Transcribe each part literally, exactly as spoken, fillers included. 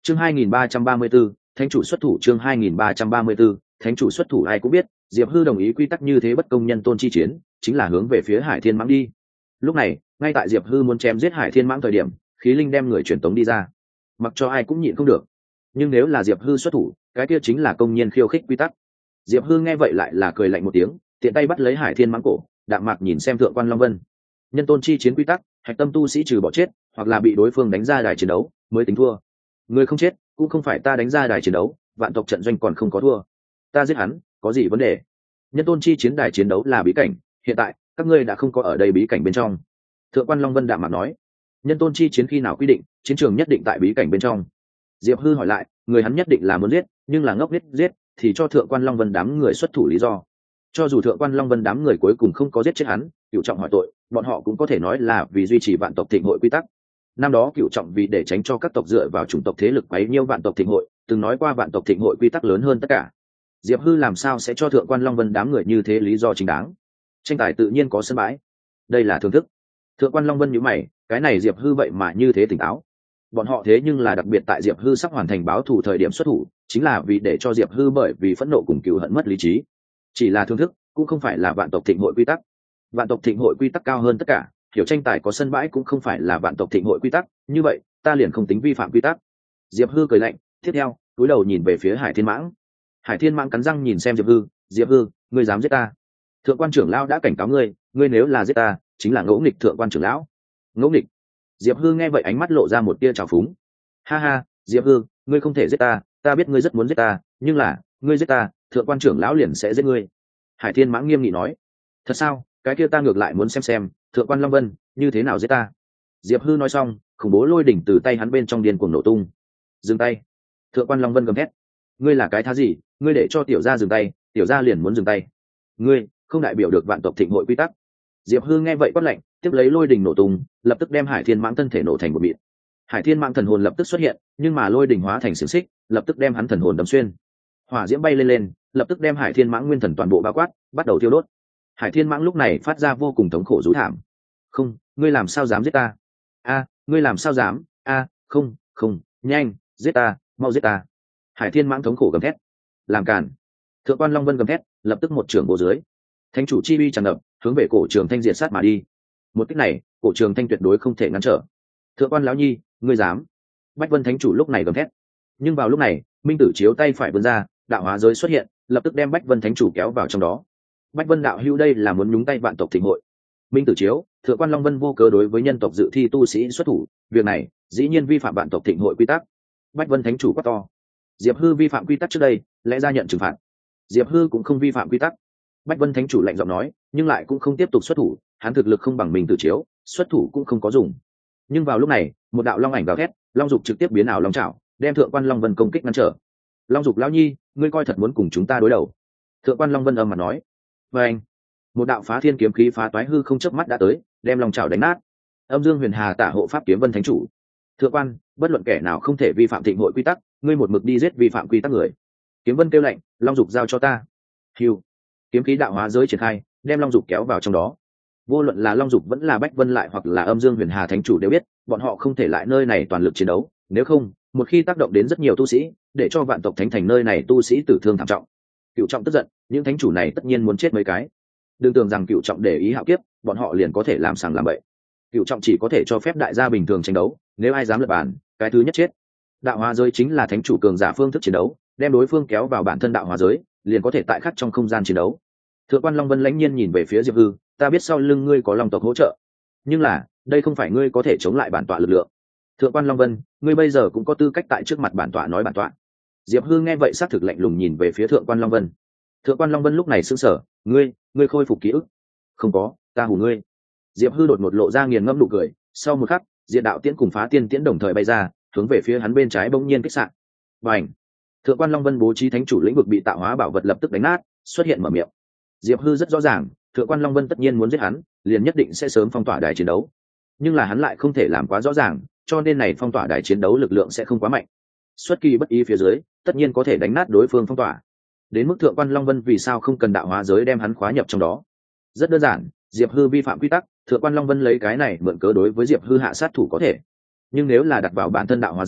chương hai nghìn ba trăm ba mươi 2334, thánh chủ xuất thủ. Chương hai nghìn ba trăm ba mươi 2334, thánh chủ xuất thủ. Ai cũng biết Diệp Hư đồng ý quy tắc như thế bất công nhân tôn chi chiến chính là hướng về phía Hải Thiên Mãng đi. Lúc này ngay tại Diệp Hư muốn chém giết Hải Thiên Mãng thời điểm, khí linh đem người truyền tống đi ra, mặc cho ai cũng nhịn không được. Nhưng nếu là Diệp Hư xuất thủ, cái kia chính là công nhiên khiêu khích quy tắc. Diệp Hư nghe vậy lại là cười lạnh một tiếng, tiện tay bắt lấy Hải Thiên Mãng cổ, đạm mạc nhìn xem Thượng Quan Long Vân. Nhân tôn chi chiến quy tắc, hạch tâm tu sĩ trừ bỏ chết hoặc là bị đối phương đánh ra đài chiến đấu mới tính thua. Người không chết cũng không phải ta đánh ra đài chiến đấu, vạn tộc trận doanh còn không có thua, ta giết hắn có gì vấn đề? Nhân tôn chi chiến đài chiến đấu là bí cảnh, hiện tại các ngươi đã không có ở đây bí cảnh bên trong. Thượng Quan Long Vân đạm mạc nói. Nhân tôn chi chiến khi nào quy định? Chiến trường nhất định tại bí cảnh bên trong. Diệp Hư hỏi lại, người hắn nhất định là muốn giết, nhưng là ngốc giết giết thì cho Thượng Quan Long Vân đám người xuất thủ lý do. Cho dù Thượng Quan Long Vân đám người cuối cùng không có giết chết hắn, Cửu Trọng hỏi tội, bọn họ cũng có thể nói là vì duy trì vạn tộc thịnh hội quy tắc. Năm đó Cửu Trọng vì để tránh cho các tộc dựa vào chủng tộc thế lực quấy nhiễu vạn tộc thịnh hội, từng nói qua vạn tộc thịnh hội quy tắc lớn hơn tất cả. Diệp Hư làm sao sẽ cho Thượng Quan Long Vân đám người như thế lý do chính đáng? Tranh tài tự nhiên có sân bãi, đây là thưởng thức. Thượng Quan Long Vân nhíu mày, cái này Diệp Hư vậy mà như thế tỉnh táo. Bọn họ thế nhưng là đặc biệt tại Diệp Hư sắp hoàn thành báo thù thời điểm xuất thủ, chính là vì để cho Diệp Hư bởi vì phẫn nộ cùng cừu hận mất lý trí. Chỉ là thưởng thức, cũng không phải là vạn tộc thịnh hội quy tắc. Vạn tộc thịnh hội quy tắc cao hơn tất cả, hiểu tranh tài có sân bãi cũng không phải là vạn tộc thịnh hội quy tắc, như vậy ta liền không tính vi phạm quy tắc. Diệp Hư cười lạnh, tiếp theo cúi đầu nhìn về phía Hải Thiên Mãng. Hải Thiên Mãng cắn răng nhìn xem Diệp Hư, Diệp Hư, ngươi dám giết ta? Thượng Quan trưởng lão đã cảnh cáo ngươi, ngươi nếu là giết ta, chính là ngỗ nghịch Thượng Quan trưởng lão. Ngỗ nghịch? Diệp Hư nghe vậy ánh mắt lộ ra một tia trào phúng. Ha ha, Diệp Hư, ngươi không thể giết ta, ta biết ngươi rất muốn giết ta, nhưng là ngươi giết ta, Thượng Quan trưởng lão liền sẽ giết ngươi. Hải Thiên Mãng nghiêm nghị nói. Thật sao? Cái kia ta ngược lại muốn xem xem Thượng Quan Long Vân như thế nào giết ta. Diệp Hư nói xong, khủng bố lôi đỉnh từ tay hắn bên trong điên cuồng nổ tung. Dừng tay! Thượng Quan Long Vân gầm thét. Ngươi là cái thá gì? Ngươi để cho tiểu gia dừng tay, tiểu gia liền muốn dừng tay. Ngươi không đại biểu được vạn tộc thịnh hội quy tắc. Diệp Hư nghe vậy quát lạnh, tiếp lấy lôi đỉnh nổ tung, lập tức đem Hải Thiên Mãng thân thể nổ thành một mịn. Hải Thiên Mãng thần hồn lập tức xuất hiện, nhưng mà lôi đỉnh hóa thành xiềng xích, lập tức đem hắn thần hồn đâm xuyên. Hỏa diễm bay lên lên, lập tức đem Hải Thiên Mãng nguyên thần toàn bộ bao quát, bắt đầu thiêu đốt. Hải Thiên Mãng lúc này phát ra vô cùng thống khổ rú thảm. Không, ngươi làm sao dám giết ta? A, ngươi làm sao dám? A, không, không, nhanh, giết ta, mau giết ta! Hải Thiên Mãng thống khổ gầm thét. Làm cản! Thượng Quan Long Vân gầm thét, lập tức một trường bộ dưới. Thánh chủ chi uy tràn ngập, hướng về cổ trường thanh diệt sát mà đi. Một kích này, cổ trường thanh tuyệt đối không thể ngăn trở. Thượng Quan lão nhi, ngươi dám! Bách Vân thánh chủ lúc này gầm thét. Nhưng vào lúc này, Minh Tử Chiếu tay phải vươn ra, đạo hóa giới xuất hiện, lập tức đem Bách Vân thánh chủ kéo vào trong đó. Bách Vân đạo hữu đây là muốn nhúng tay vạn tộc thịnh hội. Minh Tử Chiếu, Thượng Quan Long Vân vô cớ đối với nhân tộc dự thi tu sĩ xuất thủ, việc này dĩ nhiên vi phạm vạn tộc thịnh hội quy tắc. Bách Vân thánh chủ quát to. Diệp Hư vi phạm quy tắc trước đây, lẽ ra nhận trừng phạt. Diệp Hư cũng không vi phạm quy tắc. Bách Vân thánh chủ lạnh giọng nói, nhưng lại cũng không tiếp tục xuất thủ, hắn thực lực không bằng Minh Tử Chiếu, xuất thủ cũng không có dùng. Nhưng vào lúc này, một đạo long ảnh gào thét, long dục trực tiếp biến ảo long trảo, đem Thượng Quan Long Vân công kích ngăn trở. Long dục lão nhi, ngươi coi thật muốn cùng chúng ta đối đầu? Thượng Quan Long Vân âm mặt nói. Và anh, một đạo phá thiên kiếm khí phá toái hư không chớp mắt đã tới, đem long trảo đánh nát. Âm Dương Huyền Hà tả hộ pháp kiếm Vân thánh chủ. Thượng Quan, bất luận kẻ nào không thể vi phạm thịnh hội quy tắc, ngươi một mực đi giết vi phạm quy tắc người. Kiếm Vân kêu lạnh, long dục giao cho ta. Hưu. Kiếm khí đạo hóa giới triển khai, đem long dục kéo vào trong đó. Vô luận là long dục vẫn là Bách Vân lại hoặc là Âm Dương Huyền Hà thánh chủ đều biết, bọn họ không thể lại nơi này toàn lực chiến đấu, nếu không, một khi tác động đến rất nhiều tu sĩ, để cho vạn tộc thánh thành nơi này tu sĩ tử thương thảm trọng. Cửu Trọng tức giận, những thánh chủ này tất nhiên muốn chết mấy cái. Đừng tưởng rằng Cửu Trọng để ý hạo kiếp, bọn họ liền có thể làm sàng làm bậy. Cửu Trọng chỉ có thể cho phép đại gia bình thường tranh đấu, nếu ai dám lật bàn, cái thứ nhất chết. Đạo hóa giới chính là thánh chủ cường giả phương thức chiến đấu, đem đối phương kéo vào bản thân đạo hóa giới, liền có thể tại khắc trong không gian chiến đấu. Thượng Quan Long Vân lãnh nhiên nhìn về phía Diệp Hư, ta biết sau lưng ngươi có long tộc hỗ trợ, nhưng là đây không phải ngươi có thể chống lại bản tọa lực lượng. Thượng Quan Long Vân, ngươi bây giờ cũng có tư cách tại trước mặt bản tọa nói bản tọa. Diệp Hư nghe vậy sát thực lạnh lùng nhìn về phía Thượng Quan Long Vân. Thượng Quan Long Vân lúc này sững sờ, ngươi, ngươi khôi phục ký ức? Không có, ta hù ngươi. Diệp Hư đột ngột lộ ra nghiền ngẫm nụ cười, sau một khắc, Diệt Đạo Tiễn cùng Phá Tiên Tiễn đồng thời bay ra, hướng về phía hắn bên trái bỗng nhiên kích xạ. Bành! Thượng Quan Long Vân bố trí thánh chủ lĩnh vực bị tạo hóa bảo vật lập tức đánh nát, xuất hiện mở miệng. Diệp Hư rất rõ ràng, Thượng Quan Long Vân tất nhiên muốn giết hắn, liền nhất định sẽ sớm phong tỏa đài chiến đấu. Nhưng là hắn lại không thể làm quá rõ ràng, cho nên này phong tỏa đài chiến đấu lực lượng sẽ không quá mạnh. Xuất kỳ bất ý phía dưới, tất nhiên có thể đánh nát đối phương phong tỏa. Đến mức Thượng Quan Long Vân vì sao không cần đạo hóa giới đem hắn khóa nhập trong đó? Rất đơn giản, Diệp Hư vi phạm quy tắc, Thượng Quan Long Vân lấy cái này mượn cớ đối với Diệp Hư hạ sát thủ có thể. Nhưng nếu là đặt vào bản thân đạo hóa giới,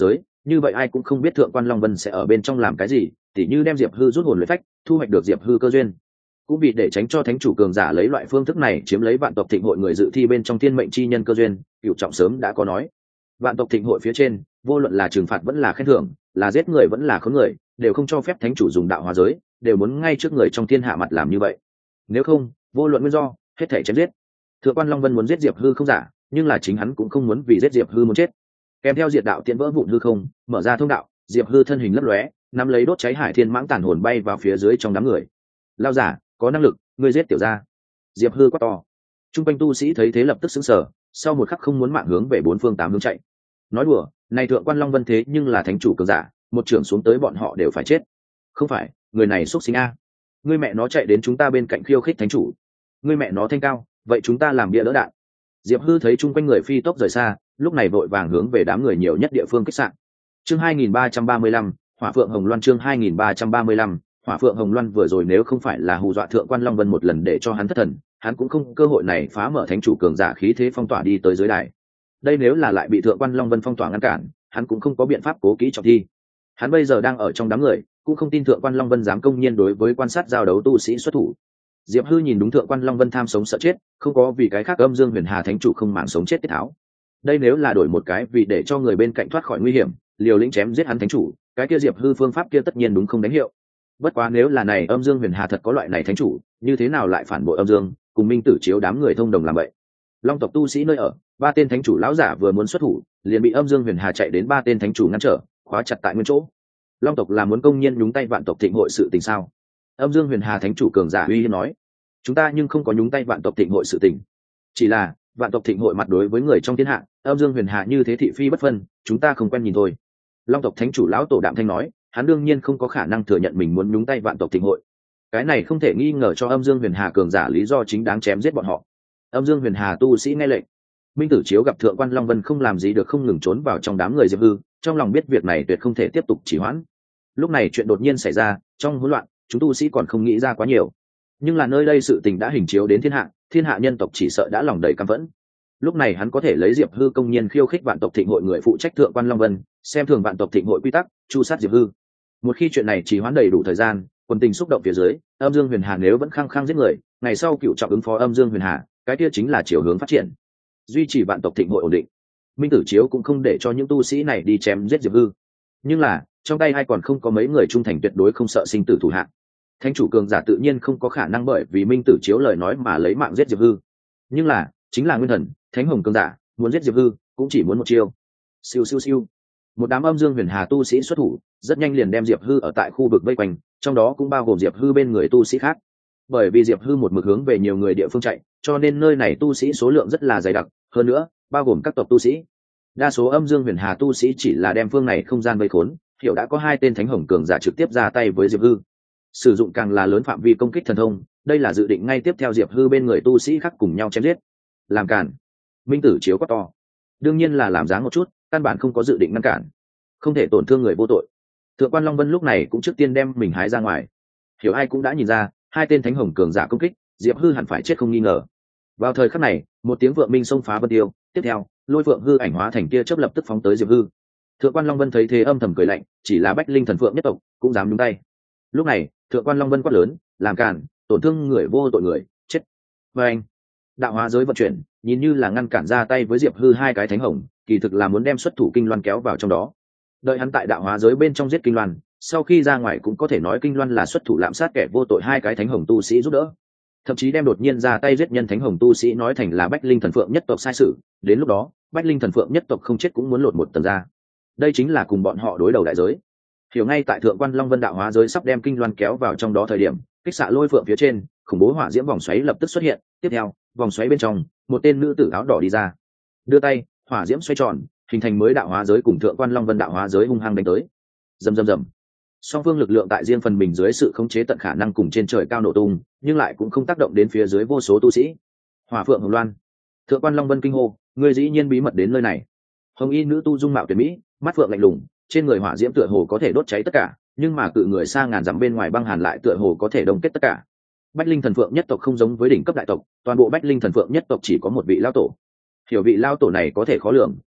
như vậy ai cũng không biết thượng quan long vân sẽ ở bên trong làm cái gì, tỉ như đem diệp hư rút hồn luyện phách, thu hoạch được diệp hư cơ duyên. Cũng vì để tránh cho thánh chủ cường giả lấy loại phương thức này chiếm lấy vạn tộc thịnh hội người dự thi bên trong thiên mệnh chi nhân cơ duyên, cửu trọng sớm đã có nói, vạn tộc thịnh hội phía trên vô luận là trừng phạt vẫn là khen thưởng, là giết người vẫn là khốn người, đều không cho phép thánh chủ dùng đạo hóa giới, đều muốn ngay trước người trong thiên hạ mặt làm như vậy. Nếu không, vô luận nguyên do, hết thể chém giết. Thượng quan Long Vân muốn giết diệp hư không giả, nhưng là chính hắn cũng không muốn vì giết diệp hư muốn chết. Kèm theo diệt đạo tiễn vỡ vụn hư không, mở ra thông đạo, diệp hư thân hình lấp lóe, nắm lấy đốt cháy hải thiên mãng tàn hồn bay vào phía dưới trong đám người. Lao giả, có năng lực, ngươi giết tiểu gia. Diệp hư quát to. Trung quanh tu sĩ thấy thế lập tức sững sờ, sau một khắc không muốn mạng hướng về bốn phương tám hướng chạy. Nói đùa, này thượng quan Long Vân thế nhưng là thánh chủ cường giả, một trưởng xuống tới bọn họ đều phải chết. Không phải, người này xuất sinh a. Ngươi mẹ nó chạy đến chúng ta bên cạnh khiêu khích thánh chủ. Ngươi mẹ nó thanh cao, vậy chúng ta làm bia đỡ đạn. Diệp hư thấy chung quanh người phi tốc rời xa, lúc này vội vàng hướng về đám người nhiều nhất địa phương kích sạn. Chương hai nghìn ba trăm ba mươi lăm, Hỏa Phượng Hồng Loan. Chương hai nghìn ba trăm ba mươi lăm, Hỏa Phượng Hồng Loan. Vừa rồi nếu không phải là hù dọa thượng quan Long Vân một lần để cho hắn thất thần, hắn cũng không cơ hội này phá mở thánh chủ cường giả khí thế phong tỏa đi tới dưới đài. Đây nếu là lại bị thượng quan Long Vân phong tỏa ngăn cản, hắn cũng không có biện pháp cố kỹ trọng thi. Hắn bây giờ đang ở trong đám người, cũng không tin thượng quan Long Vân dám công nhiên đối với quan sát giao đấu tu sĩ xuất thủ. Diệp hư nhìn đúng thượng quan Long Vân tham sống sợ chết, không có vì cái khác âm dương huyền hà thánh chủ không mạng sống chết tiết tháo. Đây nếu là đổi một cái vì để cho người bên cạnh thoát khỏi nguy hiểm, liều lĩnh chém giết hắn thánh chủ, cái kia diệp hư phương pháp kia tất nhiên đúng không đánh hiệu. Bất quá nếu là này âm dương huyền hà thật có loại này thánh chủ, như thế nào lại phản bội âm dương, cùng minh tử chiếu đám người thông đồng làm vậy. Long tộc tu sĩ nơi ở, ba tên thánh chủ lão giả vừa muốn xuất thủ, liền bị âm dương huyền hà chạy đến ba tên thánh chủ ngăn trở, khóa chặt tại nguyên chỗ. Long tộc là muốn công nhiên nhúng tay vạn tộc thịnh hội sự tình sao? Âm dương huyền hà thánh chủ cường giả uy hiếp nói, chúng ta nhưng không có nhúng tay vạn tộc thịnh hội sự tình, chỉ là vạn tộc thịnh hội mặt đối với người trong thiên hạ, âm dương huyền hà như thế thị phi bất phân, chúng ta không quen nhìn thôi. Long tộc thánh chủ lão tổ Đạm Thanh nói, hắn đương nhiên không có khả năng thừa nhận mình muốn nhúng tay vạn tộc thịnh hội, cái này không thể nghi ngờ cho âm dương huyền hà cường giả lý do chính đáng chém giết bọn họ. Âm dương huyền hà tu sĩ nghe lệnh. Minh tử chiếu gặp thượng quan Long Vân không làm gì được không ngừng trốn vào trong đám người diệp hư, trong lòng biết việc này tuyệt không thể tiếp tục trì hoãn. Lúc này chuyện đột nhiên xảy ra, trong hỗn loạn chúng tu sĩ còn không nghĩ ra quá nhiều, nhưng là nơi đây sự tình đã hình chiếu đến thiên hạ, thiên hạ nhân tộc chỉ sợ đã lòng đầy căm phẫn. Lúc này hắn có thể lấy diệp hư công nhiên khiêu khích vạn tộc thịnh hội người phụ trách thượng quan Long Vân, xem thường vạn tộc thịnh hội quy tắc, chu sát diệp hư. Một khi chuyện này trì hoãn đầy đủ thời gian, quân tình xúc động phía dưới, âm dương huyền hà nếu vẫn khăng khăng giết người, ngày sau cựu trọng ứng phó âm dương huyền hà, cái kia chính là chiều hướng phát triển, duy trì vạn tộc thịnh hội ổn định. Minh tử chiếu cũng không để cho những tu sĩ này đi chém giết diệp hư, nhưng là trong tay ai còn không có mấy người trung thành tuyệt đối không sợ sinh tử thủ hạng. Thánh chủ cường giả tự nhiên không có khả năng bởi vì minh tử chiếu lời nói mà lấy mạng giết diệp hư, nhưng là chính là nguyên thần thánh hồng cường giả muốn giết diệp hư cũng chỉ muốn một chiêu. Siêu siêu siêu, một đám âm dương huyền hà tu sĩ xuất thủ, rất nhanh liền đem diệp hư ở tại khu vực vây quanh, trong đó cũng bao gồm diệp hư bên người tu sĩ khác. Bởi vì diệp hư một mực hướng về nhiều người địa phương chạy, cho nên nơi này tu sĩ số lượng rất là dày đặc, hơn nữa bao gồm các tộc tu sĩ. Đa số âm dương huyền hà tu sĩ chỉ là đem phương này không gian vây khốn, hiểu đã có hai tên thánh hồng cường giả trực tiếp ra tay với diệp hư, sử dụng càng là lớn phạm vi công kích thần thông, đây là dự định ngay tiếp theo diệp hư bên người tu sĩ khác cùng nhau chém giết. Làm cản. Minh tử chiếu quát to, đương nhiên là làm dáng một chút, căn bản không có dự định ngăn cản, không thể tổn thương người vô tội. Thượng quan Long Vân lúc này cũng trước tiên đem mình hái ra ngoài, hiểu ai cũng đã nhìn ra hai tên thánh hồng cường giả công kích diệp hư hẳn phải chết không nghi ngờ. Vào thời khắc này, một tiếng vượng minh xông phá vân tiêu, tiếp theo lôi phượng hư ảnh hóa thành tia chớp lập tức phóng tới diệp hư. Thượng quan Long Vân thấy thế âm thầm cười lạnh, chỉ là bách linh thần phượng nhất tộc cũng dám nhúng tay. Lúc này thượng quan Long Vân quát lớn, làm cản, tổn thương người vô tội người, chết. Và anh, đạo hóa giới vận chuyển, nhìn như là ngăn cản ra tay với diệp hư hai cái thánh hồng, kỳ thực là muốn đem xuất thủ kinh loan kéo vào trong đó. Đợi hắn tại đạo hóa giới bên trong giết kinh loan, sau khi ra ngoài cũng có thể nói kinh loan là xuất thủ lạm sát kẻ vô tội hai cái thánh hồng tu sĩ giúp đỡ, thậm chí đem đột nhiên ra tay giết nhân thánh hồng tu sĩ nói thành là bách linh thần phượng nhất tộc sai sự. Đến lúc đó bách linh thần phượng nhất tộc không chết cũng muốn lột một tầng ra. Đây chính là cùng bọn họ đối đầu đại giới. Hiểu ngay tại thượng quan Long Vân đạo hóa giới sắp đem kinh loan kéo vào trong đó thời điểm, kích xạ lôi phượng phía trên khủng bố hỏa diễm vòng xoáy lập tức xuất hiện. Tiếp theo vòng xoáy bên trong một tên nữ tử áo đỏ đi ra, đưa tay hỏa diễm xoay tròn, hình thành mới đạo hóa giới cùng thượng quan Long Vân đạo hóa giới hung hăng đánh tới. Rầm rầm rầm, song phương lực lượng tại riêng phần mình dưới sự khống chế tận khả năng cùng trên trời cao nổ tung, nhưng lại cũng không tác động đến phía dưới vô số tu sĩ. Hỏa phượng hồng loan. Thượng quan Long Vân kinh hô, người dĩ nhiên bí mật đến nơi này. Hồng y nữ tu dung mạo tuyệt mỹ, mắt phượng lạnh lùng, trên người hỏa diễm tựa hồ có thể đốt cháy tất cả, nhưng mà cự người xa ngàn dặm bên ngoài băng hàn lại tựa hồ có thể đông kết tất cả. Bách linh thần phượng nhất tộc không giống với đỉnh cấp đại tộc, toàn bộ bách linh thần phượng nhất tộc chỉ có một vị lao tổ. Hiểu vị lao tổ này có thể khó lường,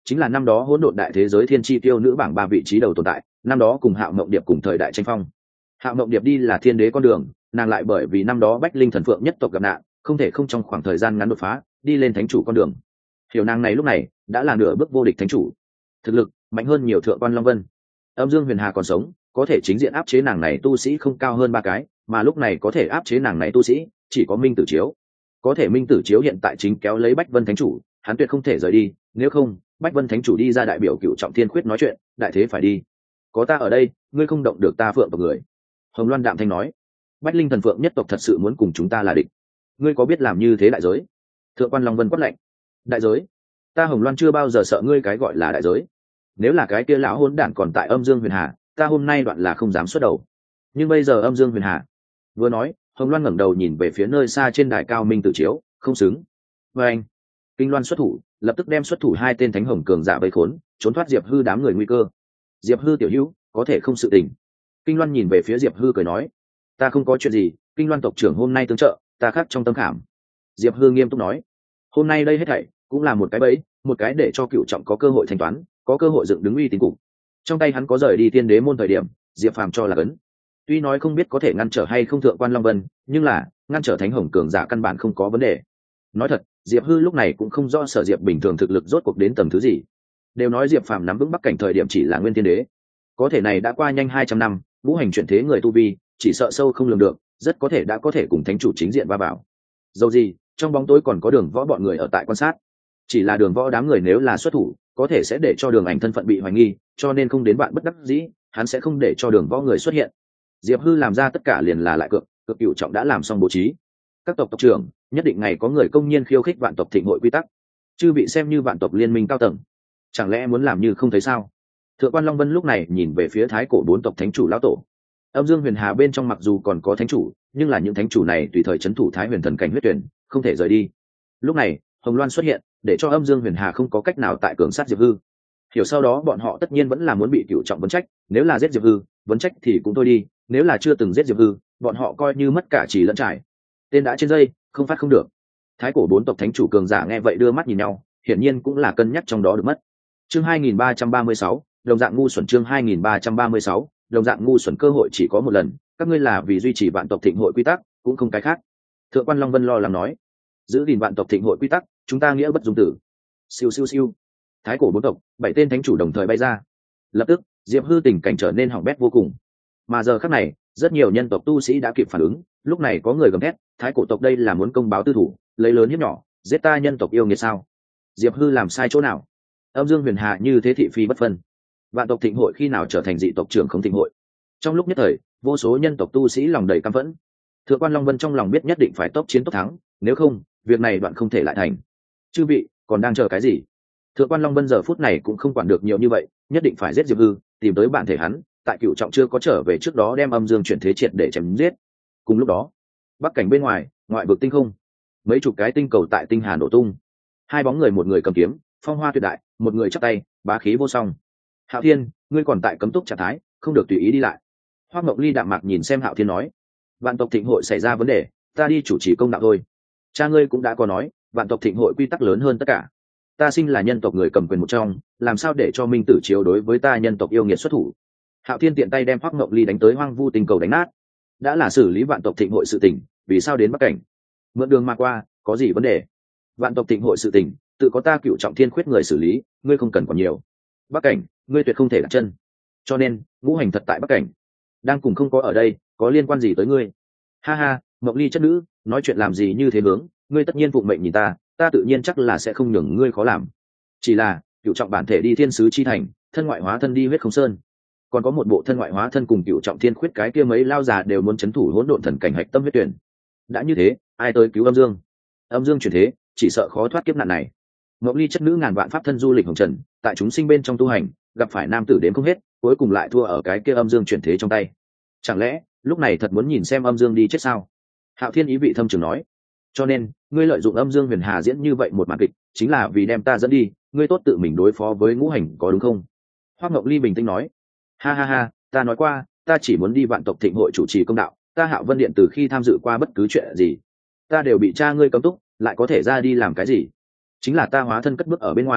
chính là năm đó hỗn độn đại thế giới thiên chi tiêu nữ bảng ba vị trí đầu tồn tại, năm đó cùng Hạo Mộng Điệp cùng thời đại tranh phong. Hạo Mộng Điệp đi là thiên đế con đường, nàng lại bởi vì năm đó Bách Linh thần phượng nhất tộc gặp nạn, không thể không trong khoảng thời gian ngắn đột phá, đi lên thánh chủ con đường. Hiểu nàng này lúc này đã là nửa bước vô địch thánh chủ, thực lực mạnh hơn nhiều Thượng Quan Long Vân. Âm Dương Huyền Hà còn sống, có thể chính diện áp chế nàng này tu sĩ không cao hơn ba cái, mà lúc này có thể áp chế nàng này tu sĩ chỉ có Minh Tử Chiếu. Có thể Minh Tử Chiếu hiện tại chính kéo lấy Bách Vân thánh chủ, hắn tuyệt không thể rời đi, nếu không Bách Vân thánh chủ đi ra đại biểu Cựu Trọng Thiên Khuyết nói chuyện, đại thế phải đi. Có ta ở đây, ngươi không động được ta Phượng tộc người. Hồng Loan đạm thanh nói, Bách Linh thần Phượng nhất tộc thật sự muốn cùng chúng ta là địch, ngươi có biết làm như thế đại giới? Thượng Quan Long Vân quát lạnh, đại giới? Ta Hồng Loan chưa bao giờ sợ ngươi cái gọi là đại giới. Nếu là cái kia lão hỗn đản còn tại Âm Dương Huyền Hà, ta hôm nay đoạn là không dám xuất đầu. Nhưng bây giờ Âm Dương Huyền Hà. Vừa nói, Hồng Loan ngẩng đầu nhìn về phía nơi xa trên đài cao Minh Tử Chiếu, không xứng. Và anh, Kinh Loan xuất thủ, lập tức đem xuất thủ hai tên thánh hồng cường giả vây khốn, trốn thoát Diệp Hư đám người nguy cơ. Diệp Hư tiểu hữu, có thể không sự tình. Kinh Loan nhìn về phía Diệp Hư cười nói, ta không có chuyện gì, Kinh Loan tộc trưởng hôm nay tương trợ, ta khắc trong tâm khảm. Diệp Hư nghiêm túc nói, hôm nay đây hết thảy cũng là một cái bẫy, một cái để cho Cựu Trọng có cơ hội thanh toán, có cơ hội dựng đứng uy tín cục. Trong tay hắn có rời đi tiên đế môn thời điểm, Diệp Phàm cho là cấn. Tuy nói không biết có thể ngăn trở hay không Thượng Quan Long Vân, nhưng là ngăn trở thánh hồng cường giả căn bản không có vấn đề. Nói thật, Diệp Hư lúc này cũng không rõ sở Diệp bình thường thực lực rốt cuộc đến tầm thứ gì. Đều nói Diệp Phàm nắm vững Bắc cảnh thời điểm chỉ là nguyên tiên đế, có thể này đã qua nhanh hai trăm năm, ngũ hành chuyển thế người tu vi, chỉ sợ sâu không lường được, rất có thể đã có thể cùng thánh chủ chính diện va vào. Dầu gì, trong bóng tối còn có Đường Võ bọn người ở tại quan sát. Chỉ là Đường Võ đám người nếu là xuất thủ, có thể sẽ để cho Đường Ảnh thân phận bị hoài nghi, cho nên không đến bạn bất đắc dĩ, hắn sẽ không để cho Đường Võ người xuất hiện. Diệp Hư làm ra tất cả liền là lại cược, cực Cựu Trọng đã làm xong bố trí. Các tộc tộc trưởng nhất định ngày có người công nhiên khiêu khích vạn tộc thịnh hội quy tắc, chư vị xem như vạn tộc liên minh cao tầng, chẳng lẽ muốn làm như không thấy sao? Thượng Quan Long Vân lúc này nhìn về phía thái cổ bốn tộc thánh chủ lão tổ. Âm Dương Huyền Hà bên trong mặc dù còn có thánh chủ, nhưng là những thánh chủ này tùy thời trấn thủ Thái Huyền thần cảnh huyết tuyển, không thể rời đi. Lúc này Hồng Loan xuất hiện, để cho Âm Dương Huyền Hà không có cách nào tại cường sát Diệp Hư. Hiểu sau đó bọn họ tất nhiên vẫn là muốn bị Cựu Trọng vấn trách, nếu là giết Diệp Hư, vấn trách thì cũng thôi đi, nếu là chưa từng giết Diệp Hư, bọn họ coi như mất cả chỉ lẫn trải. Tên đã trên dây, không phát không được. Thái cổ bốn tộc thánh chủ cường giả nghe vậy đưa mắt nhìn nhau, hiển nhiên cũng là cân nhắc trong đó được mất. Chương hai nghìn ba trăm ba mươi sáu, đồng dạng ngu xuẩn. Chương hai nghìn ba trăm ba mươi sáu, đồng dạng ngu xuẩn. Cơ hội chỉ có một lần, các ngươi là vì duy trì vạn tộc thịnh hội quy tắc, cũng không cái khác. Thượng Quan Long Vân lo lắng nói, giữ gìn vạn tộc thịnh hội quy tắc, chúng ta nghĩa bất dung tử. Siêu siêu siêu. Thái cổ bốn tộc, bảy tên thánh chủ đồng thời bay ra. Lập tức, Diệp Hư tình cảnh trở nên hỏng bét vô cùng. Mà giờ khắc này, rất nhiều nhân tộc tu sĩ đã kịp phản ứng, lúc này có người gầm thét, thái cổ tộc đây là muốn công báo tư thủ, lấy lớn hiếp nhỏ, giết ta nhân tộc yêu nghiệt sao? Diệp Hư làm sai chỗ nào? Âm Dương Huyền Hà như thế thị phi bất phân. Vạn tộc thịnh hội khi nào trở thành dị tộc trưởng không thịnh hội? Trong lúc nhất thời, vô số nhân tộc tu sĩ lòng đầy căm phẫn. Thượng Quan Long Vân trong lòng biết nhất định phải tốc chiến tốc thắng, nếu không, việc này đoạn không thể lại thành. Chư vị, còn đang chờ cái gì? Thượng Quan Long Vân giờ phút này cũng không quản được nhiều như vậy, nhất định phải giết Diệp Hư, tìm tới bản thể hắn, tại Cựu Trọng chưa có trở về trước đó đem Âm Dương chuyển thế triệt để chém giết. Cùng lúc đó, bắc cảnh bên ngoài, ngoại vực tinh không, mấy chục cái tinh cầu tại tinh hà nổ tung, hai bóng người, một người cầm kiếm, phong hoa tuyệt đại, một người chắp tay, bá khí vô song. Hạo Thiên, ngươi còn tại cấm túc trạng thái, không được tùy ý đi lại. Hoắc Ngọc Ly đạm mạc nhìn xem Hạo Thiên nói, vạn tộc thịnh hội xảy ra vấn đề, ta đi chủ trì công đạo thôi. Cha ngươi cũng đã có nói, vạn tộc thịnh hội quy tắc lớn hơn tất cả, ta sinh là nhân tộc người cầm quyền một trong, làm sao để cho Minh Tử Chiếu đối với ta nhân tộc yêu nghiệt xuất thủ? Hạo Thiên tiện tay đem Hoắc Ngọc Ly đánh tới hoang vu tinh cầu đánh nát. Đã là xử lý vạn tộc thịnh hội sự tình, vì sao đến bắc cảnh? Mượn đường mà qua, có gì vấn đề? Vạn tộc thịnh hội sự tình, tự có ta Cựu Trọng Thiên Khuyết người xử lý, ngươi không cần còn nhiều. Bắc cảnh, ngươi tuyệt không thể đặt chân. Cho nên, ngũ hành thật tại bắc cảnh, đang cùng không có ở đây, có liên quan gì tới ngươi? Ha ha, Ngọc Ly chất nữ, nói chuyện làm gì như thế hướng, ngươi tất nhiên phụng mệnh nhìn ta, ta tự nhiên chắc là sẽ không nhường ngươi khó làm. Chỉ là, Cựu Trọng bản thể đi thiên sứ chi thành, thân ngoại hóa thân đi huyết không sơn, còn có một bộ thân ngoại hóa thân cùng Cựu Trọng Thiên Khuyết cái kia mấy lao già đều muốn chấn thủ hỗn độn thần cảnh hạch tâm huyết tuyển. Đã như thế, ai tới cứu Âm Dương? Âm Dương chuyển thế, chỉ sợ khó thoát kiếp nạn này. Ngọc Ly chất nữ ngàn vạn pháp thân du lịch hồng trần, tại chúng sinh bên trong tu hành, gặp phải nam tử đến không hết, cuối cùng lại thua ở cái kia Âm Dương chuyển thế trong tay. Chẳng lẽ lúc này thật muốn nhìn xem Âm Dương đi chết sao? Hạo Thiên ý vị thâm trường nói, cho nên ngươi lợi dụng Âm Dương Huyền Hà diễn như vậy một màn kịch, chính là vì đem ta dẫn đi, ngươi tốt tự mình đối phó với ngũ hành có đúng không? Hoắc Ngọc Ly bình tĩnh nói, ha ha ha, ta nói qua, ta chỉ muốn đi vạn tộc thịnh hội chủ trì công đạo, ta Hạo Vân Điện từ khi tham dự qua bất cứ chuyện gì, ta đều bị cha ngươi cấm túc, lại có thể ra đi làm cái gì? Chính là ta hóa thân cất bước ở bên ngoài,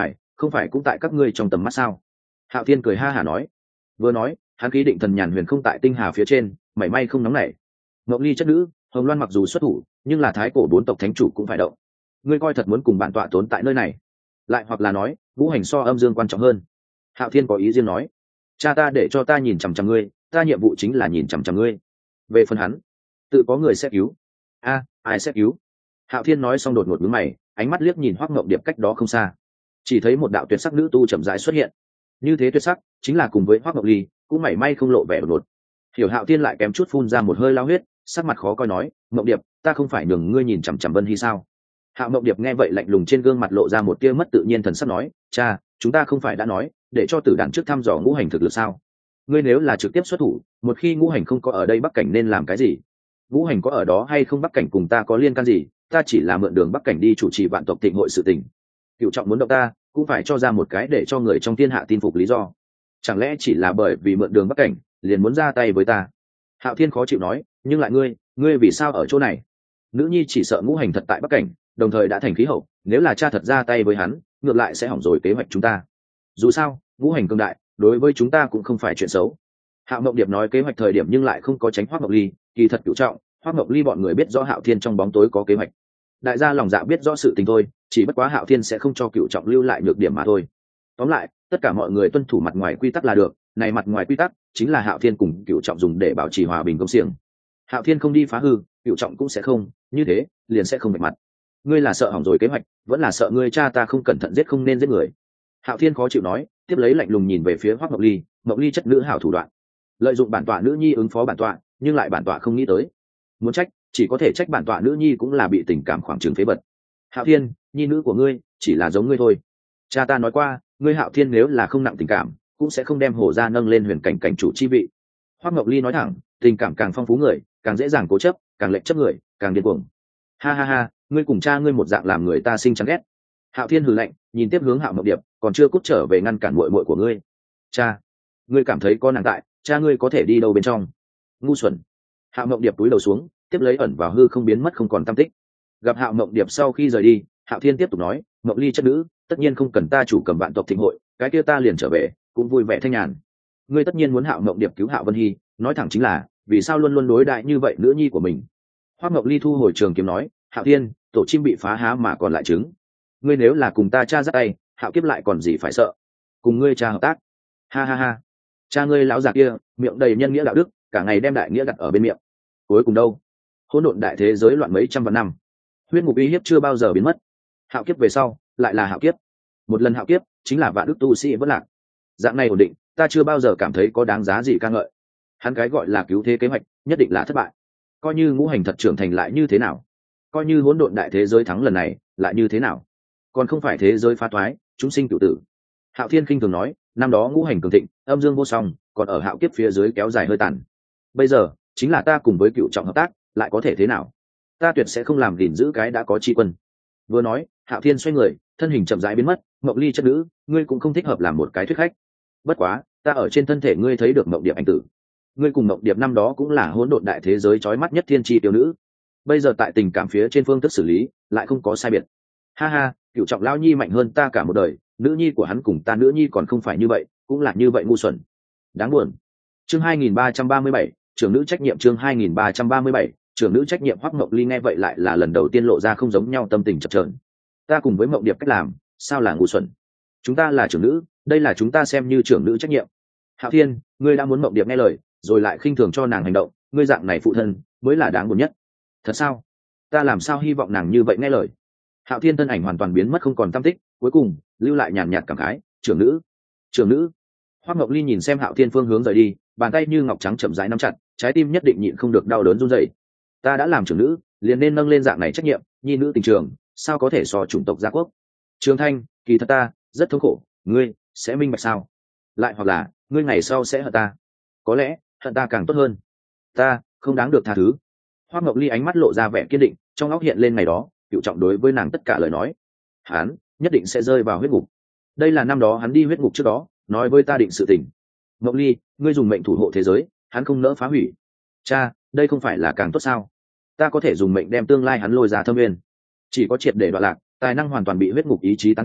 không phải cũng tại các ngươi trong tầm mắt sao? Hạo Thiên cười ha hả nói. Vừa nói, hắn khí định thần nhàn huyền không tại tinh hà phía trên, mảy may không nóng nảy. Ngọc Ly chất nữ, Hồng Loan mặc dù xuất thủ, nhưng là thái cổ bốn tộc thánh chủ cũng phải động. Ngươi coi thật muốn cùng bản tọa tốn tại nơi này? Lại hoặc là nói, ngũ hành so âm dương quan trọng hơn? Hạo Thiên có ý riêng nói. Cha ta để cho ta nhìn chằm chằm ngươi, ta nhiệm vụ chính là nhìn chằm chằm ngươi. Về phần hắn, tự có người sẽ cứu. A, ai sẽ cứu? Hạo Thiên nói xong đột ngột nhướng mày, ánh mắt liếc nhìn Hoắc Ngộng Điệp cách đó không xa, chỉ thấy một đạo tuyệt sắc nữ tu chậm rãi xuất hiện. Như thế tuyệt sắc, chính là cùng với Hoắc Ngộng Ly, cũng mảy may không lộ vẻ đột ngột. Hiểu Hạo Thiên lại kém chút phun ra một hơi lao huyết, sắc mặt khó coi nói, "Ngộng Điệp, ta không phải nhường ngươi nhìn chằm chằm Vân Hy sao?" Hạo Ngộng Điệp nghe vậy lạnh lùng trên gương mặt lộ ra một tia mất tự nhiên thần sắc nói, "Cha, chúng ta không phải đã nói, để cho tử đàn trước thăm dò ngũ hành thực lực sao? Ngươi nếu là trực tiếp xuất thủ, một khi ngũ hành không có ở đây Bắc Cảnh nên làm cái gì? Ngũ hành có ở đó hay không Bắc Cảnh cùng ta có liên can gì? Ta chỉ là mượn đường Bắc Cảnh đi chủ trì vạn tộc thịnh hội sự tình. Cửu trọng muốn động ta, cũng phải cho ra một cái để cho người trong thiên hạ tin phục lý do. Chẳng lẽ chỉ là bởi vì mượn đường Bắc Cảnh, liền muốn ra tay với ta?" Hạo Thiên khó chịu nói, "Nhưng lại ngươi, ngươi vì sao ở chỗ này? Nữ nhi chỉ sợ ngũ hành thật tại Bắc Cảnh, đồng thời đã thành khí hậu, nếu là cha thật ra tay với hắn, ngược lại sẽ hỏng rồi kế hoạch chúng ta. Dù sao, ngũ hành cường đại, đối với chúng ta cũng không phải chuyện xấu." Hạo Mộng Điệp nói kế hoạch thời điểm nhưng lại không có tránh Hoắc Ngọc Ly, kỳ thật cửu trọng, Hoắc Ngọc Ly bọn người biết rõ Hạo Thiên trong bóng tối có kế hoạch. Đại gia lòng dạ biết rõ sự tình thôi, chỉ bất quá Hạo Thiên sẽ không cho cửu trọng lưu lại nhược điểm mà thôi. Tóm lại, tất cả mọi người tuân thủ mặt ngoài quy tắc là được, này mặt ngoài quy tắc chính là Hạo Thiên cùng cửu trọng dùng để bảo trì hòa bình công xiềng. Hạo Thiên không đi phá hư, cửu trọng cũng sẽ không, như thế, liền sẽ không bạch mặt. Ngươi là sợ hỏng rồi kế hoạch, vẫn là sợ ngươi cha ta không cẩn thận giết không nên giết người? Hạo Thiên khó chịu nói, tiếp lấy lạnh lùng nhìn về phía Hoắc Ngọc Ly, Ngọc Ly chất nữ hảo thủ đoạn, lợi dụng bản tọa nữ nhi ứng phó bản tọa, nhưng lại bản tọa không nghĩ tới. Muốn trách, chỉ có thể trách bản tọa nữ nhi cũng là bị tình cảm khoảng trường phế bật. Hạo Thiên, nhi nữ của ngươi chỉ là giống ngươi thôi. Cha ta nói qua, ngươi Hạo Thiên nếu là không nặng tình cảm, cũng sẽ không đem Hồ gia nâng lên huyền cảnh cảnh chủ chi vị. Hoắc Ngọc Ly nói thẳng, tình cảm càng phong phú người, càng dễ dàng cố chấp, càng lệnh chấp người, càng điên cuồng. Ha ha ha, ngươi cùng cha ngươi một dạng làm người ta sinh chán ghét. Hạo Thiên hừ lạnh, nhìn tiếp hướng Hạo Mộng Điệp, còn chưa cút trở về ngăn cản muội muội của ngươi. Cha, ngươi cảm thấy có nàng tại, cha ngươi có thể đi đâu bên trong? Ngu xuẩn. Hạo Mộng Điệp túi đầu xuống, tiếp lấy ẩn vào hư không biến mất không còn tăm tích. Gặp Hạo Mộng Điệp sau khi rời đi, Hạo Thiên tiếp tục nói, Mộng Ly chất nữ, tất nhiên không cần ta chủ cầm vạn tộc thịnh hội, cái kia ta liền trở về, cũng vui vẻ thanh nhàn. Ngươi tất nhiên muốn Hạo Mộng Điệp cứu Hạo Vân Hy, nói thẳng chính là, vì sao luôn luôn đối đại như vậy nữ nhi của mình? Hoắc Mộng Ly thu hồi trường kiếm nói, Hạo Thiên, tổ chim bị phá há mà còn lại trứng. Ngươi nếu là cùng ta cha dắt tay, Hạo kiếp lại còn gì phải sợ? Cùng ngươi cha hợp tác. Ha ha ha. Cha ngươi lão già kia, miệng đầy nhân nghĩa đạo đức, cả ngày đem đại nghĩa đặt ở bên miệng. Cuối cùng đâu? Hỗn độn đại thế giới loạn mấy trăm vạn năm, huyết ngục uy hiếp chưa bao giờ biến mất. Hạo kiếp về sau, lại là hạo kiếp. Một lần hạo kiếp, chính là vạn đức tu sĩ vẫn lạc. Dạng này ổn định, ta chưa bao giờ cảm thấy có đáng giá gì ca ngợi. Hắn cái gọi là cứu thế kế hoạch, nhất định là thất bại. Coi như ngũ hành thật trưởng thành lại như thế nào? Coi như hỗn độn đại thế giới thắng lần này, lại như thế nào? Còn không phải thế giới phá thoái, chúng sinh tự tử. Hạo Thiên khinh thường nói, năm đó ngũ hành cường thịnh, âm dương vô song, còn ở hạo kiếp phía dưới kéo dài hơi tàn. Bây giờ, chính là ta cùng với cựu trọng hợp tác, lại có thể thế nào? Ta tuyệt sẽ không làm gìn giữ cái đã có chi quân. Vừa nói, Hạo Thiên xoay người, thân hình chậm rãi biến mất. Mộng Ly chất nữ, ngươi cũng không thích hợp làm một cái thuyết khách. Bất quá, ta ở trên thân thể ngươi thấy được Mộng Điệp anh tử. Ngươi cùng Mộng Điệp năm đó cũng là hỗn độn đại thế giới chói mắt nhất thiên tri tiểu nữ. Bây giờ tại tình cảm phía trên phương thức xử lý, lại không có sai biệt. Ha ha, cựu trọng lão nhi mạnh hơn ta cả một đời, nữ nhi của hắn cùng ta nữ nhi còn không phải như vậy, cũng là như vậy ngu xuẩn. Đáng buồn. Chương hai nghìn ba trăm ba mươi bảy, trưởng nữ trách nhiệm chương hai nghìn ba trăm ba mươi bảy, trưởng nữ trách nhiệm. Hoắc Mộng Ly nghe vậy lại là lần đầu tiên lộ ra không giống nhau tâm tình chập chờn. Ta cùng với Mộng Điệp cách làm, sao là ngu xuẩn? Chúng ta là trưởng nữ, đây là chúng ta xem như trưởng nữ trách nhiệm. Hạo Thiên, ngươi đã muốn Mộng Điệp nghe lời, rồi lại khinh thường cho nàng hành động, ngươi dạng này phụ thân mới là đáng buồn nhất. Thật sao? Ta làm sao hy vọng nàng như vậy nghe lời? Hạo Thiên thân ảnh hoàn toàn biến mất không còn tăm tích, cuối cùng lưu lại nhàn nhạt cảm khái, trưởng nữ, trưởng nữ. Hoắc Ngọc Ly nhìn xem Hạo Thiên phương hướng rời đi, bàn tay như ngọc trắng chậm rãi nắm chặt, trái tim nhất định nhịn không được đau đớn run rẩy. Ta đã làm trưởng nữ, liền nên nâng lên dạng này trách nhiệm, nhi nữ tình trường, sao có thể so chủng tộc gia quốc? Trường Thanh, kỳ thật ta rất thống khổ, ngươi sẽ minh bạch sao? Lại hoặc là, ngươi ngày sau sẽ hận ta? Có lẽ, hận ta càng tốt hơn. Ta không đáng được tha thứ. Hoắc Ngọc Ly ánh mắt lộ ra vẻ kiên định, trong óc hiện lên ngày đó, cựu trọng đối với nàng tất cả lời nói, hắn nhất định sẽ rơi vào huyết ngục. Đây là năm đó hắn đi huyết ngục trước đó nói với ta định sự tình. Ngọc Ly, ngươi dùng mệnh thủ hộ thế giới, hắn không nỡ phá hủy. Cha, đây không phải là càng tốt sao? Ta có thể dùng mệnh đem tương lai hắn lôi ra thâm nguyên. Chỉ có triệt để đoạn lạc, tài năng hoàn toàn bị huyết ngục ý chí tán thành,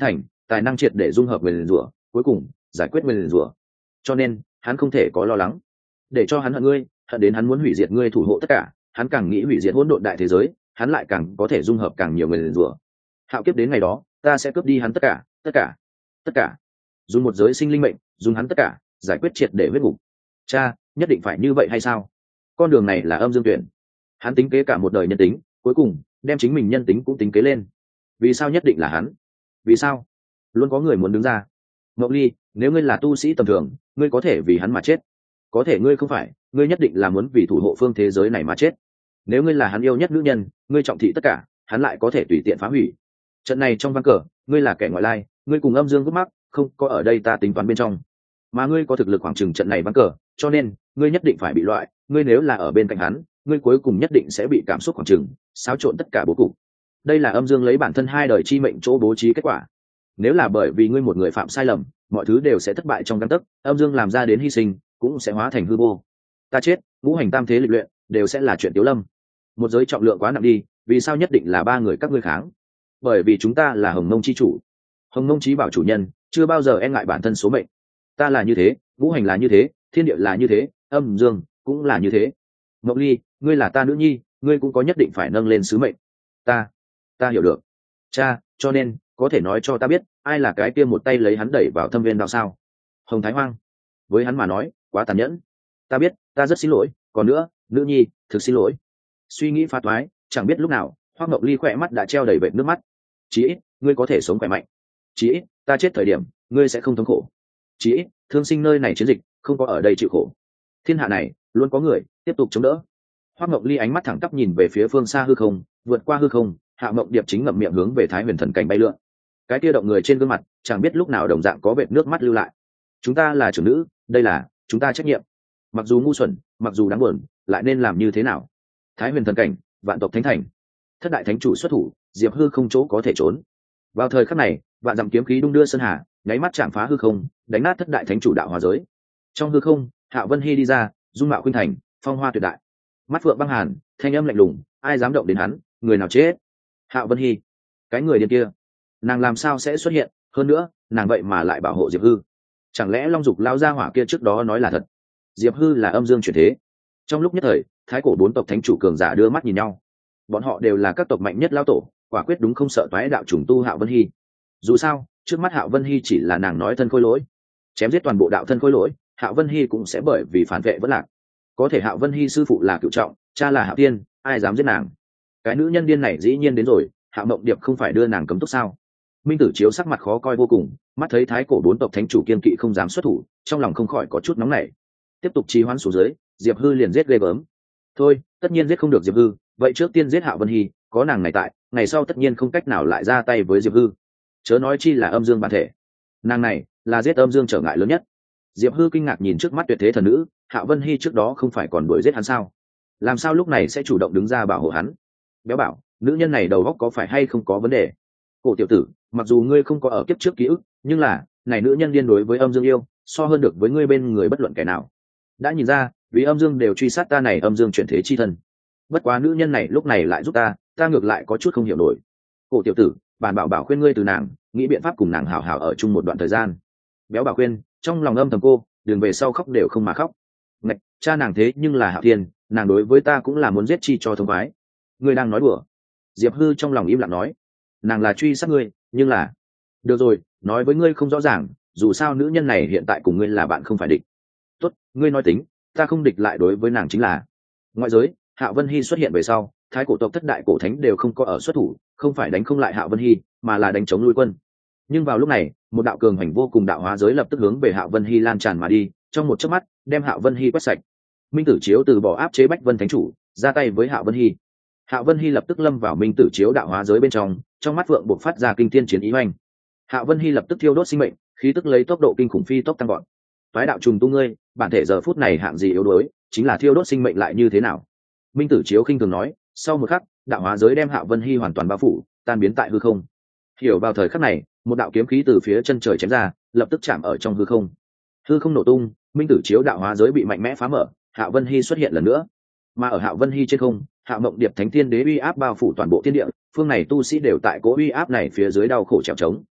tài năng triệt để dung hợp nguyền rủa, cuối cùng giải quyết nguyền rủa. Cho nên hắn không thể có lo lắng để cho hắn hận ngươi, hận đến hắn muốn hủy diệt ngươi thủ hộ tất cả. Hắn càng nghĩ hủy diệt hỗn độn đại thế giới, hắn lại càng có thể dung hợp càng nhiều nguyền rủa. Hạo kiếp đến ngày đó, ta sẽ cướp đi hắn tất cả, tất cả, tất cả, dùng một giới sinh linh mệnh, dùng hắn tất cả giải quyết triệt để huyết ngục. Cha, nhất định phải như vậy hay sao? Con đường này là âm dương tuyển. Hắn tính kế cả một đời nhân tính, cuối cùng đem chính mình nhân tính cũng tính kế lên. Vì sao nhất định là hắn? Vì sao luôn có người muốn đứng ra? Ngọc Ly, nếu ngươi là tu sĩ tầm thường, ngươi có thể vì hắn mà chết. Có thể ngươi không phải, ngươi nhất định là muốn vì thủ hộ phương thế giới này mà chết. Nếu ngươi là hắn yêu nhất nữ nhân, ngươi trọng thị tất cả, hắn lại có thể tùy tiện phá hủy. Trận này trong ván cờ, ngươi là kẻ ngoại lai, ngươi cùng âm dương gút mắc, không có ở đây ta tính toán bên trong. Mà ngươi có thực lực khoảng chừng trận này ván cờ, cho nên ngươi nhất định phải bị loại. Ngươi nếu là ở bên cạnh hắn, ngươi cuối cùng nhất định sẽ bị cảm xúc khoảng chừng xáo trộn tất cả bố cục. Đây là âm dương lấy bản thân hai đời chi mệnh chỗ bố trí kết quả. Nếu là bởi vì ngươi một người phạm sai lầm, mọi thứ đều sẽ thất bại trong gang tấc, âm dương làm ra đến hy sinh cũng sẽ hóa thành hư vô. Ta chết, ngũ hành tam thế lịch luyện đều sẽ là chuyện tiếu lâm. Một giới trọng lượng quá nặng đi, vì sao nhất định là ba người các ngươi kháng? Bởi vì chúng ta là Hồng Mông chi chủ. Hồng Mông chí bảo chủ nhân chưa bao giờ e ngại bản thân số mệnh. Ta là như thế, ngũ hành là như thế, thiên địa là như thế, âm dương cũng là như thế. Ngọc Ly, ngươi là ta nữ nhi, ngươi cũng có nhất định phải nâng lên sứ mệnh. Ta, ta hiểu được. Cha, cho nên có thể nói cho ta biết, ai là cái kia một tay lấy hắn đẩy vào thâm viên đạo sao? Hồng Thái Hoang. Với hắn mà nói, quá tàn nhẫn. Ta biết, ta rất xin lỗi, còn nữa, nữ nhi, thực xin lỗi. Suy nghĩ phá toái, chẳng biết lúc nào, Hoắc Ngọc Ly khỏe mắt đã treo đầy vệt nước mắt. Chí ít, ngươi có thể sống khỏe mạnh. Chí ít, ta chết thời điểm, ngươi sẽ không thống khổ. Chí ít, thương sinh nơi này chiến dịch, không có ở đây chịu khổ. Thiên hạ này, luôn có người tiếp tục chống đỡ. Hoắc Ngọc Ly ánh mắt thẳng tắp nhìn về phía phương xa hư không, vượt qua hư không, Hạ Mộng Điệp chính ngậm miệng hướng về Thái Huyền Thần Cảnh bay lượn. Cái kia động người trên gương mặt, chẳng biết lúc nào đồng dạng có vệt nước mắt lưu lại. Chúng ta là trưởng nữ, đây là chúng ta trách nhiệm. Mặc dù ngu xuẩn, mặc dù đáng buồn, lại nên làm như thế nào? Thái Huyền Thần Cảnh, vạn tộc thánh thành, thất đại thánh chủ xuất thủ, Diệp Hư không chỗ có thể trốn. Vào thời khắc này, vạn dặm kiếm khí đung đưa sơn hà, nháy mắt chạm phá hư không, đánh nát thất đại thánh chủ đạo hóa giới. Trong hư không, Hạo Vân Hy đi ra, dung mạo khuynh thành, phong hoa tuyệt đại, mắt phượng băng hàn, thanh âm lạnh lùng, ai dám động đến hắn, người nào chết. Hạo Vân Hy, cái người điên kia, nàng làm sao sẽ xuất hiện? Hơn nữa, nàng vậy mà lại bảo hộ Diệp Hư. Chẳng lẽ Long Dục lao ra hỏa kia trước đó nói là thật? Diệp Hư là âm dương chuyển thế. Trong lúc nhất thời, thái cổ bốn tộc thánh chủ cường giả đưa mắt nhìn nhau. Bọn họ đều là các tộc mạnh nhất lao tổ, quả quyết đúng không sợ toái đạo trùng tu Hạo Vân Hy. Dù sao, trước mắt Hạo Vân Hy chỉ là nàng nói thân khôi lỗi, chém giết toàn bộ đạo thân khôi lỗi, Hạo Vân Hy cũng sẽ bởi vì phản vệ vẫn lạc. Có thể Hạo Vân Hy sư phụ là cựu trọng, cha là Hạo Tiên, ai dám giết nàng? Cái nữ nhân điên này dĩ nhiên đến rồi, Hạo Mộng Điệp không phải đưa nàng cấm túc sao? Minh Tử Chiếu sắc mặt khó coi vô cùng, mắt thấy thái cổ bốn tộc thánh chủ kiên kỵ không dám xuất thủ, trong lòng không khỏi có chút nóng nảy. Tiếp tục trì hoãn xuống dưới, Diệp Hư liền giết ghê gớm. Thôi, tất nhiên giết không được Diệp Hư, vậy trước tiên giết Hạo Vân Hy, có nàng này tại, ngày sau tất nhiên không cách nào lại ra tay với Diệp Hư. Chớ nói chi là âm dương bản thể, nàng này là giết âm dương trở ngại lớn nhất. Diệp Hư kinh ngạc nhìn trước mắt tuyệt thế thần nữ, Hạo Vân Hy trước đó không phải còn đuổi giết hắn sao? Làm sao lúc này sẽ chủ động đứng ra bảo hộ hắn? Béo bảo, nữ nhân này đầu óc có phải hay không có vấn đề? Cổ tiểu tử, mặc dù ngươi không có ở kiếp trước ký ức, nhưng là này nữ nhân liên đối với âm dương yêu, so hơn được với ngươi bên người bất luận kẻ nào. Đã nhìn ra, vì âm dương đều truy sát ta này âm dương chuyển thế chi thân. Bất quá nữ nhân này lúc này lại giúp ta, ta ngược lại có chút không hiểu nổi. Cổ tiểu tử, bản bảo bảo khuyên ngươi từ nàng, nghĩ biện pháp cùng nàng hảo hảo ở chung một đoạn thời gian. Béo bảo khuyên, trong lòng âm thầm cô, đường về sau khóc đều không mà khóc. Ngạch, cha nàng thế nhưng là Hạo Thiên, nàng đối với ta cũng là muốn giết chi cho thông khoái. Ngươi đang nói đùa? Diệp Hư trong lòng im lặng nói, nàng là truy sát ngươi, nhưng là được rồi, nói với ngươi không rõ ràng, dù sao nữ nhân này hiện tại cùng ngươi là bạn không phải địch. Tốt, ngươi nói tính, ta không địch lại đối với nàng chính là. Ngoại giới, Hạo Vân Hy xuất hiện về sau, thái cổ tộc thất đại cổ thánh đều không có ở xuất thủ, không phải đánh không lại Hạo Vân Hy, mà là đánh chống lui quân. Nhưng vào lúc này, một đạo cường hành vô cùng đạo hóa giới lập tức hướng về Hạo Vân Hy lan tràn mà đi, trong một chớp mắt, đem Hạo Vân Hy quét sạch. Minh Tử Chiếu từ bỏ áp chế Bách Vân Thánh chủ, ra tay với Hạo Vân Hy. Hạo Vân Hy lập tức lâm vào Minh Tử Chiếu đạo hóa giới bên trong, trong mắt vượng bộc phát ra kinh thiên chiến ý hoành. Hạo Vân Hy lập tức thiêu đốt sinh mệnh, khí tức lấy tốc độ kinh khủng phi tốc tăng gọn. Phái đạo trùng tu ngươi, bản thể giờ phút này hạng gì yếu đuối, chính là thiêu đốt sinh mệnh lại như thế nào? Minh Tử Chiếu khinh thường nói, sau một khắc, đạo hóa giới đem Hạo Vân Hy hoàn toàn bao phủ, tan biến tại hư không. Hiểu vào thời khắc này, một đạo kiếm khí từ phía chân trời chém ra, lập tức chạm ở trong hư không. Hư không nổ tung, Minh Tử Chiếu đạo hóa giới bị mạnh mẽ phá mở, Hạo Vân Hy xuất hiện lần nữa. Mà ở Hạo Vân Hy trên không, Hạo Mộng Điệp Thánh Thiên Đế uy áp bao phủ toàn bộ thiên địa, phương này tu sĩ đều tại cố uy áp này phía dưới đau khổ trèo trống.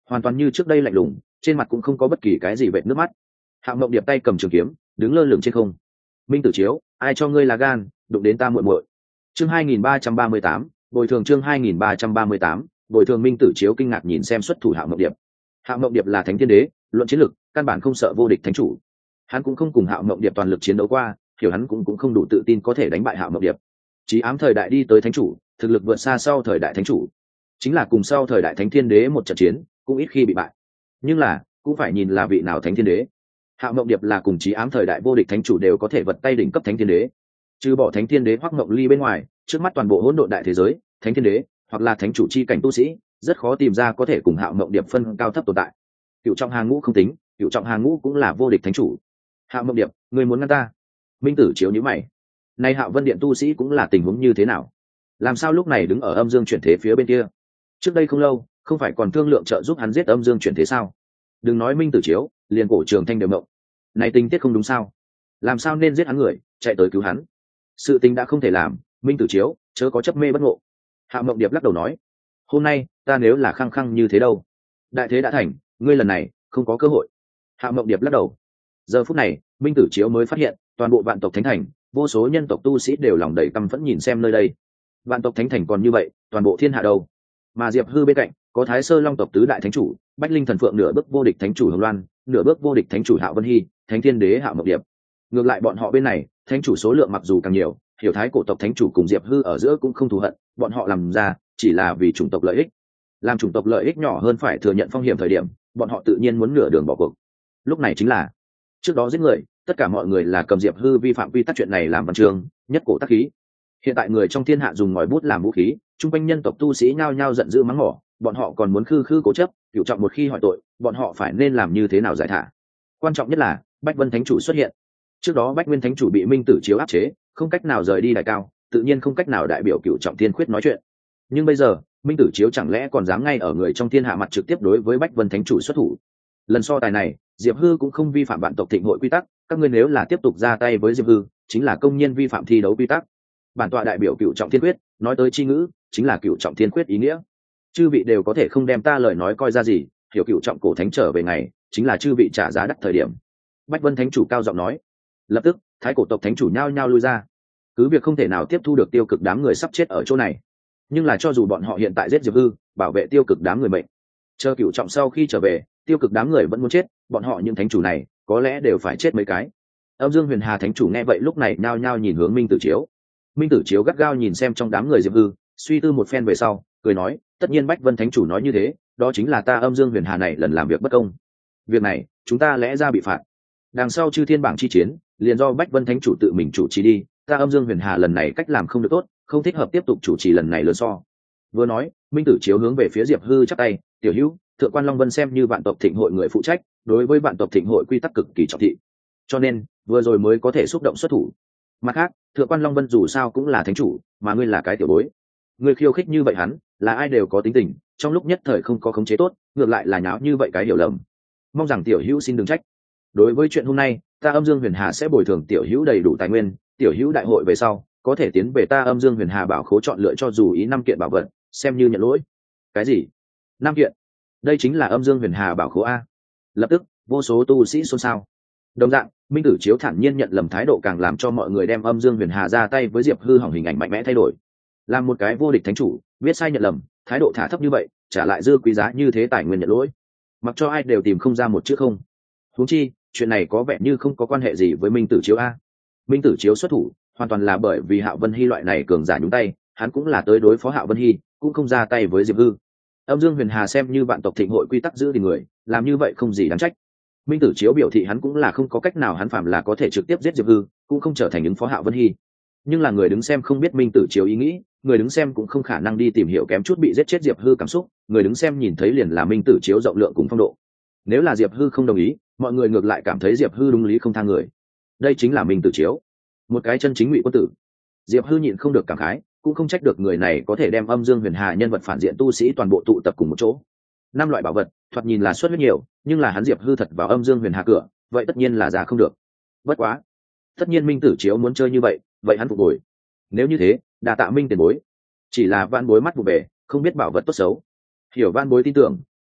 hoàn toàn như trước đây lạnh lùng, trên mặt cũng không có bất kỳ cái gì vệt nước mắt. Hạo Mộng Điệp tay cầm trường kiếm, đứng lơ lửng trên không. Minh Tử Chiếu, ai cho ngươi là gan, đụng đến ta muội muội. Chương hai nghìn ba trăm ba mươi tám, bồi thường chương hai nghìn ba trăm ba mươi tám, bồi thường. Minh Tử Chiếu kinh ngạc nhìn xem xuất thủ Hạo Mộng Điệp. Hạo Mộng Điệp là Thánh Thiên Đế, luận chiến lực, căn bản không sợ vô địch thánh chủ. Hắn cũng không cùng Hạo Mộng Điệp toàn lực chiến đấu qua, hiểu hắn cũng cũng không đủ tự tin có thể đánh bại Hạo Mộng Điệp. Chí ám thời đại đi tới thánh chủ, thực lực vượt xa sau thời đại thánh chủ. Chính là cùng sau thời đại Thánh Thiên Đế một trận chiến, cũng ít khi bị bại. Nhưng là, cũng phải nhìn là vị nào Thánh Thiên Đế. Hạo Mộng Điệp là cùng chí ám thời đại vô địch thánh chủ đều có thể vật tay đỉnh cấp Thánh Thiên Đế. Trừ bỏ Thánh Thiên Đế Hoắc Mộng Ly bên ngoài, trước mắt toàn bộ hỗn độn đại thế giới, Thánh Thiên Đế hoặc là thánh chủ chi cảnh tu sĩ, rất khó tìm ra có thể cùng Hạo Mộng Điệp phân cao thấp tồn tại. Cựu trọng hàng ngũ không tính, cựu trọng hàng ngũ cũng là vô địch thánh chủ. Hạo Mộng Điệp, người muốn ngăn ta? Minh Tử Chiếu nhíu mày. Nay Hạo Vân Điện tu sĩ cũng là tình huống như thế nào? Làm sao lúc này đứng ở âm dương chuyển thế phía bên kia? Trước đây không lâu, không phải còn thương lượng trợ giúp hắn giết âm dương chuyển thế sao? Đừng nói Minh Tử Chiếu, liền Cổ Trường Thanh đều mộng. Này tình tiết không đúng sao? Làm sao nên giết hắn người, chạy tới cứu hắn? Sự tình đã không thể làm, Minh Tử Chiếu, chớ có chấp mê bất ngộ. Hạo Mộng Điệp lắc đầu nói, hôm nay ta nếu là khăng khăng như thế đâu? Đại thế đã thành, ngươi lần này không có cơ hội. Hạo Mộng Điệp lắc đầu. Giờ phút này, Minh Tử Chiếu mới phát hiện, toàn bộ vạn tộc thánh thành, vô số nhân tộc tu sĩ đều lòng đầy căm phẫn nhìn xem nơi đây. Vạn tộc thánh thành còn như vậy, toàn bộ thiên hạ đâu? Mà Diệp Hư bên cạnh, có Thái Sơ Long tộc tứ đại thánh chủ, Bách Linh Thần Phượng nửa bước vô địch thánh chủ Hồng Loan, nửa bước vô địch thánh chủ Hạo Vân Hy, Thánh Thiên Đế Hạo Mộng Điệp. Ngược lại bọn họ bên này, thánh chủ số lượng mặc dù càng nhiều, hiểu Thái cổ tộc thánh chủ cùng Diệp Hư ở giữa cũng không thù hận, bọn họ làm ra chỉ là vì chủng tộc lợi ích. Làm chủng tộc lợi ích nhỏ hơn phải thừa nhận phong hiểm thời điểm, bọn họ tự nhiên muốn nửa đường bỏ cuộc. Lúc này chính là trước đó giết người, tất cả mọi người là cầm Diệp Hư vi phạm quy tắc chuyện này làm văn chương, nhất cổ tác khí. Hiện tại người trong thiên hạ dùng ngòi bút làm vũ khí, trung quanh nhân tộc tu sĩ nhao nhao giận dữ mắng mỏ, bọn họ còn muốn khư khư cố chấp, cửu trọng một khi hỏi tội, bọn họ phải nên làm như thế nào giải thả. Quan trọng nhất là Bách Vân Thánh chủ xuất hiện. Trước đó Bách Nguyên Thánh chủ bị Minh Tử Chiếu áp chế, không cách nào rời đi đại cao, tự nhiên không cách nào đại biểu cửu trọng thiên khuyết nói chuyện. Nhưng bây giờ, Minh Tử Chiếu chẳng lẽ còn dám ngay ở người trong thiên hạ mặt trực tiếp đối với Bách Vân Thánh chủ xuất thủ. Lần so tài này, Diệp Hư cũng không vi phạm vạn tộc thịnh hội quy tắc, các ngươi nếu là tiếp tục ra tay với Diệp Hư, chính là công nhiên vi phạm thi đấu quy tắc. Bản tọa đại biểu cửu trọng thiên quyết, nói tới chi ngữ, chính là cửu trọng thiên quyết ý nghĩa. Chư vị đều có thể không đem ta lời nói coi ra gì, hiểu cửu trọng cổ thánh trở về ngày, chính là chư vị trả giá đắt thời điểm. Bách Vân Thánh chủ cao giọng nói. Lập tức, Thái cổ tộc thánh chủ nhao nhao lui ra. Cứ việc không thể nào tiếp thu được tiêu cực đám người sắp chết ở chỗ này, nhưng là cho dù bọn họ hiện tại giết Diệp Hư, bảo vệ tiêu cực đám người mệnh, chờ cửu trọng sau khi trở về, tiêu cực đám người vẫn muốn chết, bọn họ những thánh chủ này có lẽ đều phải chết mấy cái. Âm Dương Huyền Hà thánh chủ nghe vậy lúc này nhao nhao nhìn hướng Minh Tử Chiếu. Minh Tử Chiếu gắt gao nhìn xem trong đám người Diệp Hư, suy tư một phen về sau, cười nói, tất nhiên Bách Vân thánh chủ nói như thế, đó chính là ta Âm Dương Huyền Hà này lần làm việc bất công. Việc này, chúng ta lẽ ra bị phạt. Đằng sau chư thiên bảng chi chiến, liền do Bách Vân thánh chủ tự mình chủ trì đi, ta Âm Dương Huyền Hà lần này cách làm không được tốt, không thích hợp tiếp tục chủ trì lần này lớn so. Vừa nói, Minh Tử Chiếu hướng về phía Diệp Hư chắp tay, tiểu hữu, thượng quan Long Vân xem như vạn tộc thịnh hội người phụ trách, đối với vạn tộc thịnh hội quy tắc cực kỳ trọng thị, cho nên vừa rồi mới có thể xúc động xuất thủ. Mặt khác, thượng quan Long Vân dù sao cũng là thánh chủ, mà ngươi là cái tiểu bối, ngươi khiêu khích như vậy hắn, là ai đều có tính tình, trong lúc nhất thời không có khống chế tốt, ngược lại là nháo như vậy cái hiểu lầm. Mong rằng tiểu hữu xin đừng trách. Đối với chuyện hôm nay, ta Âm Dương Huyền Hà sẽ bồi thường tiểu hữu đầy đủ tài nguyên, tiểu hữu đại hội về sau có thể tiến về ta Âm Dương Huyền Hà bảo khố chọn lựa cho dù ý năm kiện bảo vật, xem như nhận lỗi. Cái gì? Năm kiện? Đây chính là Âm Dương Huyền Hà bảo khố a? Lập tức, vô số tu sĩ xôn xao. Đồng dạng, Minh Tử Chiếu thản nhiên nhận lầm thái độ càng làm cho mọi người đem Âm Dương Huyền Hà ra tay với Diệp Hư hỏng hình ảnh mạnh mẽ thay đổi. Làm một cái vô địch thánh chủ, biết sai nhận lầm, thái độ thả thấp như vậy, trả lại dư quý giá như thế tài nguyên nhận lỗi, mặc cho ai đều tìm không ra một chữ không. Huống chi, chuyện này có vẻ như không có quan hệ gì với Minh Tử Chiếu a. Minh Tử Chiếu xuất thủ, hoàn toàn là bởi vì Hạo Vân Hy loại này cường giả nhúng tay, hắn cũng là tới đối phó Hạo Vân Hy, cũng không ra tay với Diệp Hư. Âm Dương Huyền Hà xem như vạn tộc thịnh hội quy tắc giữ thì người, làm như vậy không gì đáng trách. Minh Tử Chiếu biểu thị hắn cũng là không có cách nào, hắn phạm là có thể trực tiếp giết Diệp Hư, cũng không trở thành ứng phó Hạo Vân Hy. Nhưng là người đứng xem không biết Minh Tử Chiếu ý nghĩ, người đứng xem cũng không khả năng đi tìm hiểu kém chút bị giết chết Diệp Hư cảm xúc, người đứng xem nhìn thấy liền là Minh Tử Chiếu rộng lượng cùng phong độ. Nếu là Diệp Hư không đồng ý, mọi người ngược lại cảm thấy Diệp Hư đúng lý không tha người. Đây chính là Minh Tử Chiếu, một cái chân chính ngụy quân tử. Diệp Hư nhịn không được cảm khái, cũng không trách được người này có thể đem Âm Dương Huyền Hà nhân vật phản diện tu sĩ toàn bộ tụ tập cùng một chỗ. Năm loại bảo vật, thoạt nhìn là xuất huyết nhiều, nhưng là hắn Diệp Hư thật vào Âm Dương Huyền Hà cửa, vậy tất nhiên là ra không được. Bất quá, tất nhiên Minh Tử Chiếu muốn chơi như vậy, vậy hắn phục hồi. Nếu như thế, đa tạ Minh tiền bối. Chỉ là van bối mắt vụ về, không biết bảo vật tốt xấu. Hiểu van bối tin tưởng,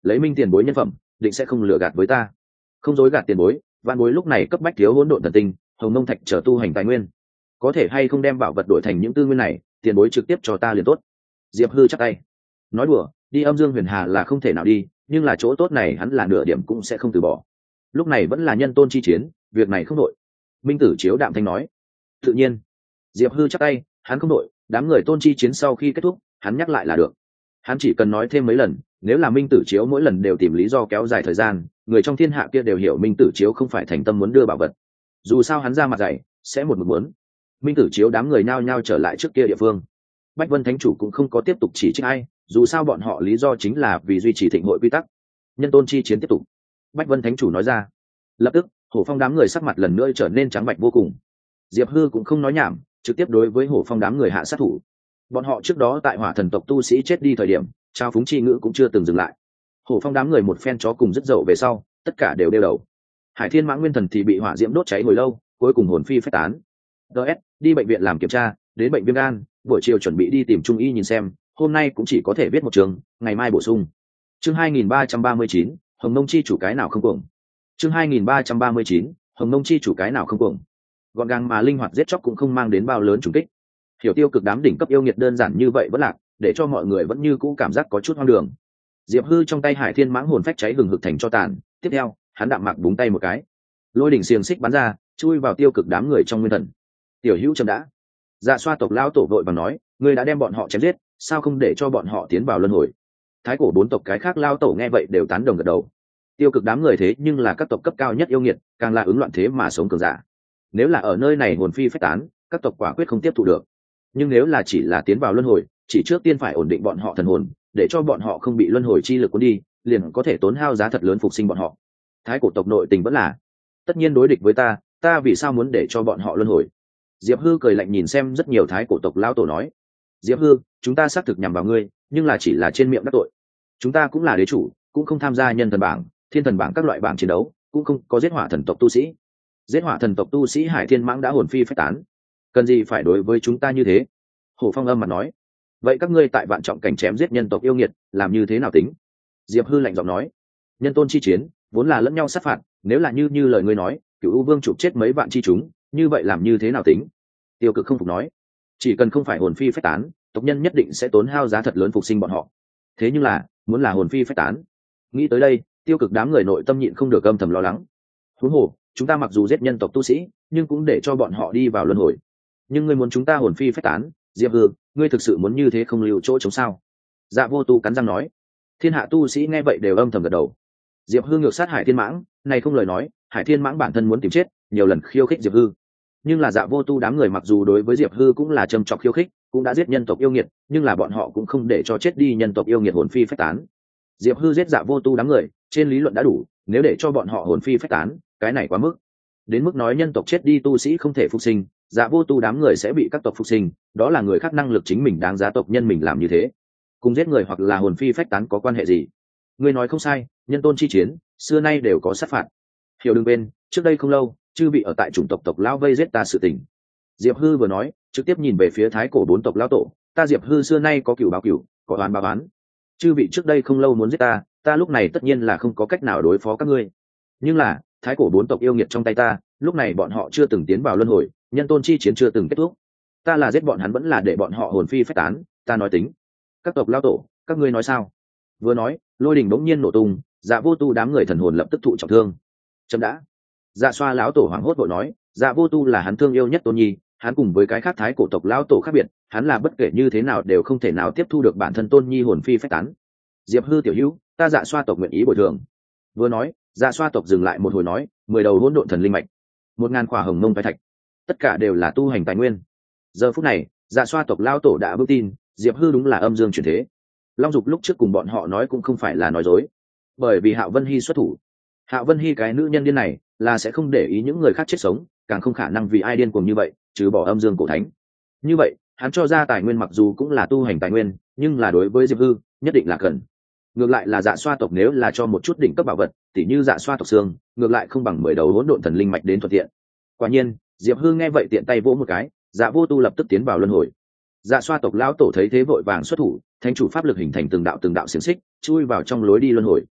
lấy minh tiền bối nhân phẩm định sẽ không lừa gạt với ta. Không dối gạt tiền bối, vạn bối lúc này cấp bách thiếu hỗn độn thần tinh, hồng mông thạch trở tu hành tài nguyên, có thể hay không đem bảo vật đổi thành những tư nguyên này, tiền bối trực tiếp cho ta liền tốt. Diệp Hư chắc tay nói đùa, đi âm dương huyền hà là không thể nào đi, nhưng là chỗ tốt này hắn là nửa điểm cũng sẽ không từ bỏ. Lúc này vẫn là nhân tôn chi chiến, việc này không đội. Minh Tử Chiếu đạm thanh nói. Tự nhiên. Diệp Hư chắc tay, hắn không đội, đám người tôn chi chiến sau khi kết thúc, hắn nhắc lại là được. Hắn chỉ cần nói thêm mấy lần, nếu là Minh Tử Chiếu mỗi lần đều tìm lý do kéo dài thời gian, người trong thiên hạ kia đều hiểu Minh Tử Chiếu không phải thành tâm muốn đưa bảo vật. Dù sao hắn ra mặt dày, sẽ một mực muốn. Minh Tử Chiếu đám người nhao nhao trở lại trước kia địa phương. Bách Vân Thánh chủ cũng không có tiếp tục chỉ trích ai, dù sao bọn họ lý do chính là vì duy trì thịnh hội quy tắc. Nhân tôn chi chiến tiếp tục. Bách Vân Thánh chủ nói ra. Lập tức, Hổ Phong đám người sắc mặt lần nữa trở nên trắng bệch vô cùng. Diệp Hư cũng không nói nhảm, trực tiếp đối với Hổ Phong đám người hạ sát thủ. Bọn họ trước đó tại Hỏa Thần tộc tu sĩ chết đi thời điểm, trao phúng chi ngữ cũng chưa từng dừng lại. Hổ Phong đám người một phen chó cùng rất dậu về sau, tất cả đều đeo đầu. Hải Thiên Mãng Nguyên Thần thì bị hỏa diễm đốt cháy hồi lâu, cuối cùng hồn phi phách tán. đê ét đi bệnh viện làm kiểm tra, đến bệnh viêm gan, buổi chiều chuẩn bị đi tìm trung y nhìn xem, hôm nay cũng chỉ có thể viết một trường, ngày mai bổ sung. Chương hai nghìn ba trăm ba mươi chín, Hồng Nông chi chủ cái nào không cuồng. Chương hai nghìn ba trăm ba mươi chín, Hồng Nông chi chủ cái nào không cuồng. Gọn gàng mà linh hoạt giết chóc cũng không mang đến bao lớn trùng kích. Hiểu Tiêu cực đám đỉnh cấp yêu nghiệt đơn giản như vậy vẫn lạc, để cho mọi người vẫn như cũ cảm giác có chút hoang đường. Diệp Hư trong tay Hải Thiên Mãng hồn phách cháy hừng hực thành cho tàn, tiếp theo, hắn đạm mạc búng tay một cái, lôi đỉnh xiềng xích bắn ra, chui vào tiêu cực đám người trong nguyên thần. Tiểu Hữu chậm đã. Dạ Xoa tộc lão tổ vội vàng nói, ngươi đã đem bọn họ chém giết, sao không để cho bọn họ tiến vào luân hồi? Thái cổ bốn tộc cái khác lao tổ nghe vậy đều tán đồng gật đầu. Tiêu cực đám người thế nhưng là các tộc cấp cao nhất yêu nghiệt, càng là ứng loạn thế mà sống cường giả. Nếu là ở nơi này hồn phi phách tán, các tộc quả quyết không tiếp thu được. Nhưng nếu là chỉ là tiến vào luân hồi, chỉ trước tiên phải ổn định bọn họ thần hồn, để cho bọn họ không bị luân hồi chi lực cuốn đi, liền có thể tốn hao giá thật lớn phục sinh bọn họ. Thái cổ tộc nội tình vẫn là tất nhiên đối địch với ta, ta vì sao muốn để cho bọn họ luân hồi? Diệp Hư cười lạnh nhìn xem rất nhiều thái cổ tộc lao tổ nói. Diệp Hư, chúng ta xác thực nhằm vào ngươi, nhưng là chỉ là trên miệng đắc tội. Chúng ta cũng là đế chủ, cũng không tham gia nhân thần bảng, thiên thần bảng các loại bảng chiến đấu, cũng không có giết hỏa thần tộc tu sĩ. Giết hỏa thần tộc tu sĩ Hải Thiên Mãng đã hồn phi phách tán, cần gì phải đối với chúng ta như thế? Hổ Phong âm mặt nói. Vậy các ngươi tại vạn trọng cảnh chém giết nhân tộc yêu nghiệt, làm như thế nào tính? Diệp Hư lạnh giọng nói. Nhân tôn chi chiến, vốn là lẫn nhau sát phạt, nếu là như như lời ngươi nói, Cửu U Vương chụp chết mấy vạn chi chúng, như vậy làm như thế nào tính? Tiêu Cực không phục nói. Chỉ cần không phải hồn phi phách tán, tộc nhân nhất định sẽ tốn hao giá thật lớn phục sinh bọn họ. Thế nhưng là, muốn là hồn phi phách tán. Nghĩ tới đây, Tiêu Cực đám người nội tâm nhịn không được âm thầm lo lắng. Huống hồ, chúng ta mặc dù giết nhân tộc tu sĩ, nhưng cũng để cho bọn họ đi vào luân hồi. Nhưng ngươi muốn chúng ta hồn phi phách tán, Diệp Hư, ngươi thực sự muốn như thế không lưu chỗ chống sao? Dạ Vô Tu cắn răng nói. Thiên hạ tu sĩ nghe vậy đều âm thầm gật đầu. Diệp Hư ngược sát Hải Thiên Mãng, này không lời nói, Hải Thiên Mãng bản thân muốn tìm chết, nhiều lần khiêu khích Diệp Hư. Nhưng là Dạ Vô Tu đám người mặc dù đối với Diệp Hư cũng là châm chọc khiêu khích, cũng đã giết nhân tộc yêu nghiệt, nhưng là bọn họ cũng không để cho chết đi nhân tộc yêu nghiệt hồn phi phách tán. Diệp Hư giết Dạ Vô Tu đám người, trên lý luận đã đủ, nếu để cho bọn họ hồn phi phách tán, cái này quá mức. Đến mức nói nhân tộc chết đi tu sĩ không thể phục sinh, Dạ Vô Tu đám người sẽ bị các tộc phục sinh, đó là người khác năng lực chính mình đáng giá tộc nhân mình làm như thế. Cùng giết người hoặc là hồn phi phách tán có quan hệ gì? Ngươi nói không sai, nhân tôn chi chiến, xưa nay đều có sát phạt. Hiểu đừng bên, trước đây không lâu, chư vị ở tại chủng tộc tộc lão vây giết ta sự tình. Diệp Hư vừa nói, trực tiếp nhìn về phía thái cổ bốn tộc lão tổ, ta Diệp Hư xưa nay có cửu báo cửu, có oán báo oán. Chư vị trước đây không lâu muốn giết ta, ta lúc này tất nhiên là không có cách nào đối phó các ngươi. Nhưng là, thái cổ bốn tộc yêu nghiệt trong tay ta, lúc này bọn họ chưa từng tiến vào luân hồi, nhân tôn chi chiến chưa từng kết thúc. Ta là giết bọn hắn vẫn là để bọn họ hồn phi phách tán, ta nói tính. Các tộc lão tổ, các ngươi nói sao? Vừa nói, lôi đình bỗng nhiên nổ tung, Dạ Vô Tu đám người thần hồn lập tức thụ trọng thương. Chấm đã. Dạ Xoa lão tổ hoảng hốt vội nói, Dạ Vô Tu là hắn thương yêu nhất Tôn Nhi, hắn cùng với cái khác thái cổ tộc lão tổ khác biệt, hắn là bất kể như thế nào đều không thể nào tiếp thu được bản thân Tôn Nhi hồn phi phách tán. Diệp Hư tiểu hữu, ta Dạ Xoa tộc nguyện ý bồi thường. Vừa nói, Dạ Xoa tộc dừng lại một hồi nói, mười đầu hỗn độn thần linh mạch, một ngàn khỏa hồng mông phái thạch, tất cả đều là tu hành tài nguyên. Giờ phút này, Dạ Xoa tộc lão tổ đã bước tin, Diệp Hư đúng là âm dương chuyển thế. Long Dục lúc trước cùng bọn họ nói cũng không phải là nói dối, bởi vì Hạo Vân Hi xuất thủ. Hạo Vân Hi cái nữ nhân điên này là sẽ không để ý những người khác chết sống, càng không khả năng vì ai điên cuồng như vậy, trừ bỏ âm dương cổ thánh. Như vậy, hắn cho ra tài nguyên mặc dù cũng là tu hành tài nguyên, nhưng là đối với Diệp Hư, nhất định là cần. Ngược lại là Dạ Xoa tộc nếu là cho một chút đỉnh cấp bảo vật, tỉ như Dạ Xoa tộc xương, ngược lại không bằng mười đầu hỗn độn thần linh mạch đến thuận tiện. Quả nhiên, Diệp Hư nghe vậy tiện tay vỗ một cái, Dạ Vô Tu lập tức tiến vào luân hồi. Dạ Xoa tộc lão tổ thấy thế vội vàng xuất thủ, thánh chủ pháp lực hình thành từng đạo từng đạo xiềng xích, chui vào trong lối đi luân hồi,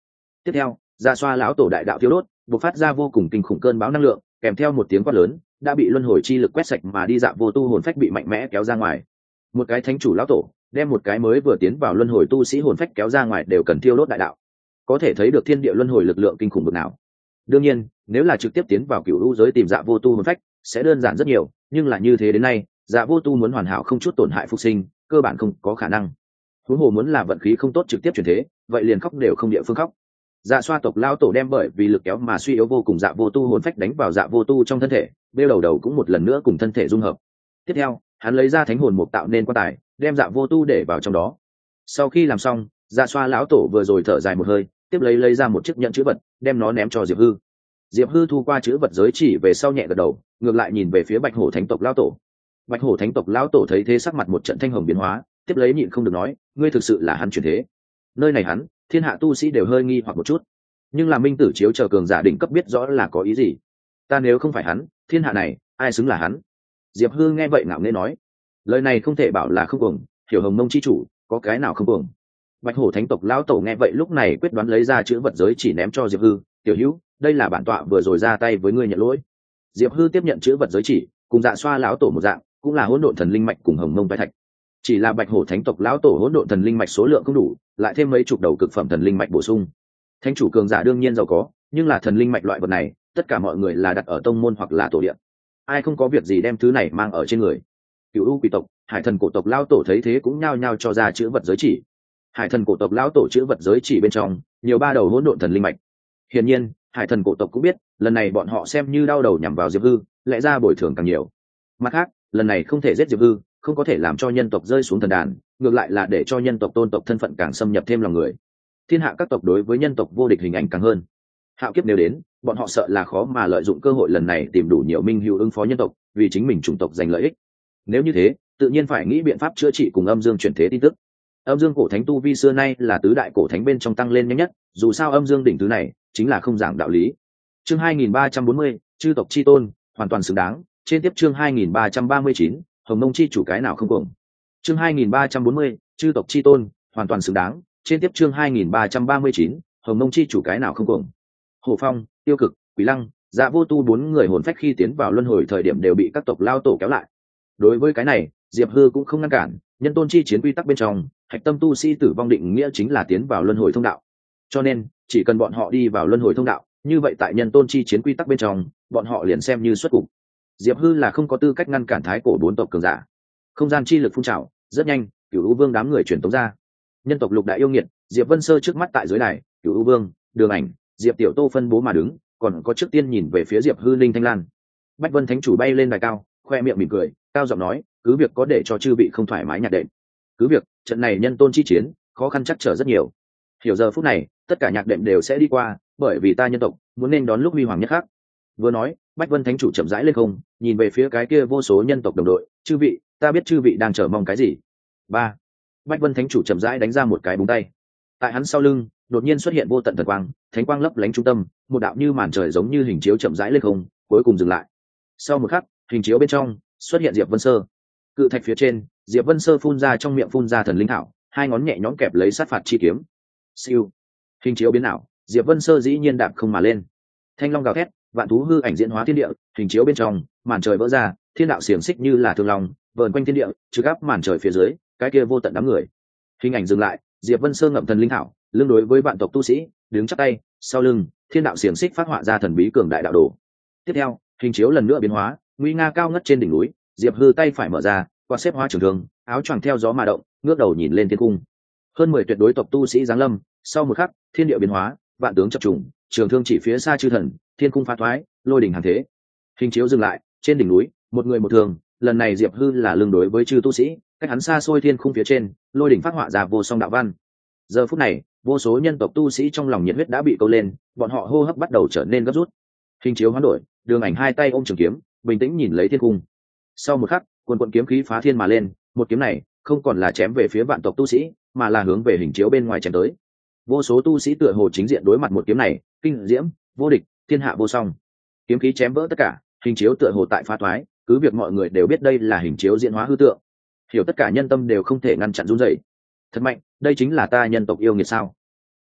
Tiếp theo, Dạ Xoa lão tổ đại đạo thiêu đốt, bộc phát ra vô cùng kinh khủng cơn bão năng lượng, kèm theo một tiếng quát lớn, đã bị luân hồi chi lực quét sạch mà đi Dạ Vô Tu hồn phách bị mạnh mẽ kéo ra ngoài. Một cái thánh chủ lão tổ, đem một cái mới vừa tiến vào luân hồi tu sĩ hồn phách kéo ra ngoài đều cần thiêu đốt đại đạo. Có thể thấy được thiên địa luân hồi lực lượng kinh khủng bậc nào. Đương nhiên, nếu là trực tiếp tiến vào cửu u giới tìm Dạ Vô Tu hồn phách, sẽ đơn giản rất nhiều, nhưng là như thế đến nay, Dạ Vô Tu muốn hoàn hảo không chút tổn hại phục sinh, cơ bản không có khả năng. Huống hồ muốn là vận khí không tốt trực tiếp chuyển thế, vậy liền khóc đều không địa phương khóc. Dạ Xoa tộc lão tổ đem bởi vì lực kéo mà suy yếu vô cùng Dạ Vô Tu hồn phách đánh vào Dạ Vô Tu trong thân thể, bêu đầu đầu cũng một lần nữa cùng thân thể dung hợp. Tiếp theo, hắn lấy ra thánh hồn mục tạo nên quan tài, đem Dạ Vô Tu để vào trong đó. Sau khi làm xong, Dạ Xoa lão tổ vừa rồi thở dài một hơi, tiếp lấy lấy ra một chiếc nhẫn chữ vật, đem nó ném cho Diệp Hư. Diệp Hư thu qua chữ vật giới chỉ về sau nhẹ gật đầu, ngược lại nhìn về phía Bạch Hổ Thánh tộc lão tổ. Bạch Hổ Thánh tộc lão tổ thấy thế sắc mặt một trận thanh hồng biến hóa, tiếp lấy nhịn không được nói, ngươi thực sự là hắn chuyển thế. Nơi này hắn, thiên hạ tu sĩ đều hơi nghi hoặc một chút, nhưng là minh tử chiếu chờ cường giả đỉnh cấp biết rõ là có ý gì. Ta nếu không phải hắn, thiên hạ này ai xứng là hắn? Diệp Hư nghe vậy ngạo nghễ nói, lời này không thể bảo là không cuồng, hiểu Hồng Mông chi chủ, có cái nào không cuồng. Bạch Hổ Thánh tộc lão tổ nghe vậy lúc này quyết đoán lấy ra chữ vật giới chỉ ném cho Diệp Hư, tiểu hữu, đây là bản tọa vừa rồi ra tay với ngươi nhận lỗi. Diệp Hư tiếp nhận chữ vật giới chỉ, cùng Dạ Xoa lão tổ một dạng, cũng là hỗn độn thần linh mạch cùng Hồng Mông vai thạch. Chỉ là Bạch Hổ Thánh tộc lão tổ hỗn độn thần linh mạch số lượng không đủ, lại thêm mấy chục đầu cực phẩm thần linh mạch bổ sung. Thánh chủ cường giả đương nhiên giàu có, nhưng là thần linh mạch loại vật này, tất cả mọi người là đặt ở tông môn hoặc là tổ điện. Ai không có việc gì đem thứ này mang ở trên người. Cửu U quỷ tộc, Hải thần cổ tộc lão tổ thấy thế cũng nhao nhao cho ra chữ vật giới chỉ. Hải thần cổ tộc lão tổ chữ vật giới chỉ bên trong, nhiều ba đầu hỗn độn thần linh mạch. Hiển nhiên, Hải thần cổ tộc cũng biết, lần này bọn họ xem như đau đầu nhằm vào Diệp Hư, lẽ ra bồi thường càng nhiều. Mặt khác, lần này không thể giết Diệp Hư, không có thể làm cho nhân tộc rơi xuống thần đàn, ngược lại là để cho nhân tộc tôn tộc thân phận càng xâm nhập thêm lòng người. Thiên hạ các tộc đối với nhân tộc vô địch hình ảnh càng hơn. Hạo kiếp nếu đến, bọn họ sợ là khó mà lợi dụng cơ hội lần này tìm đủ nhiều minh hữu ứng phó nhân tộc, vì chính mình chủng tộc giành lợi ích. Nếu như thế, tự nhiên phải nghĩ biện pháp chữa trị cùng âm dương chuyển thế tin tức. Âm dương cổ thánh tu vi xưa nay là tứ đại cổ thánh bên trong tăng lên nhanh nhất, dù sao âm dương đỉnh thứ này chính là không giảng đạo lý. Chương hai nghìn ba trăm bốn mươi, chư tộc chi tôn, hoàn toàn xứng đáng. Trên tiếp chương hai nghìn ba trăm ba mươi chín, Hồng Mông chi chủ cái nào không cuồng. Chương hai nghìn ba trăm bốn mươi, chư tộc chi tôn, hoàn toàn xứng đáng. Trên tiếp chương hai nghìn ba trăm ba mươi chín, Hồng Mông chi chủ cái nào không cuồng. Hổ Phong, Tiêu Cực, Quỷ Lăng, Dạ Vô Tu bốn người hồn phách khi tiến vào luân hồi thời điểm đều bị các tộc lao tổ kéo lại. Đối với cái này, Diệp Hư cũng không ngăn cản, nhân tôn chi chiến quy tắc bên trong, hạch tâm tu sĩ tử vong định nghĩa chính là tiến vào luân hồi thông đạo. Cho nên, chỉ cần bọn họ đi vào luân hồi thông đạo, như vậy tại nhân tôn chi chiến quy tắc bên trong, bọn họ liền xem như xuất cục. Diệp Hư là không có tư cách ngăn cản thái cổ bốn tộc cường giả. Không gian chi lực phun trào, rất nhanh, Cửu U Vương đám người truyền tống ra. Nhân tộc lục đại yêu nghiệt, Diệp Vân Sơ trước mắt tại dưới đài, Cửu U Vương, Đường Ảnh, Diệp Tiểu Tô phân bố mà đứng, còn có trước tiên nhìn về phía Diệp Hư Linh Thanh Lan. Bách Vân Thánh chủ bay lên đài cao, khoe miệng mỉm cười, cao giọng nói, cứ việc có để cho chư vị không thoải mái nhạc đệm. Cứ việc, trận này nhân tôn chi chiến, khó khăn chắc trở rất nhiều. Hiểu giờ phút này, tất cả nhạc đệm đều sẽ đi qua, bởi vì ta nhân tộc muốn nên đón lúc huy hoàng nhất khác. Vừa nói, Bách Vân Thánh chủ chậm rãi lên không, nhìn về phía cái kia vô số nhân tộc đồng đội, chư vị, ta biết chư vị đang chờ mong cái gì. Ba. Bách Vân Thánh chủ chậm rãi đánh ra một cái búng tay. Tại hắn sau lưng, đột nhiên xuất hiện vô tận thần quang, thánh quang lấp lánh trung tâm, một đạo như màn trời giống như hình chiếu chậm rãi lên không, cuối cùng dừng lại. Sau một khắc, hình chiếu bên trong xuất hiện Diệp Vân Sơ. Cự thạch phía trên, Diệp Vân Sơ phun ra trong miệng phun ra thần linh thảo, hai ngón nhẹ nhõm kẹp lấy sát phạt chi kiếm. Siêu. Hình chiếu biến ảo, Diệp Vân Sơ dĩ nhiên đạp không mà lên. Thanh long gào thét, vạn thú hư ảnh diễn hóa thiên địa, hình chiếu bên trong, màn trời vỡ ra, thiên đạo xiềng xích như là thương long, vờn quanh thiên địa, trực áp màn trời phía dưới, cái kia vô tận đám người. Hình ảnh dừng lại, Diệp Vân Sơ ngậm thần linh thảo, lưng đối với vạn tộc tu sĩ, đứng chắp tay, sau lưng, thiên đạo xiềng xích phát họa ra thần bí cường đại đạo đồ. Tiếp theo, hình chiếu lần nữa biến hóa, nguy nga cao ngất trên đỉnh núi, Diệp Hư tay phải mở ra, qua xếp hóa trường thương, áo choàng theo gió mà động, ngước đầu nhìn lên thiên cung. Hơn mười tuyệt đối tộc tu sĩ giáng lâm, sau một khắc, thiên địa biến hóa, vạn tướng chập trùng, trường thương chỉ phía xa chư thần, thiên cung phá thoái, lôi đỉnh hàng thế. Hình chiếu dừng lại, trên đỉnh núi, một người một thường, lần này Diệp Hư là lưng đối với chư tu sĩ, cách hắn xa xôi thiên khung phía trên, lôi đỉnh phát họa ra vô song đạo văn. Giờ phút này, vô số nhân tộc tu sĩ trong lòng nhiệt huyết đã bị câu lên, bọn họ hô hấp bắt đầu trở nên gấp rút. Hình chiếu hoán đổi, Đường Ảnh hai tay ôm trường kiếm, bình tĩnh nhìn lấy thiên cung. Sau một khắc, quần quần kiếm khí phá thiên mà lên, một kiếm này không còn là chém về phía vạn tộc tu sĩ, mà là hướng về hình chiếu bên ngoài chém tới. Vô số tu sĩ tựa hồ chính diện đối mặt một kiếm này, kinh diễm, vô địch, thiên hạ vô song. Kiếm khí chém vỡ tất cả, hình chiếu tựa hồ tại phá thoái, cứ việc mọi người đều biết đây là hình chiếu diễn hóa hư tượng, hiểu tất cả nhân tâm đều không thể ngăn chặn run rẩy. Thật mạnh, đây chính là ta nhân tộc yêu nghiệt sao?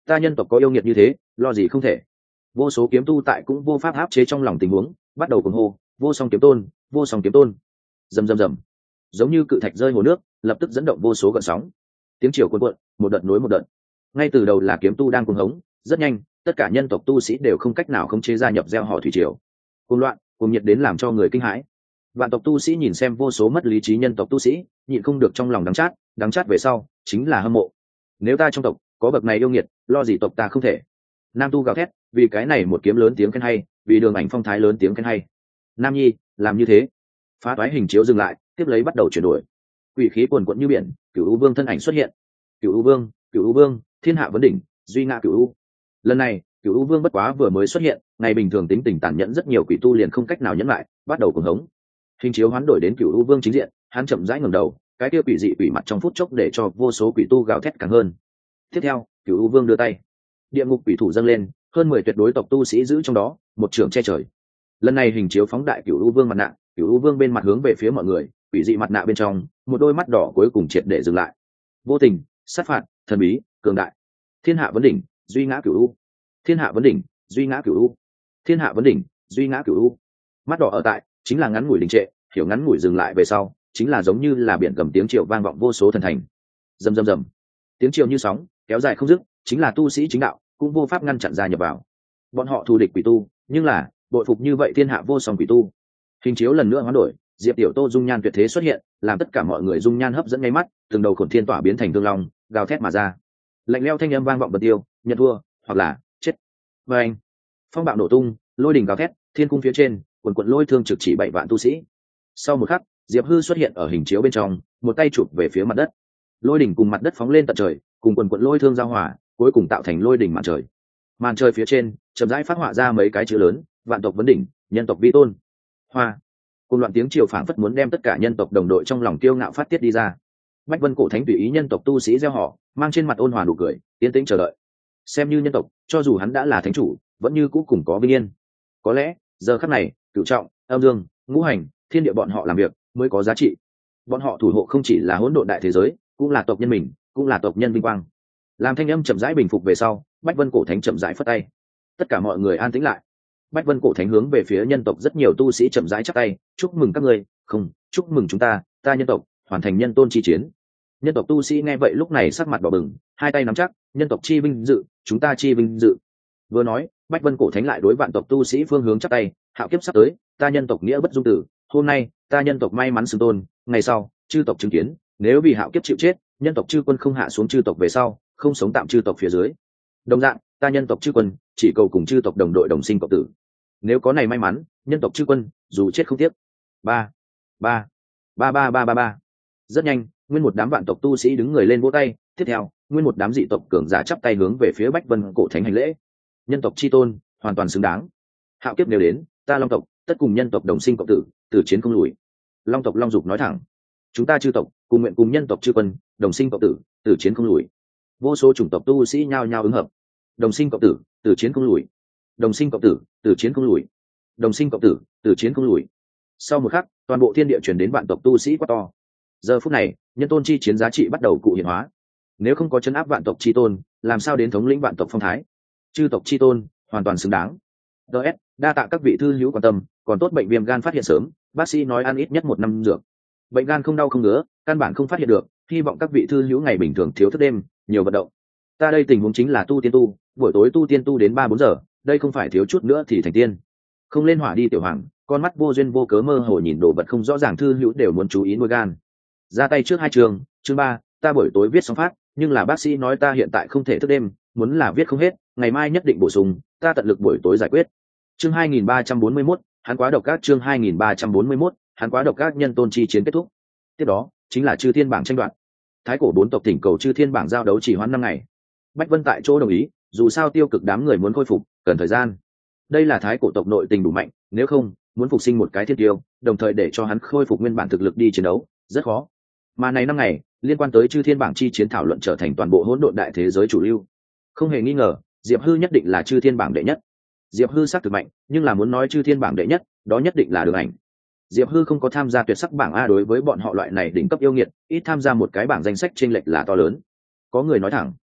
ta nhân tộc có yêu nghiệt như thế, lo gì không thể. Vô số kiếm tu tại cũng vô pháp áp chế trong lòng tình huống, bắt đầu cuồng hô vô song kiếm tôn, vô song kiếm tôn. Rầm rầm rầm, giống như cự thạch rơi hồ nước, lập tức dẫn động vô số gợn sóng. Tiếng chiều cuồn cuộn, một đợt nối một đợt. Ngay từ đầu là kiếm tu đang cuồng hống, rất nhanh, tất cả nhân tộc tu sĩ đều không cách nào khống chế gia nhập gieo họ thủy triều. Cuồng loạn, cuồng nhiệt đến làm cho người kinh hãi. Vạn tộc tu sĩ nhìn xem vô số mất lý trí nhân tộc tu sĩ, nhịn không được trong lòng đắng chát, đắng chát về sau, chính là hâm mộ. Nếu ta trong tộc có bậc này yêu nghiệt, lo gì tộc ta không thể. Nam tu gào thét, vì cái này một kiếm lớn tiếng khen hay, vì đường ảnh phong thái lớn tiếng khen hay. Nam nhi, làm như thế. Phá toái hình chiếu dừng lại, tiếp lấy bắt đầu chuyển đổi. Quỷ khí cuồn cuộn như biển, Cửu U Vương thân ảnh xuất hiện. Cửu U Vương, Cửu U Vương, thiên hạ vấn đỉnh, duy ngã Cửu U. Lần này, Cửu U Vương bất quá vừa mới xuất hiện, ngày bình thường tính tình tàn nhẫn rất nhiều quỷ tu liền không cách nào nhẫn lại, bắt đầu cuồng hống. Hình chiếu hoán đổi đến Cửu U Vương chính diện, hắn chậm rãi ngẩng đầu, cái kia quỷ dị quỷ mặt trong phút chốc để cho vô số quỷ tu gào thét càng hơn. Tiếp theo, Cửu U Vương đưa tay, địa ngục quỷ thủ dâng lên, hơn mười tuyệt đối tộc tu sĩ giữ trong đó, một trường che trời. Lần này hình chiếu phóng đại Cửu U Vương mặt nạ, Cửu U Vương bên mặt hướng về phía mọi người, quỷ dị mặt nạ bên trong, một đôi mắt đỏ cuối cùng triệt để dừng lại. Vô tình, sát phạt, thần bí, cường đại. Thiên hạ vấn đỉnh, duy ngã Cửu U. Thiên hạ vấn đỉnh, duy ngã Cửu U. Thiên hạ vấn đỉnh, duy ngã Cửu U. Mắt đỏ ở tại, chính là ngắn ngủi đình trệ, hiểu ngắn ngủi dừng lại về sau, chính là giống như là biển gầm tiếng triệu vang vọng vô số thần thành. Rầm rầm rầm. Tiếng triệu như sóng, kéo dài không dứt, chính là tu sĩ chính đạo, cũng vô pháp ngăn chặn gia nhập vào. Bọn họ thù địch quỷ tu, nhưng là bội phục như vậy thiên hạ vô song quỷ tu. Hình chiếu lần nữa hoán đổi, Diệp Tiểu Tô dung nhan tuyệt thế xuất hiện, làm tất cả mọi người dung nhan hấp dẫn ngay mắt, từng đầu khổn thiên tỏa biến thành thương long, gào thét mà ra. Lạnh lẽo thanh âm vang vọng bật tiêu, nhận thua, hoặc là chết. Và anh, phong bạo nổ tung, lôi đỉnh gào thét, thiên cung phía trên, quần quần lôi thương trực chỉ bảy vạn tu sĩ. Sau một khắc, Diệp Hư xuất hiện ở hình chiếu bên trong, một tay chụp về phía mặt đất. Lôi đỉnh cùng mặt đất phóng lên tận trời, cùng quần quần lôi thương giao hòa, cuối cùng tạo thành lôi đỉnh màn trời. Màn trời phía trên, chậm rãi phát họa ra mấy cái chữ lớn, vạn tộc vấn đỉnh, nhân tộc vi tôn. Hoa. Cùng loạn tiếng triều phảng phất muốn đem tất cả nhân tộc đồng đội trong lòng kiêu ngạo phát tiết đi ra. Bách Vân Cổ Thánh tùy ý nhân tộc tu sĩ gieo họ, mang trên mặt ôn hòa nụ cười, yên tĩnh chờ đợi. Xem như nhân tộc, cho dù hắn đã là thánh chủ, vẫn như cũ cùng có vinh yên. Có lẽ, giờ khắc này, Cửu Trọng, Âm Dương, Ngũ Hành, thiên địa bọn họ làm việc mới có giá trị. Bọn họ thủ hộ không chỉ là hỗn độn đại thế giới, cũng là tộc nhân mình, cũng là tộc nhân vinh quang. Làm thanh âm chậm rãi bình phục về sau, Bách Vân Cổ Thánh chậm rãi phất tay. Tất cả mọi người an tĩnh lại. Bách Vân Cổ Thánh hướng về phía nhân tộc rất nhiều tu sĩ chậm rãi chắp tay, chúc mừng các ngươi, không, chúc mừng chúng ta, ta nhân tộc hoàn thành nhân tôn chi chiến. Nhân tộc tu sĩ nghe vậy lúc này sắc mặt đỏ bừng, hai tay nắm chắc, nhân tộc chi vinh dự, chúng ta chi vinh dự. Vừa nói, Bách Vân Cổ Thánh lại đối vạn tộc tu sĩ phương hướng chắp tay, hạo kiếp sắp tới, ta nhân tộc nghĩa bất dung tử, hôm nay, ta nhân tộc may mắn xưng tôn, ngày sau, chư tộc chứng kiến, nếu vì hạo kiếp chịu chết, nhân tộc chư quân không hạ xuống chư tộc về sau, không sống tạm chư tộc phía dưới. Đồng dạng, ta nhân tộc chư quân, chỉ cầu cùng chư tộc đồng đội đồng sinh cộng tử. Nếu có này may mắn, nhân tộc chư quân, dù chết không tiếc. Ba, ba, ba ba ba ba ba. Rất nhanh, nguyên một đám vạn tộc tu sĩ đứng người lên vỗ tay, tiếp theo, nguyên một đám dị tộc cường giả chắp tay hướng về phía Bách Vân Cổ Thánh hành lễ. Nhân tộc chi tôn, hoàn toàn xứng đáng. Hạo kiếp nếu đến, ta Long tộc, tất cùng nhân tộc đồng sinh cộng tử, từ chiến không lùi. Long tộc Long Dục nói thẳng, chúng ta chư tộc, cùng nguyện cùng nhân tộc chư quân, đồng sinh cộng tử, từ chiến không lùi. Vô số chủng tộc tu sĩ nhao nhao ứng hợp. Đồng sinh cộng tử, từ chiến không lùi. Đồng sinh cộng tử, từ chiến không lùi. Đồng sinh cộng tử, từ chiến không lùi. Sau một khắc, toàn bộ thiên địa truyền đến vạn tộc tu sĩ quá to. Giờ phút này, nhân tôn chi chiến giá trị bắt đầu cụ hiện hóa. Nếu không có chấn áp vạn tộc chi tôn, làm sao đến thống lĩnh vạn tộc phong thái? Chư tộc chi tôn, hoàn toàn xứng đáng. ds đa tạ các vị thư hữu quan tâm, còn tốt bệnh viêm gan phát hiện sớm, bác sĩ nói ăn ít nhất một năm dược. Bệnh gan không đau không ngứa, căn bản không phát hiện được, hy vọng các vị thư hữu ngày bình thường thiếu thức đêm, nhiều vận động. Ta đây tình huống chính là tu tiên tu, buổi tối tu tiên tu đến ba bốn giờ, đây không phải thiếu chút nữa thì thành tiên. Không lên hỏa đi tiểu hoàng, con mắt vô duyên vô cớ mơ hồ nhìn đồ vật không rõ ràng, thư hữu đều muốn chú ý nuôi gan. Ra tay trước hai trường, chương ba, ta buổi tối viết xong phát, nhưng là bác sĩ nói ta hiện tại không thể thức đêm, muốn là viết không hết, ngày mai nhất định bổ sung, ta tận lực buổi tối giải quyết. Chương hai nghìn ba trăm bốn mươi mốt, hắn quá độc các, chương hai nghìn ba trăm bốn mươi mốt, hắn quá độc các, nhân tôn chi chiến kết thúc. Tiếp đó, chính là chư thiên bảng tranh đoạt. Thái cổ bốn tộc thỉnh cầu chư thiên bảng giao đấu chỉ hoãn năm ngày. Bách Vân tại chỗ đồng ý, dù sao tiêu cực đám người muốn khôi phục, cần thời gian. Đây là thái cổ tộc nội tình đủ mạnh, nếu không, muốn phục sinh một cái thiên tiêu, đồng thời để cho hắn khôi phục nguyên bản thực lực đi chiến đấu, rất khó. Mà này năm ngày, liên quan tới chư thiên bảng chi chiến thảo luận trở thành toàn bộ hỗn độn đại thế giới chủ lưu. Không hề nghi ngờ, Diệp Hư nhất định là chư thiên bảng đệ nhất. Diệp Hư sắc thực mạnh, nhưng là muốn nói chư thiên bảng đệ nhất, đó nhất định là Đường Ảnh. Diệp Hư không có tham gia tuyệt sắc bảng a, đối với bọn họ loại này đỉnh cấp yêu nghiệt, ít tham gia một cái bảng danh sách chênh lệch là to lớn. Có người nói thẳng,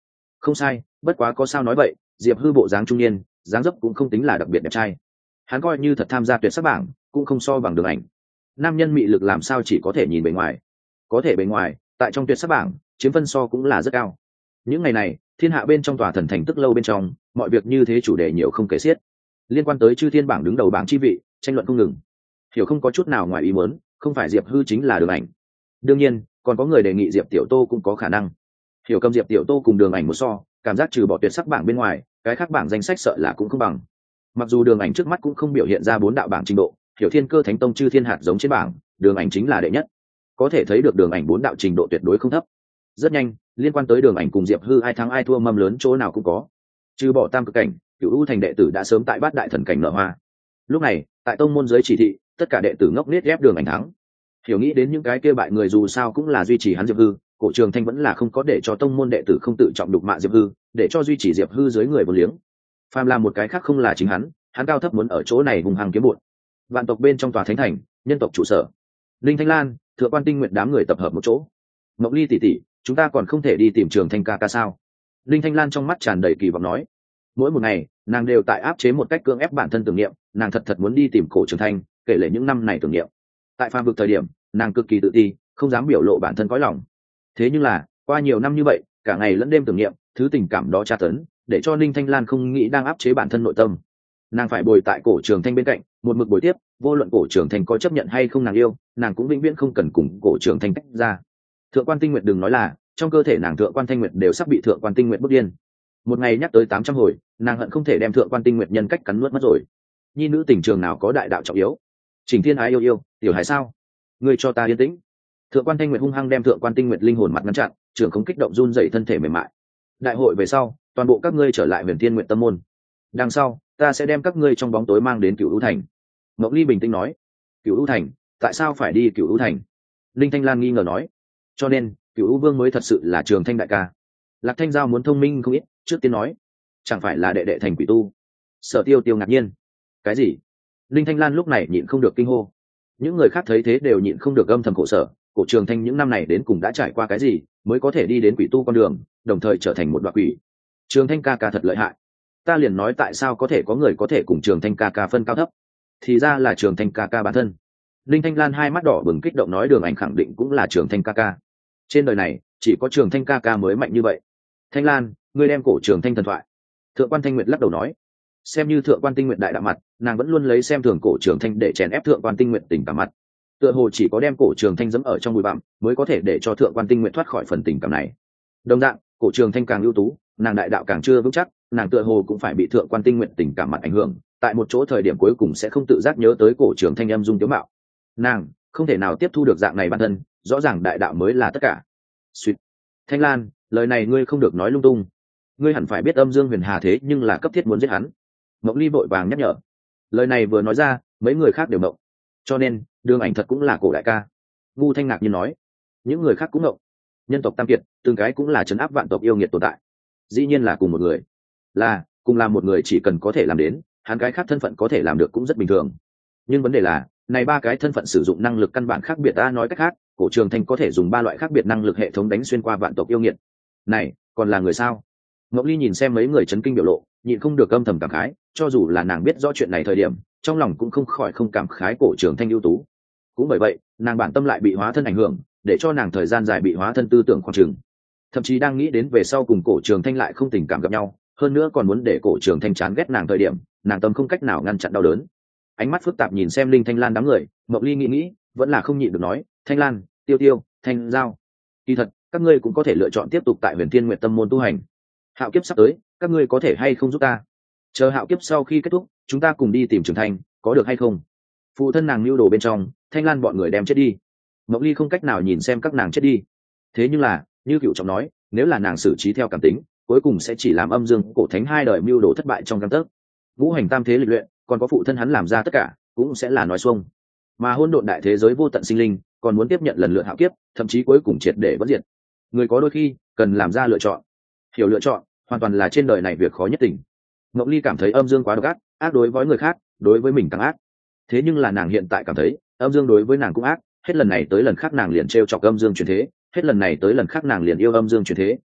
Không sai, bất quá có sao nói vậy, diệp hư bộ dáng trung niên, dáng dấp cũng không tính là đặc biệt đẹp trai. Hắn coi như thật tham gia tuyệt sắc bảng cũng không so bằng đường ảnh. Nam nhân mị lực làm sao chỉ có thể nhìn bề ngoài, có thể bề ngoài tại trong tuyệt sắc bảng chiếm phân so cũng là rất cao. Những ngày này thiên hạ bên trong tòa thần thành tức lâu bên trong, mọi việc như thế chủ đề nhiều không kể xiết, liên quan tới chư thiên bảng đứng đầu bảng chi vị tranh luận không ngừng. Hiểu không có chút nào ngoài ý muốn, không phải diệp hư chính là đường ảnh. Đương nhiên còn có người đề nghị diệp tiểu tô cũng có khả năng. Hiểu cầm diệp tiểu tô cùng đường ảnh một so, cảm giác trừ bỏ tuyệt sắc bảng bên ngoài, cái khác bảng danh sách sợ là cũng không bằng. Mặc dù đường ảnh trước mắt cũng không biểu hiện ra bốn đạo bảng trình độ, hiểu thiên cơ thánh tông chư thiên hạt giống trên bảng, đường ảnh chính là đệ nhất, có thể thấy được đường ảnh bốn đạo trình độ tuyệt đối không thấp. Rất nhanh, liên quan tới đường ảnh cùng diệp hư ai thắng ai thua mâm lớn chỗ nào cũng có. Trừ bỏ tam cực cảnh, cửu u thành đệ tử đã sớm tại bát đại thần cảnh nở hoa. Lúc này tại tông môn giới chỉ thị, tất cả đệ tử ngốc nết ghép đường ảnh thắng. Hiểu nghĩ đến những cái kia bại người dù sao cũng là duy trì hắn diệp hư, cổ trường thanh vẫn là không có để cho tông môn đệ tử không tự trọng đục mạ diệp hư, để cho duy trì diệp hư dưới người vô liếng. Phàm làm một cái khác không là chính hắn, hắn cao thấp muốn ở chỗ này hùng hăng kiếm bụt. Vạn tộc bên trong tòa thánh thành, nhân tộc trụ sở, linh thanh lan, thượng quan tinh nguyện đám người tập hợp một chỗ. Ngọc ly tỷ tỷ, chúng ta còn không thể đi tìm trường thanh ca ca sao? Linh thanh lan trong mắt tràn đầy kỳ vọng nói. Mỗi một ngày nàng đều tại áp chế một cách cưỡng ép bản thân tưởng niệm, nàng thật thật muốn đi tìm cổ trường thanh, kể lể những năm này tưởng niệm. Tại phàm vực thời điểm nàng cực kỳ tự ti, không dám biểu lộ bản thân cõi lòng. Thế nhưng là qua nhiều năm như vậy, cả ngày lẫn đêm tưởng niệm, thứ tình cảm đó tra tấn, để cho Ninh Thanh Lan không nghĩ đang áp chế bản thân nội tâm. Nàng phải bồi tại cổ trường thanh bên cạnh, một mực bồi tiếp, vô luận cổ trường thanh có chấp nhận hay không nàng yêu, nàng cũng vĩnh viễn không cần cùng cổ trường thanh tách ra. Thượng quan Tinh Nguyệt đừng nói là, trong cơ thể nàng thượng quan Thanh Nguyệt đều sắp bị thượng quan Tinh Nguyệt bức điên. Một ngày nhắc tới tám trăm hồi, nàng hận không thể đem thượng quan Tinh Nguyệt nhân cách cắn nuốt mất rồi. Nhi nữ tình trường nào có đại đạo trọng yếu? Trình Thiên Ái yêu yêu, tiểu hải sao? Ngươi cho ta yên tĩnh. Thượng quan Thanh Nguyệt hung hăng đem thượng quan Tinh Nguyệt linh hồn mặt ngăn chặn, trường không kích động run dậy thân thể mềm mại. Đại hội về sau, toàn bộ các ngươi trở lại Huyền Thiên Nguyện Tâm môn. Đằng sau, ta sẽ đem các ngươi trong bóng tối mang đến Cửu U Thành. Ngọc Ly bình tĩnh nói. Cửu U Thành? Tại sao phải đi Cửu U Thành? Linh Thanh Lan nghi ngờ nói. Cho nên, Cửu U Vương mới thật sự là Trường Thanh đại ca. Lạc Thanh Giao muốn thông minh không ít, trước tiên nói. Chẳng phải là đệ đệ thành quỷ tu? Sở Tiêu Tiêu ngạc nhiên. Cái gì? Linh Thanh Lan lúc này nhịn không được kinh hô. Những người khác thấy thế đều nhịn không được âm thầm khổ sở. Cổ Trường Thanh những năm này đến cùng đã trải qua cái gì, mới có thể đi đến quỷ tu con đường, đồng thời trở thành một đoạn quỷ. Trường Thanh ca ca thật lợi hại. Ta liền nói tại sao có thể có người có thể cùng Trường Thanh ca ca phân cao thấp, thì ra là Trường Thanh ca ca bản thân. Linh Thanh Lan hai mắt đỏ bừng kích động nói Đường Ảnh khẳng định cũng là Trường Thanh ca ca. Trên đời này chỉ có Trường Thanh ca ca mới mạnh như vậy. Thanh Lan, ngươi đem cổ Trường Thanh thần thoại. Thượng quan Thanh Nguyệt lắc đầu nói. Xem như Thượng quan Tinh Nguyệt đại đạo mặt, nàng vẫn luôn lấy xem thường cổ Trường Thanh để chèn ép Thượng quan Tinh Nguyệt tình cảm mặt. Tựa hồ chỉ có đem cổ Trường Thanh giẫm ở trong bụi bặm mới có thể để cho Thượng quan Tinh Nguyệt thoát khỏi phần tình cảm này. Đồng dạng, cổ Trường Thanh càng ưu tú, nàng đại đạo càng chưa vững chắc, nàng tựa hồ cũng phải bị Thượng quan Tinh Nguyệt tình cảm mặt ảnh hưởng, tại một chỗ thời điểm cuối cùng sẽ không tự giác nhớ tới cổ Trường Thanh âm dung tiếu mạo. Nàng không thể nào tiếp thu được dạng này bản thân, rõ ràng đại đạo mới là tất cả. Suýt. Thanh Lan, lời này ngươi không được nói lung tung. Ngươi hẳn phải biết Âm Dương Huyền Hà thế nhưng là cấp thiết muốn giết hắn. Mộng Ly vội vàng nhắc nhở. Lời này vừa nói ra, mấy người khác đều mộng. Cho nên, Đường Ảnh thật cũng là cổ đại ca. Ngu Thanh ngạc nhiên nói. Những người khác cũng mộng. Nhân tộc tam kiệt, từng cái cũng là trấn áp vạn tộc yêu nghiệt tồn tại. Dĩ nhiên là cùng một người. Là, cùng là một người chỉ cần có thể làm đến, hắn cái khác thân phận có thể làm được cũng rất bình thường. Nhưng vấn đề là, này ba cái thân phận sử dụng năng lực căn bản khác biệt, ta nói cách khác, cổ Trường Thanh có thể dùng ba loại khác biệt năng lực hệ thống đánh xuyên qua vạn tộc yêu nghiệt. Này, còn là người sao? Ngọc Ly nhìn xem mấy người chấn kinh biểu lộ, nhịn không được âm thầm cảm khái, cho dù là nàng biết rõ chuyện này thời điểm, trong lòng cũng không khỏi không cảm khái cổ Trường Thanh ưu tú. Cũng bởi vậy, nàng bản tâm lại bị hóa thân ảnh hưởng, để cho nàng thời gian dài bị hóa thân tư tưởng khoảng trường. Thậm chí đang nghĩ đến về sau cùng cổ Trường Thanh lại không tình cảm gặp nhau, hơn nữa còn muốn để cổ Trường Thanh chán ghét nàng thời điểm, nàng tâm không cách nào ngăn chặn đau đớn. Ánh mắt phức tạp nhìn xem Linh Thanh Lan đám người, Ngọc Ly nghĩ nghĩ, vẫn là không nhịn được nói, Thanh Lan, Tiêu Tiêu, Thanh Giao, kỳ thật, các ngươi cũng có thể lựa chọn tiếp tục tại Huyền Thiên Nguyệt Tâm môn tu hành. Hạo kiếp sắp tới, các ngươi có thể hay không giúp ta? Chờ hạo kiếp sau khi kết thúc, chúng ta cùng đi tìm Trường Thanh, có được hay không? Phụ thân nàng lưu đồ bên trong, Thanh Lan bọn người đem chết đi. Ngọc Ly không cách nào nhìn xem các nàng chết đi. Thế nhưng là, như Cựu Trọng nói, nếu là nàng xử trí theo cảm tính, cuối cùng sẽ chỉ làm Âm Dương Cổ Thánh hai đời mưu đồ thất bại trong gang tấc. Ngũ hành tam thế lịch luyện, còn có phụ thân hắn làm ra tất cả, cũng sẽ là nói xuông. Mà hỗn độn đại thế giới vô tận sinh linh, còn muốn tiếp nhận lần lượt hạo kiếp, thậm chí cuối cùng triệt để bất diệt. Người có đôi khi cần làm ra lựa chọn. Hiểu lựa chọn, hoàn toàn là trên đời này việc khó nhất tình. Ngọc Ly cảm thấy Âm Dương quá độc ác, ác đối với người khác, đối với mình càng ác. Thế nhưng là nàng hiện tại cảm thấy, Âm Dương đối với nàng cũng ác, hết lần này tới lần khác nàng liền trêu chọc Âm Dương chuyển thế, hết lần này tới lần khác nàng liền yêu Âm Dương chuyển thế,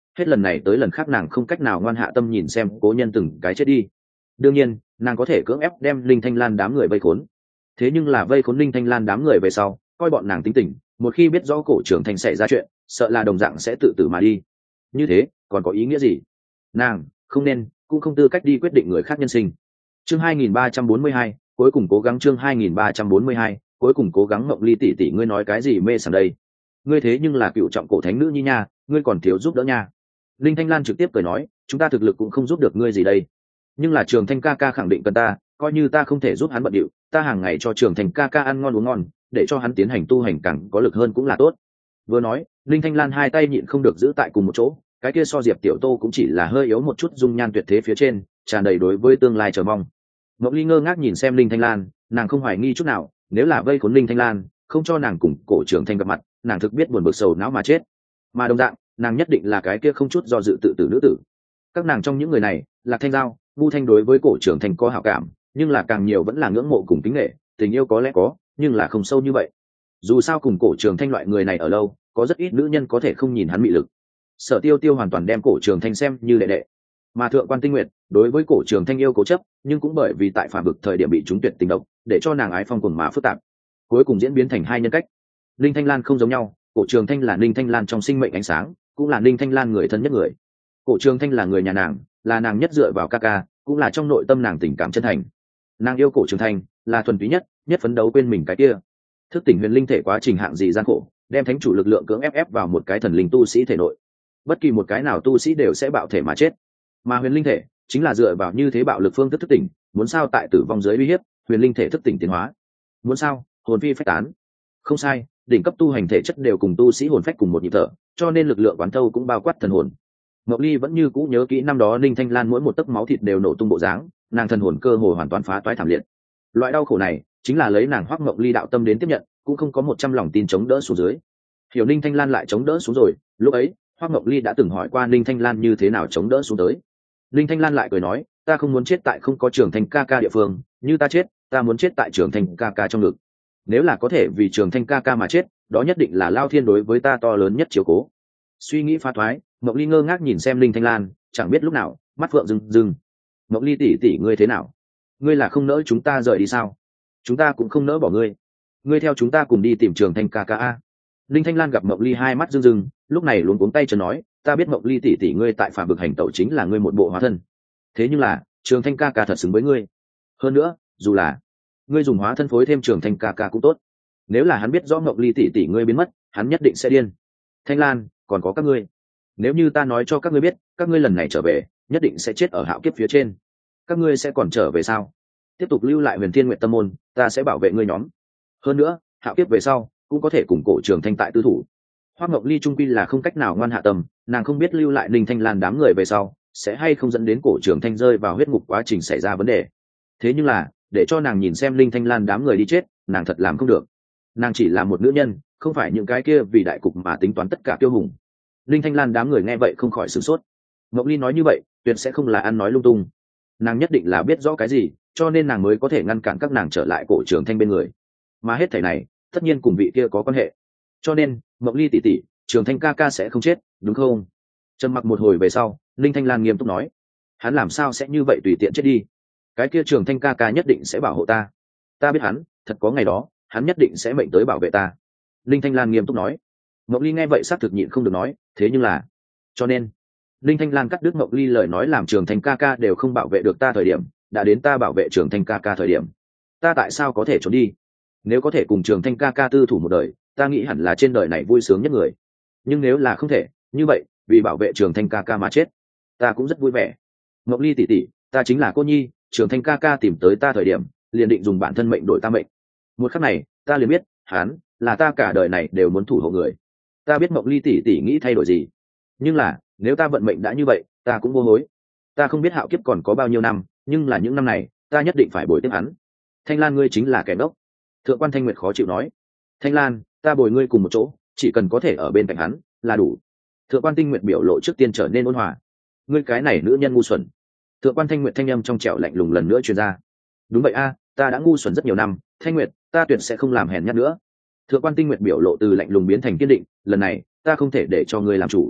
hết lần này tới lần khác nàng không cách nào ngoan hạ tâm nhìn xem cố nhân từng cái chết đi. Đương nhiên nàng có thể cưỡng ép đem Linh Thanh Lan đám người vây khốn, thế nhưng là vây khốn Linh Thanh Lan đám người về sau coi bọn nàng tính tình, một khi biết rõ Cổ Trường Thanh xảy ra chuyện sợ là đồng dạng sẽ tự tử mà đi. Như thế còn có ý nghĩa gì? Nàng không nên, cũng không tư cách đi quyết định người khác nhân sinh. Chương hai nghìn ba trăm bốn mươi hai, cuối cùng cố gắng. Chương hai nghìn ba trăm bốn mươi hai, cuối cùng cố gắng. Mộng Ly tỷ tỷ, ngươi nói cái gì mê sảng đây? Ngươi thế nhưng là cựu trọng cổ thánh nữ nhi nha, ngươi còn thiếu giúp đỡ nha. Linh Thanh Lan trực tiếp cười nói, chúng ta thực lực cũng không giúp được ngươi gì đây, nhưng là Trường Thanh ca ca khẳng định cần ta, coi như ta không thể giúp hắn bận điệu, ta hàng ngày cho Trường Thanh ca ca ăn ngon uống ngon, để cho hắn tiến hành tu hành càng có lực hơn cũng là tốt. Vừa nói, Linh Thanh Lan hai tay nhịn không được giữ tại cùng một chỗ, cái kia so Diệp Tiểu Tô cũng chỉ là hơi yếu một chút, dung nhan tuyệt thế phía trên tràn đầy đối với tương lai chờ mong. Mộng Ly ngơ ngác nhìn xem Linh Thanh Lan, nàng không hoài nghi chút nào, nếu là vây khốn Linh Thanh Lan, không cho nàng cùng Cổ Trường Thanh gặp mặt, nàng thực biết buồn bực sầu não mà chết. Mà đồng dạng, nàng nhất định là cái kia không chút do dự tự tử nữ tử. Các nàng trong những người này, Lạc Thanh Giao, Vu Thanh đối với Cổ Trường Thanh có hảo cảm, nhưng là càng nhiều vẫn là ngưỡng mộ cùng kính nể, tình yêu có lẽ có, nhưng là không sâu như vậy. Dù sao cùng Cổ Trường Thanh loại người này ở lâu, có rất ít nữ nhân có thể không nhìn hắn mị lực. Sở Tiêu Tiêu hoàn toàn đem Cổ Trường Thanh xem như đệ đệ, mà Thượng Quan Tinh Nguyệt đối với Cổ Trường Thanh yêu cố chấp, nhưng cũng bởi vì tại phàm vực thời điểm bị trúng tuyệt tình độc, để cho nàng ái phong cuồng mà phức tạp, cuối cùng diễn biến thành hai nhân cách. Linh Thanh Lan không giống nhau, Cổ Trường Thanh là Linh Thanh Lan trong sinh mệnh ánh sáng, cũng là Linh Thanh Lan người thân nhất người. Cổ Trường Thanh là người nhà nàng, là nàng nhất dựa vào ca ca, cũng là trong nội tâm nàng tình cảm chân thành. Nàng yêu Cổ Trường Thanh là thuần túy nhất, nhất phấn đấu quên mình cái kia. Thức tỉnh huyền linh thể quá trình hạng gì gian khổ, đem thánh chủ lực lượng cưỡng ép ép vào một cái thần linh tu sĩ thể nội. Bất kỳ một cái nào tu sĩ đều sẽ bạo thể mà chết. Mà huyền linh thể chính là dựa vào như thế bạo lực phương thức thức tỉnh, muốn sao tại tử vong dưới uy hiếp, huyền linh thể thức tỉnh tiến hóa. Muốn sao, hồn phi phách tán. Không sai, đỉnh cấp tu hành thể chất đều cùng tu sĩ hồn phách cùng một nhịp thở, cho nên lực lượng quán thâu cũng bao quát thần hồn. Ngọc Ly vẫn như cũ nhớ kỹ năm đó Ninh Thanh Lan mỗi một tấc máu thịt đều nổ tung bộ dáng, nàng thần hồn cơ hồ hoàn toàn phá toái thảm liệt. Loại đau khổ này chính là lấy nàng Hoắc Ngọc Ly đạo tâm đến tiếp nhận, cũng không có một trăm lòng tin chống đỡ xuống dưới. Hiểu Ninh Thanh Lan lại chống đỡ xuống rồi, lúc ấy Hoắc Ngọc Ly đã từng hỏi qua Ninh Thanh Lan như thế nào chống đỡ xuống tới. Ninh Thanh Lan lại cười nói, ta không muốn chết tại không có Trường Thanh ca ca địa phương, như ta chết, ta muốn chết tại Trường Thanh ca ca trong ngực. Nếu là có thể vì Trường Thanh ca ca mà chết, đó nhất định là Lao Thiên đối với ta to lớn nhất chiếu cố. Suy nghĩ phá thoái, Mộng Ly ngơ ngác nhìn xem Linh Thanh Lan, chẳng biết lúc nào mắt phượng rừng rừng. Mộng Ly tỷ tỷ, ngươi thế nào? Ngươi là không nỡ chúng ta rời đi sao? Chúng ta cũng không nỡ bỏ ngươi. Ngươi theo chúng ta cùng đi tìm Trường Thanh ca ca a. Linh Thanh Lan gặp Mộng Ly hai mắt rưng rưng, lúc này luống cuống tay chân nói, ta biết Mộng Ly tỷ tỷ ngươi tại phàm vực hành tẩu chính là ngươi một bộ hóa thân. Thế nhưng là Trường Thanh ca ca thật xứng với ngươi. Hơn nữa, dù là ngươi dùng hóa thân phối thêm Trường Thanh ca ca cũng tốt. Nếu là hắn biết rõ Mộng Ly tỷ tỷ ngươi biến mất, hắn nhất định sẽ điên. Thanh Lan, còn có các ngươi. Nếu như ta nói cho các ngươi biết, các ngươi lần này trở về nhất định sẽ chết ở hạo kiếp phía trên. Các ngươi sẽ còn trở về sao? Tiếp tục lưu lại Huyền Thiên Nguyệt Tâm môn, ta sẽ bảo vệ ngươi nhóm. Hơn nữa, hạo kiếp về sau cũng có thể cùng Cổ Trường Thanh tại tư thủ. Hoắc Ngọc Ly trung quy là không cách nào ngoan hạ tâm, nàng không biết lưu lại Ninh Thanh Lan đám người về sau sẽ hay không dẫn đến Cổ Trường Thanh rơi vào huyết ngục quá trình xảy ra vấn đề. Thế nhưng là, để cho nàng nhìn xem Ninh Thanh Lan đám người đi chết, nàng thật làm không được. Nàng chỉ là một nữ nhân, không phải những cái kia vì đại cục mà tính toán tất cả tiêu hùng. Ninh Thanh Lan đám người nghe vậy không khỏi sửng sốt. Ngọc Ly nói như vậy, tuyệt sẽ không là ăn nói lung tung. Nàng nhất định là biết rõ cái gì, cho nên nàng mới có thể ngăn cản các nàng trở lại Cổ Trường Thanh bên người. Mà hết thảy này, tất nhiên cùng vị kia có quan hệ. Cho nên, Ngọc Ly tỷ tỷ, Trường Thanh ca ca sẽ không chết, đúng không? Trầm mặc một hồi về sau, Ninh Thanh Lan nghiêm túc nói, hắn làm sao sẽ như vậy tùy tiện chết đi? Cái kia Trường Thanh ca ca nhất định sẽ bảo hộ ta. Ta biết hắn, thật có ngày đó, hắn nhất định sẽ mệnh tới bảo vệ ta. Ninh Thanh Lan nghiêm túc nói. Ngọc Ly nghe vậy xác thực nhịn không được nói, thế nhưng là, cho nên, Ninh Thanh Lan cắt đứt Ngọc Ly lời nói làm Trường Thanh ca ca đều không bảo vệ được ta thời điểm, đã đến ta bảo vệ Trường Thanh ca ca thời điểm. Ta tại sao có thể trốn đi? Nếu có thể cùng Trường Thanh ca ca tư thủ một đời, ta nghĩ hẳn là trên đời này vui sướng nhất người. Nhưng nếu là không thể, như vậy, vì bảo vệ Trường Thanh ca ca mà chết, ta cũng rất vui vẻ. Ngọc Ly tỷ tỷ, ta chính là cô nhi, Trường Thanh ca ca tìm tới ta thời điểm, liền định dùng bản thân mệnh đổi ta mệnh. Một khắc này, ta liền biết, hắn là ta cả đời này đều muốn thủ hộ người. Ta biết Ngọc Ly tỷ tỷ nghĩ thay đổi gì, nhưng là, nếu ta vận mệnh đã như vậy, ta cũng vô hối. Ta không biết hạo kiếp còn có bao nhiêu năm, nhưng là những năm này, ta nhất định phải bồi tiếp hắn. Thanh Lan, ngươi chính là kẻ đốc. Thượng quan Thanh Nguyệt khó chịu nói. Thanh Lan, ta bồi ngươi cùng một chỗ, chỉ cần có thể ở bên cạnh hắn là đủ. Thượng quan Tinh Nguyệt biểu lộ trước tiên trở nên ôn hòa. Ngươi cái này nữ nhân ngu xuẩn. Thượng quan Thanh Nguyệt thanh âm trong trẻo lạnh lùng lần nữa truyền ra. Đúng vậy a, ta đã ngu xuẩn rất nhiều năm, Thanh Nguyệt, ta tuyệt sẽ không làm hèn nhát nữa. Thượng quan Tinh Nguyệt biểu lộ từ lạnh lùng biến thành kiên định, lần này ta không thể để cho ngươi làm chủ.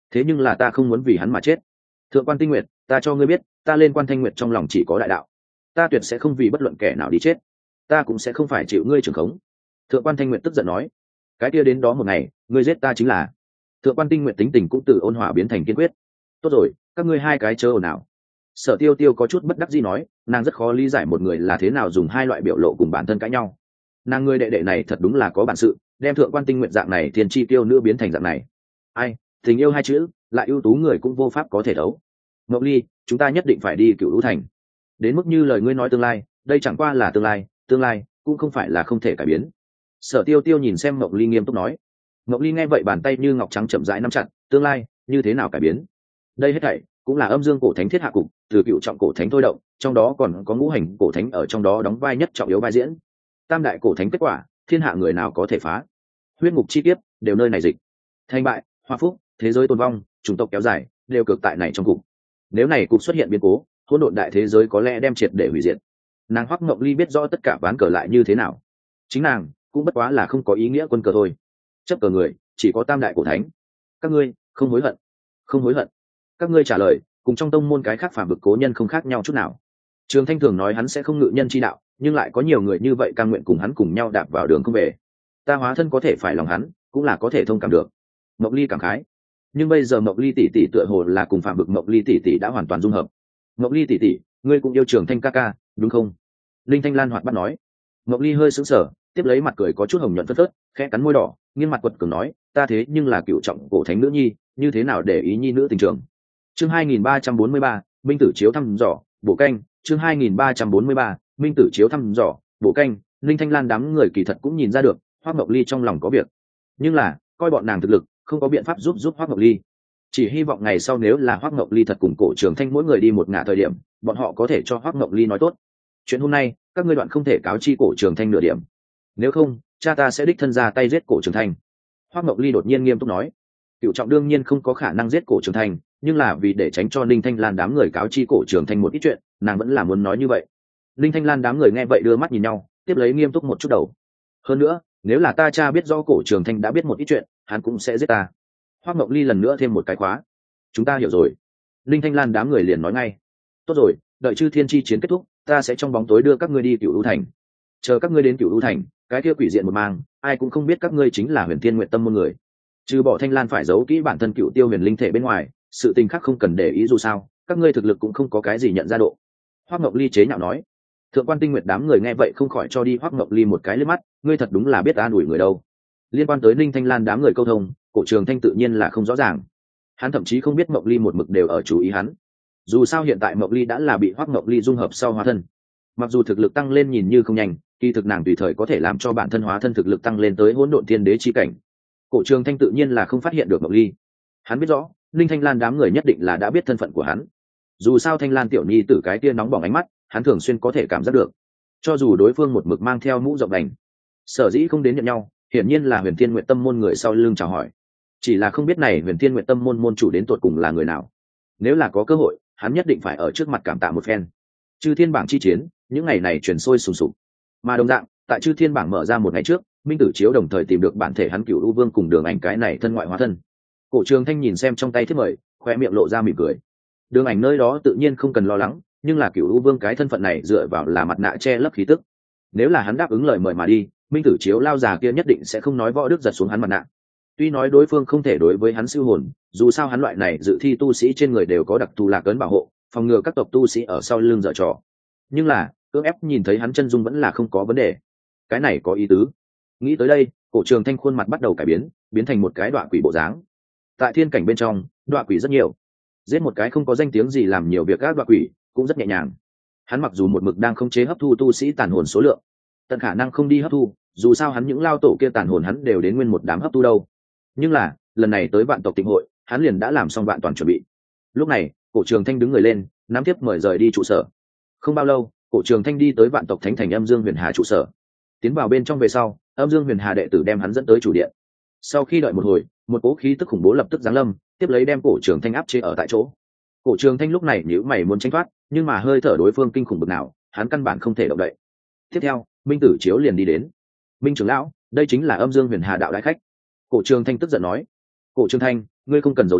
thế nhưng là ta không muốn vì hắn mà chết. Thượng quan Tinh Nguyệt, ta cho ngươi biết, ta lên quan Thanh Nguyệt trong lòng chỉ có đại đạo, ta tuyệt sẽ không vì bất luận kẻ nào đi chết, ta cũng sẽ không phải chịu ngươi trưởng khống. Thượng quan Thanh Nguyệt tức giận nói, cái kia đến đó một ngày ngươi giết ta chính là. Thượng quan Tinh Nguyệt tính tình cũng từ ôn hòa biến thành kiên quyết. Tốt rồi, các ngươi hai cái chớ ồn ào. Sở Tiêu Tiêu có chút bất đắc dĩ nói, nàng rất khó lý giải một người là thế nào dùng hai loại biểu lộ cùng bản thân cãi nhau. Nàng người đệ đệ này thật đúng là có bản sự, đem Thượng quan Tinh Nguyệt dạng này thiên chi tiêu nữ biến thành dạng này. Ai, tình yêu hai chữ, lại ưu tú người cũng vô pháp có thể đấu. Ngọc Ly, chúng ta nhất định phải đi Cửu Lũ Thành. Đến mức như lời ngươi nói tương lai, đây chẳng qua là tương lai, tương lai cũng không phải là không thể cải biến. Sở Tiêu Tiêu nhìn xem Ngọc Ly nghiêm túc nói. Ngọc Ly nghe vậy bàn tay như ngọc trắng chậm rãi nắm chặt, tương lai như thế nào cải biến? Đây hết thảy cũng là âm dương cổ thánh thiết hạ cục, từ cựu trọng cổ thánh thôi động, trong đó còn có ngũ hành cổ thánh ở trong đó đóng vai nhất trọng yếu vai diễn. Tam đại cổ thánh kết quả, thiên hạ người nào có thể phá? Huyết ngục chi kiếp đều nơi này dịch. Thành bại, hoa phúc, thế giới tồn vong, chủng tộc kéo dài, đều cực tại này trong cục. Nếu này cục xuất hiện biến cố, hỗn độn đại thế giới có lẽ đem triệt để hủy diệt. Nàng Hoắc Ngọc Ly biết rõ tất cả ván cờ lại như thế nào. Chính nàng cũng bất quá là không có ý nghĩa quân cờ thôi. Chấp cờ người chỉ có tam đại cổ thánh. Các ngươi không hối hận? Không hối hận. Các ngươi trả lời cùng trong tông môn cái khác phàm bực cố nhân không khác nhau chút nào. Trường Thanh thường nói hắn sẽ không ngự nhân chi đạo, nhưng lại có nhiều người như vậy cam nguyện cùng hắn cùng nhau đạp vào đường không về. Ta hóa thân có thể phải lòng hắn, cũng là có thể thông cảm được. Mộc Ly cảm khái. Nhưng bây giờ Mộc Ly tỷ tỷ tựa hồ là cùng phàm bực Mộc Ly tỷ tỷ đã hoàn toàn dung hợp. Mộc Ly tỷ tỷ, ngươi cũng yêu Trường Thanh ca ca, đúng không? Linh Thanh Lan hoạt bát nói. Mộc Ly hơi sững sờ, tiếp lấy mặt cười có chút hồng nhuận phớt phớt, khẽ cắn môi đỏ, nghiêng mặt quật cường nói, ta thế nhưng là cựu trọng cổ thánh nữ nhi, như thế nào để ý nhi nữ tình trường. Chương hai nghìn ba trăm bốn mươi ba, Minh tử chiếu thăm dò, bổ canh. Chương hai nghìn ba trăm bốn mươi ba, Minh tử chiếu thăm dò, bổ canh. Linh Thanh Lan đám người kỳ thật cũng nhìn ra được, Hoắc Ngọc Ly trong lòng có việc, nhưng là coi bọn nàng thực lực, không có biện pháp giúp giúp Hoắc Ngọc Ly. Chỉ hy vọng ngày sau nếu là Hoắc Ngọc Ly thật cùng cổ Trường Thanh mỗi người đi một ngả thời điểm, bọn họ có thể cho Hoắc Ngọc Ly nói tốt. Chuyện hôm nay, các ngươi đoạn không thể cáo chi cổ Trường Thanh nửa điểm. Nếu không, cha ta sẽ đích thân ra tay giết cổ Trường Thanh. Hoắc Ngọc Ly đột nhiên nghiêm túc nói. Cựu trọng đương nhiên không có khả năng giết cổ Trường Thanh, nhưng là vì để tránh cho Linh Thanh Lan đám người cáo chi cổ Trường Thanh một ít chuyện, nàng vẫn là muốn nói như vậy. Linh Thanh Lan đám người nghe vậy đưa mắt nhìn nhau, tiếp lấy nghiêm túc một chút đầu. Hơn nữa, nếu là ta cha biết do cổ Trường Thanh đã biết một ít chuyện, hắn cũng sẽ giết ta. Hoắc Ngọc Ly lần nữa thêm một cái khóa. Chúng ta hiểu rồi. Linh Thanh Lan đám người liền nói ngay. Tốt rồi, đợi chư thiên chi chiến kết thúc, ta sẽ trong bóng tối đưa các ngươi đi Cửu Lũ Thành. Chờ các ngươi đến Cửu Lũ Thành, cái kia quỷ diện một mang, ai cũng không biết các ngươi chính là Huyền Thiên Nguyện Tâm môn người. Trừ bỏ Thanh Lan phải giấu kỹ bản thân Cựu Tiêu Huyền linh thể bên ngoài, sự tình khác không cần để ý dù sao, các ngươi thực lực cũng không có cái gì nhận ra độ. Hoắc Ngọc Ly chế nhạo nói. Thượng quan Tinh Nguyệt đám người nghe vậy không khỏi cho đi Hoắc Ngọc Ly một cái liếc mắt, ngươi thật đúng là biết an ủi người đâu. Liên quan tới Ninh Thanh Lan đám người câu thông, cổ Trường Thanh tự nhiên là không rõ ràng. Hắn thậm chí không biết Ngọc Ly một mực đều ở chú ý hắn. Dù sao hiện tại Ngọc Ly đã là bị Hoắc Ngọc Ly dung hợp sau hóa thân. Mặc dù thực lực tăng lên nhìn như không nhanh, kỳ thực nàng tùy thời có thể làm cho bản thân hóa thân thực lực tăng lên tới hỗn độn thiên đế chi cảnh. Cổ Trường Thanh tự nhiên là không phát hiện được Ngọc Ly. Hắn biết rõ, Ninh Thanh Lan đám người nhất định là đã biết thân phận của hắn. Dù sao Thanh Lan tiểu nhi tử cái tia nóng bỏng ánh mắt, hắn thường xuyên có thể cảm giác được. Cho dù đối phương một mực mang theo mũ rộng đành, sở dĩ không đến nhận nhau, hiển nhiên là Huyền Thiên Nguyện Tâm môn người sau lưng chào hỏi. Chỉ là không biết này Huyền Thiên Nguyện Tâm môn môn chủ đến tột cùng là người nào. Nếu là có cơ hội, hắn nhất định phải ở trước mặt cảm tạ một phen. Chư Thiên bảng chi chiến, những ngày này truyền sôi sùng sục. Mà đồng dạng, tại Chư Thiên bảng mở ra một ngày trước, Minh Tử Chiếu đồng thời tìm được bản thể hắn Cửu U Vương cùng Đường Ảnh cái này thân ngoại hóa thân. Cổ Trường Thanh nhìn xem trong tay thiết mời, khoe miệng lộ ra mỉm cười. Đường Ảnh nơi đó tự nhiên không cần lo lắng, nhưng là Cửu U Vương cái thân phận này dựa vào là mặt nạ che lấp khí tức. Nếu là hắn đáp ứng lời mời mà đi, Minh Tử Chiếu lao già kia nhất định sẽ không nói võ đức giật xuống hắn mặt nạ. Tuy nói đối phương không thể đối với hắn siêu hồn, dù sao hắn loại này dự thi tu sĩ trên người đều có đặc thù lạc ấn bảo hộ, phòng ngừa các tộc tu sĩ ở sau lưng dở trò. Nhưng là, cưỡng ép nhìn thấy hắn chân dung vẫn là không có vấn đề. Cái này có ý tứ. Nghĩ tới đây, Cổ Trường Thanh khuôn mặt bắt đầu cải biến, biến thành một cái đọa quỷ bộ dáng. Tại thiên cảnh bên trong, đọa quỷ rất nhiều. Giết một cái không có danh tiếng gì làm nhiều việc các đọa quỷ, cũng rất nhẹ nhàng. Hắn mặc dù một mực đang khống chế hấp thu tu sĩ tàn hồn số lượng, tận khả năng không đi hấp thu, dù sao hắn những lao tổ kia tàn hồn hắn đều đến nguyên một đám hấp thu đâu. Nhưng là, lần này tới vạn tộc tịnh hội, hắn liền đã làm xong vạn toàn chuẩn bị. Lúc này, Cổ Trường Thanh đứng người lên, nắm tiếp mời rời đi trụ sở. Không bao lâu, Cổ Trường Thanh đi tới vạn tộc thánh thành Âm Dương Huyền Hà trụ sở. Tiến vào bên trong về sau, Âm Dương Huyền Hà đệ tử đem hắn dẫn tới chủ điện. Sau khi đợi một hồi, một cỗ khí tức khủng bố lập tức giáng lâm, tiếp lấy đem Cổ Trường Thanh áp chế ở tại chỗ. Cổ Trường Thanh lúc này nhíu mày muốn tránh thoát, nhưng mà hơi thở đối phương kinh khủng bực nào, hắn căn bản không thể động đậy. Tiếp theo, Minh Tử Chiếu liền đi đến. Minh trưởng lão, đây chính là Âm Dương Huyền Hà đạo đại khách. Cổ Trường Thanh tức giận nói. Cổ Trường Thanh, ngươi không cần giấu giếm,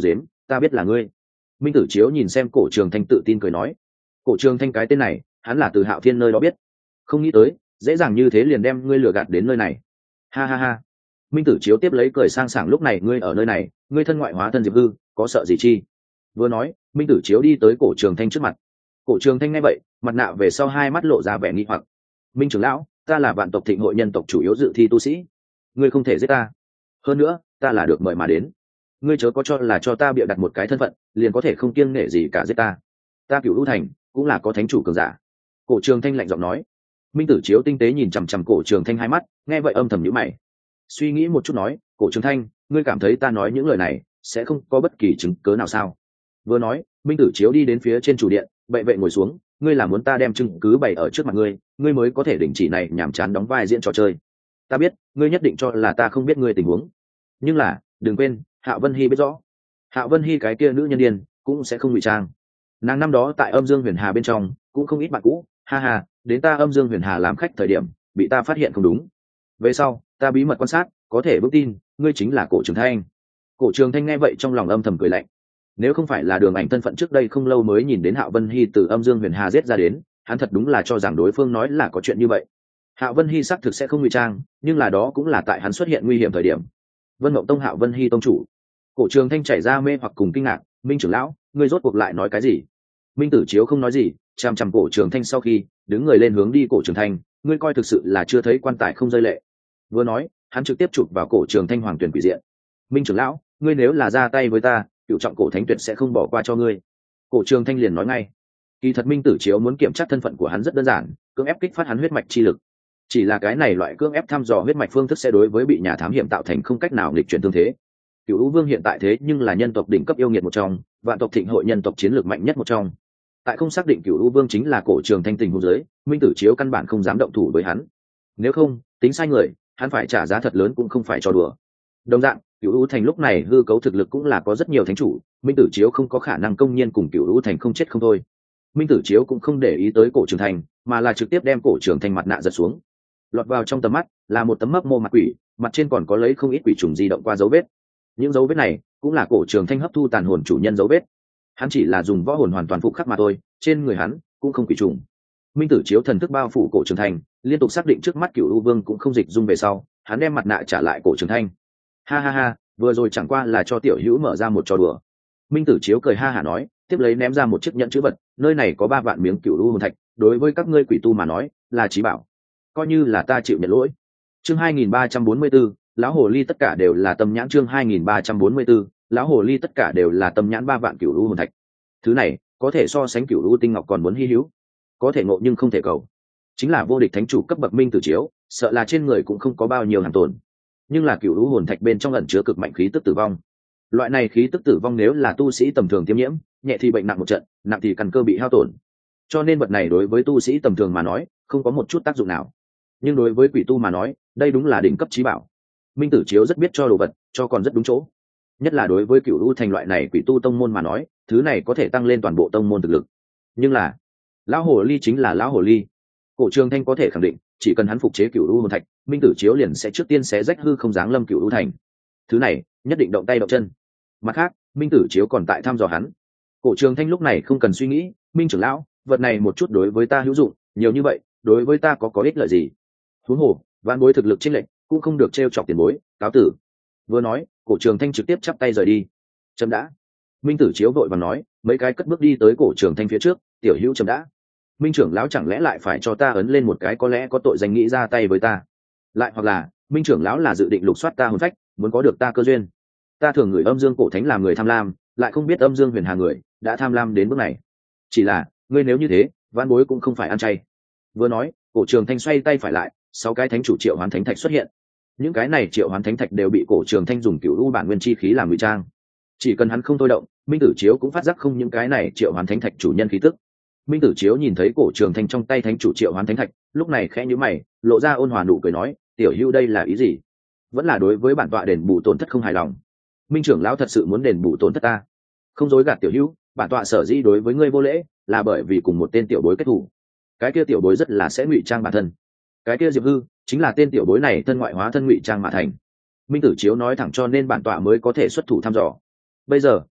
ta biết là ngươi. Minh Tử Chiếu nhìn xem Cổ Trường Thanh tự tin cười nói. Cổ Trường Thanh cái tên này hắn là từ Hạo Thiên nơi đó biết, không nghĩ tới dễ dàng như thế liền đem ngươi lừa gạt đến nơi này. Ha ha ha. Minh Tử Chiếu tiếp lấy cười sang sảng, lúc này ngươi ở nơi này, ngươi thân ngoại hóa thân Diệp Hư, có sợ gì chi? Vừa nói, Minh Tử Chiếu đi tới Cổ Trường Thanh trước mặt. Cổ Trường Thanh nghe vậy, mặt nạ về sau hai mắt lộ ra vẻ nghi hoặc. Minh trưởng lão, ta là vạn tộc thịnh hội nhân tộc chủ yếu dự thi tu sĩ, ngươi không thể giết ta. Hơn nữa, ta là được mời mà đến, ngươi chớ có cho là cho ta bịa đặt một cái thân phận liền có thể không kiêng nể gì cả giết ta. Ta Cửu U Thành cũng là có thánh chủ cường giả. Cổ Trường Thanh lạnh giọng nói. Minh Tử Chiếu tinh tế nhìn chằm chằm Cổ Trường Thanh hai mắt, nghe vậy âm thầm nhíu mày, suy nghĩ một chút nói, Cổ Trường Thanh, ngươi cảm thấy ta nói những lời này sẽ không có bất kỳ chứng cớ nào sao? Vừa nói, Minh Tử Chiếu đi đến phía trên chủ điện, bệ vệ ngồi xuống, ngươi là muốn ta đem chứng cứ bày ở trước mặt ngươi, ngươi mới có thể đình chỉ này nhảm chán đóng vai diễn trò chơi. Ta biết, ngươi nhất định cho là ta không biết ngươi tình huống, nhưng là, đừng quên, Hạo Vân Hi biết rõ. Hạo Vân Hi cái kia nữ nhân điên cũng sẽ không ngụy trang. Nàng năm đó tại Âm Dương Huyền Hà bên trong cũng không ít bạn cũ, ha ha, đến ta Âm Dương Huyền Hà làm khách thời điểm, bị ta phát hiện không đúng. Về sau, ta bí mật quan sát, có thể vững tin, ngươi chính là Cổ Trường Thanh. Cổ Trường Thanh nghe vậy trong lòng âm thầm cười lạnh. Nếu không phải là Đường Ảnh thân phận trước đây không lâu mới nhìn đến Hạo Vân Hi từ Âm Dương Huyền Hà giết ra đến, hắn thật đúng là cho rằng đối phương nói là có chuyện như vậy. Hạo Vân Hi xác thực sẽ không ngụy trang, nhưng là đó cũng là tại hắn xuất hiện nguy hiểm thời điểm. Vân Mộng Tông Hạo Vân Hi tông chủ. Cổ Trường Thanh chảy ra mê hoặc cùng kinh ngạc, Minh trưởng lão, ngươi rốt cuộc lại nói cái gì? Minh Tử Chiếu không nói gì, chằm chằm Cổ Trường Thanh sau khi đứng người lên hướng đi Cổ Trường Thanh, ngươi coi thực sự là chưa thấy quan tài không rơi lệ. Vừa nói, hắn trực tiếp chụp vào Cổ Trường Thanh hoàng tuyển quỷ diện. Minh trưởng lão, ngươi nếu là ra tay với ta, cựu trọng cổ thánh tuyệt sẽ không bỏ qua cho ngươi. Cổ Trường Thanh liền nói ngay. Kỳ thật Minh Tử Chiếu muốn kiểm tra thân phận của hắn rất đơn giản, cưỡng ép kích phát hắn huyết mạch chi lực. Chỉ là cái này loại cưỡng ép thăm dò huyết mạch phương thức sẽ đối với bị nhà thám hiểm tạo thành không cách nào nghịch chuyển tương thế. Cửu U Vương hiện tại thế nhưng là nhân tộc đỉnh cấp yêu nghiệt một trong, vạn tộc thịnh hội nhân tộc chiến lược mạnh nhất một trong. Tại không xác định Cửu U Vương chính là Cổ Trường Thanh tình huống dưới, Minh Tử Chiếu căn bản không dám động thủ với hắn. Nếu không, tính sai người, hắn phải trả giá thật lớn cũng không phải cho đùa. Đồng dạng, Cửu U Thành lúc này hư cấu thực lực cũng là có rất nhiều thánh chủ, Minh Tử Chiếu không có khả năng công nhiên cùng Cửu U Thành không chết không thôi. Minh Tử Chiếu cũng không để ý tới Cổ Trường Thanh, mà là trực tiếp đem Cổ Trường Thanh mặt nạ giật xuống. Lọt vào trong tầm mắt là một tấm mấp mô mặt quỷ, mặt trên còn có lấy không ít quỷ trùng di động qua dấu vết. Những dấu vết này cũng là Cổ Trường Thanh hấp thu tàn hồn chủ nhân dấu vết. Hắn chỉ là dùng võ hồn hoàn toàn phục khắc mà thôi, trên người hắn cũng không quỷ trùng. Minh Tử Chiếu thần thức bao phủ Cổ Trường Thanh, liên tục xác định trước mắt Cửu U Vương cũng không dịch dung về sau, hắn đem mặt nạ trả lại Cổ Trường Thanh. Ha ha ha, vừa rồi chẳng qua là cho tiểu hữu mở ra một trò đùa. Minh Tử Chiếu cười ha hả nói, tiếp lấy ném ra một chiếc nhẫn chữ vật, nơi này có ba vạn miếng Cửu U hồn thạch, đối với các ngươi quỷ tu mà nói là chí bảo, coi như là ta chịu nhận lỗi. Chương hai nghìn ba trăm bốn mươi 234, lão hồ ly tất cả đều là tâm nhãn. Chương hai nghìn ba trăm bốn mươi 234, lão hồ ly tất cả đều là tâm nhãn. Ba vạn Cửu U hồn thạch, thứ này có thể so sánh Cửu U tinh ngọc còn muốn hi hữu, có thể ngộ nhưng không thể cầu. Chính là vô địch thánh chủ cấp bậc Minh Tử Chiếu, sợ là trên người cũng không có bao nhiêu hàng tồn. Nhưng là Cửu U hồn thạch bên trong ẩn chứa cực mạnh khí tức tử vong. Loại này khí tức tử vong nếu là tu sĩ tầm thường tiêm nhiễm, nhẹ thì bệnh nặng một trận, nặng thì căn cơ bị hao tổn. Cho nên vật này đối với tu sĩ tầm thường mà nói, không có một chút tác dụng nào. Nhưng đối với quỷ tu mà nói, đây đúng là đỉnh cấp chí bảo. Minh Tử Chiếu rất biết cho đồ vật, cho còn rất đúng chỗ. Nhất là đối với Cửu U Thành loại này quỷ tu tông môn mà nói, thứ này có thể tăng lên toàn bộ tông môn thực lực. Nhưng là, lão hồ ly chính là lão hồ ly. Cổ Trường Thanh có thể khẳng định, chỉ cần hắn phục chế Cửu U hồn thạch, Minh Tử Chiếu liền sẽ trước tiên xé rách hư không dáng lâm Cửu U Thành. Thứ này, nhất định động tay động chân. Mặt khác, Minh Tử Chiếu còn tại thăm dò hắn. Cổ Trường Thanh lúc này không cần suy nghĩ, Minh trưởng lão, vật này một chút đối với ta hữu dụng, nhiều như vậy, đối với ta có có ích lợi gì? Huống hồ, vạn bối thực lực chênh lệch, cũng không được trêu chọc tiền bối, cáo tử. Vừa nói, Cổ Trường Thanh trực tiếp chắp tay rời đi. Chấm đã. Minh Tử Chiếu vội vàng nói, mấy cái cất bước đi tới Cổ Trường Thanh phía trước, tiểu hữu chấm đã. Minh trưởng lão chẳng lẽ lại phải cho ta ấn lên một cái có lẽ có tội danh nghĩ ra tay với ta? Lại hoặc là, Minh trưởng lão là dự định lục soát ta hồn phách, muốn có được ta cơ duyên? Ta thường người Âm Dương cổ thánh làm người tham lam, lại không biết Âm Dương huyền hà người đã tham lam đến bước này. Chỉ là, ngươi nếu như thế, vãn bối cũng không phải ăn chay. Vừa nói, Cổ Trường Thanh xoay tay phải lại, sáu cái thánh chủ triệu hoán thánh thạch xuất hiện. Những cái này triệu hoán thánh thạch đều bị Cổ Trường Thanh dùng Cửu U bản nguyên chi khí làm ngụy trang. Chỉ cần hắn không thôi động, Minh Tử Chiếu cũng phát giác không những cái này triệu hoán thánh thạch chủ nhân khí tức. Minh Tử Chiếu nhìn thấy Cổ Trường Thanh trong tay thánh chủ triệu hoán thánh thạch, lúc này khẽ nhíu mày, lộ ra ôn hòa nụ cười nói, tiểu hữu đây là ý gì? Vẫn là đối với bản tọa đền bù tổn thất không hài lòng? Minh trưởng lão thật sự muốn đền bù tổn thất ta? Không dối gạt tiểu hữu, bản tọa sở dĩ đối với ngươi vô lễ, là bởi vì cùng một tên tiểu bối kết thủ. Cái kia tiểu bối rất là sẽ ngụy trang bản thân. Cái kia Diệp Hư chính là tên tiểu bối này thân ngoại hóa thân ngụy trang mà thành. Minh Tử Chiếu nói thẳng, cho nên bản tọa mới có thể xuất thủ thăm dò. Bây giờ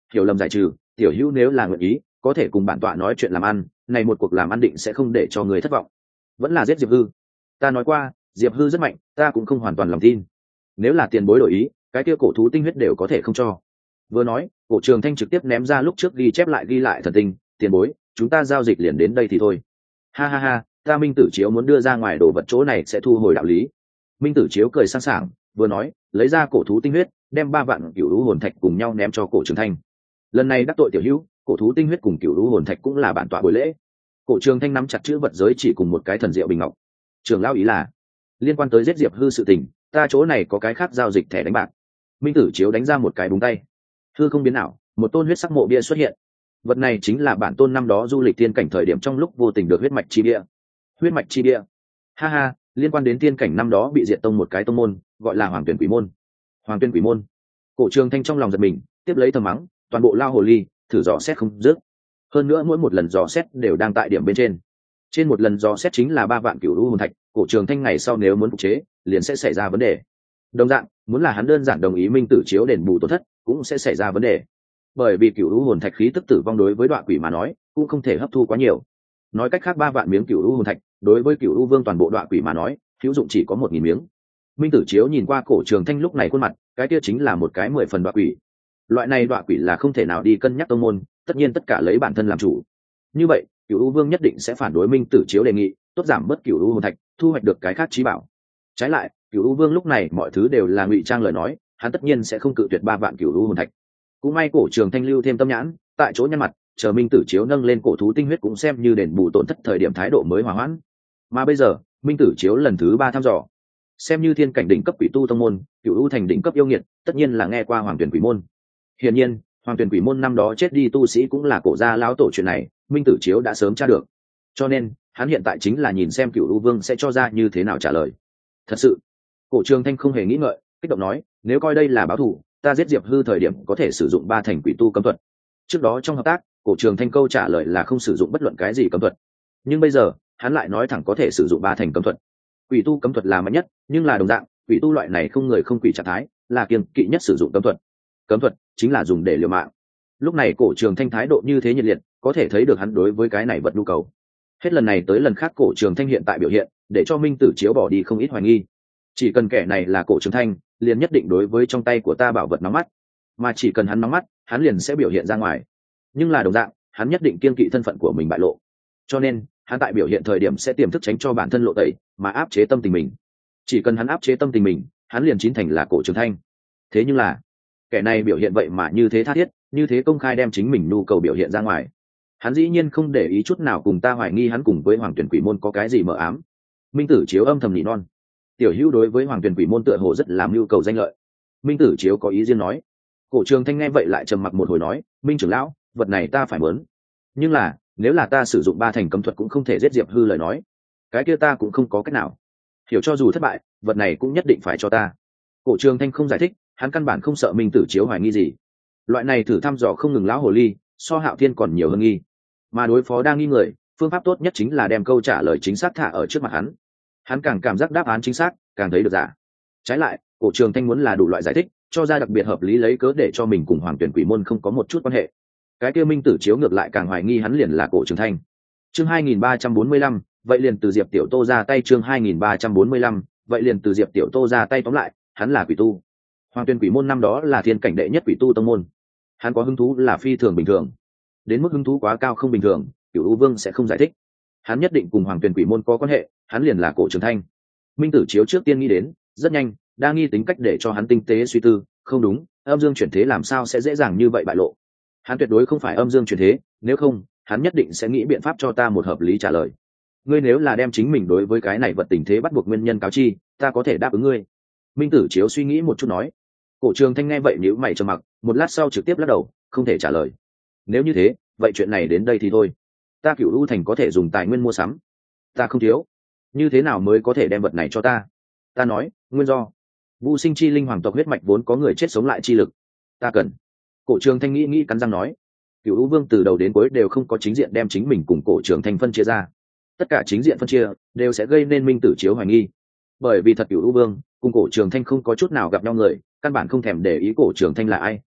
hiểu lầm giải trừ, tiểu hữu nếu là nguyện ý có thể cùng bản tọa nói chuyện làm ăn, này một cuộc làm ăn định sẽ không để cho người thất vọng. Vẫn là giết Diệp Hư. Ta nói qua Diệp Hư rất mạnh, ta cũng không hoàn toàn lòng tin. Nếu là tiền bối đổi ý, cái kia cổ thú tinh huyết đều có thể không cho. Vừa nói, Cổ Trường Thanh trực tiếp ném ra lúc trước ghi chép lại ghi lại thần tinh, tiền bối, chúng ta giao dịch liền đến đây thì thôi. Ha ha ha, ta Minh Tử Chiếu muốn đưa ra ngoài đồ vật chỗ này sẽ thu hồi đạo lý. Minh Tử Chiếu cười sang sảng, vừa nói, lấy ra cổ thú tinh huyết, đem ba vạn cửu lũ hồn thạch cùng nhau ném cho Cổ Trường Thanh. Lần này đắc tội tiểu hữu, cổ thú tinh huyết cùng cửu lũ hồn thạch cũng là bản tọa buổi lễ. Cổ Trường Thanh nắm chặt chữ vật giới chỉ cùng một cái thần diệu bình ngọc. Trường lão ý là liên quan tới giết Diệp Hư sự tình, ta chỗ này có cái khác giao dịch thẻ đánh bạc. Minh Tử Chiếu đánh ra một cái búng tay, hư không biến ảo, một tôn huyết sắc mộ bia xuất hiện. Vật này chính là bản tôn năm đó du lịch tiên cảnh thời điểm trong lúc vô tình được huyết mạch chi bia. Huyết mạch chi bia, ha ha, liên quan đến tiên cảnh năm đó bị diệt tông một cái tông môn, gọi là Hoàng Tuyển Quỷ môn. Hoàng Tuyển Quỷ môn. Cổ Trường Thanh trong lòng giật mình, tiếp lấy thầm mắng, toàn bộ lao hồ ly, thử dò xét không dứt. Hơn nữa mỗi một lần dò xét đều đang tại điểm bên trên. Trên một lần dò xét chính là ba vạn cửu lũ hồn thạch, Cổ Trường Thanh ngày sau nếu muốn phục chế, liền sẽ xảy ra vấn đề. Đồng dạng, muốn là hắn đơn giản đồng ý Minh Tử Chiếu đền bù tổn thất, cũng sẽ xảy ra vấn đề. Bởi vì cửu lũ hồn thạch khí tức tử vong đối với đoạn quỷ mà nói, cũng không thể hấp thu quá nhiều. Nói cách khác ba vạn miếng cửu lũ hồn thạch, đối với cửu lũ vương toàn bộ đoạn quỷ mà nói, hữu dụng chỉ có một nghìn miếng. Minh Tử Chiếu nhìn qua Cổ Trường Thanh lúc này khuôn mặt, cái kia chính là một cái mười phần đoạn quỷ. Loại này đoạn quỷ là không thể nào đi cân nhắc tông môn, tất nhiên tất cả lấy bản thân làm chủ. Như vậy, cửu lũ vương nhất định sẽ phản đối Minh Tử Chiếu đề nghị, tốt giảm bớt cửu lũ hồn thạch, thu hoạch được cái khác trí bảo. Trái lại, cửu lũ vương lúc này mọi thứ đều là ngụy trang lời nói, hắn tất nhiên sẽ không cự tuyệt ba vạn cửu lũ hồn thạch. Cũng may Cổ Trường Thanh lưu thêm tâm nhãn, tại chỗ nhăn mặt, chờ Minh Tử Chiếu nâng lên cổ thú tinh huyết cũng xem như đền bù tổn thất thời điểm thái độ mới hòa hoãn. Mà bây giờ, Minh Tử Chiếu lần thứ ba thăm dò, xem như thiên cảnh đỉnh cấp quỷ tu tông môn, cửu lũ thành đỉnh cấp yêu nghiệt, tất nhiên là nghe qua Hoàng Tuyển Quỷ môn. Hiển nhiên, Hoàng Tuyển Quỷ môn năm đó chết đi tu sĩ cũng là cổ gia lão tổ chuyện này, Minh Tử Chiếu đã sớm tra được. Cho nên, hắn hiện tại chính là nhìn xem cửu lũ vương sẽ cho ra như thế nào trả lời. Thật sự, Cổ Trường Thanh không hề nghĩ ngợi, kích động nói, nếu coi đây là báo thù, ta giết Diệp Hư thời điểm có thể sử dụng ba thành quỷ tu cấm thuật. Trước đó trong hợp tác, Cổ Trường Thanh câu trả lời là không sử dụng bất luận cái gì cấm thuật, nhưng bây giờ hắn lại nói thẳng có thể sử dụng ba thành cấm thuật. Quỷ tu cấm thuật là mạnh nhất, nhưng là đồng dạng, quỷ tu loại này không người không quỷ trạng thái, là kiêng kỵ nhất sử dụng cấm thuật. Cấm thuật chính là dùng để liều mạng. Lúc này Cổ Trường Thanh thái độ như thế nhiệt liệt, có thể thấy được hắn đối với cái này vật nhu cầu. Hết lần này tới lần khác Cổ Trường Thanh hiện tại biểu hiện, để cho Minh Tử Chiếu bỏ đi không ít hoài nghi. Chỉ cần kẻ này là Cổ Trường Thanh, liền nhất định đối với trong tay của ta bảo vật nóng mắt, mà chỉ cần hắn nóng mắt, hắn liền sẽ biểu hiện ra ngoài. Nhưng là đồng dạng, hắn nhất định kiêng kỵ thân phận của mình bại lộ, cho nên hắn tại biểu hiện thời điểm sẽ tiềm thức tránh cho bản thân lộ tẩy, mà áp chế tâm tình mình. Chỉ cần hắn áp chế tâm tình mình, hắn liền chín thành là Cổ Trường Thanh. Thế nhưng là kẻ này biểu hiện vậy mà như thế tha thiết, như thế công khai đem chính mình nhu cầu biểu hiện ra ngoài. Hắn dĩ nhiên không để ý chút nào cùng ta hoài nghi hắn cùng với Hoàng Tuyển Quỷ môn có cái gì mờ ám. Minh Tử Chiếu âm thầm nỉ non. Tiểu hữu đối với Hoàng Tuyển Quỷ môn tựa hồ rất làm nhu cầu danh lợi. Minh Tử Chiếu có ý riêng nói. Cổ Trường Thanh nghe vậy lại trầm mặc một hồi nói, Minh trưởng lão, vật này ta phải muốn. Nhưng là, nếu là ta sử dụng ba thành cấm thuật cũng không thể giết Diệp Hư lời nói, cái kia ta cũng không có cách nào. Hiểu cho dù thất bại, vật này cũng nhất định phải cho ta. Cổ Trường Thanh không giải thích, hắn căn bản không sợ Minh Tử Chiếu hoài nghi gì. Loại này thử thăm dò không ngừng lão hồ ly, so Hạo Thiên còn nhiều hơn nghi. Mà đối phó đang nghi người, phương pháp tốt nhất chính là đem câu trả lời chính xác thả ở trước mặt hắn. Hắn càng cảm giác đáp án chính xác, càng thấy được giả. Trái lại, Cổ Trường Thanh muốn là đủ loại giải thích, cho ra đặc biệt hợp lý lấy cớ để cho mình cùng Hoàng Tuyển Quỷ môn không có một chút quan hệ. Cái kia Minh Tử Chiếu ngược lại càng hoài nghi hắn liền là Cổ Trường Thanh. Chương hai nghìn ba trăm bốn mươi lăm, vậy liền từ Diệp Tiểu Tô ra tay. Chương hai nghìn ba trăm bốn mươi lăm, vậy liền từ Diệp Tiểu Tô ra tay. Tóm lại, hắn là quỷ tu. Hoàng Tuyển Quỷ môn năm đó là thiên cảnh đệ nhất quỷ tu tông môn. Hắn có hứng thú là phi thường bình thường, đến mức hứng thú quá cao không bình thường, Cửu U Vương sẽ không giải thích. Hắn nhất định cùng Hoàng Tuyển Quỷ môn có quan hệ, hắn liền là Cổ Trường Thanh. Minh Tử Chiếu trước tiên nghĩ đến, rất nhanh, đa nghi tính cách để cho hắn tinh tế suy tư, không đúng, âm dương chuyển thế làm sao sẽ dễ dàng như vậy bại lộ. Hắn tuyệt đối không phải âm dương chuyển thế, nếu không, hắn nhất định sẽ nghĩ biện pháp cho ta một hợp lý trả lời. Ngươi nếu là đem chính mình đối với cái này vật tình thế bắt buộc nguyên nhân cáo chi, ta có thể đáp ứng ngươi. Minh Tử Chiếu suy nghĩ một chút nói. Cổ Trường Thanh nghe vậy nhíu mày trầm mặc, một lát sau trực tiếp lắc đầu, không thể trả lời. Nếu như thế, vậy chuyện này đến đây thì thôi. Ta Cửu U Thành có thể dùng tài nguyên mua sắm, ta không thiếu. Như thế nào mới có thể đem vật này cho ta? Ta nói, nguyên do Vu Sinh chi linh hoàng tộc huyết mạch vốn có người chết sống lại chi lực, ta cần. Cổ Trường Thanh nghĩ nghĩ cắn răng nói. Cửu U Vương từ đầu đến cuối đều không có chính diện đem chính mình cùng Cổ Trường Thanh phân chia ra. Tất cả chính diện phân chia đều sẽ gây nên Minh Tử Chiếu hoài nghi. Bởi vì thật Cửu U Vương cùng Cổ Trường Thanh không có chút nào gặp nhau người, căn bản không thèm để ý Cổ Trường Thanh là ai,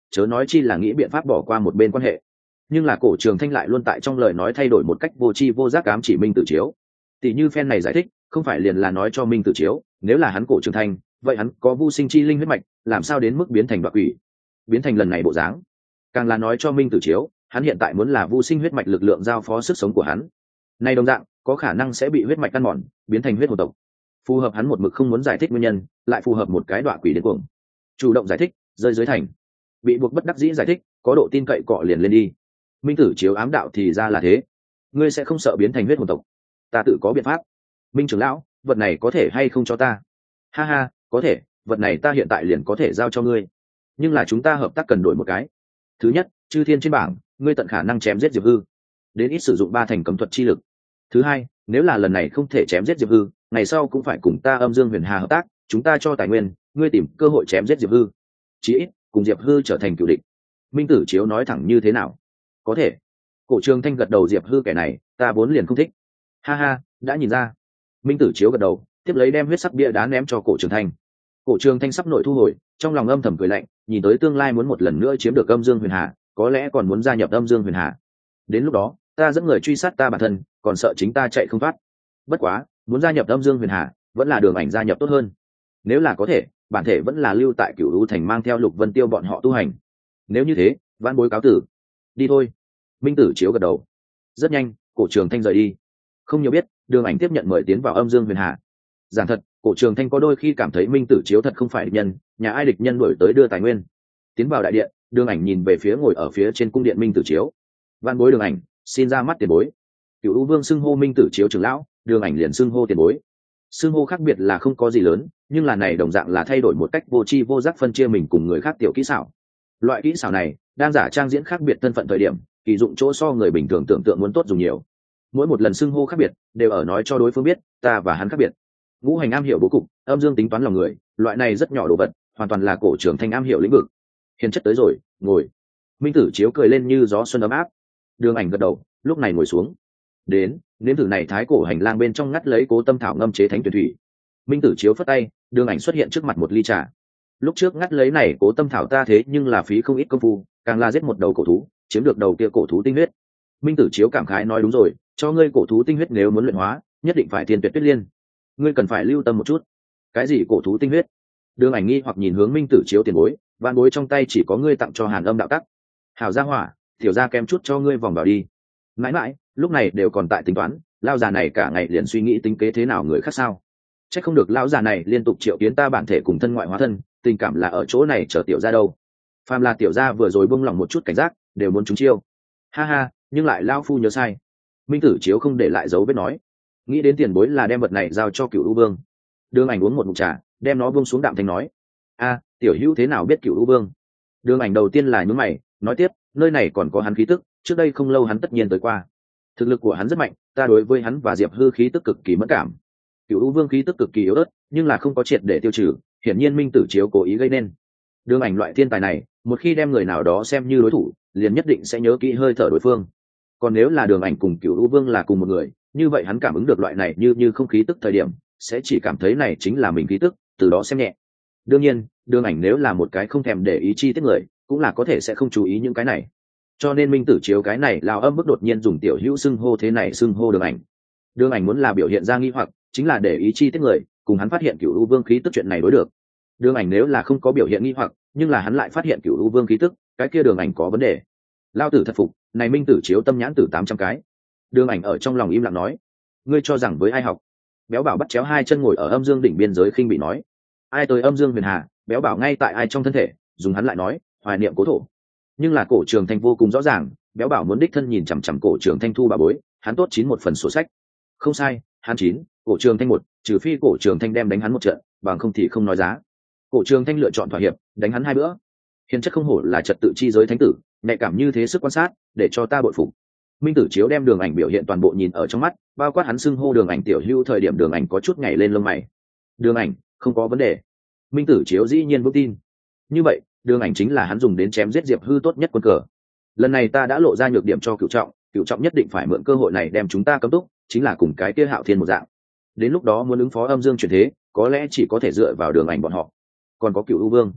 chớ nói chi là nghĩ biện pháp bỏ qua một bên quan hệ. Nhưng là cổ trường thanh lại luôn tại trong lời nói thay đổi một cách vô tri vô giác ám chỉ Minh Tử Chiếu. Tỷ như phen này giải thích không phải liền là nói cho Minh Tử Chiếu, nếu là hắn cổ trường thanh, vậy hắn có vô sinh chi linh huyết mạch, làm sao đến mức biến thành đoạt quỷ, biến thành lần này bộ dáng. Càng là nói cho Minh Tử Chiếu, hắn hiện tại muốn là vô sinh huyết mạch lực lượng giao phó sức sống của hắn, nay đồng dạng có khả năng sẽ bị huyết mạch ăn mòn, biến thành huyết hồn tộc. Phù hợp hắn một mực không muốn giải thích nguyên nhân, lại phù hợp một cái đoạt quỷ đến cuồng. Chủ động giải thích, rơi dưới thành. Bị buộc bất đắc dĩ giải thích, có độ tin cậy cọ liền lên đi. Minh Tử Chiếu ám đạo thì ra là thế, ngươi sẽ không sợ biến thành huyết hồn tộc? Ta tự có biện pháp. Minh trưởng lão, vật này có thể hay không cho ta? Ha ha, có thể, vật này ta hiện tại liền có thể giao cho ngươi, nhưng là chúng ta hợp tác cần đổi một cái. Thứ nhất, chư thiên trên bảng, ngươi tận khả năng chém giết Diệp Hư, đến ít sử dụng ba thành cấm thuật chi lực. Thứ hai, nếu là lần này không thể chém giết Diệp Hư, ngày sau cũng phải cùng ta Âm Dương Huyền Hà hợp tác, chúng ta cho tài nguyên, ngươi tìm cơ hội chém giết Diệp Hư, chí ít cùng Diệp Hư trở thành cựu địch. Minh Tử Chiếu nói thẳng như thế nào? Có thể. Cổ Trường Thanh gật đầu. Diệp Hư kẻ này ta vốn liền không thích. Ha ha, đã nhìn ra. Minh Tử Chiếu gật đầu, tiếp lấy đem huyết sắc bia đá ném cho Cổ Trường Thanh. Cổ Trường Thanh sắp nội thu hồi, trong lòng âm thầm cười lạnh, nhìn tới tương lai muốn một lần nữa chiếm được Âm Dương Huyền Hà, có lẽ còn muốn gia nhập Âm Dương Huyền Hà. Đến lúc đó, ta dẫn người truy sát ta bản thân, còn sợ chính ta chạy không thoát. Bất quá, muốn gia nhập Âm Dương Huyền Hà, vẫn là Đường Ảnh gia nhập tốt hơn. Nếu là có thể, bản thể vẫn là lưu tại Cửu Lũ Thành mang theo Lục Vân Tiêu bọn họ tu hành. Nếu như thế, vãn bối cáo tử. Đi thôi. Minh Tử Chiếu gật đầu. Rất nhanh, Cổ Trường Thanh rời đi. Không nhiều biết, Đường Ảnh tiếp nhận mời tiến vào Âm Dương Huyền Hà. Giảng thật, Cổ Trường Thanh có đôi khi cảm thấy Minh Tử Chiếu thật không phải địch nhân, nhà ai địch nhân đuổi tới đưa tài nguyên. Tiến vào đại điện, Đường Ảnh nhìn về phía ngồi ở phía trên cung điện Minh Tử Chiếu. Vãn bối Đường Ảnh, xin ra mắt tiền bối. Cửu U Vương xưng hô Minh Tử Chiếu trưởng lão, Đường Ảnh liền xưng hô tiền bối. Xưng hô khác biệt là không có gì lớn, nhưng là này đồng dạng là thay đổi một cách vô tri vô giác phân chia mình cùng người khác tiểu kỹ xảo. Loại kỹ xảo này đang giả trang diễn khác biệt thân phận thời điểm, kỳ dụng chỗ so người bình thường tưởng tượng muốn tốt dùng nhiều. Mỗi một lần xưng hô khác biệt, đều ở nói cho đối phương biết, ta và hắn khác biệt. Ngũ hành am hiểu bố cục, âm dương tính toán lòng người, loại này rất nhỏ đồ vật, hoàn toàn là Cổ Trường Thanh am hiểu lĩnh vực. Hiền chất tới rồi, ngồi. Minh Tử Chiếu cười lên như gió xuân ấm áp. Đường Ảnh gật đầu, lúc này ngồi xuống. Đến, nếm thử này thái cổ hành lang bên trong ngắt lấy Cố Tâm thảo ngâm chế thánh tuyển thủy. Minh Tử Chiếu phất tay, Đường Ảnh xuất hiện trước mặt một ly trà. Lúc trước ngắt lấy này Cố Tâm thảo ta thế nhưng là phí không ít công phu, càng là giết một đầu cổ thú, chiếm được đầu kia cổ thú tinh huyết. Minh Tử Chiếu cảm khái nói đúng rồi, cho ngươi cổ thú tinh huyết nếu muốn luyện hóa, nhất định phải thiên tuyệt tuyết liên. Ngươi cần phải lưu tâm một chút. Cái gì cổ thú tinh huyết? Đường Ảnh nghi hoặc nhìn hướng Minh Tử Chiếu tiền bối, vạn bối trong tay chỉ có ngươi tặng cho Hàn Âm đạo tắc. Hảo gia hỏa, tiểu gia kém chút cho ngươi vòng vào đi. Mãi mãi, lúc này đều còn tại tính toán, lão già này cả ngày liền suy nghĩ tính kế thế nào người khác sao? Chắc không được lão già này liên tục triệu kiến ta bản thể cùng thân ngoại hóa thân, tình cảm là ở chỗ này chờ tiểu gia đâu. Phàm là tiểu gia vừa rồi buông lỏng một chút cảnh giác, đều muốn trúng chiêu. Ha ha, nhưng lại lão phu nhớ sai. Minh Tử Chiếu không để lại dấu vết nói, nghĩ đến tiền bối là đem vật này giao cho Cửu U Vương. Đường Ảnh uống một ngụm trà, đem nó buông xuống đạm thanh nói, a, tiểu hữu thế nào biết Cửu U Vương? Đường Ảnh đầu tiên là nhướng mày, nói tiếp, nơi này còn có hắn khí tức, trước đây không lâu hắn tất nhiên tới qua. Thực lực của hắn rất mạnh, ta đối với hắn và Diệp Hư khí tức cực kỳ mẫn cảm. Cửu U Vương khí tức cực kỳ yếu ớt, nhưng là không có triệt để tiêu trừ, hiển nhiên Minh Tử Chiếu cố ý gây nên. Đường Ảnh loại thiên tài này, một khi đem người nào đó xem như đối thủ, liền nhất định sẽ nhớ kỹ hơi thở đối phương. Còn nếu là Đường Ảnh cùng Cửu U Vương là cùng một người, như vậy hắn cảm ứng được loại này như như không khí tức thời điểm, sẽ chỉ cảm thấy này chính là mình khí tức, từ đó xem nhẹ. Đương nhiên, Đường Ảnh nếu là một cái không thèm để ý chi tiết người, cũng là có thể sẽ không chú ý những cái này. Cho nên Minh Tử Chiếu cái này lao âm bức đột nhiên dùng tiểu hữu xưng hô thế này xưng hô Đường Ảnh. Đường Ảnh muốn là biểu hiện ra nghi hoặc, chính là để ý chi tiết người, cùng hắn phát hiện Cửu U Vương khí tức chuyện này đối được. Đường Ảnh nếu là không có biểu hiện nghi hoặc, nhưng là hắn lại phát hiện Cửu U Vương khí tức, cái kia Đường Ảnh có vấn đề. Lao tử thật phục, này Minh Tử Chiếu tâm nhãn tử tám trăm cái. Đường Ảnh ở trong lòng im lặng nói, ngươi cho rằng với ai học? Béo Bảo bắt chéo hai chân ngồi ở âm dương đỉnh biên giới khinh bị nói, ai tới âm dương huyền hà? Béo Bảo ngay tại ai trong thân thể, dùng hắn lại nói, hoài niệm cố thổ. Nhưng là Cổ Trường Thanh vô cùng rõ ràng, Béo Bảo muốn đích thân nhìn chằm chằm Cổ Trường Thanh thu bà bối, hắn tốt chín một phần sổ sách. Không sai, hắn chín, Cổ Trường Thanh một, trừ phi Cổ Trường Thanh đem đánh hắn một trận, bằng không thì không nói giá. Cổ Trường Thanh lựa chọn thỏa hiệp, đánh hắn hai bữa. Hiền chất không hổ là trật tự chi giới thánh tử, nhạy cảm như thế sức quan sát, để cho ta bội phục. Minh Tử Chiếu đem Đường Ảnh biểu hiện toàn bộ nhìn ở trong mắt, bao quát hắn xưng hô Đường Ảnh tiểu hữu thời điểm Đường Ảnh có chút nhảy lên lông mày. Đường Ảnh, không có vấn đề. Minh Tử Chiếu dĩ nhiên vững tin. Như vậy, Đường Ảnh chính là hắn dùng đến chém giết Diệp Hư tốt nhất quân cờ. Lần này ta đã lộ ra nhược điểm cho Cửu Trọng, Cửu Trọng nhất định phải mượn cơ hội này đem chúng ta cấm túc, chính là cùng cái kia Hạo Thiên một dạng. Đến lúc đó muốn ứng phó âm dương chuyển thế, có lẽ chỉ có thể dựa vào Đường Ảnh bọn họ. Còn có Cửu U Vương.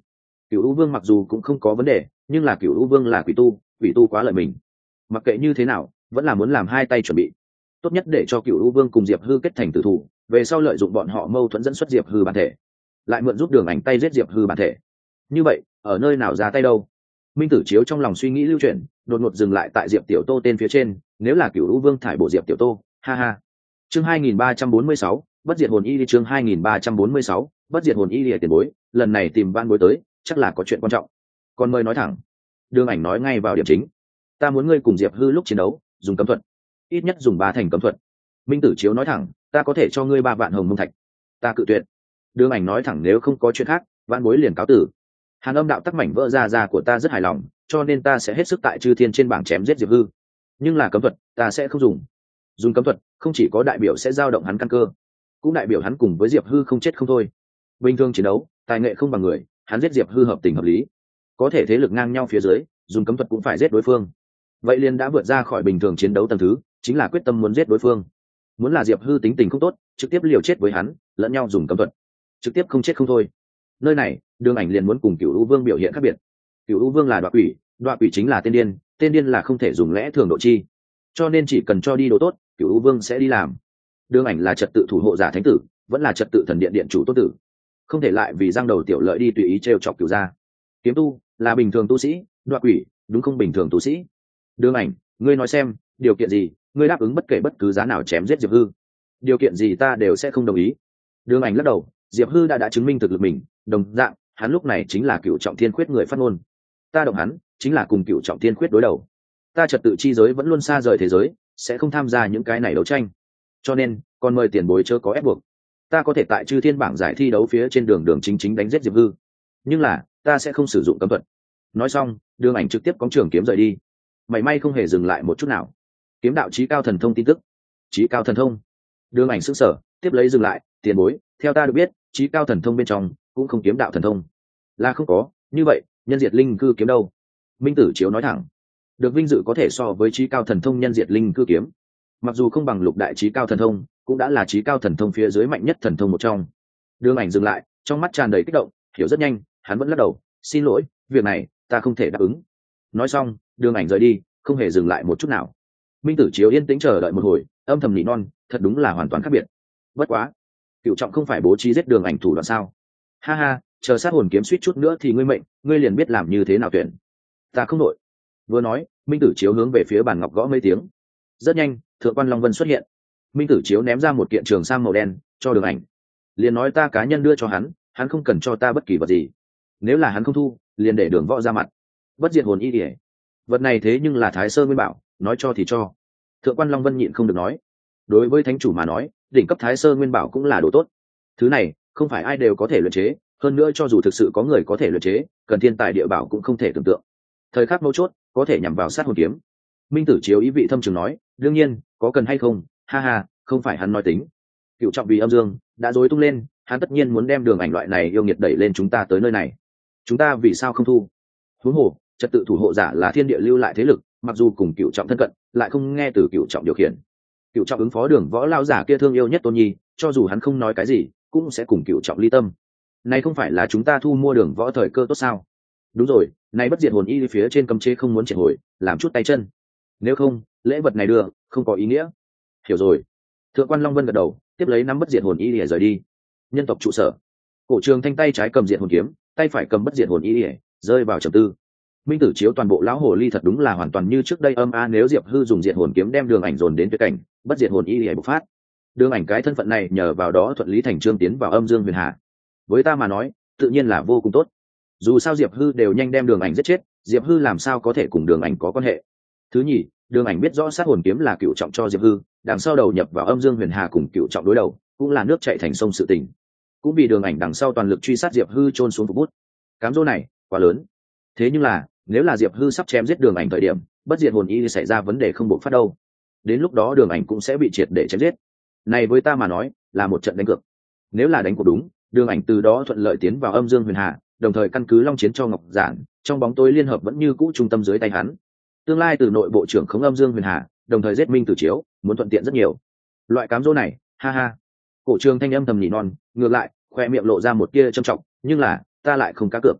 Cửu u vương mặc dù cũng không có vấn đề, nhưng là Cửu u vương là quỷ tu, quỷ tu quá lợi mình, mặc kệ như thế nào vẫn là muốn làm hai tay chuẩn bị, tốt nhất để cho Cửu u vương cùng Diệp Hư kết thành tử thủ, về sau lợi dụng bọn họ mâu thuẫn dẫn xuất Diệp Hư bản thể, lại mượn giúp Đường Ảnh tay giết Diệp Hư bản thể. Như vậy ở nơi nào ra tay đâu? Minh Tử Chiếu trong lòng suy nghĩ lưu chuyển, đột ngột dừng lại tại Diệp Tiểu Tô tên phía trên. Nếu là Cửu u vương thải bộ Diệp Tiểu Tô, ha ha. Chương hai nghìn ba trăm bốn mươi sáu, bất diệt hồn y đi. Chương hai nghìn ba trăm bốn mươi sáu, bất diệt hồn y đi. Tiền bối, lần này tìm Van Bối tới chắc là có chuyện quan trọng, còn mời nói thẳng. Đường Ảnh nói ngay vào điểm chính. Ta muốn ngươi cùng Diệp Hư lúc chiến đấu dùng cấm thuật, ít nhất dùng ba thành cấm thuật. Minh Tử Chiếu nói thẳng, ta có thể cho ngươi ba vạn hồng mông thạch. Ta cự tuyệt. Đường Ảnh nói thẳng, nếu không có chuyện khác, Van Bối liền cáo tử. Hàn Âm đạo tắc mảnh vỡ ra ra của ta rất hài lòng, cho nên ta sẽ hết sức tại Chư Thiên trên bảng chém giết Diệp Hư. Nhưng là cấm thuật, ta sẽ không dùng. Dùng cấm thuật, không chỉ có đại biểu sẽ dao động hắn căn cơ, cũng đại biểu hắn cùng với Diệp Hư không chết không thôi. Bình thường chiến đấu, tài nghệ không bằng người, hắn giết Diệp Hư hợp tình hợp lý. Có thể thế lực ngang nhau phía dưới, dùng cấm thuật cũng phải giết đối phương. Vậy liền đã vượt ra khỏi bình thường chiến đấu tầng thứ, chính là quyết tâm muốn giết đối phương. Muốn là Diệp Hư tính tình không tốt, trực tiếp liều chết với hắn, lẫn nhau dùng cấm thuật, trực tiếp không chết không thôi. Nơi này, Đường Ảnh liền muốn cùng Cửu u vương biểu hiện khác biệt. Cửu u vương là đoạ quỷ, đoạ quỷ chính là tiên điên, tiên điên là không thể dùng lẽ thường độ chi, cho nên chỉ cần cho đi đồ tốt, Cửu u vương sẽ đi làm. Đường Ảnh là trật tự thủ hộ giả thánh tử, vẫn là trật tự thần điện điện chủ tôn tử, không thể lại vì giang đầu tiểu lợi đi tùy ý trêu chọc Cửu gia. Kiếm tu là bình thường tu sĩ, đoạ quỷ đúng không bình thường tu sĩ. Đường Ảnh, ngươi nói xem, điều kiện gì ngươi đáp ứng bất kể bất cứ giá nào chém giết Diệp Hư? Điều kiện gì ta đều sẽ không đồng ý. Đường Ảnh lắc đầu, Diệp Hư đã đã chứng minh thực lực mình, đồng dạng hắn lúc này chính là Cửu trọng thiên khuyết người phát ngôn, ta động hắn chính là cùng Cửu trọng thiên khuyết đối đầu. Ta trật tự chi giới vẫn luôn xa rời thế giới, sẽ không tham gia những cái này đấu tranh, cho nên còn mời tiền bối chớ có ép buộc. Ta có thể tại Chư Thiên bảng giải thi đấu phía trên đường đường chính chính đánh giết Diệp Hư, nhưng là ta sẽ không sử dụng cấm thuật. Nói xong, Đường Ảnh trực tiếp cóng trường kiếm rời đi, mảy may không hề dừng lại một chút nào. Kiếm đạo chí cao thần thông tin tức. Chí cao thần thông? Đường Ảnh sững sờ, tiếp lấy dừng lại, tiền bối, theo ta được biết, chí cao thần thông bên trong cũng không kiếm đạo thần thông. Là không có, như vậy nhân diệt linh cư kiếm đâu? Minh Tử Chiếu nói thẳng, được vinh dự có thể so với chí cao thần thông nhân diệt linh cư kiếm, mặc dù không bằng lục đại chí cao thần thông, cũng đã là chí cao thần thông phía dưới mạnh nhất thần thông một trong. Đường Ảnh dừng lại, trong mắt tràn đầy kích động, hiểu rất nhanh, hắn vẫn lắc đầu, xin lỗi, việc này ta không thể đáp ứng. Nói xong, Đường Ảnh rời đi, không hề dừng lại một chút nào. Minh Tử Chiếu yên tĩnh chờ đợi một hồi, âm thầm nỉ non, thật đúng là hoàn toàn khác biệt. Bất quá, Cửu trọng không phải bố trí giết Đường Ảnh thủ đoạn sao? Ha ha, chờ sát hồn kiếm suýt chút nữa thì ngươi mệnh, ngươi liền biết làm như thế nào tuyển. Ta không nội. Vừa nói, Minh Tử Chiếu hướng về phía bàn ngọc gõ mấy tiếng. Rất nhanh, Thượng quan Long Vân xuất hiện. Minh Tử Chiếu ném ra một kiện trường sam màu đen cho Đường Ảnh, liền nói ta cá nhân đưa cho hắn, hắn không cần cho ta bất kỳ vật gì. Nếu là hắn không thu, liền để Đường Võ ra mặt. Bất diệt hồn y điển, vật này thế nhưng là Thái Sơ Nguyên Bảo, nói cho thì cho. Thượng quan Long Vân nhịn không được nói, đối với thánh chủ mà nói, đỉnh cấp Thái Sơ Nguyên Bảo cũng là đồ tốt. Thứ này không phải ai đều có thể luyện chế, hơn nữa cho dù thực sự có người có thể luyện chế, cần thiên tài địa bảo cũng không thể tưởng tượng. Thời khắc mấu chốt, có thể nhằm vào sát hồn kiếm. Minh Tử Chiếu ý vị thâm trường nói, đương nhiên, có cần hay không, ha ha, không phải hắn nói tính. Cửu trọng vì âm dương đã rối tung lên, hắn tất nhiên muốn đem Đường Ảnh loại này yêu nghiệt đẩy lên chúng ta tới nơi này. Chúng ta vì sao không thu? Huống hồ, trật tự thủ hộ giả là thiên địa lưu lại thế lực, mặc dù cùng Cửu trọng thân cận, lại không nghe từ Cửu trọng điều khiển. Cửu trọng ứng phó Đường Võ lão giả kia thương yêu nhất Tôn Nhi, cho dù hắn không nói cái gì, cũng sẽ cùng Cửu trọng ly tâm. Này không phải là chúng ta thu mua Đường Võ thời cơ tốt sao? Đúng rồi, này bất diệt hồn y phía trên cấm chế không muốn triệt hồi, làm chút tay chân. Nếu không, lễ vật này đưa, không có ý nghĩa. Hiểu rồi. Thượng quan Long Vân gật đầu, tiếp lấy nắm bất diệt hồn y để rời đi. Nhân tộc trụ sở. Cổ Trường Thanh tay trái cầm diệt hồn kiếm, tay phải cầm bất diệt hồn y để rơi vào trầm tư. Minh Tử Chiếu toàn bộ lão hồ ly thật đúng là hoàn toàn như trước đây âm a, nếu Diệp Hư dùng diệt hồn kiếm đem Đường Ảnh dồn đến tuyệt cảnh, bất diệt hồn y để bộc phát. Đường Ảnh cái thân phận này nhờ vào đó thuận lý thành trương tiến vào âm dương huyền hà. Với ta mà nói, tự nhiên là vô cùng tốt. Dù sao Diệp Hư đều nhanh đem Đường Ảnh giết chết, Diệp Hư làm sao có thể cùng Đường Ảnh có quan hệ? Thứ nhì, Đường Ảnh biết rõ sát hồn kiếm là Cửu trọng cho Diệp Hư, đằng sau đầu nhập vào âm dương huyền hà cùng Cửu trọng đối đầu, cũng là nước chảy thành sông sự tình. Cũng vì Đường Ảnh đằng sau toàn lực truy sát Diệp Hư chôn xuống phục bút. Cám dỗ này quá lớn. Thế nhưng là, nếu là Diệp Hư sắp chém giết Đường Ảnh thời điểm, bất diệt hồn y xảy ra vấn đề không bộc phát đâu. Đến lúc đó Đường Ảnh cũng sẽ bị triệt để chém giết. Này với ta mà nói, là một trận đánh cược. Nếu là đánh cuộc đúng, Đường Ảnh từ đó thuận lợi tiến vào âm dương huyền hà, đồng thời căn cứ long chiến cho Ngọc Giản, trong bóng tối liên hợp vẫn như cũ trung tâm dưới tay hắn. Tương lai từ nội bộ trưởng khống âm dương huyền hà, đồng thời giết Minh Tử Chiếu, muốn thuận tiện rất nhiều. Loại cám dỗ này, ha ha. Cổ Trường Thanh âm thầm nhỉ non, ngược lại, khoe miệng lộ ra một tia trầm trọng, nhưng là, ta lại không cá cược.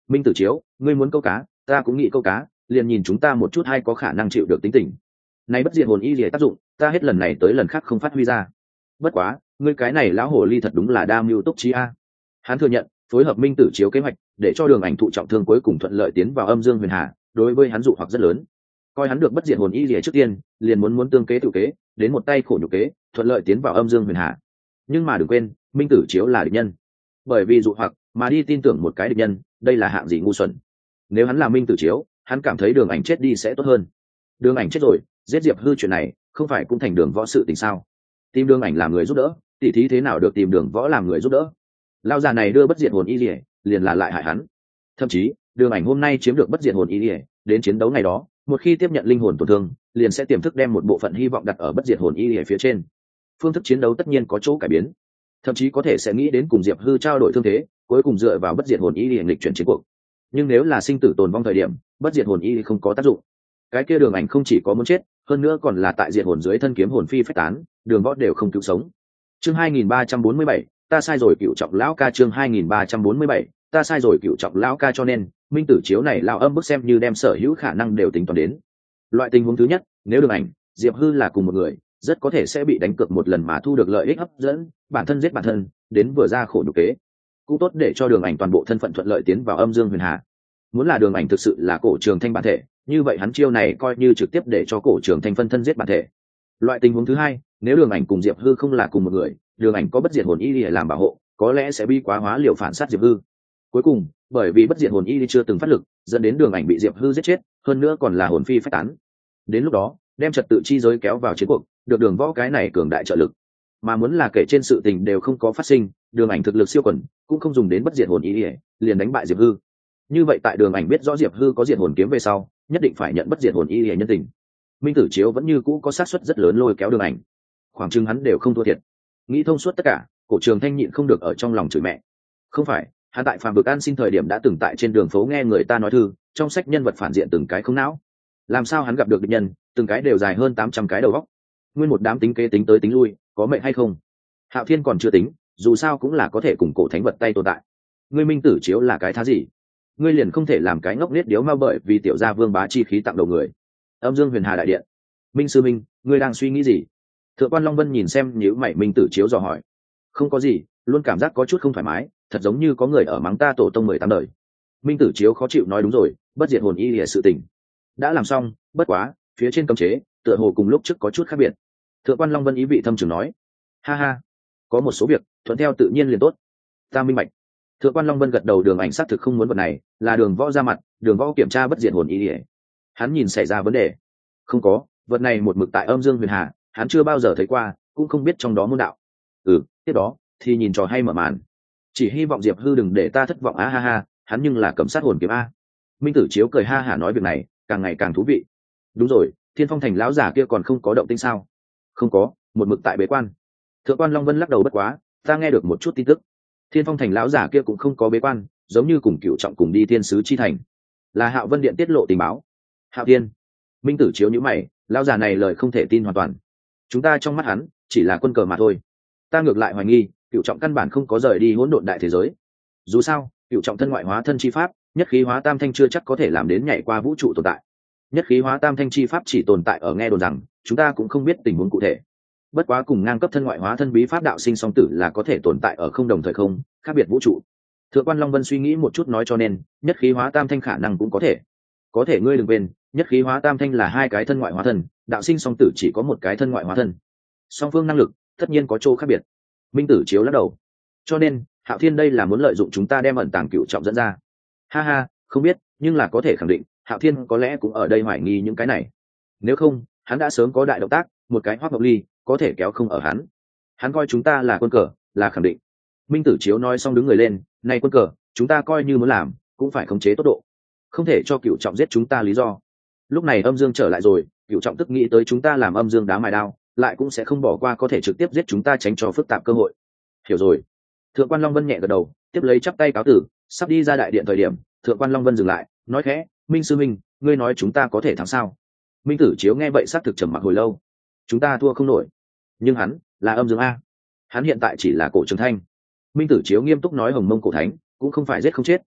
Minh Tử Chiếu, ngươi muốn câu cá, ta cũng nghĩ câu cá, liền nhìn chúng ta một chút hay có khả năng chịu được tính tình. Nay bất diệt hồn y gì tác dụng, ta hết lần này tới lần khác không phát huy ra. Bất quá, ngươi cái này lão hồ ly thật đúng là đa mưu túc trí a. Hắn thừa nhận, phối hợp Minh Tử Chiếu kế hoạch, để cho Đường Ảnh thụ trọng thương cuối cùng thuận lợi tiến vào âm dương huyền hà, đối với hắn dụ hoặc rất lớn. Coi hắn được bất diệt hồn y gì trước tiên, liền muốn muốn tương kế tự kế, đến một tay khổ nhục kế, thuận lợi tiến vào âm dương huyền hà. Nhưng mà đừng quên, Minh Tử Chiếu là địch nhân. Bởi vì dụ hoặc mà đi tin tưởng một cái địch nhân, đây là hạng gì ngu xuẩn. Nếu hắn là Minh Tử Chiếu, hắn cảm thấy Đường Ảnh chết đi sẽ tốt hơn. Đường Ảnh chết rồi, giết Diệp Hư chuyện này không phải cũng thành Đường Võ sự tình sao? Tìm Đường Ảnh làm người giúp đỡ, tỉ thí thế nào được tìm Đường Võ làm người giúp đỡ? Lão già này đưa bất diệt hồn y liễu, liền là lại hại hắn. Thậm chí, Đường Ảnh hôm nay chiếm được bất diệt hồn y liễu, đến chiến đấu ngày đó, một khi tiếp nhận linh hồn tổn thương, liền sẽ tiềm thức đem một bộ phận hy vọng đặt ở bất diệt hồn y liễu phía trên. Phương thức chiến đấu tất nhiên có chỗ cải biến, thậm chí có thể sẽ nghĩ đến cùng Diệp Hư trao đổi thương thế, cuối cùng dựa vào bất diệt hồn y liễu lịch chuyển chiến cuộc. Nhưng nếu là sinh tử tồn vong thời điểm, bất diệt hồn y không có tác dụng. Cái kia Đường Ảnh không chỉ có muốn chết, hơn nữa còn là tại diệt hồn dưới thân kiếm hồn phi phách tán, Đường Võ đều không cứu sống. Chương hai nghìn ba trăm bốn mươi bảy, ta sai rồi cựu trọng lão ca. Chương hai nghìn ba trăm bốn mươi bảy, ta sai rồi cựu trọng lão ca. Cho nên Minh Tử Chiếu này lão âm bức xem như đem sở hữu khả năng đều tính toán đến. Loại tình huống thứ nhất, nếu Đường Ảnh, Diệp Hư là cùng một người, rất có thể sẽ bị đánh cược một lần mà thu được lợi ích hấp dẫn, bản thân giết bản thân, đến vừa ra khổ nhục kế. Cũng tốt để cho Đường Ảnh toàn bộ thân phận thuận lợi tiến vào âm dương huyền hà. Muốn là Đường Ảnh thực sự là Cổ Trường Thanh bản thể, như vậy hắn chiêu này coi như trực tiếp để cho Cổ Trường Thanh phân thân giết bản thể. Loại tình huống thứ hai, nếu Đường Ảnh cùng Diệp Hư không là cùng một người, Đường Ảnh có bất diệt hồn y để làm bảo hộ, có lẽ sẽ bi quá hóa liều phản sát Diệp Hư. Cuối cùng, bởi vì bất diệt hồn y chưa từng phát lực, dẫn đến Đường Ảnh bị Diệp Hư giết chết, hơn nữa còn là hồn phi phách tán. Đến lúc đó, đem trật tự chi giới kéo vào chiến cuộc, được Đường Võ cái này cường đại trợ lực. Mà muốn là kể trên sự tình đều không có phát sinh, Đường Ảnh thực lực siêu quần, cũng không dùng đến bất diệt hồn y, liền đánh bại Diệp Hư. Như vậy tại Đường Ảnh biết rõ Diệp Hư có diệt hồn kiếm về sau, nhất định phải nhận bất diệt hồn y nhân tình. Minh Tử Chiếu vẫn như cũ có xác suất rất lớn lôi kéo Đường Ảnh, khoảng chừng hắn đều không thua thiệt. Nghĩ thông suốt tất cả, Cổ Trường Thanh nhịn không được ở trong lòng chửi mẹ. Không phải, hắn tại Phạm Vực An xin thời điểm đã từng tại trên đường phố nghe người ta nói thư, trong sách nhân vật phản diện từng cái không não. Làm sao hắn gặp được địch nhân, từng cái đều dài hơn tám trăm cái đầu óc. Nguyên một đám tính kế tính tới tính lui, có mệnh hay không? Hạo Thiên còn chưa tính, dù sao cũng là có thể cùng cổ thánh vật tay tồn tại. Ngươi Minh Tử Chiếu là cái thá gì? Ngươi liền không thể làm cái ngốc nết điếu mau bởi vì tiểu gia vương bá chi khí tặng đầu người. Âm Dương Huyền Hà đại điện. Minh sư minh, ngươi đang suy nghĩ gì? Thượng quan Long Vân nhìn xem nhíu mày Minh Tử Chiếu dò hỏi. Không có gì, luôn cảm giác có chút không thoải mái, thật giống như có người ở mắng ta tổ tông mười tám đời. Minh Tử Chiếu khó chịu nói đúng rồi, bất diệt hồn y lìa sự tình đã làm xong, bất quá phía trên cấm chế tựa hồ cùng lúc trước có chút khác biệt. Thượng quan Long Vân ý vị thâm trường nói. Ha ha, có một số việc thuận theo tự nhiên liền tốt, ta minh bạch. Thượng quan Long Vân gật đầu. Đường Ảnh xác thực không muốn vật này, là Đường Võ ra mặt, Đường Võ kiểm tra bất diệt hồn y lìa. Hắn nhìn xảy ra vấn đề. Không có, vật này một mực tại âm dương huyền hà, hắn chưa bao giờ thấy qua, cũng không biết trong đó môn đạo. Ừ, tiếp đó thì nhìn trò hay mở màn. Chỉ hy vọng Diệp Hư đừng để ta thất vọng. Á ha ha, hắn nhưng là cầm sát hồn kiếm a. Minh Tử Chiếu cười ha hả nói việc này càng ngày càng thú vị. Đúng rồi, Thiên Phong Thành lão giả kia còn không có động tĩnh sao? Không có, một mực tại bế quan. Thượng quan Long Vân lắc đầu. Bất quá, ta nghe được một chút tin tức. Thiên Phong Thành lão giả kia cũng không có bế quan, giống như cùng Cửu Trọng cùng đi Thiên Sứ chi thành. Là Hạo Vân Điện tiết lộ tình báo. Hạo Thiên. Minh Tử Chiếu nhíu mày, lão giả này lời không thể tin hoàn toàn. Chúng ta trong mắt hắn chỉ là quân cờ mà thôi. Ta ngược lại hoài nghi, Cửu Trọng căn bản không có rời đi hỗn độn đại thế giới. Dù sao, Cửu Trọng thân ngoại hóa thân chi pháp, nhất khí hóa tam thanh chưa chắc có thể làm đến nhảy qua vũ trụ tồn tại. Nhất khí hóa tam thanh chi pháp chỉ tồn tại ở nghe đồn rằng, chúng ta cũng không biết tình huống cụ thể. Bất quá cùng ngang cấp thân ngoại hóa thân bí pháp đạo sinh song tử là có thể tồn tại ở không đồng thời không, khác biệt vũ trụ. Thượng quan Long Vân suy nghĩ một chút nói cho nên, nhất khí hóa tam thanh khả năng cũng có thể. Có thể ngươi đừng quên, nhất khí hóa tam thanh là hai cái thân ngoại hóa thân, đạo sinh song tử chỉ có một cái thân ngoại hóa thân. Song phương năng lực tất nhiên có chỗ khác biệt. Minh Tử Chiếu lắc đầu. Cho nên, Hạo Thiên đây là muốn lợi dụng chúng ta đem ẩn tàng Cửu Trọng dẫn ra. Ha ha, không biết, nhưng là có thể khẳng định, Hạo Thiên có lẽ cũng ở đây hoài nghi những cái này. Nếu không, hắn đã sớm có đại động tác, một cái Hoắc Ngọc Ly có thể kéo không ở hắn. Hắn coi chúng ta là quân cờ, là khẳng định. Minh Tử Chiếu nói xong đứng người lên, này quân cờ, chúng ta coi như muốn làm, cũng phải khống chế tốc độ, không thể cho Cửu Trọng giết chúng ta lý do. Lúc này Âm Dương trở lại rồi, Cửu Trọng tức nghĩ tới chúng ta làm Âm Dương đá mài đao, lại cũng sẽ không bỏ qua có thể trực tiếp giết chúng ta tránh cho phức tạp cơ hội. Hiểu rồi. Thượng quan Long Vân nhẹ gật đầu, tiếp lấy chắp tay cáo tử, sắp đi ra đại điện thời điểm, Thượng quan Long Vân dừng lại, nói khẽ, Minh sư minh, ngươi nói chúng ta có thể thắng sao? Minh Tử Chiếu nghe vậy xác thực trầm mặc hồi lâu. Chúng ta thua không nổi. Nhưng hắn là Âm Dương a, hắn hiện tại chỉ là Cổ Trường Thanh. Minh Tử Chiếu nghiêm túc nói, Hồng Mông Cổ Thánh cũng không phải giết không chết,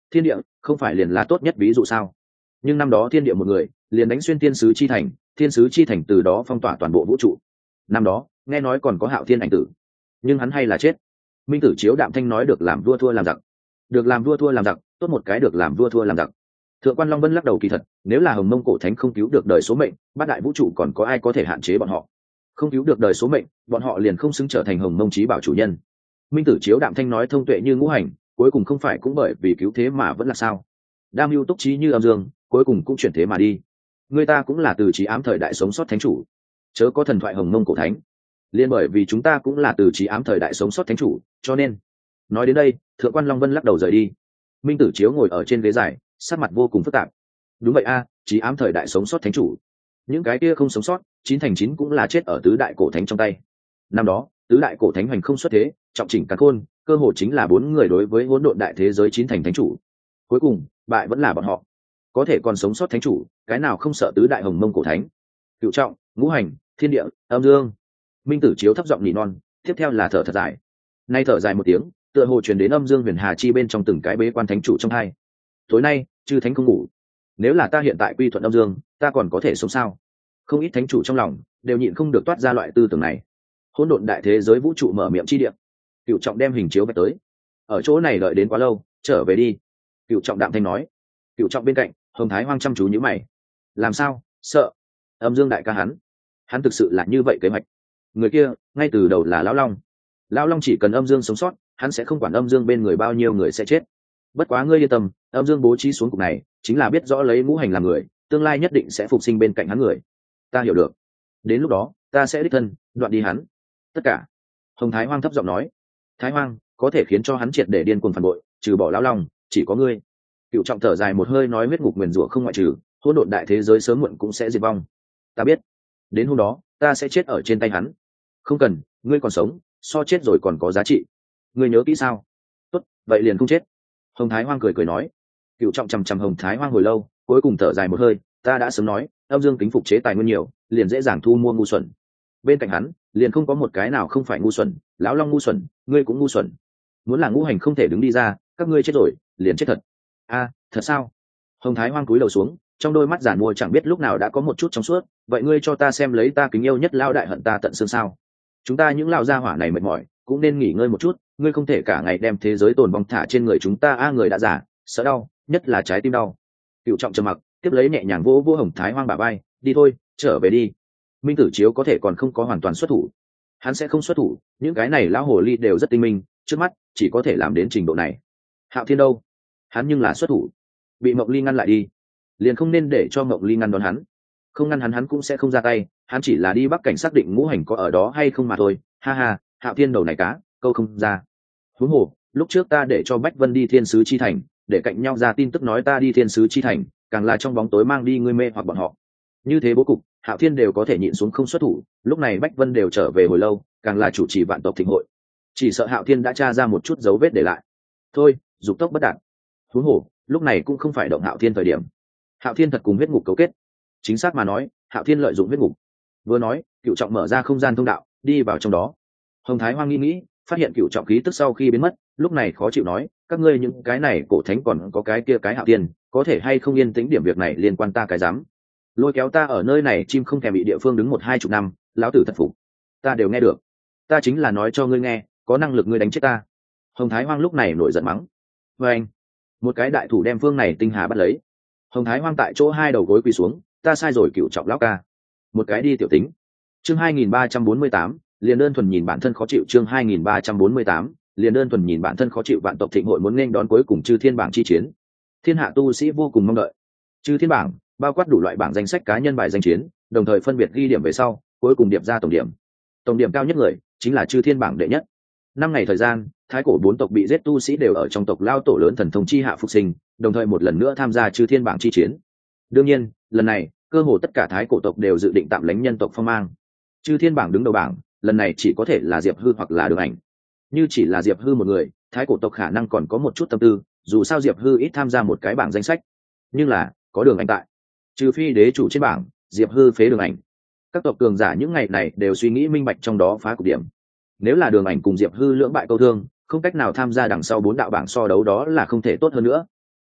thiên địa không phải liền là tốt nhất ví dụ sao? Nhưng năm đó thiên địa một người liền đánh xuyên thiên sứ chi thành, thiên sứ chi thành từ đó phong tỏa toàn bộ vũ trụ. Năm đó nghe nói còn có Hạo Thiên ảnh tử, nhưng hắn hay là chết. Minh Tử Chiếu đạm thanh nói, được làm vua thua làm giặc, được làm vua thua làm giặc, tốt một cái được làm vua thua làm giặc. Thượng quan Long Vân lắc đầu, kỳ thật nếu là Hồng Mông cổ thánh không cứu được đời số mệnh, bát đại vũ trụ còn có ai có thể hạn chế bọn họ? Không cứu được đời số mệnh, bọn họ liền không xứng trở thành Hồng Mông chí bảo chủ nhân. Minh Tử Chiếu đạm thanh nói, thông tuệ như ngũ hành, cuối cùng không phải cũng bởi vì cứu thế mà vẫn là sao? Đam mưu túc trí như âm dương, cuối cùng cũng chuyển thế mà đi. Người ta cũng là từ trí ám thời đại sống sót thánh chủ, chớ có thần thoại Hồng Mông cổ thánh. Liên bởi vì chúng ta cũng là từ trí ám thời đại sống sót thánh chủ, cho nên nói đến đây, Thượng quan Long Vân lắc đầu rời đi. Minh Tử Chiếu ngồi ở trên ghế dài, sắc mặt vô cùng phức tạp. Đúng vậy a, trí ám thời đại sống sót thánh chủ, những cái kia không sống sót chín thành chín cũng là chết ở tứ đại cổ thánh trong tay. Năm đó tứ đại cổ thánh hoành không xuất thế, trọng chỉnh càn khôn, cơ hội chính là bốn người đối với hỗn độn đại thế giới chín thành thánh chủ, cuối cùng bại vẫn là bọn họ. Có thể còn sống sót thánh chủ, cái nào không sợ tứ đại Hồng Mông cổ thánh? Cựu trọng, ngũ hành, thiên địa, âm dương. Minh Tử Chiếu thấp giọng nỉ non, tiếp theo là thở thật dài. Nay thở dài một tiếng, tựa hồ truyền đến âm dương huyền hà chi bên trong từng cái bế quan thánh chủ trong hai. Tối nay chư thánh không ngủ, nếu là ta hiện tại quy thuận âm dương, ta còn có thể sống sao? Không ít thánh chủ trong lòng đều nhịn không được toát ra loại tư tưởng này. Hỗn độn đại thế giới vũ trụ mở miệng chi địa. Cựu trọng đem hình chiếu về tới, ở chỗ này đợi đến quá lâu, trở về đi. Cựu trọng đạm thanh nói. Cựu trọng bên cạnh Hồng Thái Hoang chăm chú nhíu mày. Làm sao? Sợ? Âm dương đại ca hắn, hắn thực sự là như vậy kế hoạch? Người kia ngay từ đầu là lão long, lão long chỉ cần âm dương sống sót, hắn sẽ không quản âm dương bên người bao nhiêu người sẽ chết. Bất quá ngươi yên tâm, âm dương bố trí xuống cục này chính là biết rõ lấy ngũ hành làm người, tương lai nhất định sẽ phục sinh bên cạnh hắn người. Ta hiểu được, đến lúc đó ta sẽ đích thân đoạn đi hắn tất cả. Hồng Thái Hoang thấp giọng nói. Thái Hoang, có thể khiến cho hắn triệt để điên cuồng phản bội, trừ bỏ lão long chỉ có ngươi. Cựu trọng thở dài một hơi nói, huyết ngục nguyền rủa không ngoại trừ, hỗn độn đại thế giới sớm muộn cũng sẽ diệt vong. Ta biết, đến hôm đó ta sẽ chết ở trên tay hắn. Không cần, ngươi còn sống so chết rồi còn có giá trị. Ngươi nhớ kỹ sao? Tốt, vậy liền không chết. Hồng Thái Hoang cười cười nói. Cựu trọng chằm chằm Hồng Thái Hoang hồi lâu, cuối cùng thở dài một hơi, ta đã sớm nói, âm dương kính phục chế tài nguyên nhiều, liền dễ dàng thu mua ngu xuẩn. Bên cạnh hắn liền không có một cái nào không phải ngu xuẩn, lão long ngu xuẩn, ngươi cũng ngu xuẩn. Muốn là ngũ hành không thể đứng đi ra, các ngươi chết rồi liền chết thật. A, thật sao? Hồng Thái Hoang cúi đầu xuống, trong đôi mắt giản mua chẳng biết lúc nào đã có một chút trong suốt. Vậy ngươi cho ta xem lấy ta kính yêu nhất lao đại hận ta tận xương sao? Chúng ta những lão gia hỏa này mệt mỏi, cũng nên nghỉ ngơi một chút. Ngươi không thể cả ngày đem thế giới tồn vong thả trên người chúng ta. A, người đã già sợ đau, nhất là trái tim đau. Cựu trọng trầm mặc, tiếp lấy nhẹ nhàng vỗ vỗ Hồng Thái Hoang bả vai, đi thôi, trở về đi. Minh Tử Chiếu có thể còn không có hoàn toàn xuất thủ, hắn sẽ không xuất thủ. Những cái này lão hồ ly đều rất tinh minh, trước mắt chỉ có thể làm đến trình độ này. Hạo Thiên đâu? Hắn nhưng là xuất thủ, bị Mộng Ly ngăn lại đi, liền không nên để cho Mộng Ly ngăn đón hắn. Không ngăn hắn hắn cũng sẽ không ra tay, hắn chỉ là đi bắc cảnh xác định ngũ hành có ở đó hay không mà thôi. Ha ha, Hạo Thiên đầu này cá câu không ra. Huống hồ lúc trước ta để cho Bách Vân đi thiên sứ chi thành, để cạnh nhau ra tin tức nói ta đi thiên sứ chi thành, càng là trong bóng tối mang đi ngươi mê hoặc bọn họ. Như thế bố cục Hạo Thiên đều có thể nhịn xuống không xuất thủ, lúc này Bách Vân đều trở về hồi lâu, càng là chủ trì vạn tộc thịnh hội, chỉ sợ Hạo Thiên đã tra ra một chút dấu vết để lại. Thôi, dục tốc bất đạt. Huống hồ lúc này cũng không phải động Hạo Thiên thời điểm. Hạo Thiên thật cùng huyết ngục cấu kết, chính xác mà nói Hạo Thiên lợi dụng huyết ngục. Vừa nói, Cựu trọng mở ra không gian thông đạo đi vào trong đó. Hồng Thái Hoang nghĩ nghĩ, phát hiện Cựu trọng khí tức sau khi biến mất, lúc này khó chịu nói, các ngươi những cái này cổ thánh còn có cái kia cái Hạo Thiên, có thể hay không yên tĩnh điểm, việc này liên quan ta cái dám. Lôi kéo ta ở nơi này chim không thèm bị địa phương đứng một hai chục năm, lão tử thật phục. Ta đều nghe được, ta chính là nói cho ngươi nghe, có năng lực ngươi đánh chết ta. Hồng Thái Hoang lúc này nổi giận mắng. Và anh, một cái đại thủ đem phương này tinh hà bắt lấy. Hồng Thái Hoang tại chỗ hai đầu gối quỳ xuống, ta sai rồi Cựu trọng lão ca. Một cái đi tiểu tính. Chương hai nghìn ba trăm bốn mươi tám, liền đơn thuần nhìn bản thân khó chịu. Chương hai nghìn ba trăm bốn mươi tám, liền đơn thuần nhìn bản thân khó chịu. Vạn tộc thịnh hội muốn nên đón cuối cùng Chư Thiên bảng chi chiến. Thiên hạ tu sĩ vô cùng mong đợi. Chư Thiên bảng bao quát đủ loại bảng danh sách cá nhân bài danh chiến, đồng thời phân biệt ghi điểm về sau, cuối cùng điệp ra tổng điểm. Tổng điểm cao nhất người chính là Chư Thiên bảng đệ nhất. Năm ngày thời gian, thái cổ bốn tộc bị giết tu sĩ đều ở trong tộc lao tổ lớn thần thông chi hạ phục sinh, đồng thời một lần nữa tham gia Chư Thiên bảng chi chiến. Đương nhiên, lần này cơ hồ tất cả thái cổ tộc đều dự định tạm lánh nhân tộc phong mang. Chư Thiên bảng đứng đầu bảng, lần này chỉ có thể là Diệp Hư hoặc là Đường Ảnh. Như chỉ là Diệp Hư một người, thái cổ tộc khả năng còn có một chút tâm tư, dù sao Diệp Hư ít tham gia một cái bảng danh sách. Nhưng là có Đường Ảnh tại, trừ phi đế chủ trên bảng, Diệp Hư phế Đường Ảnh. Các tộc cường giả những ngày này đều suy nghĩ minh bạch trong đó phá cục điểm. Nếu là Đường Ảnh cùng Diệp Hư lưỡng bại câu thương, không cách nào tham gia đằng sau bốn đạo bảng so đấu, đó là không thể tốt hơn nữa.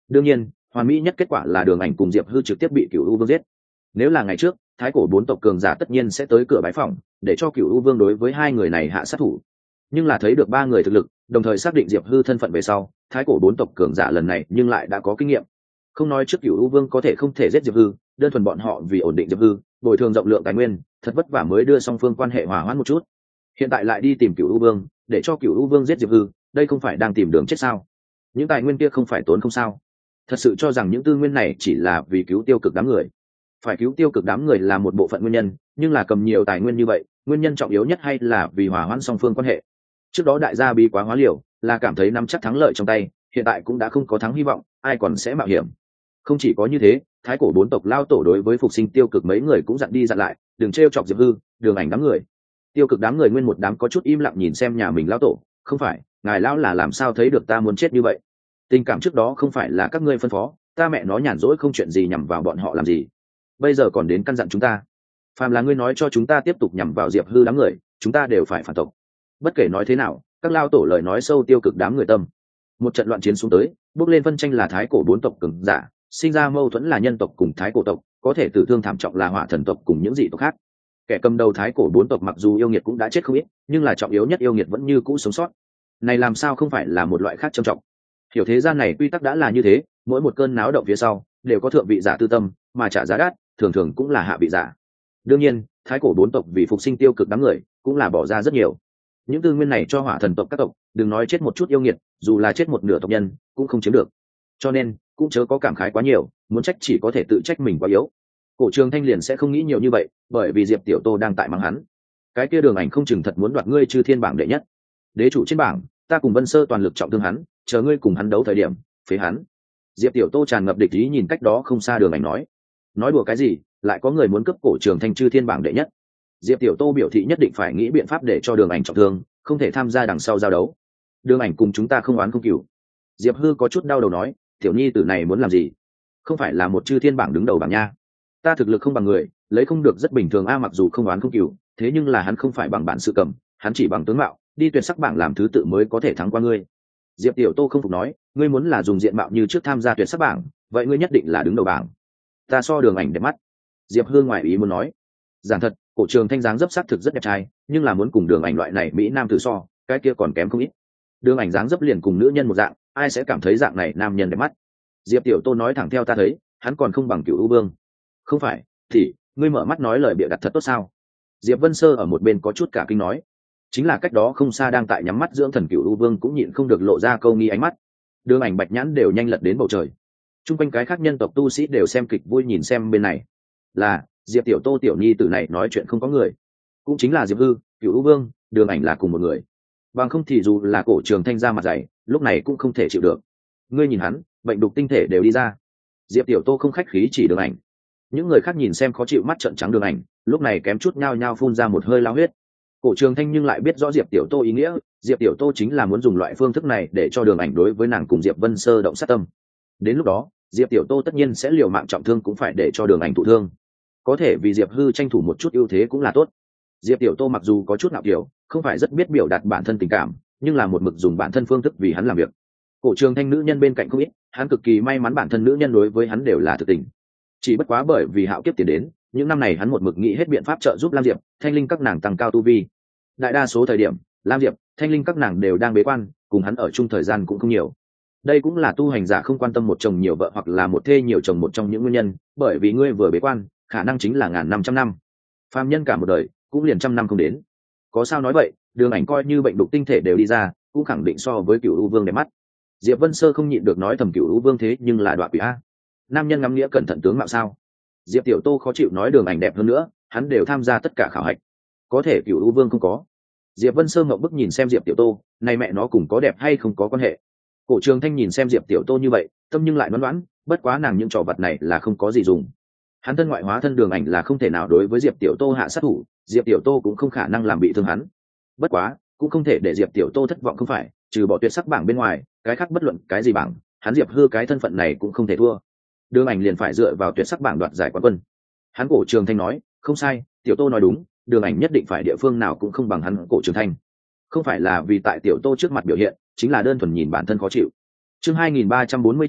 đương nhiên hoàn mỹ nhất kết quả là đường ảnh cùng diệp hư trực tiếp bị cựu u vương giết. Nếu là ngày trước thái cổ bốn tộc cường giả tất nhiên sẽ tới cửa bái phòng để cho cựu u vương đối với hai người này hạ sát thủ, nhưng là thấy được ba người thực lực đồng thời xác định diệp hư thân phận về sau, thái cổ bốn tộc cường giả lần này nhưng lại đã có kinh nghiệm. Không nói trước cựu u vương có thể không thể giết diệp hư, đơn thuần bọn họ vì ổn định diệp hư, bồi thường rộng lượng tài nguyên, thật vất vả mới đưa song phương quan hệ hòa hoãn một chút. Hiện tại lại đi tìm cựu u vương để cho cựu u vương giết diệp hư, đây không phải đang tìm đường chết sao? Những tài nguyên kia không phải tốn không sao? Thật sự cho rằng những tư nguyên này chỉ là vì cứu tiêu cực đám người? Phải cứu tiêu cực đám người là một bộ phận nguyên nhân, nhưng là cầm nhiều tài nguyên như vậy, nguyên nhân trọng yếu nhất hay là vì hòa hoãn song phương quan hệ. Trước đó đại gia bi quá hóa liều, là cảm thấy nắm chắc thắng lợi trong tay, hiện tại cũng đã không có thắng hy vọng, ai còn sẽ mạo hiểm. Không chỉ có như thế, thái cổ bốn tộc lao tổ đối với phục sinh tiêu cực mấy người cũng dặn đi dặn lại, đừng trêu chọc diệp hư, đường ảnh đám người. Tiêu cực đám người nguyên một đám có chút im lặng nhìn xem nhà mình lao tổ, không phải ngài lão là làm sao thấy được ta muốn chết như vậy? Tình cảm trước đó không phải là các ngươi phân phó, ta mẹ nó nhàn rỗi không chuyện gì nhằm vào bọn họ làm gì, bây giờ còn đến căn dặn chúng ta. Phàm là ngươi nói cho chúng ta tiếp tục nhằm vào diệp hư đám người, chúng ta đều phải phản tộc. Bất kể nói thế nào, các lao tổ lời nói sâu tiêu cực đám người tâm. Một trận loạn chiến xuống tới, bước lên phân tranh là thái cổ bốn tộc cường giả, sinh ra mâu thuẫn là nhân tộc cùng thái cổ tộc, có thể tử thương thảm trọng là hỏa thần tộc cùng những dị tộc khác. Kẻ cầm đầu thái cổ bốn tộc mặc dù yêu nghiệt cũng đã chết không ít, nhưng là trọng yếu nhất yêu nghiệt vẫn như cũ sống sót. Này làm sao không phải là một loại khác trầm trọng? Hiểu thế gian này quy tắc đã là như thế, mỗi một cơn náo động phía sau đều có thượng vị giả tư tâm, mà trả giá đắt thường thường cũng là hạ vị giả. Đương nhiên, thái cổ bốn tộc vì phục sinh tiêu cực đám người cũng là bỏ ra rất nhiều. Những tư nguyên này cho hỏa thần tộc các tộc, đừng nói chết một chút yêu nghiệt, dù là chết một nửa tộc nhân cũng không chiếm được. Cho nên cũng chớ có cảm khái quá nhiều, muốn trách chỉ có thể tự trách mình quá yếu. Cổ Trường Thanh liền sẽ không nghĩ nhiều như vậy, bởi vì Diệp Tiểu Tô đang tại mắng hắn. Cái kia đường ảnh không chừng thật muốn đoạt ngươi chư thiên bảng đệ nhất. Đế chủ trên bảng, ta cùng Vân Sơ toàn lực trọng thương hắn, chờ ngươi cùng hắn đấu thời điểm, phế hắn. Diệp Tiểu Tô tràn ngập địch ý nhìn cách đó không xa đường ảnh nói. Nói đùa cái gì, lại có người muốn cướp Cổ Trường Thanh chư thiên bảng đệ nhất. Diệp Tiểu Tô biểu thị nhất định phải nghĩ biện pháp để cho đường ảnh trọng thương, không thể tham gia đằng sau giao đấu. Đường ảnh cùng chúng ta không oán không cừu. Diệp Hư có chút đau đầu nói, tiểu nhi tử này muốn làm gì? Không phải là một chư thiên bảng đứng đầu bảng nha. Ta thực lực không bằng người, lấy không được rất bình thường a, mặc dù không oán không cừu, thế nhưng là hắn không phải bằng bản sự cầm, hắn chỉ bằng tướng mạo, đi tuyệt sắc bảng làm thứ tự mới có thể thắng qua ngươi. Diệp Tiểu Tô không phục nói, ngươi muốn là dùng diện mạo như trước tham gia tuyệt sắc bảng, vậy ngươi nhất định là đứng đầu bảng. Ta so đường ảnh đẹp mắt. Diệp Hư ngoài ý muốn nói, giảng thật, Cổ Trường Thanh dáng dấp sắc thực rất đẹp trai, nhưng là muốn cùng đường ảnh loại này mỹ nam tử so, cái kia còn kém không ít. Đường ảnh dáng dấp liền cùng nữ nhân một dạng, ai sẽ cảm thấy dạng này nam nhân đẹp mắt? Diệp Tiểu Tô nói thẳng theo ta thấy, hắn còn không bằng Cửu U Vương. Không phải, thì ngươi mở mắt nói lời bịa đặt thật tốt sao? Diệp Vân Sơ ở một bên có chút cả kinh nói, chính là cách đó không xa đang tại nhắm mắt dưỡng thần Cửu U Vương cũng nhịn không được lộ ra câu nghi ánh mắt. Đường ảnh bạch nhãn đều nhanh lật đến bầu trời. Trung quanh cái khác nhân tộc tu sĩ đều xem kịch vui nhìn xem bên này. Là Diệp Tiểu Tô tiểu nhi tử này nói chuyện không có người, cũng chính là Diệp Hư, Cửu U Vương, đường ảnh là cùng một người. Bằng không thì dù là Cổ Trường Thanh ra mặt dày, lúc này cũng không thể chịu được. Ngươi nhìn hắn, bệnh đục tinh thể đều đi ra. Diệp Tiểu Tô không khách khí chỉ đường ảnh. Những người khác nhìn xem khó chịu mắt trợn trắng đường ảnh, lúc này kém chút nhao nhao phun ra một hơi lao huyết. Cổ Trường Thanh nhưng lại biết rõ Diệp Tiểu Tô ý nghĩa, Diệp Tiểu Tô chính là muốn dùng loại phương thức này để cho đường ảnh đối với nàng cùng Diệp Vân Sơ động sát tâm. Đến lúc đó, Diệp Tiểu Tô tất nhiên sẽ liều mạng trọng thương cũng phải để cho đường ảnh thụ thương. Có thể vì Diệp Hư tranh thủ một chút ưu thế cũng là tốt. Diệp Tiểu Tô mặc dù có chút ngạo kiều, không phải rất biết biểu đạt bản thân tình cảm, nhưng là một mực dùng bản thân phương thức vì hắn làm việc. Cổ Trường Thanh nữ nhân bên cạnh không ít, hắn cực kỳ may mắn bản thân nữ nhân đối với hắn đều là thực tình. Chỉ bất quá bởi vì hạo kiếp tiền đến, những năm này hắn một mực nghĩ hết biện pháp trợ giúp Lam Diệp, Thanh Linh các nàng tăng cao tu vi. Đại đa số thời điểm, Lam Diệp, Thanh Linh các nàng đều đang bế quan, cùng hắn ở chung thời gian cũng không nhiều. Đây cũng là tu hành giả không quan tâm một chồng nhiều vợ hoặc là một thê nhiều chồng một trong những nguyên nhân, bởi vì ngươi vừa bế quan, khả năng chính là ngàn năm trăm năm. Phàm nhân cả một đời, cũng liền trăm năm không đến. Có sao nói vậy, đường ảnh coi như bệnh đục tinh thể đều đi ra, cũng khẳng định so với Cửu U Vương đẹp mắt. Diệp Vân Sơ không nhịn được nói thầm Cửu U Vương thế nhưng là đoạ quỷ a. Nam nhân ngắm nghĩa cẩn thận tướng mạo sao? Diệp Tiểu Tô khó chịu nói đường ảnh đẹp hơn nữa, hắn đều tham gia tất cả khảo hạch, có thể Cửu U Vương không có. Diệp Vân Sơ ngậm bức nhìn xem Diệp Tiểu Tô, này mẹ nó cùng có đẹp hay không có quan hệ. Cổ Trường Thanh nhìn xem Diệp Tiểu Tô như vậy, tâm nhưng lại đoán đoán, bất quá nàng những trò vật này là không có gì dùng. Hắn thân ngoại hóa thân đường ảnh là không thể nào đối với Diệp Tiểu Tô hạ sát thủ, Diệp Tiểu Tô cũng không khả năng làm bị thương hắn. Bất quá, cũng không thể để Diệp Tiểu Tô thất vọng không phải, trừ bỏ tuyệt sắc bảng bên ngoài, cái khác bất luận cái gì bảng, hắn Diệp Hư cái thân phận này cũng không thể thua. Đường ảnh liền phải dựa vào tuyệt sắc bảng đoạt giải quán quân. Hắn Cổ Trường Thanh nói, không sai, Tiểu Tô nói đúng, đường ảnh nhất định phải địa phương nào cũng không bằng hắn Cổ Trường Thanh. Không phải là vì tại Tiểu Tô trước mặt biểu hiện, chính là đơn thuần nhìn bản thân khó chịu. Chương hai nghìn ba trăm bốn mươi chín,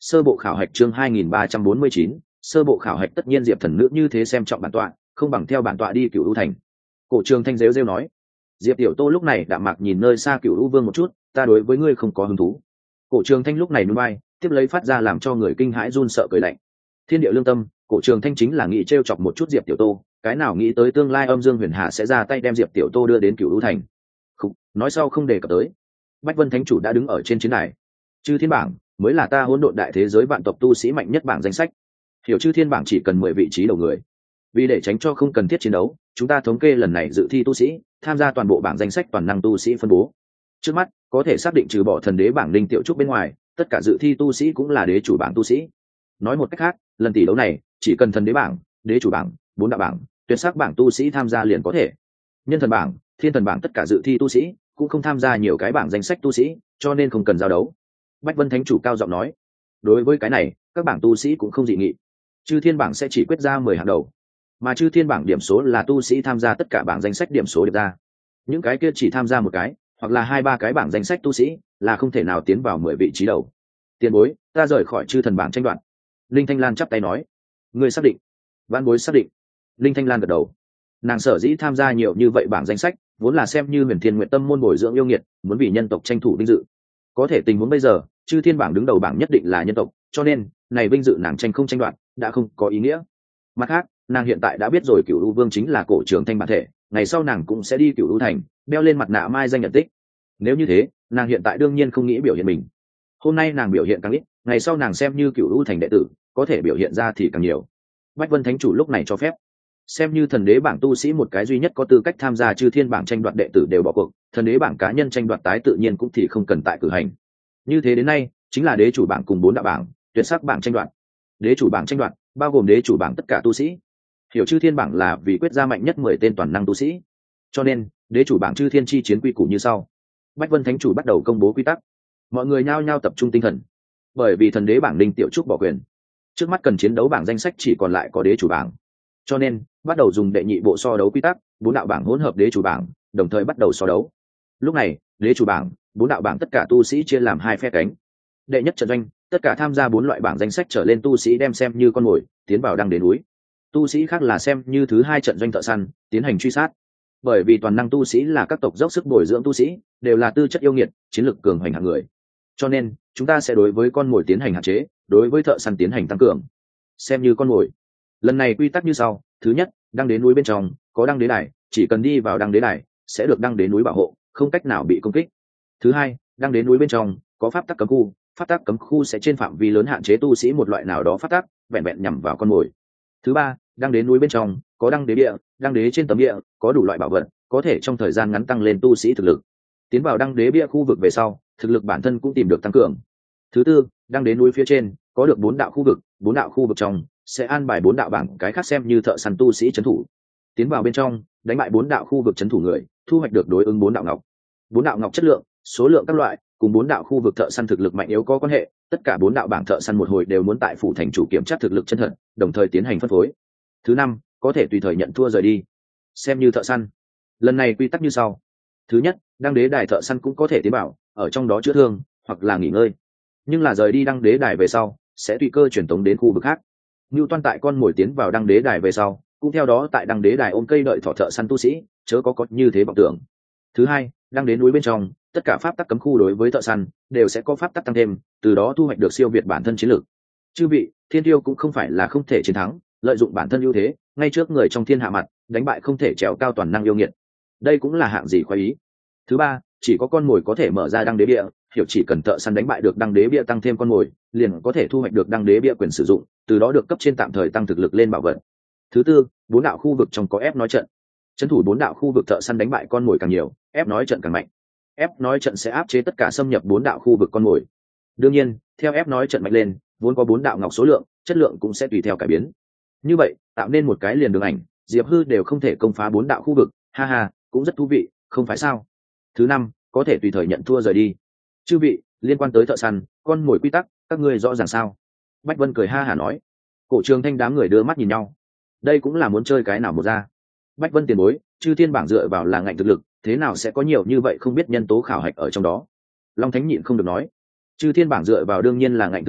Sơ bộ khảo hạch chương hai nghìn ba trăm bốn mươi chín, sơ bộ khảo hạch tất nhiên Diệp thần nữ như thế xem trọng bản tọa, không bằng theo bản tọa đi Cửu U thành. Cổ Trường Thanh rêu rêu nói. Diệp Tiểu Tô lúc này đạm mạc nhìn nơi xa Cửu U vương một chút, ta đối với ngươi không có hứng thú. Cổ Trường Thanh lúc này nhún vai, tiếp lấy phát ra làm cho người kinh hãi run sợ cười lạnh. Thiên địa lương tâm, Cổ Trường Thanh chính là nghĩ trêu chọc một chút Diệp Tiểu Tô, cái nào nghĩ tới tương lai Âm Dương Huyền Hà sẽ ra tay đem Diệp Tiểu Tô đưa đến Cửu U thành. Khúc, nói sau không đề cập tới. Bách Vân Thánh chủ đã đứng ở trên chiến đài. Chư Thiên bảng mới là ta hỗn độn đại thế giới vạn tộc tu sĩ mạnh nhất bảng danh sách. Hiểu Chư Thiên bảng chỉ cần mười vị trí đầu người. Vì để tránh cho không cần thiết chiến đấu, chúng ta thống kê lần này dự thi tu sĩ, tham gia toàn bộ bảng danh sách toàn năng tu sĩ phân bố. Trước mắt, có thể xác định trừ bỏ thần đế bảng Linh Tiểu Trúc bên ngoài, tất cả dự thi tu sĩ cũng là đế chủ bảng tu sĩ. Nói một cách khác, lần tỷ đấu này, chỉ cần thần đế bảng, đế chủ bảng, bốn đạo bảng, tuyệt sắc bảng tu sĩ tham gia liền có thể. Nhân thần bảng, thiên thần bảng tất cả dự thi tu sĩ cũng không tham gia nhiều cái bảng danh sách tu sĩ, cho nên không cần giao đấu. Bách Vân Thánh chủ cao giọng nói. Đối với cái này, các bảng tu sĩ cũng không dị nghị. Chư Thiên bảng sẽ chỉ quyết ra mười hạng đầu, mà Chư Thiên bảng điểm số là tu sĩ tham gia tất cả bảng danh sách điểm số được ra. Những cái kia chỉ tham gia một cái hoặc là hai ba cái bảng danh sách tu sĩ là không thể nào tiến vào mười vị trí đầu. Tiền bối, ta rời khỏi chư thần bảng tranh đoạt. Linh Thanh Lan chắp tay nói. Người xác định? Văn bối xác định. Linh Thanh Lan gật đầu. Nàng sở dĩ tham gia nhiều như vậy bảng danh sách vốn là xem như Huyền Thiên Nguyện Tâm môn bồi dưỡng yêu nghiệt, muốn vì nhân tộc tranh thủ vinh dự. Có thể tình huống bây giờ, Chư Thiên bảng đứng đầu bảng nhất định là nhân tộc, cho nên này vinh dự nàng tranh không tranh đoạt đã không có ý nghĩa. Mặt khác, nàng hiện tại đã biết rồi Cửu U vương chính là Cổ Trường Thanh bản thể, ngày sau nàng cũng sẽ đi Cửu U thành, đeo lên mặt nạ mai danh nhận tích. Nếu như thế, nàng hiện tại đương nhiên không nghĩ biểu hiện mình. Hôm nay nàng biểu hiện càng ít, ngày sau nàng xem như Cửu U thành đệ tử, có thể biểu hiện ra thì càng nhiều. Bách Vân Thánh chủ lúc này cho phép, xem như thần đế bảng tu sĩ một cái duy nhất có tư cách tham gia Chư Thiên bảng tranh đoạt đệ tử đều bỏ cuộc, thần đế bảng cá nhân tranh đoạt tái tự nhiên cũng thì không cần tại cử hành. Như thế đến nay, chính là đế chủ bảng cùng bốn đạo bảng, tuyệt sắc bảng tranh đoạt. Đế chủ bảng tranh đoạt bao gồm đế chủ bảng tất cả tu sĩ. Hiểu Chư Thiên bảng là vì quyết ra mạnh nhất mười tên toàn năng tu sĩ, cho nên đế chủ bảng Chư Thiên chi chiến quy củ như sau. Bách Vân Thánh chủ bắt đầu công bố quy tắc, mọi người nhao nhao tập trung tinh thần, bởi vì thần đế bảng Linh Tiểu Trúc bỏ quyền, trước mắt cần chiến đấu bảng danh sách chỉ còn lại có đế chủ bảng, cho nên bắt đầu dùng đệ nhị bộ so đấu quy tắc, bốn đạo bảng hỗn hợp đế chủ bảng, đồng thời bắt đầu so đấu. Lúc này đế chủ bảng, bốn đạo bảng tất cả tu sĩ chia làm hai phe cánh. Đệ nhất trận doanh, tất cả tham gia bốn loại bảng danh sách trở lên tu sĩ đem xem như con mồi tiến vào đăng đế núi. Tu sĩ khác là xem như thứ hai trận doanh thợ săn tiến hành truy sát. Bởi vì toàn năng tu sĩ là các tộc dốc sức bồi dưỡng tu sĩ, đều là tư chất yêu nghiệt, chiến lực cường hoành hạng người, cho nên chúng ta sẽ đối với con mồi tiến hành hạn chế, đối với thợ săn tiến hành tăng cường. Xem như con mồi, lần này quy tắc như sau. Thứ nhất, đăng đế núi bên trong có đăng đế đài, chỉ cần đi vào đăng đế đài sẽ được đăng đế núi bảo hộ, không cách nào bị công kích. Thứ hai, đăng đế núi bên trong có pháp tắc cấm khu, pháp tắc cấm khu sẽ trên phạm vi lớn hạn chế tu sĩ một loại nào đó pháp tắc, vẹn vẹn nhằm vào con mồi. Thứ ba, đăng đế núi bên trong có đăng đế địa, đăng đế trên tấm địa có đủ loại bảo vật, có thể trong thời gian ngắn tăng lên tu sĩ thực lực. Tiến vào đăng đế bia khu vực về sau, thực lực bản thân cũng tìm được tăng cường. Thứ tư, đăng đế núi phía trên có được bốn đạo khu vực, bốn đạo khu vực trong sẽ an bài bốn đạo bảng cái khác xem như thợ săn tu sĩ trấn thủ. Tiến vào bên trong, đánh bại bốn đạo khu vực trấn thủ người, thu hoạch được đối ứng bốn đạo ngọc. Bốn đạo ngọc chất lượng, số lượng các loại cùng bốn đạo khu vực thợ săn thực lực mạnh yếu có quan hệ, tất cả bốn đạo bảng thợ săn một hồi đều muốn tại phủ thành chủ kiểm tra thực lực chân thật, đồng thời tiến hành phân phối. Thứ năm, có thể tùy thời nhận thua rời đi, xem như thợ săn. Lần này quy tắc như sau. Thứ nhất, đăng đế đài thợ săn cũng có thể tiến bảo, ở trong đó chữa thương hoặc là nghỉ ngơi, nhưng là rời đi đăng đế đài về sau sẽ tùy cơ truyền tống đến khu vực khác. Ngưu Toan tại con mồi tiến vào đăng đế đài về sau, cũng theo đó tại đăng đế đài ôm cây đợi thọ thợ săn tu sĩ, chớ có có như thế vọng tưởng. Thứ hai, đăng đế núi bên trong tất cả pháp tắc cấm khu đối với thợ săn đều sẽ có pháp tắc tăng thêm, từ đó thu hoạch được siêu việt bản thân chiến lược. Chư vị, thiên tiêu cũng không phải là không thể chiến thắng, lợi dụng bản thân ưu thế ngay trước người trong thiên hạ mặt đánh bại không thể trèo cao toàn năng yêu nghiệt, đây cũng là hạng gì khoái ý. Thứ ba, chỉ có con mồi có thể mở ra đăng đế bia, hiểu chỉ cần thợ săn đánh bại được đăng đế bia tăng thêm con mồi, liền có thể thu hoạch được đăng đế bia quyền sử dụng, từ đó được cấp trên tạm thời tăng thực lực lên bảo vật. Thứ tư, bốn đạo khu vực trong có ép nói trận, trấn thủ bốn đạo khu vực thợ săn đánh bại con mồi càng nhiều, ép nói trận càng mạnh. Ép nói trận sẽ áp chế tất cả xâm nhập bốn đạo khu vực con mồi. Đương nhiên, theo ép nói trận mạnh lên, vốn có bốn đạo ngọc số lượng, chất lượng cũng sẽ tùy theo cải biến. Như vậy, tạo nên một cái liền đường ảnh, Diệp Hư đều không thể công phá bốn đạo khu vực, ha ha, cũng rất thú vị, không phải sao? Thứ năm, có thể tùy thời nhận thua rời đi. Chư vị, liên quan tới thợ săn, con mồi quy tắc, các ngươi rõ ràng sao? Bách Vân cười ha hả nói. Cổ Trường Thanh đám người đưa mắt nhìn nhau. Đây cũng là muốn chơi cái nào một ra. Bách Vân tiền bối, Chư Thiên bảng dựa vào là ngạnh thực lực, thế nào sẽ có nhiều như vậy không biết nhân tố khảo hạch ở trong đó? Long Thánh nhịn không được nói. Chư Thiên bảng dựa vào đương nhiên là ngạnh thực lực,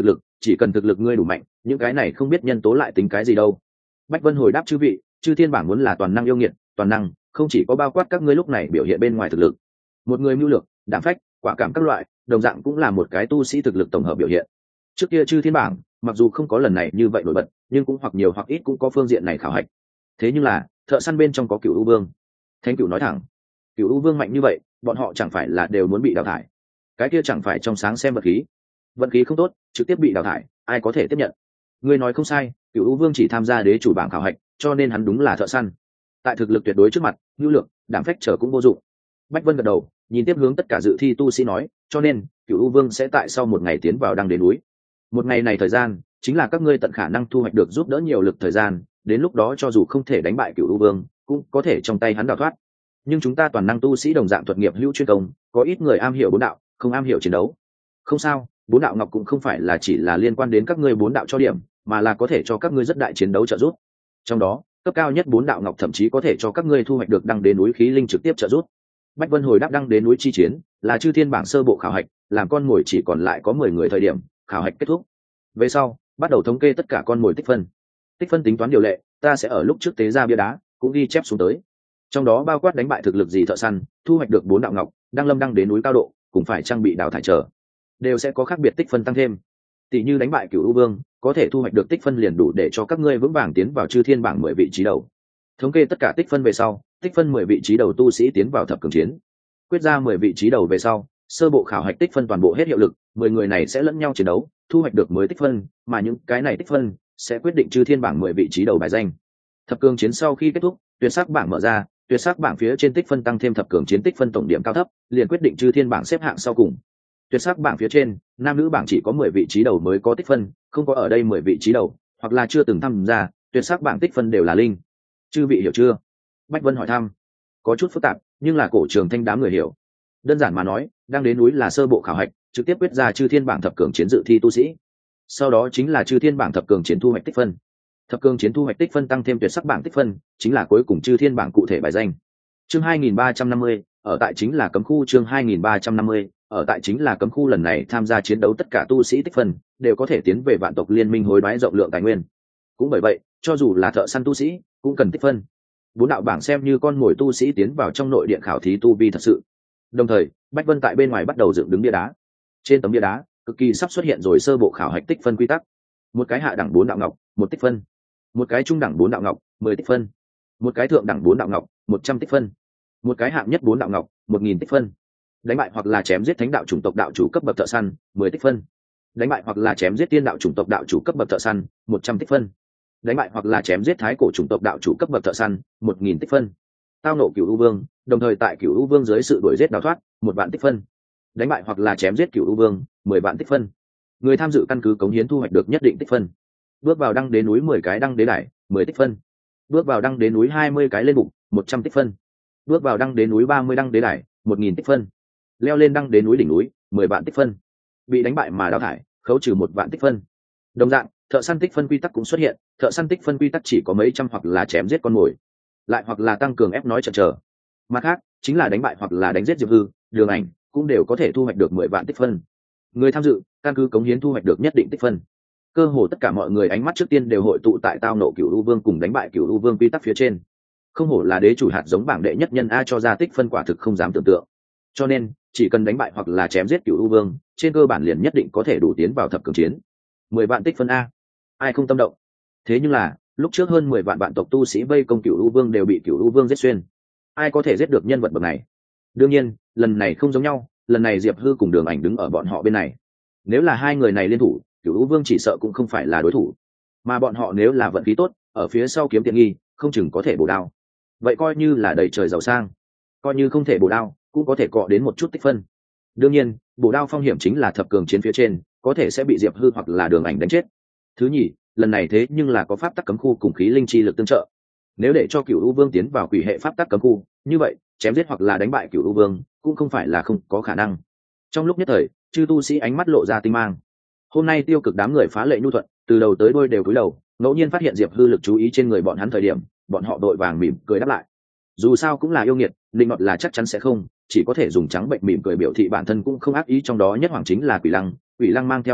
chỉ cần thực lực ngươi đủ mạnh, những cái này không biết nhân tố lại tính cái gì đâu. Bách Vân hồi đáp chư vị, chư thiên bảng muốn là toàn năng yêu nghiệt, toàn năng không chỉ có bao quát các ngươi lúc này biểu hiện bên ngoài thực lực, một người mưu lược, đảm phách, quả cảm các loại, đồng dạng cũng là một cái tu sĩ thực lực tổng hợp biểu hiện. Trước kia chư thiên bảng mặc dù không có lần này như vậy nổi bật, nhưng cũng hoặc nhiều hoặc ít cũng có phương diện này khảo hạch. Thế nhưng là thợ săn bên trong có Cửu U Vương. Thánh Cửu nói thẳng, Cửu U Vương mạnh như vậy, bọn họ chẳng phải là đều muốn bị đào thải? Cái kia chẳng phải trong sáng xem vật khí, vận khí không tốt, trực tiếp bị đào thải, ai có thể tiếp nhận? Ngươi nói không sai, Cửu U Vương chỉ tham gia đế chủ bảng khảo hạch, cho nên hắn đúng là thợ săn. Tại thực lực tuyệt đối trước mặt, nhu lượng, đảm phách trở cũng vô dụng. Bách Vân gật đầu, nhìn tiếp hướng tất cả dự thi tu sĩ nói, cho nên Cửu U Vương sẽ tại sau một ngày tiến vào đăng đế núi. Một ngày này thời gian chính là các ngươi tận khả năng thu hoạch được giúp đỡ nhiều lực thời gian, đến lúc đó cho dù không thể đánh bại Cửu U Vương, cũng có thể trong tay hắn đào thoát. Nhưng chúng ta toàn năng tu sĩ đồng dạng thuật nghiệp hữu chuyên công, có ít người am hiểu bốn đạo, không am hiểu chiến đấu. Không sao, bốn đạo ngọc cũng không phải là chỉ là liên quan đến các ngươi bốn đạo cho điểm, mà là có thể cho các ngươi rất đại chiến đấu trợ giúp. Trong đó, cấp cao nhất bốn đạo ngọc thậm chí có thể cho các ngươi thu hoạch được đăng đế núi khí linh trực tiếp trợ giúp. Bách Vân hồi đáp đăng đế núi chi chiến là chư thiên bảng sơ bộ khảo hạch, làm con mồi chỉ còn lại có mười người thời điểm, khảo hạch kết thúc. Về sau, bắt đầu thống kê tất cả con mồi tích phân. Tích phân tính toán điều lệ, ta sẽ ở lúc trước tế ra bia đá, cũng ghi chép xuống tới. Trong đó bao quát đánh bại thực lực gì thợ săn, thu hoạch được bốn đạo ngọc, đăng lâm đăng đến núi cao độ, cũng phải trang bị đào thải trở, đều sẽ có khác biệt tích phân tăng thêm. Tỷ như đánh bại Cửu U Vương, có thể thu hoạch được tích phân liền đủ để cho các ngươi vững vàng tiến vào chư thiên bảng mười vị trí đầu. Thống kê tất cả tích phân về sau, tích phân mười vị trí đầu tu sĩ tiến vào thập cường chiến. Quyết ra mười vị trí đầu về sau, sơ bộ khảo hạch tích phân toàn bộ hết hiệu lực, mười người này sẽ lẫn nhau chiến đấu, thu hoạch được mới tích phân, mà những cái này tích phân sẽ quyết định chư thiên bảng mười vị trí đầu bài danh. Thập cường chiến sau khi kết thúc, tuyệt sắc bảng mở ra, tuyệt sắc bảng phía trên tích phân tăng thêm thập cường chiến tích phân tổng điểm cao thấp, liền quyết định chư thiên bảng xếp hạng sau cùng. Tuyệt sắc bảng phía trên, nam nữ bảng chỉ có mười vị trí đầu mới có tích phân, không có ở đây mười vị trí đầu, hoặc là chưa từng tham gia, tuyệt sắc bảng tích phân đều là linh. Chư vị hiểu chưa? Bách Vân hỏi thăm. Có chút phức tạp, nhưng là cổ trường thanh đám người hiểu. Đơn giản mà nói, đang đến núi là sơ bộ khảo hạch, trực tiếp quyết ra chư thiên bảng thập cường chiến dự thi tu sĩ. Sau đó chính là chư thiên bảng thập cường chiến thu hoạch tích phân. Thập cường chiến thu hoạch tích phân tăng thêm tuyệt sắc bảng tích phân, chính là cuối cùng chư thiên bảng cụ thể bài danh. Chương hai nghìn ba trăm năm mươi, ở tại chính là cấm khu. Chương hai nghìn ba trăm năm mươi, ở tại chính là cấm khu. Lần này tham gia chiến đấu tất cả tu sĩ tích phân đều có thể tiến về vạn tộc liên minh hối đoái rộng lượng tài nguyên. Cũng bởi vậy, cho dù là thợ săn tu sĩ cũng cần tích phân. Bốn đạo bảng xem như con mồi tu sĩ tiến vào trong nội điện khảo thí tu vi thật sự. Đồng thời, Bách Vân tại bên ngoài bắt đầu dựng đứng bia đá. Trên tấm bia đá, cực kỳ sắp xuất hiện rồi sơ bộ khảo hạch tích phân quy tắc. Một cái hạ đẳng bốn đạo ngọc, một tích phân. Một cái trung đẳng bốn đạo ngọc, mười tích phân. Một cái thượng đẳng bốn đạo ngọc, một trăm tích phân. Một cái hạng nhất bốn đạo ngọc, một nghìn tích phân. Đánh bại hoặc là chém giết thánh đạo chủng tộc đạo chủ cấp bậc thợ săn, mười tích phân. Đánh bại hoặc là chém giết tiên đạo chủng tộc đạo chủ cấp bậc thợ săn, một trăm tích phân. Đánh bại hoặc là chém giết thái cổ chủng tộc đạo chủ cấp bậc thợ săn, một nghìn tích phân. Tao nộ Cửu U Vương, đồng thời tại Cửu U Vương dưới sự đuổi giết đào thoát, một vạn tích phân. Đánh bại hoặc là chém giết Cửu U Vương, mười vạn tích phân. Người tham dự căn cứ cống hiến thu hoạch được nhất định tích phân. Bước vào đăng đế núi mười cái đăng đế đài, mười tích phân. Bước vào đăng đế núi hai mươi cái lên bục, một trăm tích phân. Bước vào đăng đế núi ba mươi đăng đế đài, một nghìn tích phân. Leo lên đăng đế núi đỉnh núi, mười vạn tích phân. Bị đánh bại mà đào thải, khấu trừ một vạn tích phân. Đồng dạng, thợ săn tích phân quy tắc cũng xuất hiện, thợ săn tích phân quy tắc chỉ có mấy trăm hoặc là chém giết con mồi, lại hoặc là tăng cường ép nói chần chờ. Mặt khác, chính là đánh bại hoặc là đánh giết Diệp Hư, Đường Ảnh, cũng đều có thể thu hoạch được mười vạn tích phân. Người tham dự, căn cứ cống hiến thu hoạch được nhất định tích phân. Cơ hồ tất cả mọi người ánh mắt trước tiên đều hội tụ tại tao nộ Cửu U Vương cùng đánh bại Cửu U Vương quy tắc phía trên. Không hổ là đế chủ hạt giống bảng đệ nhất nhân a, cho ra tích phân quả thực không dám tưởng tượng. Cho nên, chỉ cần đánh bại hoặc là chém giết Cửu U Vương, trên cơ bản liền nhất định có thể đủ tiến vào thập cường chiến. mười vạn tích phân a, ai không tâm động? Thế nhưng là, lúc trước hơn mười vạn vạn tộc tu sĩ vây công Cửu U Vương đều bị Cửu U Vương giết xuyên. Ai có thể giết được nhân vật bậc này? Đương nhiên, lần này không giống nhau, lần này Diệp Hư cùng Đường Ảnh đứng ở bọn họ bên này. Nếu là hai người này liên thủ, Cửu U Vương chỉ sợ cũng không phải là đối thủ. Mà bọn họ nếu là vận khí tốt, ở phía sau kiếm tiện nghi, không chừng có thể bổ đao. Vậy coi như là đầy trời giàu sang. Coi như không thể bổ đao, cũng có thể cọ đến một chút tích phân. Đương nhiên, bổ đao phong hiểm chính là thập cường chiến phía trên, có thể sẽ bị Diệp Hư hoặc là Đường Ảnh đánh chết. Thứ nhì, lần này thế nhưng là có pháp tắc cấm khu cùng khí linh chi lực tương trợ. Nếu để cho Cửu U Vương tiến vào quỷ hệ pháp tắc cấm khu, như vậy chém giết hoặc là đánh bại Cửu U Vương cũng không phải là không có khả năng. Trong lúc nhất thời, chư tu sĩ ánh mắt lộ ra tinh mang. Hôm nay tiêu cực đám người phá lệ nhu thuận, từ đầu tới đuôi đều cúi đầu, ngẫu nhiên phát hiện Diệp Hư lực chú ý trên người bọn hắn thời điểm, bọn họ đội vàng mỉm cười đáp lại. Dù sao cũng là yêu nghiệt, linh ngọt là chắc chắn sẽ không, chỉ có thể dùng trắng bệnh mỉm cười biểu thị bản thân cũng không ác ý. Trong đó nhất hoàng chính là Quỷ Lăng, Quỷ Lăng mang theo mặt nạ,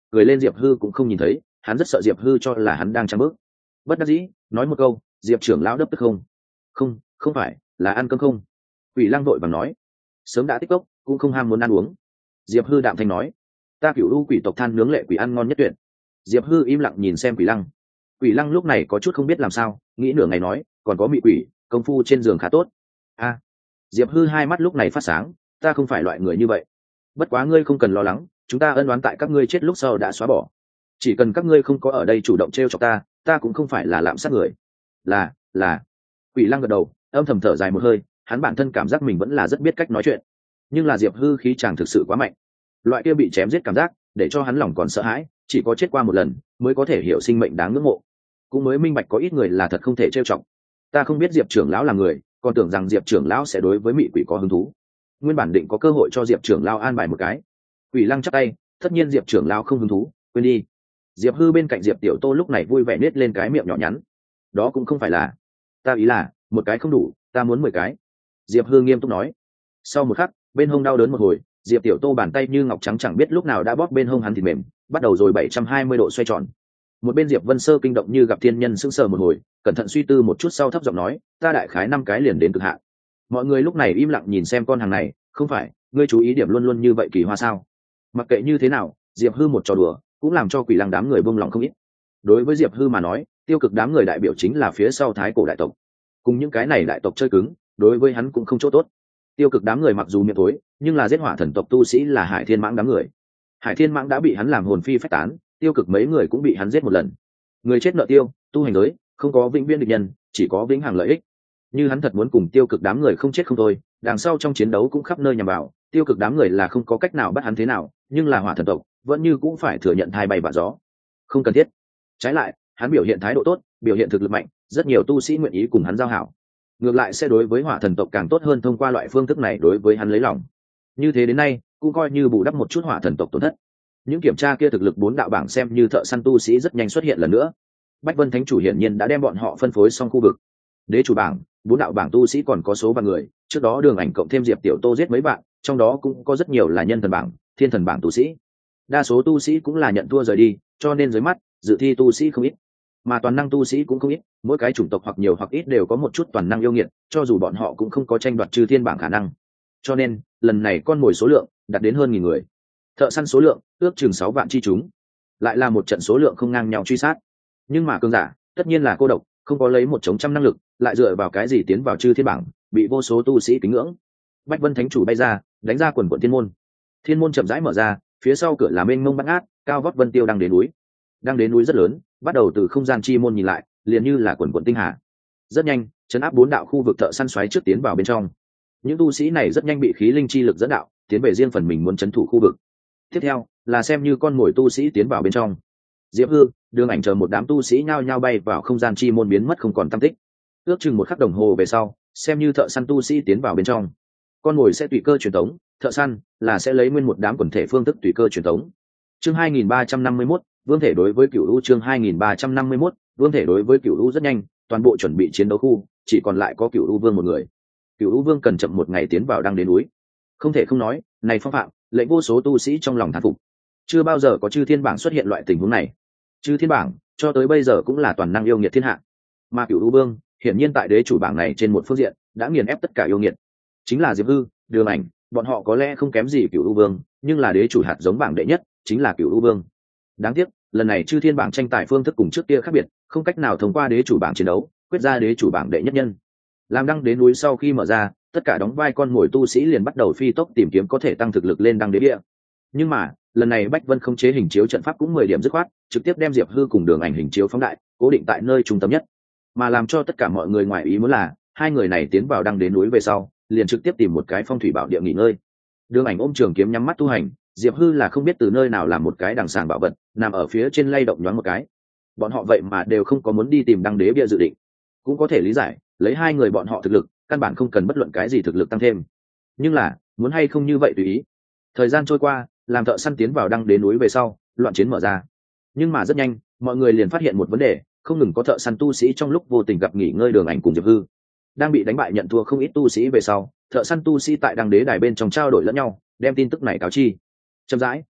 cười lên diệp hư cũng không nhìn thấy, hắn rất sợ diệp hư cho là hắn đang trang bước. Bất đắc dĩ nói một câu, diệp trưởng lão đấp tức không? Không, không phải, là ăn cơm không? Quỷ Lăng vội vàng nói, sớm đã tích cốc, cũng không ham muốn ăn uống. Diệp hư đạm thanh nói, ta Cửu U quỷ tộc than nướng lệ quỷ ăn ngon nhất tuyệt. Diệp hư im lặng nhìn xem Quỷ Lăng. Quỷ Lăng lúc này có chút không biết làm sao, nghĩ nửa ngày nói, còn có mị quỷ, công phu trên giường khá tốt. A, à, Diệp hư hai mắt lúc này phát sáng, ta không phải loại người như vậy. Bất quá ngươi không cần lo lắng, chúng ta ân oán tại các ngươi chết lúc sau đã xóa bỏ. Chỉ cần các ngươi không có ở đây chủ động trêu chọc ta, ta cũng không phải là lạm sát người. Là, là. Quỷ Lăng gật đầu, âm thầm thở dài một hơi, hắn bản thân cảm giác mình vẫn là rất biết cách nói chuyện. Nhưng là Diệp hư khí chàng thực sự quá mạnh. Loại kia bị chém giết cảm giác, để cho hắn lòng còn sợ hãi, chỉ có chết qua một lần mới có thể hiểu sinh mệnh đáng ngưỡng mộ, cũng mới minh bạch có ít người là thật không thể trêu chọc. Ta không biết Diệp trưởng lão là người, còn tưởng rằng Diệp trưởng lão sẽ đối với mị quỷ có hứng thú. Nguyên bản định có cơ hội cho Diệp trưởng lão an bài một cái. Quỷ Lăng chắp tay, tất nhiên Diệp trưởng lão không hứng thú, quên đi. Diệp hư bên cạnh Diệp tiểu tô lúc này vui vẻ nết lên cái miệng nhỏ nhắn. Đó cũng không phải là, ta ý là một cái không đủ, ta muốn mười cái. Diệp hư nghiêm túc nói. Sau một khắc, bên hông đau đớn một hồi, Diệp tiểu tô bàn tay như ngọc trắng chẳng biết lúc nào đã bóp bên hông hắn thịt mềm, bắt đầu rồi bảy trăm hai mươi độ xoay tròn. Một bên Diệp Vân Sơ kinh động như gặp thiên nhân sững sờ một hồi, cẩn thận suy tư một chút sau thấp giọng nói, ta đại khái năm cái liền đến cực hạn. Mọi người lúc này im lặng nhìn xem con hàng này, không phải, ngươi chú ý điểm luôn luôn như vậy kỳ hoa sao? Mặc kệ như thế nào, Diệp hư một trò đùa, cũng làm cho Quỷ Lăng đám người buông lòng không ít. Đối với Diệp hư mà nói, tiêu cực đám người đại biểu chính là phía sau thái cổ đại tộc. Cùng những cái này đại tộc chơi cứng, đối với hắn cũng không chỗ tốt. Tiêu cực đám người mặc dù miệng thối, nhưng là giết hỏa thần tộc tu sĩ là Hải Thiên Mãng đám người. Hải Thiên Mãng đã bị hắn làm hồn phi phách tán, tiêu cực mấy người cũng bị hắn giết một lần. Người chết nợ tiêu, tu hành giới không có vĩnh viễn địch nhân, chỉ có vĩnh hằng lợi ích. Như hắn thật muốn cùng tiêu cực đám người không chết không thôi, đằng sau trong chiến đấu cũng khắp nơi nhằm vào, tiêu cực đám người là không có cách nào bắt hắn thế nào, nhưng là hỏa thần tộc vẫn như cũng phải thừa nhận thai bay vạ gió. Không cần thiết. Trái lại, hắn biểu hiện thái độ tốt, biểu hiện thực lực mạnh, rất nhiều tu sĩ nguyện ý cùng hắn giao hảo. Ngược lại sẽ đối với hỏa thần tộc càng tốt hơn thông qua loại phương thức này đối với hắn lấy lòng. Như thế đến nay, cũng coi như bù đắp một chút hỏa thần tộc tổn thất. Những kiểm tra kia thực lực bốn đạo bảng xem như thợ săn tu sĩ rất nhanh xuất hiện lần nữa. Bách Vân Thánh chủ hiển nhiên đã đem bọn họ phân phối xong khu vực. Đế chủ bảng, bốn đạo bảng tu sĩ còn có số vạn người, trước đó Đường Ảnh cộng thêm Diệp Tiểu Tô giết mấy bạn, trong đó cũng có rất nhiều là nhân thần bảng, thiên thần bảng tu sĩ. Đa số tu sĩ cũng là nhận thua rời đi, cho nên dưới mắt dự thi tu sĩ không ít, mà toàn năng tu sĩ cũng không ít, mỗi cái chủng tộc hoặc nhiều hoặc ít đều có một chút toàn năng yêu nghiệt, cho dù bọn họ cũng không có tranh đoạt trừ thiên bảng khả năng. Cho nên lần này con mồi số lượng đạt đến hơn nghìn người, thợ săn số lượng ước chừng sáu vạn chi chúng, lại là một trận số lượng không ngang nhau truy sát. Nhưng mà cường giả tất nhiên là cô độc, không có lấy một chống trăm năng lực, lại dựa vào cái gì tiến vào chư thiên bảng, bị vô số tu sĩ kính ngưỡng. Bách Vân Thánh chủ bay ra, đánh ra quần quần thiên môn. Thiên môn chậm rãi mở ra, phía sau cửa là mênh mông bát ngát, cao vót vân tiêu đang đến núi. Đang đến núi rất lớn, bắt đầu từ không gian chi môn nhìn lại, liền như là quần quần tinh hà. Rất nhanh, chấn áp bốn đạo khu vực thợ săn xoáy trước tiến vào bên trong. Những tu sĩ này rất nhanh bị khí linh chi lực dẫn đạo, tiến về riêng phần mình muốn trấn thủ khu vực. Tiếp theo là xem như con mồi tu sĩ tiến vào bên trong. Diệp hư, Đường Ảnh chờ một đám tu sĩ nhao nhao bay vào không gian chi môn biến mất không còn tăm tích. Ước chừng một khắc đồng hồ về sau, xem như thợ săn tu sĩ tiến vào bên trong. Con mồi sẽ tùy cơ truyền tống, thợ săn là sẽ lấy nguyên một đám quần thể phương thức tùy cơ truyền tống. Chương hai nghìn ba trăm năm mươi mốt, vương thể đối với Cửu U. Chương hai nghìn ba trăm năm mươi mốt, vương thể đối với Cửu U rất nhanh, toàn bộ chuẩn bị chiến đấu khu, chỉ còn lại có Cửu U vương một người. Cửu U vương cần chậm một ngày tiến vào đăng đến núi. Không thể không nói, này phong phạm, lệnh vô số tu sĩ trong lòng thán phục. Chưa bao giờ có chư thiên bảng xuất hiện loại tình huống này. Chư thiên bảng cho tới bây giờ cũng là toàn năng yêu nghiệt thiên hạ, mà Cửu U vương hiển nhiên tại đế chủ bảng này trên một phương diện đã nghiền ép tất cả yêu nghiệt. Chính là Diệp hư, Đường Ảnh, bọn họ có lẽ không kém gì Cửu U vương, nhưng là đế chủ hạt giống bảng đệ nhất chính là Cửu U vương. Đáng tiếc, lần này chư thiên bảng tranh tài phương thức cùng trước kia khác biệt, không cách nào thông qua đế chủ bảng chiến đấu quyết ra đế chủ bảng đệ nhất nhân. Làm đăng đến núi sau khi mở ra, tất cả đóng vai con mồi tu sĩ liền bắt đầu phi tốc tìm kiếm có thể tăng thực lực lên đăng đế địa. Nhưng mà lần này Bách Vân không chế hình chiếu trận pháp cũng mười điểm dứt khoát, trực tiếp đem Diệp hư cùng Đường Ảnh hình chiếu phóng đại, cố định tại nơi trung tâm nhất. Mà làm cho tất cả mọi người ngoài ý muốn là, hai người này tiến vào đăng đến núi về sau, liền trực tiếp tìm một cái phong thủy bảo địa nghỉ ngơi. Đường Ảnh ôm trường kiếm nhắm mắt tu hành, Diệp hư là không biết từ nơi nào làm một cái đằng sàng bảo vật, nằm ở phía trên lay động nhoáng một cái. Bọn họ vậy mà đều không có muốn đi tìm đăng đế bia dự định. Cũng có thể lý giải, lấy hai người bọn họ thực lực, căn bản không cần bất luận cái gì thực lực tăng thêm. Nhưng là, muốn hay không như vậy tùy ý. Thời gian trôi qua, làm thợ săn tiến vào đăng đến núi về sau, loạn chiến mở ra. Nhưng mà rất nhanh, mọi người liền phát hiện một vấn đề, không ngừng có thợ săn tu sĩ trong lúc vô tình gặp nghỉ ngơi Đường Ảnh cùng Diệp hư. Đang bị đánh bại nhận thua không ít tu sĩ về sau, thợ săn tu sĩ tại đăng đế đài bên trong trao đổi lẫn nhau, đem tin tức này cáo chi. Chậm rãi,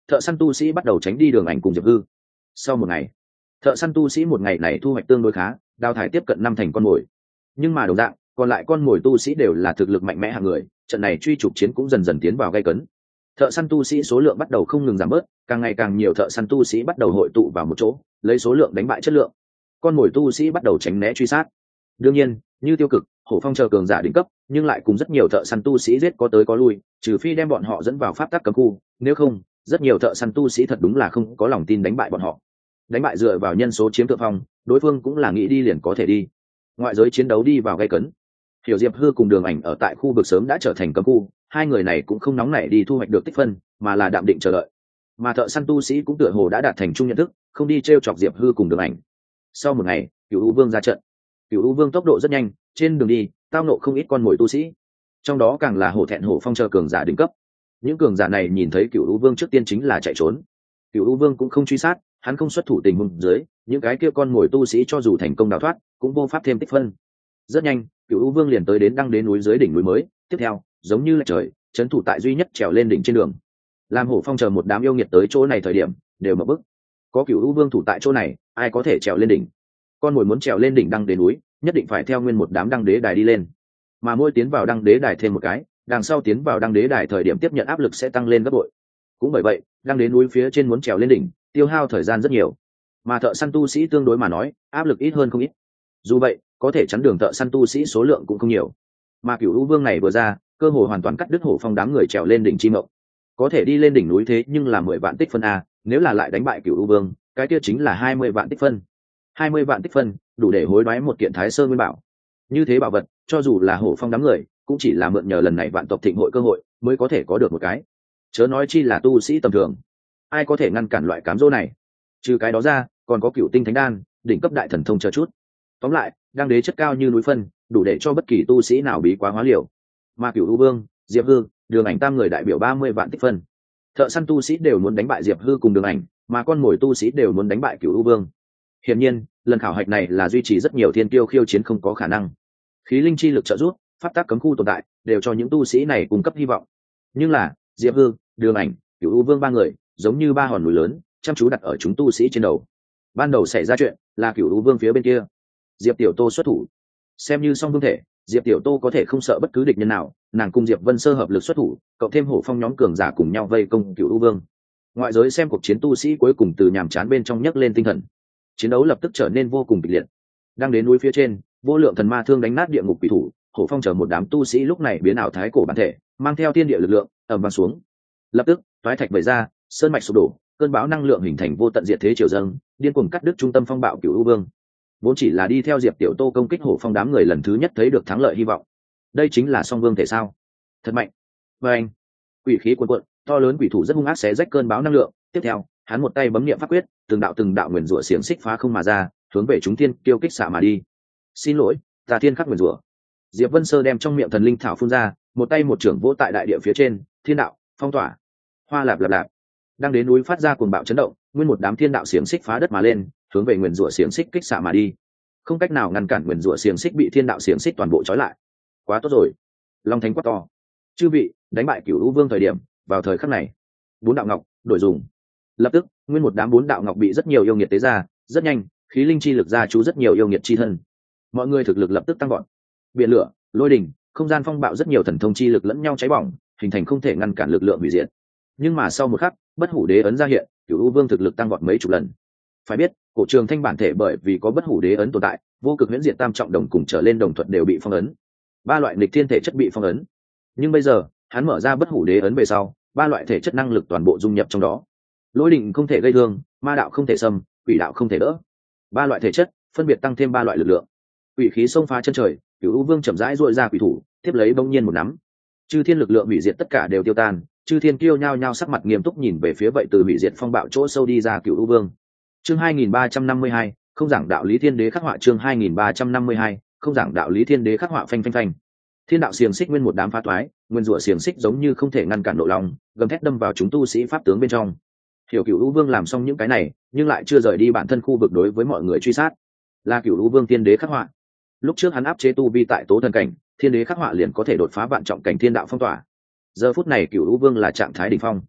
thợ săn tu sĩ bắt đầu tránh đi đường ảnh cùng diệp hư. Sau một ngày, thợ săn tu sĩ một ngày này thu hoạch tương đối khá, đào thải tiếp cận năm thành con mồi. Nhưng mà đồng dạng, còn lại con mồi tu sĩ đều là thực lực mạnh mẽ hạng người, trận này truy trục chiến cũng dần dần tiến vào gay cấn. Thợ săn tu sĩ số lượng bắt đầu không ngừng giảm bớt, càng ngày càng nhiều thợ săn tu sĩ bắt đầu hội tụ vào một chỗ, lấy số lượng đánh bại chất lượng. Con mồi tu sĩ bắt đầu tránh né truy sát. Đương nhiên, như Tiêu Cực, Hổ Phong chờ cường giả đỉnh cấp, nhưng lại cùng rất nhiều thợ săn tu sĩ giết có tới có lui, trừ phi đem bọn họ dẫn vào pháp tắc cấm khu, nếu không, rất nhiều thợ săn tu sĩ thật đúng là không có lòng tin đánh bại bọn họ. Đánh bại dựa vào nhân số chiếm thượng phong, đối phương cũng là nghĩ đi liền có thể đi. Ngoại giới chiến đấu đi vào gay cấn. Hiểu Diệp Hư cùng Đường Ảnh ở tại khu vực sớm đã trở thành cấm khu, hai người này cũng không nóng nảy đi thu hoạch được tích phân, mà là đạm định chờ đợi. Mà thợ săn tu sĩ cũng tựa hồ đã đạt thành chung nhận thức, không đi trêu chọc Diệp Hư cùng Đường Ảnh. Sau một ngày, Cửu U Vương ra trận. Cửu U Vương tốc độ rất nhanh, trên đường đi tao nộ không ít con mồi tu sĩ, trong đó càng là Hổ Thẹn Hổ Phong chờ cường giả đỉnh cấp. Những cường giả này nhìn thấy Cửu U Vương trước tiên chính là chạy trốn. Cửu U Vương cũng không truy sát, hắn không xuất thủ tình huống dưới, những cái kia con mồi tu sĩ cho dù thành công đào thoát, cũng vô pháp thêm tích phân. Rất nhanh, Cửu U Vương liền tới đến đăng đến núi dưới đỉnh núi mới, tiếp theo, giống như là trời, trấn thủ tại duy nhất trèo lên đỉnh trên đường. Làm Hổ Phong chờ một đám yêu nghiệt tới chỗ này thời điểm, đều mở bức. Có Cửu U Vương thủ tại chỗ này, ai có thể trèo lên đỉnh? Con mồi muốn trèo lên đỉnh đăng đế núi, nhất định phải theo nguyên một đám đăng đế đài đi lên. Mà mỗi tiến vào đăng đế đài thêm một cái, đằng sau tiến vào đăng đế đài thời điểm tiếp nhận áp lực sẽ tăng lên gấp bội. Cũng bởi vậy, đăng đế núi phía trên muốn trèo lên đỉnh, tiêu hao thời gian rất nhiều. Mà thợ săn tu sĩ tương đối mà nói, áp lực ít hơn không ít. Dù vậy, có thể chắn đường thợ săn tu sĩ số lượng cũng không nhiều. Mà Cửu U Vương này vừa ra, cơ hội hoàn toàn cắt đứt Hổ Phong đám người trèo lên đỉnh chi mộng. Có thể đi lên đỉnh núi thế nhưng là mười vạn tích phân a, nếu là lại đánh bại Cửu U Vương, cái kia chính là hai mươi vạn tích phân. hai mươi vạn tích phân, đủ để hối đoái một kiện Thái Sơn Nguyên Bảo. Như thế bảo vật, cho dù là Hổ Phong đám người, cũng chỉ là mượn nhờ lần này vạn tộc thịnh hội cơ hội, mới có thể có được một cái. Chớ nói chi là tu sĩ tầm thường, ai có thể ngăn cản loại cám dỗ này? Trừ cái đó ra, còn có Cửu Tinh Thánh Đan, đỉnh cấp đại thần thông chờ chút. Tóm lại, đăng đế chất cao như núi phân, đủ để cho bất kỳ tu sĩ nào bí quá hóa liều. Mà Cửu U Vương, Diệp Hư, Đường Ảnh tam người đại biểu ba mươi vạn tích phân. Thợ săn tu sĩ đều muốn đánh bại Diệp Hư cùng Đường Ảnh, mà con mồi tu sĩ đều muốn đánh bại Cửu U Vương. Hiển nhiên, lần khảo hạch này là duy trì rất nhiều thiên kiêu khiêu chiến không có khả năng. Khí linh chi lực trợ giúp, pháp tắc cấm khu tồn tại, đều cho những tu sĩ này cung cấp hy vọng. Nhưng là, Diệp Hư, Đường Ảnh, Cửu U Vương ba người, giống như ba hòn núi lớn, chăm chú đặt ở chúng tu sĩ trên đầu. Ban đầu xảy ra chuyện, là Cửu U Vương phía bên kia. Diệp Tiểu Tô xuất thủ, xem như song vương thể, Diệp Tiểu Tô có thể không sợ bất cứ địch nhân nào, nàng cùng Diệp Vân Sơ hợp lực xuất thủ, cộng thêm Hổ Phong nhóm cường giả cùng nhau vây công Cửu U Vương. Ngoại giới xem cuộc chiến tu sĩ cuối cùng từ nhàm chán bên trong nhấc lên tinh thần. Chiến đấu lập tức trở nên vô cùng kịch liệt. Đang đến núi phía trên, vô lượng thần ma thương đánh nát địa ngục quỷ thủ, Hổ Phong chờ một đám tu sĩ lúc này biến ảo thái cổ bản thể, mang theo thiên địa lực lượng, ầm vang xuống. Lập tức, toái thạch vẩy ra, sơn mạch sụp đổ, cơn bão năng lượng hình thành vô tận diệt thế triều dâng, điên cuồng cắt đứt trung tâm phong bạo Cửu U Vương. Vốn chỉ là đi theo Diệp Tiểu Tô công kích Hổ Phong đám người lần thứ nhất thấy được thắng lợi hy vọng. Đây chính là song vương thể sao? Thật mạnh. Và anh, quỷ khí cuồn cuộn, to lớn quỷ thủ rất hung ác xé rách cơn bão năng lượng, tiếp theo, hắn một tay bấm niệm pháp quyết, từng đạo từng đạo nguyền rủa xiềng xích phá không mà ra, hướng về chúng thiên kiêu kích xạ mà đi. Xin lỗi, ta thiên khắc nguyền rủa. Diệp Vân Sơ đem trong miệng thần linh thảo phun ra, một tay một trưởng vỗ tại đại địa phía trên, thiên đạo, phong tỏa, hoa lạp lạp lạp. Đang đến núi phát ra cuồng bạo chấn động, nguyên một đám thiên đạo xiềng xích phá đất mà lên, hướng về nguyền rủa xiềng xích kích xạ mà đi. Không cách nào ngăn cản nguyền rủa xiềng xích bị thiên đạo xiềng xích toàn bộ trói lại. Quá tốt rồi. Long Thánh quát to. Chư vị, đánh bại Cửu U Vương thời điểm, vào thời khắc này, bốn đạo ngọc đổi dùng. Lập tức, nguyên một đám bốn đạo ngọc bị rất nhiều yêu nghiệt tế ra, rất nhanh, khí linh chi lực ra chú rất nhiều yêu nghiệt chi thân. Mọi người thực lực lập tức tăng vọt. Biển lửa, lôi đình, không gian phong bạo rất nhiều thần thông chi lực lẫn nhau cháy bỏng, hình thành không thể ngăn cản lực lượng hủy diệt. Nhưng mà sau một khắc, bất hủ đế ấn ra hiện, Cửu U Vương thực lực tăng vọt mấy chục lần. Phải biết, cổ trường thanh bản thể bởi vì có bất hủ đế ấn tồn tại, vô cực huyễn diệt tam trọng đồng cùng trở lên đồng thuận đều bị phong ấn. Ba loại nghịch thiên thể chất bị phong ấn. Nhưng bây giờ, hắn mở ra bất hủ đế ấn về sau, ba loại thể chất năng lực toàn bộ dung nhập trong đó. Lôi đình không thể gây thương, ma đạo không thể xâm, quỷ đạo không thể đỡ. Ba loại thể chất phân biệt tăng thêm ba loại lực lượng. Quỷ khí xông phá chân trời, Cửu U Vương chậm rãi duỗi ra quỷ thủ, tiếp lấy bỗng nhiên một nắm. Chư thiên lực lượng hủy diệt tất cả đều tiêu tan, chư thiên kiêu nhao nhao sắc mặt nghiêm túc nhìn về phía vậy từ hủy diệt phong bạo chỗ sâu đi ra Cửu U Vương. Chương hai nghìn ba trăm năm mươi hai, không giảng đạo lý thiên đế khắc họa. Chương hai nghìn ba trăm năm mươi hai, không giảng đạo lý thiên đế khắc họa. Phanh phanh phanh. Thiên đạo xiềng xích nguyên một đám phá toái, nguyên rủa xiềng xích giống như không thể ngăn cản nộ lòng, gầm thét đâm vào chúng tu sĩ pháp tướng bên trong. Hiểu Cửu U Vương làm xong những cái này, nhưng lại chưa rời đi bản thân khu vực đối với mọi người truy sát. Là Cửu U Vương thiên đế khắc họa. Lúc trước hắn áp chế tu vi tại tố thần cảnh, thiên đế khắc họa liền có thể đột phá vạn trọng cảnh thiên đạo phong tỏa. Giờ phút này Cửu U Vương là trạng thái đỉnh phong.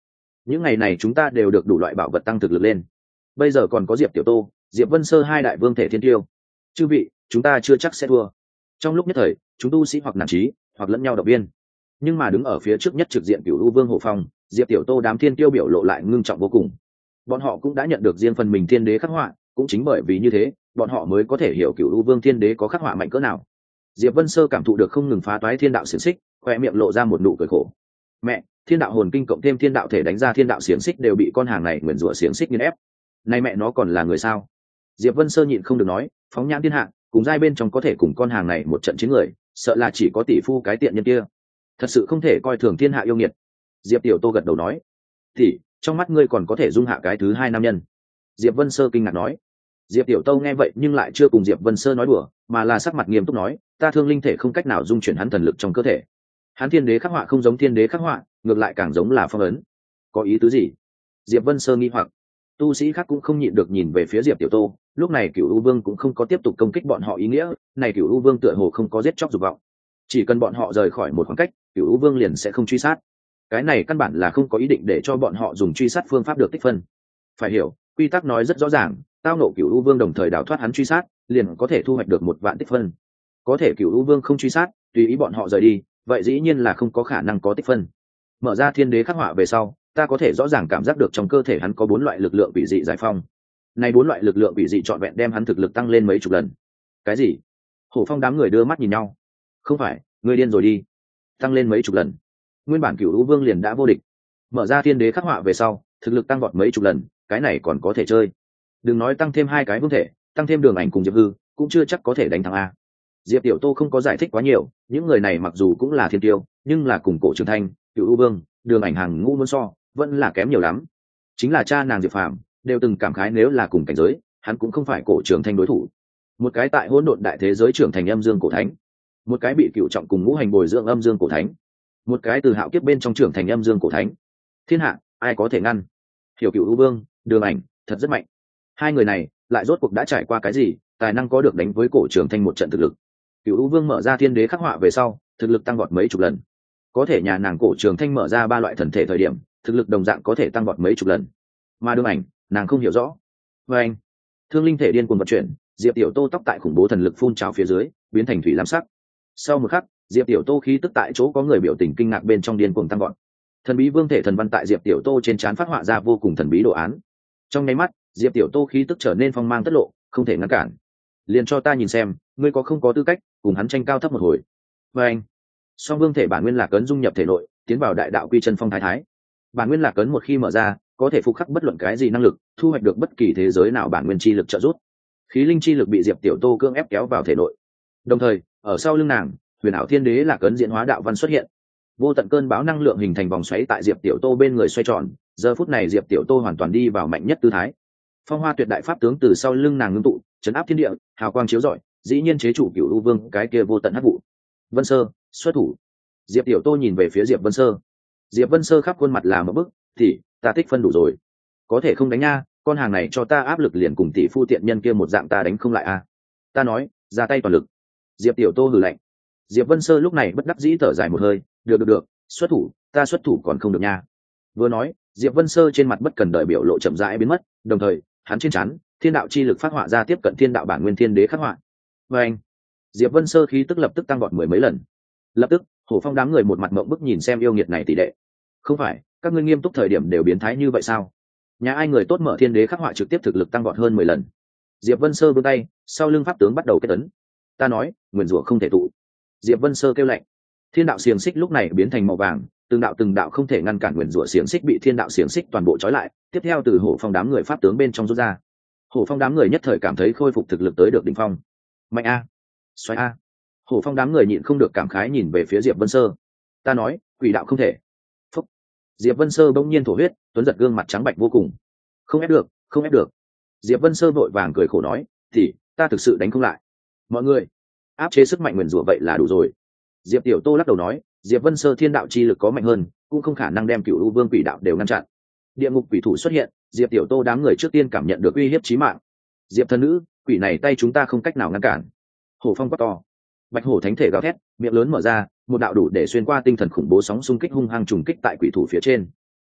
những ngày này chúng ta đều được đủ loại bảo vật tăng thực lực lên, bây giờ còn có diệp tiểu tô, diệp vân sơ hai đại vương thể thiên tiêu, chư vị chúng ta chưa chắc sẽ thua. Trong lúc nhất thời chúng tu sĩ hoặc nản trí hoặc lẫn nhau động viên, nhưng mà đứng ở phía trước nhất trực diện cửu u vương hộ phong, diệp tiểu tô đám thiên tiêu biểu lộ lại ngưng trọng vô cùng. Bọn họ cũng đã nhận được riêng phần mình thiên đế khắc họa, cũng chính bởi vì như thế bọn họ mới có thể hiểu cửu u vương thiên đế có khắc họa mạnh cỡ nào. Diệp Vân Sơ cảm thụ được không ngừng phá toái thiên đạo xiềng xích, khoe miệng lộ ra một nụ cười khổ. Mẹ, thiên đạo hồn kinh cộng thêm thiên đạo thể đánh ra thiên đạo xiềng xích đều bị con hàng này nguyền rủa xiềng xích nghiền ép. Nay mẹ nó còn là người sao? Diệp Vân Sơ nhịn không được nói, phóng nhãn thiên hạ, cùng giai bên trong có thể cùng con hàng này một trận chiến người, sợ là chỉ có tỷ phu cái tiện nhân kia. Thật sự không thể coi thường thiên hạ yêu nghiệt. Diệp Tiểu Tô gật đầu nói, tỷ, trong mắt ngươi còn có thể dung hạ cái thứ hai nam nhân. Diệp Vân Sơ kinh ngạc nói. Diệp Tiểu Tô nghe vậy nhưng lại chưa cùng Diệp Vân Sơ nói đùa, mà là sắc mặt nghiêm túc nói, ta thương linh thể không cách nào dung chuyển hắn thần lực trong cơ thể. Hắn thiên đế khắc họa không giống thiên đế khắc họa, ngược lại càng giống là phong ấn. Có ý tứ gì? Diệp Vân Sơ nghi hoặc. Tu sĩ khác cũng không nhịn được nhìn về phía Diệp Tiểu Tô, lúc này Cửu U Vương cũng không có tiếp tục công kích bọn họ ý nghĩa, này Cửu U Vương tựa hồ không có giết chóc dục vọng. Chỉ cần bọn họ rời khỏi một khoảng cách, Cửu U Vương liền sẽ không truy sát. Cái này căn bản là không có ý định để cho bọn họ dùng truy sát phương pháp được tích phân. Phải hiểu, quy tắc nói rất rõ ràng, tao nộ Cửu U Vương đồng thời đào thoát hắn truy sát, liền có thể thu hoạch được một vạn tích phân. Có thể Cửu U Vương không truy sát, tùy ý bọn họ rời đi, vậy dĩ nhiên là không có khả năng có tích phân. Mở ra thiên đế khắc họa về sau, ta có thể rõ ràng cảm giác được trong cơ thể hắn có bốn loại lực lượng quỷ dị giải phong. Này bốn loại lực lượng quỷ dị trọn vẹn đem hắn thực lực tăng lên mấy chục lần. Cái gì? Hổ Phong đám người đưa mắt nhìn nhau. Không phải, ngươi điên rồi đi. Tăng lên mấy chục lần. Nguyên bản Cửu U Vương liền đã vô địch. Mở ra thiên đế khắc họa về sau, thực lực tăng vọt mấy chục lần, cái này còn có thể chơi. Đừng nói tăng thêm hai cái vương thể, tăng thêm Đường Ảnh cùng Diệp Hư, cũng chưa chắc có thể đánh thắng a. Diệp Tiểu Tô không có giải thích quá nhiều, những người này mặc dù cũng là thiên tiêu, nhưng là cùng Cổ Trường Thanh, Cửu U Vương, Đường Ảnh hàng ngũ muốn so, vẫn là kém nhiều lắm. Chính là cha nàng Diệp Phàm đều từng cảm khái nếu là cùng cảnh giới, hắn cũng không phải Cổ Trường Thanh đối thủ. Một cái tại hỗn độn đại thế giới trưởng thành âm dương cổ thánh, một cái bị cựu trọng cùng ngũ hành bồi dưỡng âm dương cổ thánh, một cái từ hạo kiếp bên trong trưởng thành âm dương cổ thánh. Thiên hạ ai có thể ngăn? Hiểu Cửu U Vương, Đường Ảnh thật rất mạnh. Hai người này lại rốt cuộc đã trải qua cái gì, tài năng có được đánh với Cổ Trường Thanh một trận thực lực. Cửu U Vương mở ra thiên đế khắc họa về sau, thực lực tăng vọt mấy chục lần. Có thể nhà nàng Cổ Trường Thanh mở ra ba loại thần thể thời điểm, thực lực đồng dạng có thể tăng vọt mấy chục lần. Mà Đường Ảnh, nàng không hiểu rõ. Và anh, thương linh thể điên cuồng vận chuyển, Diệp Tiểu Tô tóc tại khủng bố thần lực phun trào phía dưới, biến thành thủy lam sắc. Sau một khắc, Diệp Tiểu Tô khí tức tại chỗ có người biểu tình kinh ngạc bên trong điên cuồng tăng vọt. Thần bí vương thể thần văn tại Diệp Tiểu Tô trên trán phát họa ra vô cùng thần bí đồ án. Trong nháy mắt, Diệp Tiểu Tô khí tức trở nên phong mang tất lộ, không thể ngăn cản. Liền cho ta nhìn xem, ngươi có không có tư cách cùng hắn tranh cao thấp một hồi. Và anh, song vương thể bản nguyên lạc ấn dung nhập thể nội, tiến vào đại đạo quy chân phong thái thái. Bản nguyên lạc ấn một khi mở ra, có thể phục khắc bất luận cái gì năng lực, thu hoạch được bất kỳ thế giới nào bản nguyên chi lực trợ giúp. Khí linh chi lực bị Diệp Tiểu Tô cưỡng ép kéo vào thể nội. Đồng thời, ở sau lưng nàng, huyền ảo thiên đế lạc ấn diễn hóa đạo văn xuất hiện. Vô tận cơn bão năng lượng hình thành vòng xoáy tại Diệp Tiểu Tô bên người xoay tròn, giờ phút này Diệp Tiểu Tô hoàn toàn đi vào mạnh nhất tư thái. Phong hoa tuyệt đại pháp tướng từ sau lưng nàng ngưng tụ, chấn áp thiên địa, hào quang chiếu rọi, dĩ nhiên chế chủ Cửu U Vương cái kia vô tận hắc vụ. Vân Sơ, xuất thủ. Diệp Tiểu Tô nhìn về phía Diệp Vân Sơ. Diệp Vân Sơ khắp khuôn mặt là một bức, thì ta tích phân đủ rồi, có thể không đánh nha, con hàng này cho ta áp lực liền cùng tỷ phu tiện nhân kia một dạng, ta đánh không lại à? Ta nói, ra tay toàn lực. Diệp Tiểu Tô hừ lạnh. Diệp Vân Sơ lúc này bất đắc dĩ thở dài một hơi, được được được, xuất thủ, ta xuất thủ còn không được nha. Vừa nói, Diệp Vân Sơ trên mặt bất cần đợi biểu lộ chậm rãi biến mất, đồng thời, hắn trên trán, thiên đạo chi lực phát họa ra tiếp cận thiên đạo bản nguyên thiên đế khắc họa. Và anh, Diệp Vân Sơ khí tức lập tức tăng vọt mười mấy lần. Lập tức, Hổ Phong đám người một mặt mộng bức nhìn xem yêu nghiệt này tỷ đệ. Không phải, các ngươi nghiêm túc thời điểm đều biến thái như vậy sao? Nhà ai người tốt mở thiên đế khắc họa trực tiếp thực lực tăng vọt hơn mười lần. Diệp Vân Sơ vươn tay, sau lưng pháp tướng bắt đầu kết ấn. Ta nói, nguyền rủa không thể tụ. Diệp Vân Sơ kêu lạnh. Thiên đạo xiềng xích lúc này biến thành màu vàng, từng đạo từng đạo không thể ngăn cản nguyền rủa xiềng xích bị thiên đạo xiềng xích toàn bộ trói lại, tiếp theo từ Hổ Phong đám người pháp tướng bên trong rút ra. Hổ Phong đám người nhất thời cảm thấy khôi phục thực lực tới được đỉnh phong. Mạnh a, xoáy a. Hổ Phong đám người nhịn không được cảm khái nhìn về phía Diệp Vân Sơ. Ta nói, quỷ đạo không thể. Phúc. Diệp Vân Sơ bỗng nhiên thổ huyết, tuấn giật gương mặt trắng bệch vô cùng. Không ép được, không ép được. Diệp Vân Sơ vội vàng cười khổ nói, thì ta thực sự đánh không lại. Mọi người, áp chế sức mạnh nguyền rủa vậy là đủ rồi. Diệp Tiểu Tô lắc đầu nói, Diệp Vân Sơ thiên đạo chi lực có mạnh hơn, cũng không khả năng đem Cửu U Vương quỷ đạo đều ngăn chặn. Địa ngục quỷ thủ xuất hiện, Diệp Tiểu Tô đám người trước tiên cảm nhận được uy hiếp chí mạng. Diệp thân nữ, quỷ này tay chúng ta không cách nào ngăn cản. Hổ Phong quát to. Bạch hổ thánh thể gào thét, miệng lớn mở ra, một đạo đủ để xuyên qua tinh thần khủng bố sóng xung kích hung hăng trùng kích tại quỷ thủ phía trên.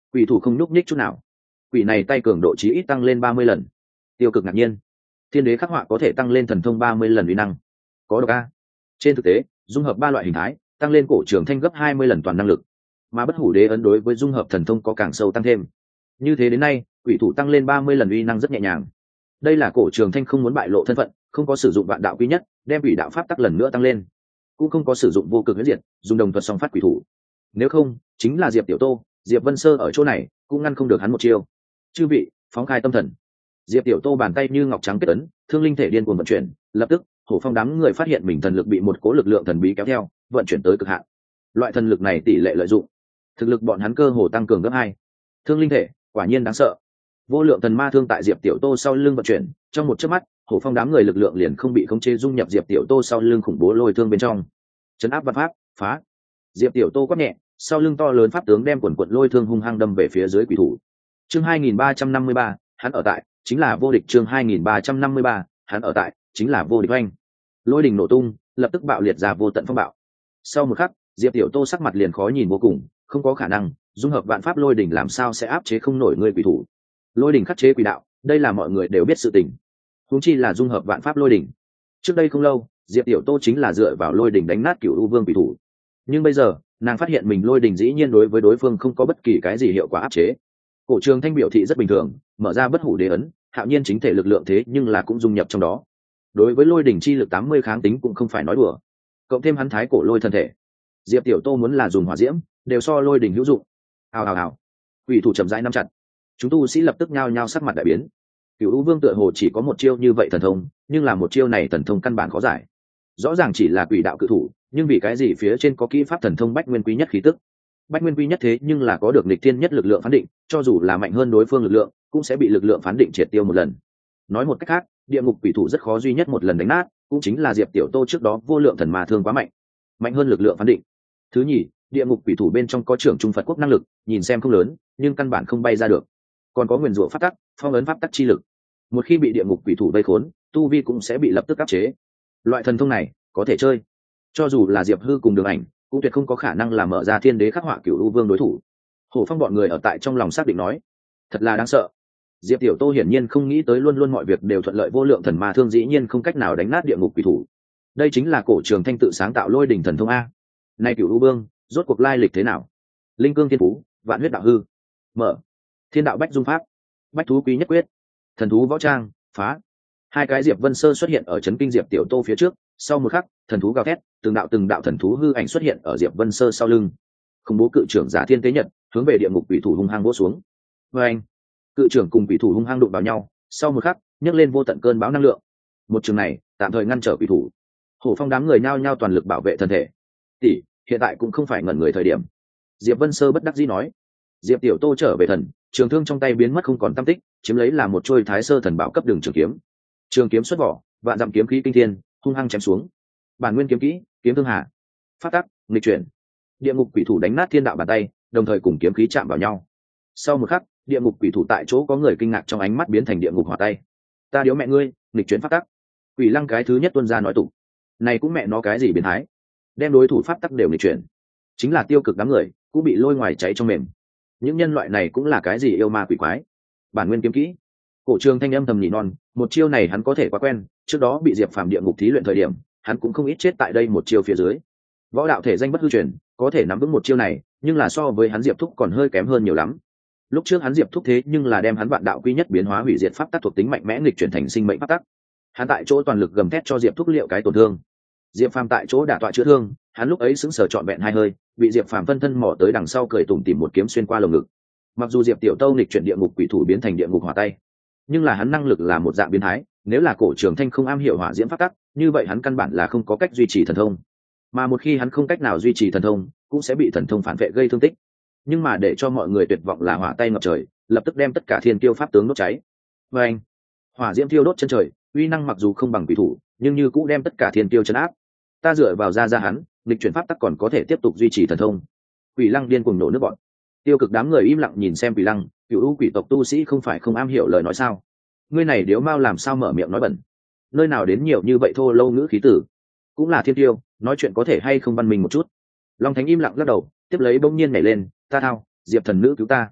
Quỷ thủ không nhúc nhích chút nào. Quỷ này tay cường độ chí ít tăng lên ba mươi lần. Tiêu Cực ngạc nhiên, thiên đế khắc họa có thể tăng lên thần thông ba mươi lần uy năng, có độc a. Trên thực tế, dung hợp ba loại hình thái tăng lên cổ trường thanh gấp hai mươi lần toàn năng lực, mà bất hủ đế ấn đối với dung hợp thần thông có càng sâu tăng thêm. Như thế đến nay, quỷ thủ tăng lên ba mươi lần uy năng rất nhẹ nhàng. Đây là cổ trường thanh không muốn bại lộ thân phận, không có sử dụng vạn đạo quy nhất đem quỷ đạo pháp tắc lần nữa tăng lên, cũng không có sử dụng vô cực huyết diệt dùng đồng thuật song phát quỷ thủ. Nếu không, chính là Diệp Tiểu Tô, Diệp Vân Sơ ở chỗ này cũng ngăn không được hắn một chiêu. Chư vị, phóng khai tâm thần. Diệp Tiểu Tô bàn tay như ngọc trắng kết ấn, thương linh thể điên cuồng vận chuyển, lập tức Hổ Phong đám người phát hiện mình thần lực bị một cố lực lượng thần bí kéo theo, vận chuyển tới cực hạn. Loại thần lực này tỷ lệ lợi dụng, thực lực bọn hắn cơ hồ tăng cường gấp hai. Thương linh thể, quả nhiên đáng sợ. Vô lượng thần ma thương tại Diệp Tiểu Tô sau lưng vận chuyển, trong một chớp mắt, Hổ Phong đám người lực lượng liền không bị khống chế dung nhập Diệp Tiểu Tô sau lưng khủng bố lôi thương bên trong. Trấn áp văn pháp, phá. Diệp Tiểu Tô quát nhẹ, sau lưng to lớn pháp tướng đem quần quần lôi thương hung hăng đâm về phía dưới quỷ thủ. Chương hai nghìn ba trăm năm mươi ba, hắn ở tại, chính là vô địch. Chương hai nghìn ba trăm năm mươi ba, hắn ở tại, chính là vô địch oanh. Lôi đỉnh nổ tung, lập tức bạo liệt ra vô tận phong bạo. Sau một khắc, Diệp Tiểu Tô sắc mặt liền khó nhìn vô cùng, không có khả năng, dung hợp vạn pháp lôi đỉnh làm sao sẽ áp chế không nổi người quỷ thủ. Lôi đỉnh khắc chế quỷ đạo, đây là mọi người đều biết sự tình. Huống chi là dung hợp vạn pháp lôi đỉnh. Trước đây không lâu, Diệp Tiểu Tô chính là dựa vào lôi đỉnh đánh nát Cửu U Vương quỷ thủ. Nhưng bây giờ, nàng phát hiện mình lôi đỉnh dĩ nhiên đối với đối phương không có bất kỳ cái gì hiệu quả áp chế. Cổ Trường Thanh biểu thị rất bình thường, mở ra bất hủ đế ấn, hạo nhiên chính thể lực lượng thế nhưng là cũng dung nhập trong đó. Đối với lôi đỉnh chi lực tám mươi kháng tính cũng không phải nói đùa. Cộng thêm hắn thái cổ lôi thân thể, Diệp Tiểu Tô muốn là dùng hỏa diễm, đều so lôi đỉnh hữu dụng. Hào hào hào. Quỷ thủ chậm rãi nắm chặt. Chúng tu sĩ lập tức nhao nhao sắc mặt đại biến. Cửu U Vương tựa hồ chỉ có một chiêu như vậy thần thông, nhưng là một chiêu này thần thông căn bản khó giải. Rõ ràng chỉ là quỷ đạo cự thủ, nhưng vì cái gì phía trên có kỹ pháp thần thông bách nguyên quý nhất khí tức. Bách nguyên quý nhất thế nhưng là có được nghịch thiên nhất lực lượng phán định, cho dù là mạnh hơn đối phương lực lượng, cũng sẽ bị lực lượng phán định triệt tiêu một lần. Nói một cách khác, địa ngục quỷ thủ rất khó duy nhất một lần đánh nát, cũng chính là Diệp Tiểu Tô trước đó vô lượng thần ma thương quá mạnh, mạnh hơn lực lượng phán định. Thứ nhì, địa ngục quỷ thủ bên trong có trưởng trung Phật quốc năng lực, nhìn xem không lớn, nhưng căn bản không bay ra được. Còn có nguyên rủa pháp tắc, phong ấn pháp tắc chi lực. Một khi bị địa ngục quỷ thủ vây khốn, tu vi cũng sẽ bị lập tức áp chế. Loại thần thông này có thể chơi, cho dù là Diệp Hư cùng Đường Ảnh, cũng tuyệt không có khả năng làm mở ra thiên đế khắc họa Cửu U Vương đối thủ. Hổ Phong bọn người ở tại trong lòng xác định nói, thật là đáng sợ. Diệp Tiểu Tô hiển nhiên không nghĩ tới luôn luôn mọi việc đều thuận lợi vô lượng thần ma thương dĩ nhiên không cách nào đánh nát địa ngục quỷ thủ. Đây chính là cổ Trường Thanh tự sáng tạo lôi đỉnh thần thông a. Này Cửu U Vương, rốt cuộc lai lịch thế nào? Linh cương thiên phú, vạn huyết đạo hư, mở, thiên đạo bách dung pháp, bách thú quý nhất quyết, thần thú võ trang, phá. Hai cái Diệp Vân Sơ xuất hiện ở chấn kinh Diệp Tiểu Tô phía trước, sau một khắc, thần thú gào thét, từng đạo từng đạo thần thú hư ảnh xuất hiện ở Diệp Vân Sơ sau lưng. Khủng bố cự trưởng Giả Thiên Tế Nhật hướng về địa ngục quỷ thủ hung hăng vỗ xuống. Và anh, cự trưởng cùng quỷ thủ hung hăng đụng vào nhau, sau một khắc, nhấc lên vô tận cơn bão năng lượng. Một trường này tạm thời ngăn trở quỷ thủ. Hổ Phong đám người nhao nhao toàn lực bảo vệ thân thể. Tỷ, hiện tại cũng không phải ngẩn người thời điểm. Diệp Vân Sơ bất đắc dĩ nói. Diệp Tiểu Tô trở về thần, trường thương trong tay biến mất không còn tăm tích, chiếm lấy là một trôi thái sơ thần bảo cấp đường trường kiếm. Trường kiếm xuất vỏ, vạn dặm kiếm khí kinh thiên, hung hăng chém xuống. Bản nguyên kiếm kỹ, kiếm thương hạ, phát tắc, nghịch chuyển. Địa ngục quỷ thủ đánh nát thiên đạo bàn tay, đồng thời cùng kiếm khí chạm vào nhau. Sau một khắc, địa ngục quỷ thủ tại chỗ có người kinh ngạc trong ánh mắt biến thành địa ngục hỏa tay. Ta điếu mẹ ngươi, nghịch chuyển phát tắc. Quỷ Lăng cái thứ nhất tuôn ra nói tụ. Này cũng mẹ nó cái gì biến thái? Đem đối thủ pháp tắc đều nghịch chuyển. Chính là Tiêu Cực đám người, cũng bị lôi ngoài cháy trong mềm. Những nhân loại này cũng là cái gì yêu ma quỷ quái? Bản nguyên kiếm kỹ. Cổ Trường Thanh âm thầm nhỉ non, một chiêu này hắn có thể quá quen, trước đó bị Diệp Phàm địa ngục thí luyện thời điểm, hắn cũng không ít chết tại đây một chiêu phía dưới. Võ đạo thể danh bất hư truyền, có thể nắm vững một chiêu này, nhưng là so với hắn Diệp Thúc còn hơi kém hơn nhiều lắm. Lúc trước hắn Diệp Thúc thế nhưng là đem hắn vạn đạo quy nhất biến hóa hủy diệt pháp tắc thuộc tính mạnh mẽ nghịch chuyển thành sinh mệnh pháp tắc. Hắn tại chỗ toàn lực gầm thét cho Diệp Thúc liệu cái tổn thương. Diệp Phàm tại chỗ đả tọa chữa thương, hắn lúc ấy sững sờ trọn vẹn hai hơi, bị Diệp Phàm phân thân mò tới đằng sau cười tủm tỉm một kiếm xuyên qua lồng ngực. Mặc dù Diệp Tiểu Tâu nghịch chuyển địa ngục quỷ thủ biến thành địa ngục hỏa tay, nhưng là hắn năng lực là một dạng biến thái, nếu là Cổ Trường Thanh không am hiểu hỏa diễm pháp tắc, như vậy hắn căn bản là không có cách duy trì thần thông. Mà một khi hắn không cách nào duy trì thần thông, cũng sẽ bị thần thông phản vệ gây thương tích. Nhưng mà để cho mọi người tuyệt vọng là hỏa tay ngập trời, lập tức đem tất cả thiên kiêu pháp tướng đốt cháy. Và anh, hỏa diễm thiêu đốt chân trời, uy năng mặc dù không bằng quỷ thủ, nhưng như cũng đem tất cả thiên kiêu chấn áp. Ta dựa vào ra ra hắn, nghịch chuyển pháp tắc còn có thể tiếp tục duy trì thần thông. Quỷ Lăng điên cuồng nổ nước bọn. Tiêu Cực đám người im lặng nhìn xem Quỷ Lăng, Cửu U quỷ tộc tu sĩ không phải không am hiểu lời nói sao? Ngươi này điếu mao làm sao mở miệng nói bẩn? Nơi nào đến nhiều như vậy thô lâu ngữ khí tử? Cũng là thiên tiêu, nói chuyện có thể hay không văn minh một chút? Long Thánh im lặng lắc đầu, tiếp lấy bỗng nhiên nhảy lên, ta thao, Diệp thần nữ cứu ta.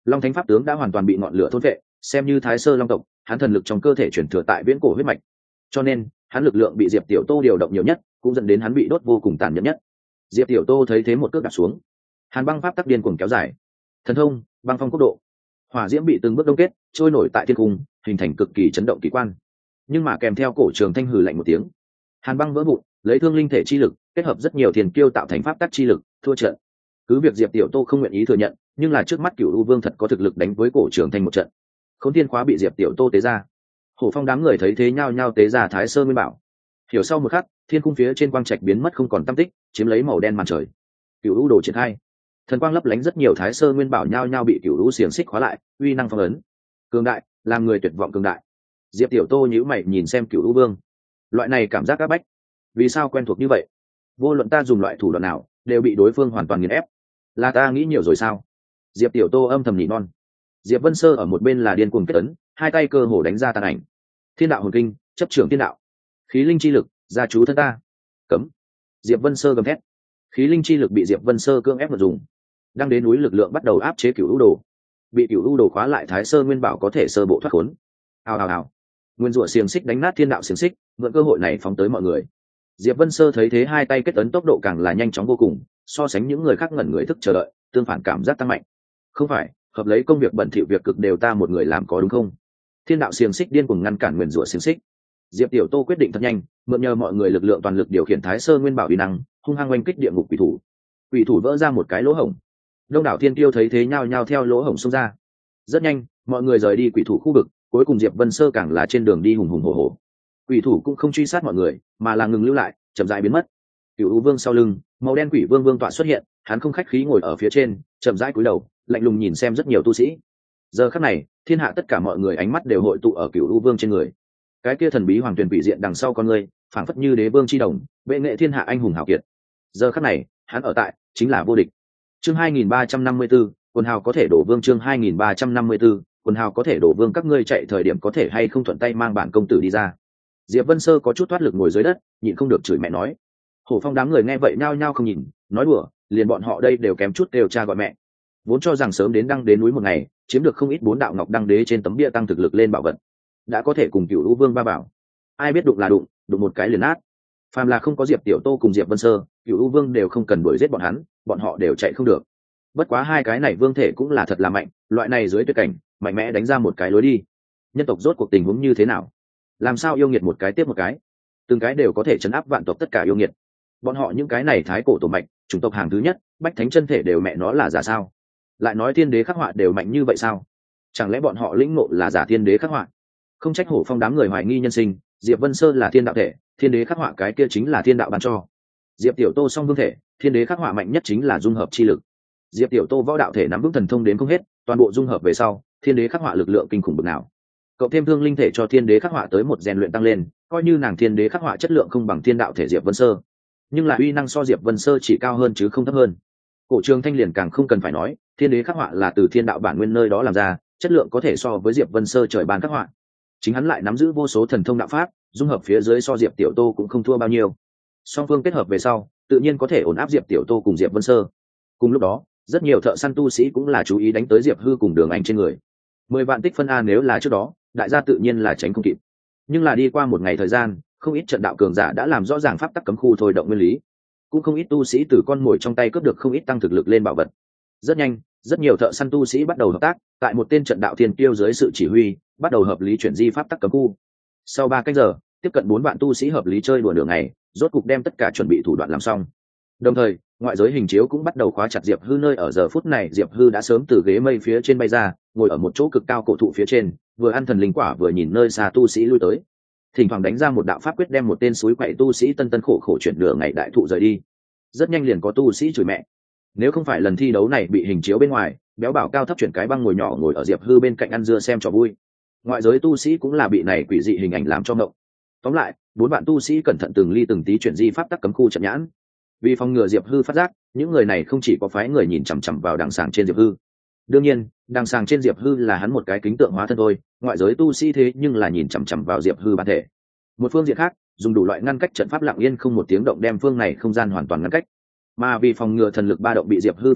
Long thánh pháp tướng đã hoàn toàn bị ngọn lửa thôn vệ, xem như thái sơ long tộc, hắn thần lực trong cơ thể chuyển thừa tại viễn cổ huyết mạch, cho nên hắn lực lượng bị diệp tiểu tô điều động nhiều nhất, cũng dẫn đến hắn bị đốt vô cùng tàn nhẫn nhất. Diệp tiểu tô thấy thế một cước đặt xuống, hàn băng pháp tắc điên cuồng kéo dài, thần thông băng phong quốc độ, hỏa diễm bị từng bước đông kết trôi nổi tại thiên cung, hình thành cực kỳ chấn động kỳ quan. Nhưng mà kèm theo cổ trường thanh hừ lạnh một tiếng, hàn băng vỡ vụn, lấy thương linh thể chi lực kết hợp rất nhiều thiền kiêu tạo thành pháp tắc chi lực, thua trận. Cứ việc diệp tiểu tô không nguyện ý thừa nhận, nhưng là trước mắt cửu u vương thật có thực lực đánh với cổ trường thanh một trận. Khốn thiên khóa bị diệp tiểu tô tế ra, hổ phong đám người thấy thế nhao nhao tế ra thái sơ nguyên bảo. Hiểu sau một khắc, thiên cung phía trên quang trạch biến mất không còn tăm tích, chiếm lấy màu đen màn trời. Cửu u đồ triển khai, thần quang lấp lánh, rất nhiều thái sơ nguyên bảo nhao nhao bị cửu u xiềng xích khóa lại, uy năng phong ấn cường đại, làm người tuyệt vọng cường đại. Diệp tiểu tô nhíu mày nhìn xem cửu u vương, loại này cảm giác áp bách, vì sao quen thuộc như vậy? Vô luận ta dùng loại thủ đoạn nào, đều bị đối phương hoàn toàn nghiền ép. Là ta nghĩ nhiều rồi sao? Diệp tiểu tô âm thầm nhỉ non. Diệp vân sơ ở một bên là điên cuồng kết ấn, hai tay cơ hồ đánh ra tàn ảnh. Thiên đạo hồn kinh, chấp trưởng thiên đạo, khí linh chi lực, gia chú thân ta. Cấm. Diệp vân sơ gầm thét, khí linh chi lực bị diệp vân sơ cưỡng ép mà dùng. Đang đến núi lực lượng bắt đầu áp chế cửu u đồ, bị cửu u đồ khóa lại thái sơ nguyên bảo có thể sơ bộ thoát khốn. Hào hào hào, nguyên rủa xiềng xích đánh nát thiên đạo xiềng xích, mượn cơ hội này phóng tới mọi người. Diệp vân sơ thấy thế hai tay kết ấn tốc độ càng là nhanh chóng vô cùng, so sánh những người khác ngẩn người thức chờ đợi, tương phản cảm giác tăng mạnh. Không phải, hợp lấy công việc bẩn thỉu việc cực đều ta một người làm có đúng không? Thiên đạo xiềng xích điên cuồng ngăn cản nguyên rủa xiềng xích. Diệp tiểu tô quyết định thật nhanh, mượn nhờ mọi người lực lượng toàn lực điều khiển thái sơ nguyên bảo uy năng, hung hăng oanh kích địa ngục quỷ thủ. Quỷ thủ vỡ ra một cái lỗ hổng, đông đảo thiên tiêu thấy thế nhao nhao theo lỗ hổng xông ra. Rất nhanh, mọi người rời đi quỷ thủ khu vực, cuối cùng diệp vân sơ càng là trên đường đi hùng hùng hổ hổ. Quỷ thủ cũng không truy sát mọi người, mà là ngừng lưu lại, chậm rãi biến mất. Cửu u vương sau lưng, màu đen quỷ vương vương tọa xuất hiện, hắn không khách khí ngồi ở phía trên, chậm rãi cúi đầu, lạnh lùng nhìn xem rất nhiều tu sĩ. Giờ khắc này, thiên hạ tất cả mọi người ánh mắt đều hội tụ ở cửu u vương trên người. Cái kia thần bí hoàng tuyển quỷ diện đằng sau con người, phảng phất như đế vương chi đồng, vệ nghệ thiên hạ anh hùng hảo kiệt. Giờ khắc này, hắn ở tại chính là vô địch. Chương hai nghìn ba trăm năm mươi 354, quần hào có thể đổ vương. Chương hai nghìn ba trăm năm mươi 354, quần hào có thể đổ vương. Các ngươi chạy thời điểm có thể hay không thuận tay mang bản công tử đi ra? Diệp vân sơ có chút thoát lực ngồi dưới đất, nhịn không được chửi mẹ nói. Hổ phong đám người nghe vậy nhao nhao không nhìn, nói đùa, liền bọn họ đây đều kém chút đều cha gọi mẹ. Vốn cho rằng sớm đến đăng đến núi một ngày, chiếm được không ít bốn đạo ngọc đăng đế trên tấm bia tăng thực lực lên bảo vật, đã có thể cùng cửu u vương ba bảo. Ai biết đụng là đụng, đụng một cái liền nát. Phàm là không có Diệp tiểu tô cùng Diệp vân sơ, cửu u vương đều không cần đuổi giết bọn hắn, bọn họ đều chạy không được. Bất quá hai cái này vương thể cũng là thật là mạnh, loại này dưới tuyệt cảnh, mạnh mẽ đánh ra một cái lối đi. Nhân tộc rốt cuộc tình huống như thế nào? Làm sao yêu nghiệt một cái tiếp một cái, từng cái đều có thể chấn áp vạn tộc tất cả yêu nghiệt. Bọn họ những cái này thái cổ tổ mạnh, chủng tộc hàng thứ nhất, bách thánh chân thể đều mẹ nó là giả sao? Lại nói thiên đế khắc họa đều mạnh như vậy sao? Chẳng lẽ bọn họ lĩnh ngộ là giả thiên đế khắc họa? Không trách hổ phong đám người hoài nghi nhân sinh, Diệp vân sơ là thiên đạo thể, thiên đế khắc họa cái kia chính là thiên đạo ban cho. Diệp tiểu tô song vương thể, thiên đế khắc họa mạnh nhất chính là dung hợp chi lực. Diệp tiểu tô võ đạo thể nắm vững thần thông đến không hết, toàn bộ dung hợp về sau, thiên đế khắc họa lực lượng kinh khủng bực nào. Cộng thêm thương linh thể cho thiên đế khắc họa tới một rèn luyện tăng lên, coi như nàng thiên đế khắc họa chất lượng không bằng thiên đạo thể Diệp vân sơ, nhưng là uy năng so Diệp vân sơ chỉ cao hơn chứ không thấp hơn. Cổ trường thanh liền càng không cần phải nói, thiên đế khắc họa là từ thiên đạo bản nguyên nơi đó làm ra, chất lượng có thể so với Diệp vân sơ trời ban khắc họa. Chính hắn lại nắm giữ vô số thần thông đạo pháp, dung hợp phía dưới so Diệp tiểu tô cũng không thua bao nhiêu. Song phương kết hợp về sau, tự nhiên có thể ổn áp Diệp tiểu tô cùng Diệp vân sơ. Cùng lúc đó, rất nhiều thợ săn tu sĩ cũng là chú ý đánh tới Diệp hư cùng Đường Anh trên người. Mười vạn tích phân a, nếu là trước đó, đại gia tự nhiên là tránh không kịp. Nhưng là đi qua một ngày thời gian, không ít trận đạo cường giả đã làm rõ ràng pháp tắc cấm khu thôi động nguyên lý, cũng không ít tu sĩ từ con mồi trong tay cướp được không ít tăng thực lực lên bảo vật. Rất nhanh, rất nhiều thợ săn tu sĩ bắt đầu hợp tác, tại một tên trận đạo thiên tiêu dưới sự chỉ huy, bắt đầu hợp lý chuyển di pháp tắc cấm khu. Sau ba canh giờ, tiếp cận bốn vạn tu sĩ hợp lý chơi đùa nửa ngày, rốt cục đem tất cả chuẩn bị thủ đoạn làm xong. Đồng thời, ngoại giới hình chiếu cũng bắt đầu khóa chặt Diệp hư nơi ở. Giờ phút này Diệp hư đã sớm từ ghế mây phía trên bay ra, ngồi ở một chỗ cực cao cổ thụ phía trên, vừa ăn thần linh quả vừa nhìn nơi xa tu sĩ lui tới, thỉnh thoảng đánh ra một đạo pháp quyết đem một tên suối quậy tu sĩ tân tân khổ khổ chuyển nửa ngày đại thụ rời đi. Rất nhanh liền có tu sĩ chửi mẹ, nếu không phải lần thi đấu này bị hình chiếu bên ngoài, béo bảo cao thấp chuyển cái băng ngồi nhỏ ngồi ở Diệp hư bên cạnh ăn dưa xem trò vui. Ngoại giới tu sĩ cũng là bị này quỷ dị hình ảnh làm cho ngộng. Tóm lại, bốn bạn tu sĩ cẩn thận từng ly từng tí chuyển di pháp tắc cấm khu trận nhãn. Vì phòng ngừa Diệp hư phát giác, những người này không chỉ có phái người nhìn chằm chằm vào đằng sàng trên Diệp hư. Đương nhiên, đằng sàng trên Diệp hư là hắn một cái kính tượng hóa thân thôi, ngoại giới tu sĩ thế nhưng là nhìn chằm chằm vào Diệp hư bản thể. Một phương diện khác, dùng đủ loại ngăn cách trận pháp lặng yên không một tiếng động đem phương này không gian hoàn toàn ngăn cách. Mà vì phòng ngừa thần lực ba động bị Diệp hư phát giác,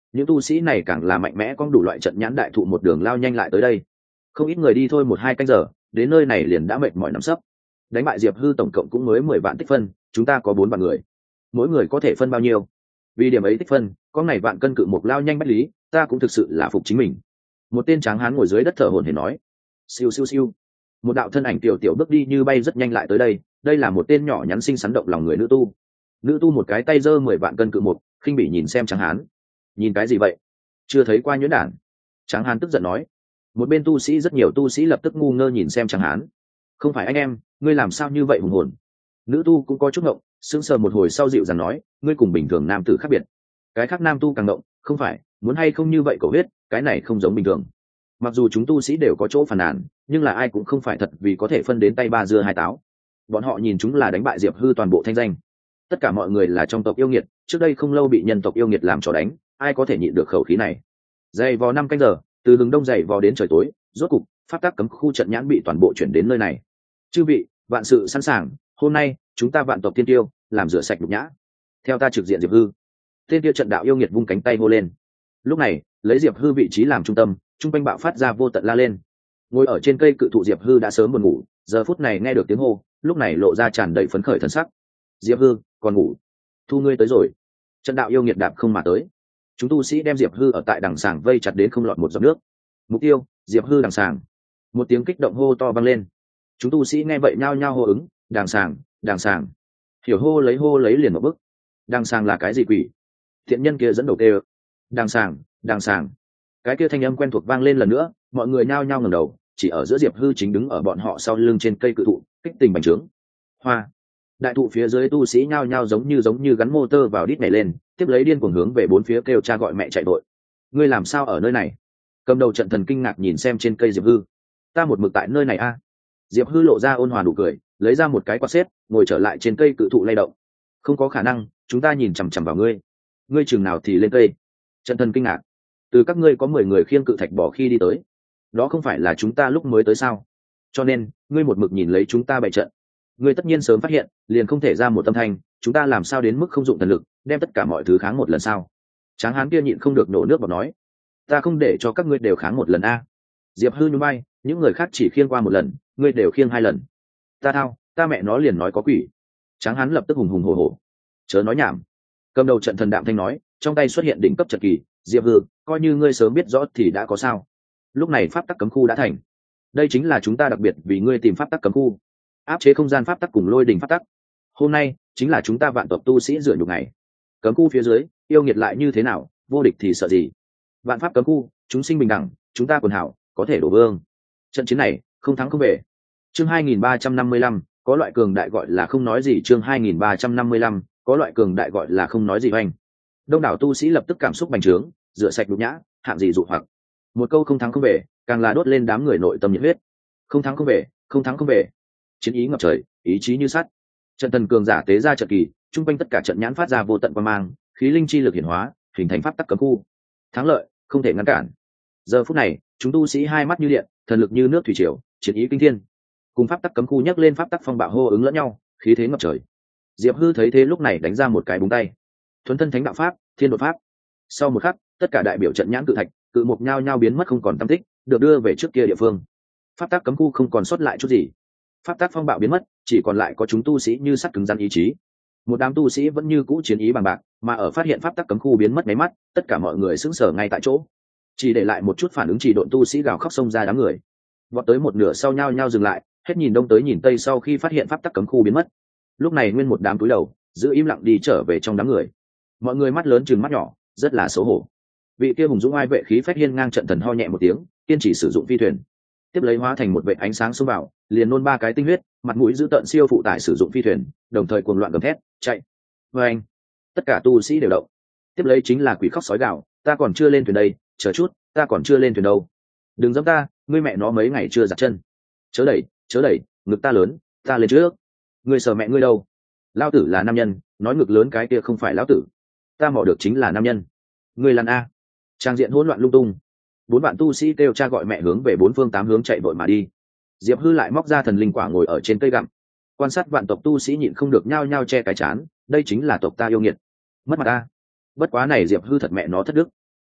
những tu sĩ này càng là mạnh mẽ có đủ loại trận nhãn đại thụ một đường lao nhanh lại tới đây. Không ít người đi thôi một hai canh giờ đến nơi này liền đã mệt mỏi nằm sấp. Đánh bại Diệp Hư tổng cộng cũng mới mười vạn tích phân, chúng ta có bốn vạn người, mỗi người có thể phân bao nhiêu? Vì điểm ấy tích phân, có này vạn cân cự một lao nhanh bách lý, ta cũng thực sự là phục chính mình. Một tên tráng hán ngồi dưới đất thở hổn hển nói. Siêu siêu siêu. Một đạo thân ảnh tiểu tiểu bước đi như bay rất nhanh lại tới đây, đây là một tên nhỏ nhắn xinh xắn động lòng người nữ tu. Nữ tu một cái tay giơ mười vạn cân cự một, khinh bỉ nhìn xem tráng hán. Nhìn cái gì vậy? Chưa thấy qua nhuyễn đản. Tráng hán tức giận nói. Một bên tu sĩ rất nhiều tu sĩ lập tức ngu ngơ nhìn xem tráng hán. Không phải anh em, ngươi làm sao như vậy hùng hồn? Nữ tu cũng có chút ngộng, sững sờ một hồi sau dịu dàng nói, ngươi cùng bình thường nam tử khác biệt. Cái khác nam tu càng ngộng, không phải, muốn hay không như vậy cầu huyết, cái này không giống bình thường. Mặc dù chúng tu sĩ đều có chỗ phàn nàn, nhưng là ai cũng không phải thật vì có thể phân đến tay ba dưa hai táo. Bọn họ nhìn chúng là đánh bại Diệp Hư toàn bộ thanh danh. Tất cả mọi người là trong tộc yêu nghiệt, trước đây không lâu bị nhân tộc yêu nghiệt làm trò đánh, ai có thể nhịn được khẩu khí này. Dày vò năm canh giờ, từ hướng đông dày vò đến trời tối, rốt cục pháp tắc cấm khu trận nhãn bị toàn bộ chuyển đến nơi này. Chư vị, vạn sự sẵn sàng, hôm nay chúng ta vạn tộc thiên tiêu làm rửa sạch nhục nhã. Theo ta trực diện Diệp Hư. Tên tiêu trận đạo yêu nghiệt vung cánh tay hô lên. Lúc này, lấy Diệp Hư vị trí làm trung tâm, trung quanh bạo phát ra vô tận la lên. Ngồi ở trên cây cự thụ Diệp Hư đã sớm buồn ngủ, giờ phút này nghe được tiếng hô, lúc này lộ ra tràn đầy phấn khởi thần sắc. Diệp Hư, còn ngủ? Thu ngươi tới rồi. Trận đạo yêu nghiệt đạp không mà tới. Chúng tu sĩ đem Diệp Hư ở tại đằng sàng vây chặt đến không lọt một giọt nước. Mục tiêu, Diệp Hư đằng sàng. Một tiếng kích động hô to vang lên. Chúng tu sĩ nghe vậy nhao nhao hô ứng, đằng sàng, đằng sàng. Hiểu hô lấy hô lấy liền một bức. Đằng sàng là cái gì quỷ? Thiện nhân kia dẫn đầu tê. Đằng sàng, đằng sàng. Cái kia thanh âm quen thuộc vang lên lần nữa, mọi người nhao nhao ngẩng đầu, chỉ ở giữa Diệp Hư chính đứng ở bọn họ sau lưng trên cây cự thụ, kích tình bành trướng. Hoa. Đại thụ phía dưới tu sĩ nhao nhao giống như giống như gắn motor vào đít này lên, tiếp lấy điên cuồng hướng về bốn phía kêu cha gọi mẹ chạy vội. Ngươi làm sao ở nơi này? Cầm đầu trận thần kinh ngạc nhìn xem trên cây Diệp Hư. Ta một mực tại nơi này a. Diệp Hư lộ ra ôn hòa nụ cười, lấy ra một cái quạt xếp, ngồi trở lại trên cây cự thụ lay động. Không có khả năng, chúng ta nhìn chằm chằm vào ngươi. Ngươi chừng nào thì lên cây? Trận thần kinh ngạc. Từ các ngươi có mười người khiêng cự thạch bỏ khi đi tới, đó không phải là chúng ta lúc mới tới sao? Cho nên ngươi một mực nhìn lấy chúng ta bày trận. Ngươi tất nhiên sớm phát hiện, liền không thể ra một âm thanh, chúng ta làm sao đến mức không dụng thần lực, đem tất cả mọi thứ kháng một lần sao? Tráng hán kia nhịn không được nổ nước bọt nói, ta không để cho các ngươi đều kháng một lần a. Diệp Hư nhún vai, những người khác chỉ khiêng qua một lần, ngươi đều khiêng hai lần. Ta thao, ta mẹ nó liền nói có quỷ. Tráng hán lập tức hùng hùng hổ hổ. Chớ nói nhảm. Cầm đầu trận thần đạm thanh nói, trong tay xuất hiện đỉnh cấp trận kỳ. Diệp Hư, coi như ngươi sớm biết rõ thì đã có sao? Lúc này pháp tắc cấm khu đã thành. Đây chính là chúng ta đặc biệt vì ngươi tìm pháp tắc cấm khu, áp chế không gian pháp tắc cùng lôi đỉnh pháp tắc. Hôm nay chính là chúng ta vạn tộc tu sĩ rửa nhục ngày. Cấm khu phía dưới, yêu nghiệt lại như thế nào, vô địch thì sợ gì? Vạn pháp cấm khu, chúng sinh bình đẳng, chúng ta quần hảo, có thể đổ vương. Trận chiến này, không thắng không về. Chương hai nghìn ba trăm năm mươi lăm, có loại cường đại gọi là không nói gì. Chương hai nghìn ba trăm năm mươi lăm, có loại cường đại gọi là không nói gì hoành. Đông đảo tu sĩ lập tức cảm xúc bành trướng, rửa sạch nhục nhã, hạng gì dụ hoặc. Một câu không thắng không về, càng là đốt lên đám người nội tâm nhiệt huyết. Không thắng không về, không thắng không về. Chiến ý ngập trời, ý chí như sắt. Trận thần cường giả tế ra trận kỳ, trung quanh tất cả trận nhãn phát ra vô tận quang mang, khí linh chi lực hiển hóa, hình thành pháp tắc cấm khu. Thắng lợi, không thể ngăn cản. Giờ phút này, chúng tu sĩ hai mắt như điện, thần lực như nước thủy triều, chiến ý kinh thiên. Cùng pháp tắc cấm khu nhấc lên pháp tắc phong bạo hô ứng lẫn nhau, khí thế ngập trời. Diệp Hư thấy thế lúc này đánh ra một cái búng tay. Thuần thân thánh đạo pháp, thiên đột pháp. Sau một khắc, tất cả đại biểu trận nhãn cự thạch, cự mục nhao nhao biến mất không còn tăm tích, được đưa về trước kia địa phương. Pháp tắc cấm khu không còn sót lại chút gì. Pháp tắc phong bạo biến mất, chỉ còn lại có chúng tu sĩ như sắt cứng rắn ý chí. Một đám tu sĩ vẫn như cũ chiến ý bằng bạc, mà ở phát hiện pháp tắc cấm khu biến mất mấy mắt, tất cả mọi người sững sờ ngay tại chỗ. Chỉ để lại một chút phản ứng, chỉ độn tu sĩ gào khóc xông ra đám người. Vọt tới một nửa sau nhao nhao dừng lại, hết nhìn đông tới nhìn tây sau khi phát hiện pháp tắc cấm khu biến mất. Lúc này nguyên một đám túi đầu, giữ im lặng đi trở về trong đám người. Mọi người mắt lớn trừng mắt nhỏ, rất là xấu hổ. Vị kia hùng dũng ai vệ khí phách hiên ngang trận thần ho nhẹ một tiếng, kiên trì sử dụng phi thuyền, tiếp lấy hóa thành một vệ ánh sáng xông vào, liền nôn ba cái tinh huyết, mặt mũi giữ tợn siêu phụ tải sử dụng phi thuyền, đồng thời cuồng loạn gầm thét, chạy. Và anh, tất cả tu sĩ đều động. Tiếp lấy chính là quỷ khóc sói gào, ta còn chưa lên thuyền đây, chờ chút, ta còn chưa lên thuyền đâu. Đừng dẫm ta, ngươi mẹ nó mấy ngày chưa giặt chân. Chớ đẩy, chớ đẩy, ngực ta lớn, ta lên trước. Ngươi sờ mẹ ngươi đâu? Lão tử là nam nhân, nói ngực lớn cái kia không phải lão tử. Ta mò được chính là nam nhân. Ngươi lăn a. Trang diện hỗn loạn lung tung. Bốn bạn tu sĩ kêu cha gọi mẹ hướng về bốn phương tám hướng chạy vội mà đi. Diệp Hư lại móc ra thần linh quả ngồi ở trên cây gặm, quan sát vạn tộc tu sĩ nhịn không được nhao nhao che cái chán, đây chính là tộc ta yêu nghiệt, mất mặt ta. Bất quá này Diệp Hư thật mẹ nó thất đức,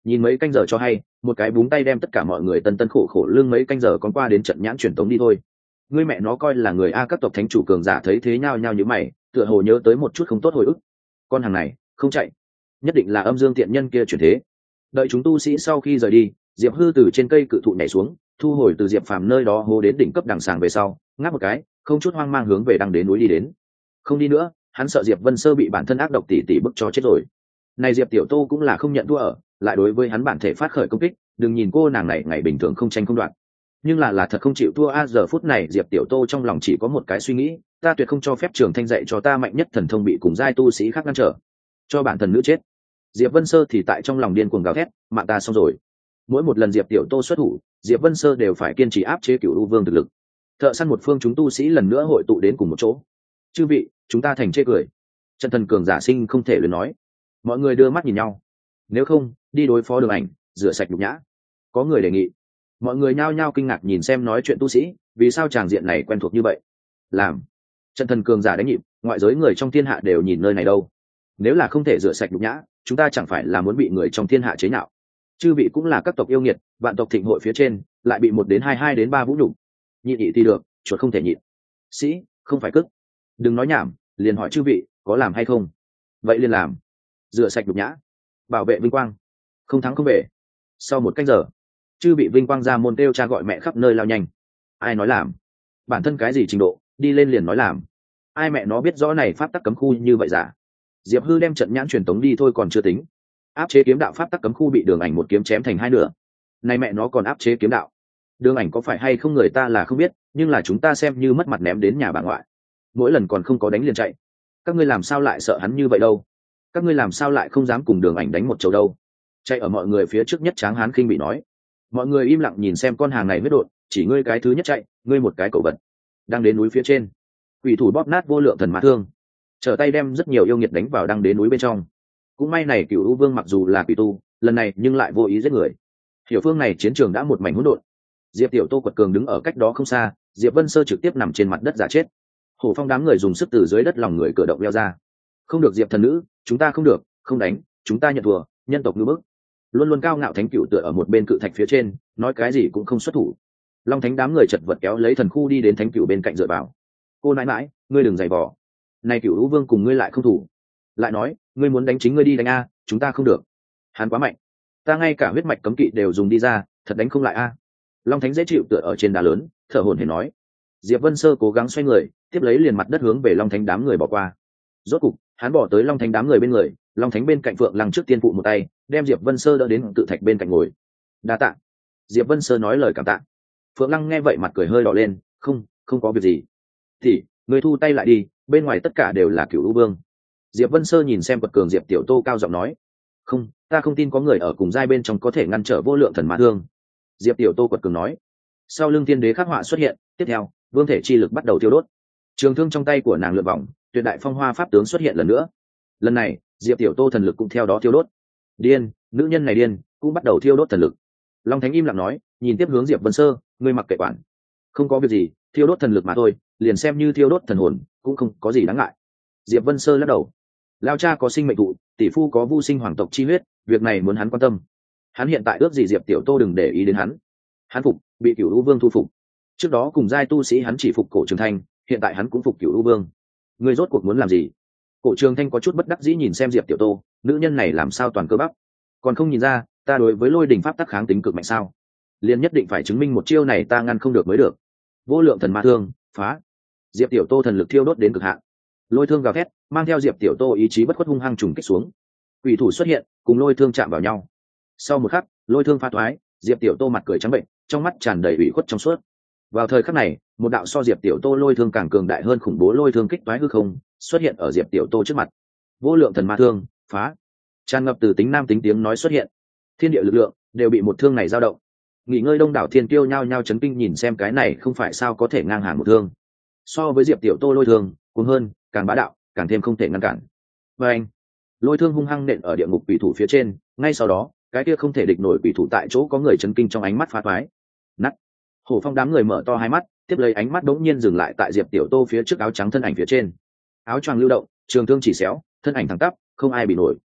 nhìn mấy canh giờ cho hay, một cái búng tay đem tất cả mọi người tân tân khổ khổ lương mấy canh giờ còn qua đến trận nhãn truyền tống đi thôi. Ngươi mẹ nó coi là người a. Các tộc thánh chủ cường giả thấy thế nhao nhao như mày, tựa hồ nhớ tới một chút không tốt hồi ức. Con hàng này không chạy, nhất định là âm dương tiện nhân kia chuyển thế. Đợi chúng tu sĩ sau khi rời đi, Diệp Hư từ trên cây cự thụ nhảy xuống, thu hồi từ Diệp Phàm nơi đó hô đến đỉnh cấp đằng sàng về sau, ngáp một cái, không chút hoang mang hướng về đằng đến núi đi đến. Không đi nữa, hắn sợ Diệp Vân Sơ bị bản thân ác độc tỉ tỉ bức cho chết rồi. Này Diệp Tiểu Tô cũng là không nhận thua ở, lại đối với hắn bản thể phát khởi công kích, đừng nhìn cô nàng này ngày bình thường không tranh không đoạt, nhưng là là thật không chịu thua a. Giờ phút này Diệp Tiểu Tô trong lòng chỉ có một cái suy nghĩ, ta tuyệt không cho phép Trường Thanh dạy cho ta mạnh nhất thần thông bị cùng giai tu sĩ khác ngăn trở, cho bản thần nữ chết. Diệp Vân Sơ thì tại trong lòng điên cuồng gào thét, mạng ta xong rồi. Mỗi một lần Diệp Tiểu Tô xuất thủ, Diệp Vân Sơ đều phải kiên trì áp chế Cửu U Vương thực lực. Thợ săn một phương chúng tu sĩ lần nữa hội tụ đến cùng một chỗ. Chư vị, chúng ta thành chê cười. Chân thần cường giả sinh không thể luyện nói. Mọi người đưa mắt nhìn nhau. Nếu không, đi đối phó Đường Ảnh, rửa sạch nhục nhã. Có người đề nghị. Mọi người nhao nhao kinh ngạc nhìn xem nói chuyện tu sĩ, vì sao tràng diện này quen thuộc như vậy? Làm. Chân thần cường giả đánh nhịp, ngoại giới người trong thiên hạ đều nhìn nơi này đâu. Nếu là không thể rửa sạch nhục nhã, chúng ta chẳng phải là muốn bị người trong thiên hạ chế nhạo? Chư vị cũng là các tộc yêu nghiệt, vạn tộc thịnh hội phía trên, lại bị một đến hai hai đến ba vũ nhục. Nhịn nhị thì được, chuột không thể nhịn. Sĩ, không phải cức. Đừng nói nhảm, liền hỏi chư vị, có làm hay không? Vậy liền làm. Rửa sạch nhục nhã, bảo vệ vinh quang, không thắng không về. Sau một canh giờ, chư bị vinh quang ra môn kêu cha gọi mẹ khắp nơi lao nhanh. Ai nói làm? Bản thân cái gì trình độ, đi lên liền nói làm. Ai mẹ nó biết rõ này pháp tắc cấm khu như vậy giả? Diệp Hư đem trận nhãn truyền tống đi thôi còn chưa tính, áp chế kiếm đạo pháp tắc cấm khu bị Đường Ảnh một kiếm chém thành hai nửa. Này mẹ nó còn áp chế kiếm đạo. Đường Ảnh có phải hay không người ta là không biết, nhưng là chúng ta xem như mất mặt ném đến nhà bà ngoại. Mỗi lần còn không có đánh liền chạy. Các ngươi làm sao lại sợ hắn như vậy đâu? Các ngươi làm sao lại không dám cùng Đường Ảnh đánh một chầu đâu? Chạy ở mọi người phía trước nhất Tráng Hán khinh bị nói. Mọi người im lặng nhìn xem con hàng này huyết đột, chỉ ngươi cái thứ nhất chạy, ngươi một cái cẩu vật. Đang đến núi phía trên, quỷ thủ bóp nát vô lượng thần mã thương, trở tay đem rất nhiều yêu nghiệt đánh vào đang đến núi bên trong. Cũng may này Cửu U Vương mặc dù là quỷ tu, lần này nhưng lại vô ý giết người. Hiểu phương này chiến trường đã một mảnh hỗn độn. Diệp Tiểu Tô quật cường đứng ở cách đó không xa, Diệp Vân Sơ trực tiếp nằm trên mặt đất giả chết. Hổ Phong đám người dùng sức từ dưới đất lòng người cử động leo ra. Không được Diệp thần nữ, chúng ta không được, không đánh, chúng ta nhận thua, nhân tộc như bức. Luôn luôn cao ngạo thánh cửu tựa ở một bên cự thạch phía trên, nói cái gì cũng không xuất thủ. Long thánh đám người chật vật kéo lấy thần khu đi đến thánh cửu bên cạnh dựa vào. Cô nãi mãi, ngươi đừng giày vò. Này Cửu U Vương cùng ngươi lại không thủ, lại nói ngươi muốn đánh chính ngươi đi đánh a, chúng ta không được. Hắn quá mạnh, ta ngay cả huyết mạch cấm kỵ đều dùng đi ra, thật đánh không lại a. Long thánh dễ chịu tựa ở trên đá lớn, thở hổn hển nói. Diệp Vân Sơ cố gắng xoay người, tiếp lấy liền mặt đất hướng về Long thánh đám người bỏ qua. Rốt cục, hắn bỏ tới Long thánh đám người bên người, Long thánh bên cạnh Phượng Lăng trước tiên phụ một tay, đem Diệp Vân Sơ đỡ đến tự thạch bên cạnh ngồi. Đa tạ. Diệp Vân Sơ nói lời cảm tạ. Phượng Lăng nghe vậy mặt cười hơi đỏ lên, không, không có việc gì. Thì, người thu tay lại đi, bên ngoài tất cả đều là Cửu U Vương. Diệp Vân Sơ nhìn xem quật cường Diệp Tiểu Tô cao giọng nói, không, ta không tin có người ở cùng giai bên trong có thể ngăn trở vô lượng thần mã thương. Diệp Tiểu Tô quật cường nói. Sau lưng tiên đế khắc họa xuất hiện, tiếp theo, vương thể chi lực bắt đầu thiêu đốt. Trường thương trong tay của nàng lượn vòng, tuyệt đại phong hoa pháp tướng xuất hiện lần nữa. Lần này, Diệp Tiểu Tô thần lực cũng theo đó thiêu đốt. Điên, nữ nhân này điên, cũng bắt đầu thiêu đốt thần lực. Long Thánh im lặng nói, nhìn tiếp hướng Diệp Vân Sơ, ngươi mặc kệ quản. Không có việc gì, thiêu đốt thần lực mà thôi, liền xem như thiêu đốt thần hồn, cũng không có gì đáng ngại. Diệp Vân Sơ lắc đầu. Lao cha có sinh mệnh thụ, tỷ phu có vu sinh hoàng tộc chi huyết, việc này muốn hắn quan tâm. Hắn hiện tại ước gì Diệp Tiểu Tô đừng để ý đến hắn. Hắn phục, bị Cửu U Vương thu phục. Trước đó cùng giai tu sĩ hắn chỉ phục Cổ Trường Thanh, hiện tại hắn cũng phục Cửu U Vương. Ngươi rốt cuộc muốn làm gì? Cổ Trường Thanh có chút bất đắc dĩ nhìn xem Diệp Tiểu Tô, nữ nhân này làm sao toàn cơ bắp, còn không nhìn ra ta đối với lôi đình pháp tắc kháng tính cực mạnh sao? Liên nhất định phải chứng minh một chiêu này ta ngăn không được mới được. Vô lượng thần ma thương, phá. Diệp Tiểu Tô thần lực thiêu đốt đến cực hạn, lôi thương gào thét, mang theo Diệp Tiểu Tô ý chí bất khuất hung hăng trùng kích xuống. Quỷ thủ xuất hiện, cùng lôi thương chạm vào nhau. Sau một khắc, lôi thương phá thoái, Diệp Tiểu Tô mặt cười trắng bệnh, trong mắt tràn đầy ủy khuất trong suốt. Vào thời khắc này, một đạo so Diệp Tiểu Tô lôi thương càng cường đại hơn khủng bố lôi thương kích toái hư không, xuất hiện ở Diệp Tiểu Tô trước mặt. Vô lượng thần ma thương, phá. Tràn ngập từ tính nam tính tiếng nói xuất hiện. Thiên địa lực lượng đều bị một thương này dao động. Nghỉ ngơi đông đảo thiên kiêu nhao nhao chấn kinh nhìn xem cái này không phải sao có thể ngang hàng một thương. So với Diệp Tiểu Tô lôi thương, cuồng hơn, càng bá đạo, càng thêm không thể ngăn cản. Và anh, lôi thương hung hăng nện ở địa ngục quỷ thủ phía trên, ngay sau đó, cái kia không thể địch nổi quỷ thủ tại chỗ có người chấn kinh trong ánh mắt phá toái. Nắt. Hổ Phong đám người mở to hai mắt, tiếp lấy ánh mắt đống nhiên dừng lại tại Diệp Tiểu Tô phía trước áo trắng thân ảnh phía trên. Áo choàng lưu động, trường thương chỉ xéo, thân ảnh thẳng tắp, không ai bị nổi.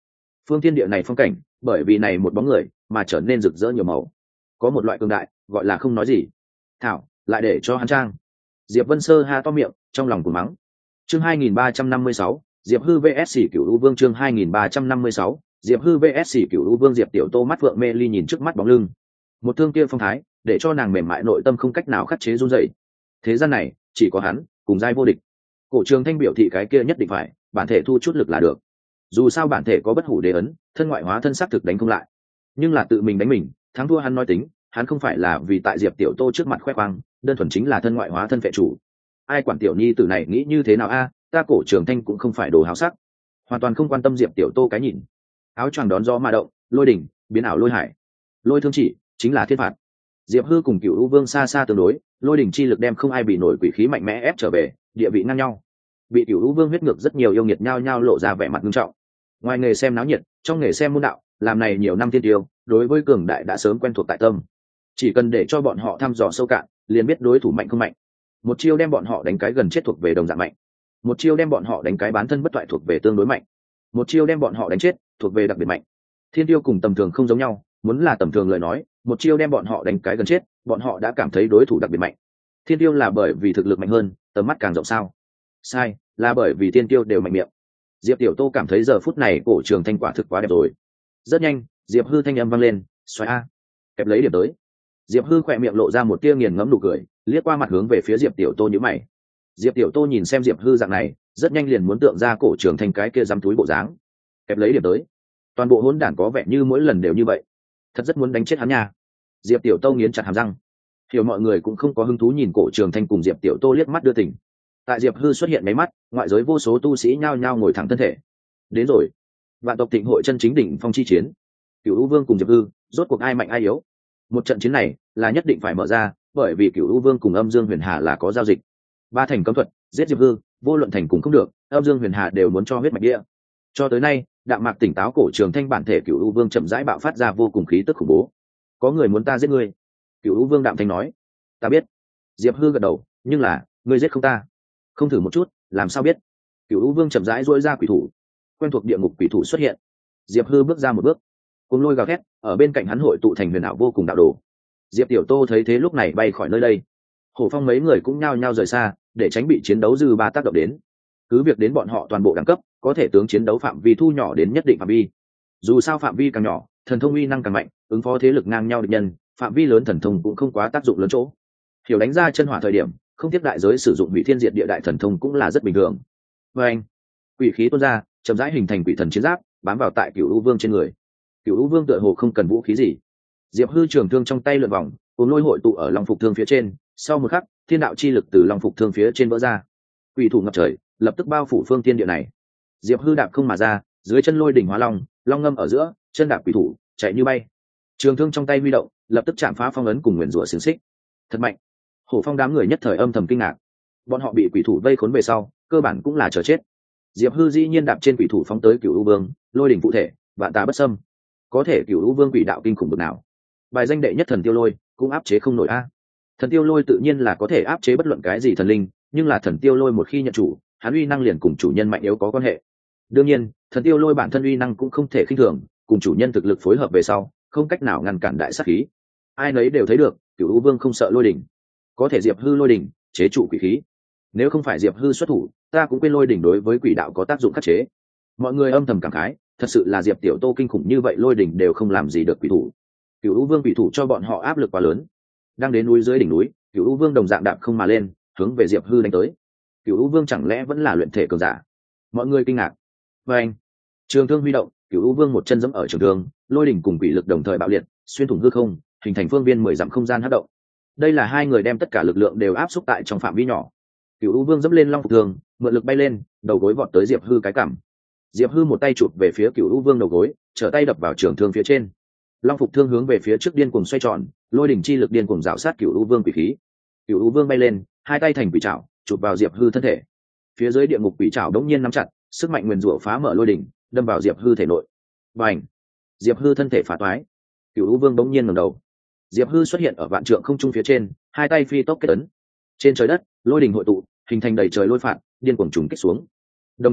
phương thiên địa này phong cảnh bởi vì này một bóng người mà trở nên rực rỡ nhiều màu. Có một loại cường đại gọi là không nói gì. Thảo lại để cho hắn trang. Diệp Vân Sơ ha to miệng trong lòng cuồng mắng. Chương hai nghìn ba trăm năm mươi sáu, Diệp Hư vs Cửu U Vương. Chương hai nghìn ba trăm năm mươi sáu, Diệp Hư vs Cửu U Vương. Diệp Tiểu Tô mắt vượng mê ly nhìn trước mắt bóng lưng, một thương kia phong thái để cho nàng mềm mại nội tâm không cách nào khắc chế run rẩy. Thế gian này chỉ có hắn cùng giai vô địch. Cổ Trường Thanh biểu thị cái kia nhất định phải bản thể thu chút lực là được. Dù sao bản thể có bất hủ đế ấn, thân ngoại hóa thân xác thực đánh không lại, nhưng là tự mình đánh mình, thắng thua hắn nói tính, hắn không phải là vì tại Diệp Tiểu Tô trước mặt khoe khoang, đơn thuần chính là thân ngoại hóa thân phệ chủ. Ai quản tiểu nhi tử này nghĩ như thế nào a, ta Cổ Trường Thanh cũng không phải đồ háo sắc, hoàn toàn không quan tâm Diệp Tiểu Tô cái nhìn. Áo choàng đón gió mà động, lôi đỉnh biến ảo lôi hải, lôi thương chỉ chính là thiên phạt. Diệp Hư cùng Cửu U Vương xa xa tương đối, lôi đỉnh chi lực đem không ai bị nổi quỷ khí mạnh mẽ ép trở về, địa vị ngang nhau. Bị Cửu U Vương huyết ngược rất nhiều yêu nghiệt nhao nhao lộ ra vẻ mặt nghiêm trọng. Ngoài nghề xem náo nhiệt, trong nghề xem môn đạo, làm này nhiều năm tiên tiêu, đối với cường đại đã sớm quen thuộc tại tâm. Chỉ cần để cho bọn họ thăm dò sâu cạn, liền biết đối thủ mạnh không mạnh. Một chiêu đem bọn họ đánh cái gần chết thuộc về đồng dạng mạnh, một chiêu đem bọn họ đánh cái bán thân bất toại thuộc về tương đối mạnh, một chiêu đem bọn họ đánh chết thuộc về đặc biệt mạnh. Thiên tiêu cùng tầm thường không giống nhau, muốn là tầm thường lời nói, một chiêu đem bọn họ đánh cái gần chết, bọn họ đã cảm thấy đối thủ đặc biệt mạnh. Thiên tiêu là bởi vì thực lực mạnh hơn, tầm mắt càng rộng sao? Sai, là bởi vì thiên tiêu đều mạnh miệng. Diệp Tiểu Tô cảm thấy giờ phút này Cổ Trường Thanh quả thực quá đẹp rồi. Rất nhanh, Diệp Hư thanh âm vang lên, xoáy a, kẹp lấy điểm tới. Diệp Hư khỏe miệng lộ ra một tia nghiền ngẫm nụ cười, liếc qua mặt hướng về phía Diệp Tiểu Tô nhíu mày. Diệp Tiểu Tô nhìn xem Diệp Hư dạng này, rất nhanh liền muốn tượng ra Cổ Trường Thanh cái kia dám túi bộ dáng. Kẹp lấy điểm tới. Toàn bộ hỗn đản có vẻ như mỗi lần đều như vậy, thật rất muốn đánh chết hắn nha. Diệp Tiểu Tô nghiến chặt hàm răng. Hiểu mọi người cũng không có hứng thú nhìn Cổ Trường Thanh cùng Diệp Tiểu Tô liếc mắt đưa tình. Tại Diệp Hư xuất hiện mấy mắt, ngoại giới vô số tu sĩ nhao nhao ngồi thẳng thân thể. Đến rồi, vạn tộc thịnh hội chân chính đỉnh phong chi chiến, Cửu U Vương cùng Diệp Hư, rốt cuộc ai mạnh ai yếu? Một trận chiến này là nhất định phải mở ra, bởi vì Cửu U Vương cùng Âm Dương Huyền Hà là có giao dịch. Ba thành cấm thuật, giết Diệp Hư, vô luận thành cùng không được, Âm Dương Huyền Hà đều muốn cho huyết mạch địa. Cho tới nay, đạm mạc tỉnh táo Cổ Trường Thanh bản thể Cửu U Vương chậm rãi bạo phát ra vô cùng khí tức khủng bố. Có người muốn ta giết ngươi. Cửu U Vương đạm thanh nói. Ta biết. Diệp Hư gật đầu, nhưng là, ngươi giết không ta. Không thử một chút, làm sao biết? Cửu U Vương chậm rãi duỗi ra quỷ thủ, quen thuộc địa ngục quỷ thủ xuất hiện. Diệp Hư bước ra một bước, cùng lôi gào thét, ở bên cạnh hắn hội tụ thành huyền ảo vô cùng đạo đồ. Diệp Tiểu Tô thấy thế lúc này bay khỏi nơi đây. Hổ Phong mấy người cũng nhao nhao rời xa, để tránh bị chiến đấu dư ba tác động đến. Cứ việc đến bọn họ toàn bộ đẳng cấp, có thể tướng chiến đấu phạm vi thu nhỏ đến nhất định phạm vi. Dù sao phạm vi càng nhỏ, thần thông uy năng càng mạnh, ứng phó thế lực ngang nhau địch nhân, phạm vi lớn thần thông cũng không quá tác dụng lớn chỗ. Hiểu đánh ra chân hỏa thời điểm, không tiếp đại giới sử dụng hủy thiên diệt địa đại thần thông cũng là rất bình thường. Và anh, quỷ khí tuôn ra, chậm rãi hình thành quỷ thần chiến giáp, bám vào tại Cửu U Vương trên người. Cửu U Vương tựa hồ không cần vũ khí gì. Diệp Hư trường thương trong tay lượn vòng, cuốn lôi hội tụ ở long phục thương phía trên, sau một khắc, thiên đạo chi lực từ long phục thương phía trên vỡ ra. Quỷ thủ ngập trời, lập tức bao phủ phương thiên địa này. Diệp Hư đạp không mà ra, dưới chân lôi đỉnh hóa long, long ngâm ở giữa, chân đạp quỷ thủ, chạy như bay. Trường thương trong tay huy động, lập tức chạm phá phong ấn cùng nguyên rủa xiềng xích. Thật mạnh. Hổ Phong đám người nhất thời âm thầm kinh ngạc. Bọn họ bị quỷ thủ vây khốn về sau, cơ bản cũng là chờ chết. Diệp Hư dĩ nhiên đạp trên quỷ thủ phóng tới Cửu U Vương, lôi đỉnh phụ thể, vạn tà bất xâm. Có thể Cửu U Vương quỷ đạo kinh khủng bực nào? Bài danh đệ nhất thần tiêu lôi, cũng áp chế không nổi a. Thần tiêu lôi tự nhiên là có thể áp chế bất luận cái gì thần linh, nhưng là thần tiêu lôi một khi nhận chủ, hắn uy năng liền cùng chủ nhân mạnh yếu có quan hệ. Đương nhiên, thần tiêu lôi bản thân uy năng cũng không thể khinh thường, cùng chủ nhân thực lực phối hợp về sau, không cách nào ngăn cản đại sát khí. Ai nấy đều thấy được, Cửu U Vương không sợ lôi đỉnh, có thể Diệp Hư lôi đỉnh chế trụ quỷ khí. Nếu không phải Diệp Hư xuất thủ, ta cũng quên lôi đỉnh đối với quỷ đạo có tác dụng khắc chế. Mọi người âm thầm cảm khái, thật sự là Diệp Tiểu Tô kinh khủng như vậy, lôi đỉnh đều không làm gì được quỷ thủ. Cửu U Vương quỷ thủ cho bọn họ áp lực quá lớn. Đang đến núi dưới đỉnh núi, Cửu U Vương đồng dạng đạp không mà lên, hướng về Diệp Hư đánh tới. Cửu U Vương chẳng lẽ vẫn là luyện thể cường giả? Mọi người kinh ngạc. Và anh, trường thương huy động, Cửu U Vương một chân giẫm ở trường thương, lôi đỉnh cùng quỷ lực đồng thời bạo liệt, xuyên thủng hư không, hình thành phương viên mười dặm không gian hất động. Đây là hai người đem tất cả lực lượng đều áp xúc tại trong phạm vi nhỏ. Cửu U Vương dẫm lên long phục thường, mượn lực bay lên, đầu gối vọt tới Diệp Hư cái cằm. Diệp Hư một tay chụp về phía Cửu U Vương đầu gối, trở tay đập vào trường thương phía trên. Long phục thương hướng về phía trước điên cuồng xoay tròn, lôi đỉnh chi lực điên cuồng rào sát Cửu U Vương quỷ khí. Cửu U Vương bay lên, hai tay thành quỷ trảo, chụp vào Diệp Hư thân thể. Phía dưới địa ngục quỷ trảo đống nhiên nắm chặt, sức mạnh nguyên rủa phá mở lôi đỉnh, đâm vào Diệp Hư thể nội. Bành! Diệp Hư thân thể phá toái. Cửu U Vương đống nhiên ngẩng đầu. Diệp Hư xuất hiện ở vạn trượng không trung phía trên, hai tay phi tốc kết ấn. Trên trời đất, lôi đỉnh hội tụ, hình thành đầy trời lôi phạt, điên cuồng trùng kích xuống. Đồng thời,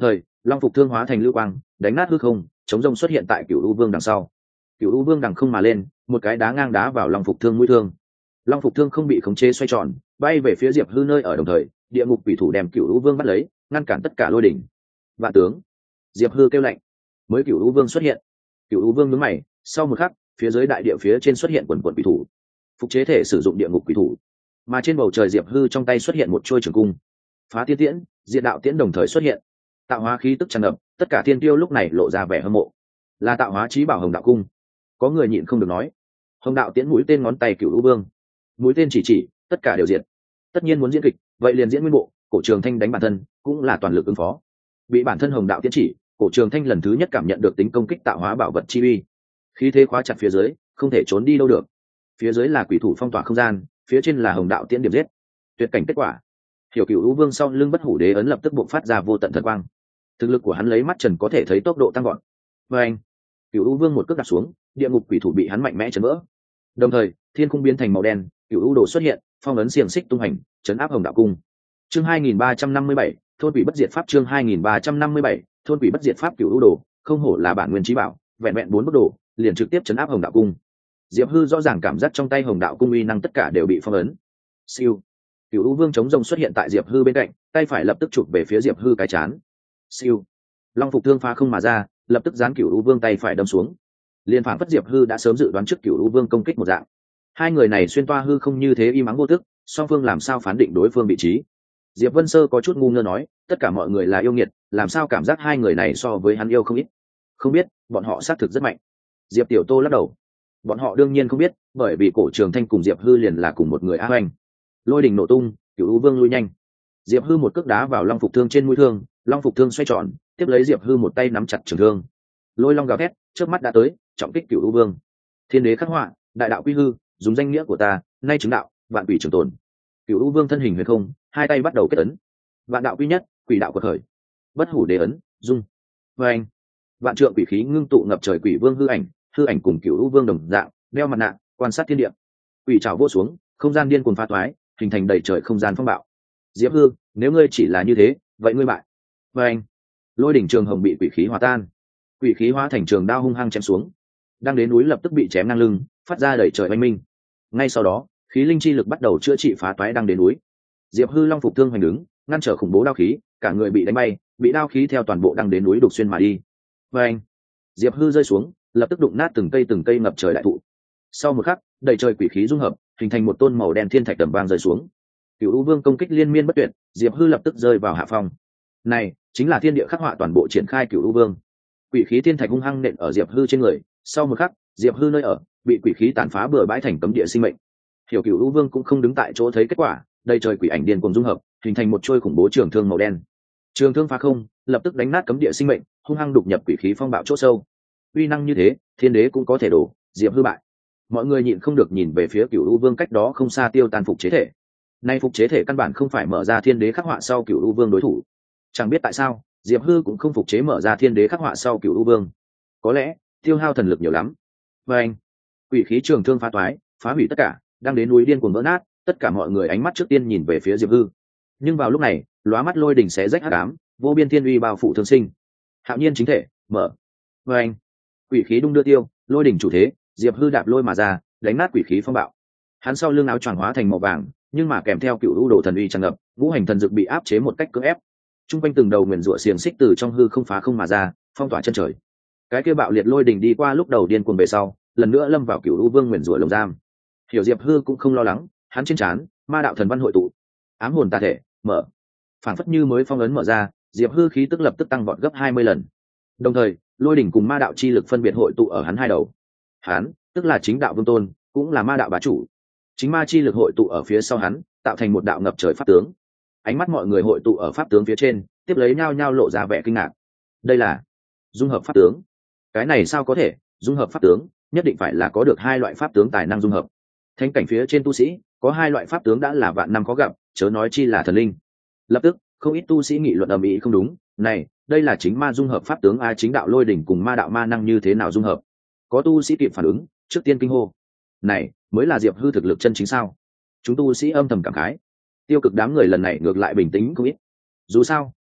long phục thương hóa thành lưu quang đánh nát hư không, chống rông xuất hiện tại cựu u vương đằng sau. Cựu u vương đằng không mà lên, một cái đá ngang đá vào long phục thương mũi thương. Long phục thương không bị khống chế xoay tròn, bay về phía diệp hư nơi ở, đồng thời địa ngục quỷ thủ đem cựu u vương bắt lấy, ngăn cản tất cả lôi đỉnh. Vạn tướng, diệp hư kêu lạnh. Mới cựu u vương xuất hiện, cựu u vương nhướng mày, sau một khắc phía dưới đại địa phía trên xuất hiện quần quần quỷ thủ, phục chế thể sử dụng địa ngục quỷ thủ. Mà trên bầu trời diệp hư trong tay xuất hiện một trôi trường cung, phá tiên tiễn, diện đạo tiễn đồng thời xuất hiện, tạo hóa khí tức tràn ngập. Tất cả thiên tiêu lúc này lộ ra vẻ hâm mộ. Là tạo hóa chí bảo hồng đạo cung. Có người nhịn không được nói, hồng đạo tiễn mũi tên ngón tay cựu u vương, mũi tên chỉ chỉ, tất cả đều diệt. Tất nhiên muốn diễn kịch, vậy liền diễn nguyên bộ. Cổ trường thanh đánh bản thân cũng là toàn lực ứng phó. Bị bản thân hồng đạo tiễn chỉ, cổ trường thanh lần thứ nhất cảm nhận được tính công kích tạo hóa bảo vật chi uy. Khí thế khóa chặt phía dưới, không thể trốn đi đâu được. Phía dưới là quỷ thủ phong tỏa không gian, phía trên là hồng đạo tiễn điểm giết. Tuyệt cảnh kết quả. Hiểu cựu u vương sau lưng bất hủ đế ấn lập tức bộc phát ra vô tận thần quang. Thực lực của hắn lấy mắt trần có thể thấy tốc độ tăng gọn. Và anh, cựu u vương một cước đặt xuống, địa ngục quỷ thủ bị hắn mạnh mẽ chấn vỡ. Đồng thời thiên khung biến thành màu đen, cựu u đồ xuất hiện, phong ấn xiềng xích tung hành, chấn áp hồng đạo cung. Chương hai nghìn ba trăm năm mươi bảy, thôn quỷ bất diệt pháp. Chương hai nghìn ba trăm năm mươi bảy, thôn quỷ bất diệt pháp. Cựu u đồ không hổ là bản nguyên trí bảo, vẹn vẹn bốn bức đồ liền trực tiếp chấn áp hồng đạo cung. Diệp hư rõ ràng cảm giác trong tay hồng đạo cung uy năng tất cả đều bị phong ấn. Siêu, cựu u vương chống rồng xuất hiện tại diệp hư bên cạnh, tay phải lập tức chụp về phía diệp hư cái chán. Siêu, long phục thương phá không mà ra, lập tức dán cựu u vương tay phải đâm xuống. Liên phản phất diệp hư đã sớm dự đoán trước cựu u vương công kích một dạng. Hai người này xuyên toa hư không như thế im ắng vô tức, song phương làm sao phán định đối phương vị trí? Diệp Vân Sơ có chút ngu ngơ nói, tất cả mọi người là yêu nghiệt, làm sao cảm giác hai người này so với hắn yêu không ít? Không biết, bọn họ xác thực rất mạnh. Diệp Tiểu Tô lắc đầu. Bọn họ đương nhiên không biết, bởi vì cổ trường thanh cùng Diệp hư liền là cùng một người a hoành. Lôi đỉnh nổ tung, cựu u vương lui nhanh. Diệp hư một cước đá vào long phục thương trên mũi thương, long phục thương xoay tròn, tiếp lấy Diệp hư một tay nắm chặt trường thương. Lôi long gào thét, trước mắt đã tới, trọng kích cựu u vương. Thiên đế khắc họa, đại đạo quy hư, dùng danh nghĩa của ta, nay chứng đạo, vạn quỷ trường tồn. Cựu u vương thân hình huyền không, hai tay bắt đầu kết ấn. Vạn đạo quy nhất, quỷ đạo của khởi. Bất hủ đế ấn, dung. Và anh, vạn trượng quỷ khí ngưng tụ ngập trời, quỷ vương hư ảnh, hư ảnh cùng cựu u vương đồng dạng, đeo mặt nạ, quan sát thiên địa. Quỷ trảo vô xuống, không gian điên cuồng phá toái, hình thành đầy trời không gian phong bạo. Diệp hư, nếu ngươi chỉ là như thế, vậy ngươi bại. Và anh, lôi đỉnh trường hồng bị quỷ khí hòa tan, quỷ khí hóa thành trường đao hung hăng chém xuống. Đang đến núi lập tức bị chém ngang lưng, phát ra đầy trời oanh minh. Ngay sau đó, khí linh chi lực bắt đầu chữa trị phá toái đang đến núi. Diệp hư long phục thương hoành đứng, ngăn trở khủng bố đao khí, cả người bị đánh bay, bị đao khí theo toàn bộ đang đến núi đục xuyên mà đi. Và anh, Diệp hư rơi xuống, lập tức đụng nát từng cây từng cây ngập trời đại thụ. Sau một khắc, đầy trời quỷ khí dung hợp, hình thành một tôn màu đen thiên thạch tầm vang rơi xuống. Cửu u vương công kích liên miên bất tuyệt, Diệp hư lập tức rơi vào hạ phong. Này chính là thiên địa khắc họa toàn bộ triển khai cửu u vương. Quỷ khí thiên thạch hung hăng nện ở Diệp hư trên người, sau một khắc, Diệp hư nơi ở bị quỷ khí tàn phá bừa bãi thành cấm địa sinh mệnh. Hiểu cửu u vương cũng không đứng tại chỗ thấy kết quả, đầy trời quỷ ảnh điên cuồng dung hợp, hình thành một trôi khủng bố trường thương màu đen. Trường thương phá không, lập tức đánh nát cấm địa sinh mệnh, hung hăng đục nhập quỷ khí phong bạo chỗ sâu. Uy năng như thế, thiên đế cũng có thể đổ, Diệp hư bại. Mọi người nhịn không được nhìn về phía cửu u vương cách đó không xa tiêu tan phục chế thể. Nay phục chế thể căn bản không phải mở ra thiên đế khắc họa sau cửu u vương đối thủ. Chẳng biết tại sao, Diệp hư cũng không phục chế mở ra thiên đế khắc họa sau cửu u vương. Có lẽ tiêu hao thần lực nhiều lắm. Và anh, quỷ khí trường thương phá toái, phá hủy tất cả, đang đến núi điên cuồng vỡ nát. Tất cả mọi người ánh mắt trước tiên nhìn về phía Diệp hư. Nhưng vào lúc này, lóa mắt lôi đỉnh xé rách hắc ám, vô biên thiên uy bao phủ thương sinh. Hạo nhiên chính thể, mở. Và anh, quỷ khí đung đưa tiêu, lôi đỉnh chủ thế, Diệp hư đạp lôi mà ra, đánh nát quỷ khí phong bạo. Hắn sau lưng áo choàng hóa thành màu vàng, nhưng mà kèm theo cựu u đồ thần uy tràn ngập, ngũ hành thần dực bị áp chế một cách cưỡng ép. Trung quanh từng đầu nguyền rủa xiềng xích từ trong hư không phá không mà ra, phong tỏa chân trời. Cái kia bạo liệt lôi đỉnh đi qua lúc đầu điên cuồng về sau, lần nữa lâm vào cựu u vương nguyền rủa lồng giam. Hiểu Diệp hư cũng không lo lắng, hắn trên trán ma đạo thần văn hội tụ, ám hồn tà thể mở, phản phất như mới phong ấn mở ra, Diệp hư khí tức lập tức tăng vọt gấp hai mươi lần. Đồng thời, lôi đỉnh cùng ma đạo chi lực phân biệt hội tụ ở hắn hai đầu. Hắn, tức là chính đạo vương tôn, cũng là ma đạo bá chủ. Chính ma chi lực hội tụ ở phía sau hắn, tạo thành một đạo ngập trời pháp tướng. Ánh mắt mọi người hội tụ ở pháp tướng phía trên, tiếp lấy nhao nhao lộ ra vẻ kinh ngạc. Đây là dung hợp pháp tướng. Cái này sao có thể? Dung hợp pháp tướng, nhất định phải là có được hai loại pháp tướng tài năng dung hợp. Thánh cảnh phía trên tu sĩ, có hai loại pháp tướng đã là vạn năm khó gặp, chớ nói chi là thần linh. Lập tức, không ít tu sĩ nghị luận ầm ĩ không đúng, này, đây là chính ma dung hợp pháp tướng a, chính đạo lôi đỉnh cùng ma đạo ma năng như thế nào dung hợp? Có tu sĩ kịp phản ứng, trước tiên kinh hô. Này, mới là Diệp hư thực lực chân chính sao? Chúng tu sĩ âm thầm cảm khái. Tiêu cực đám người lần này ngược lại bình tĩnh không ít. Dù sao,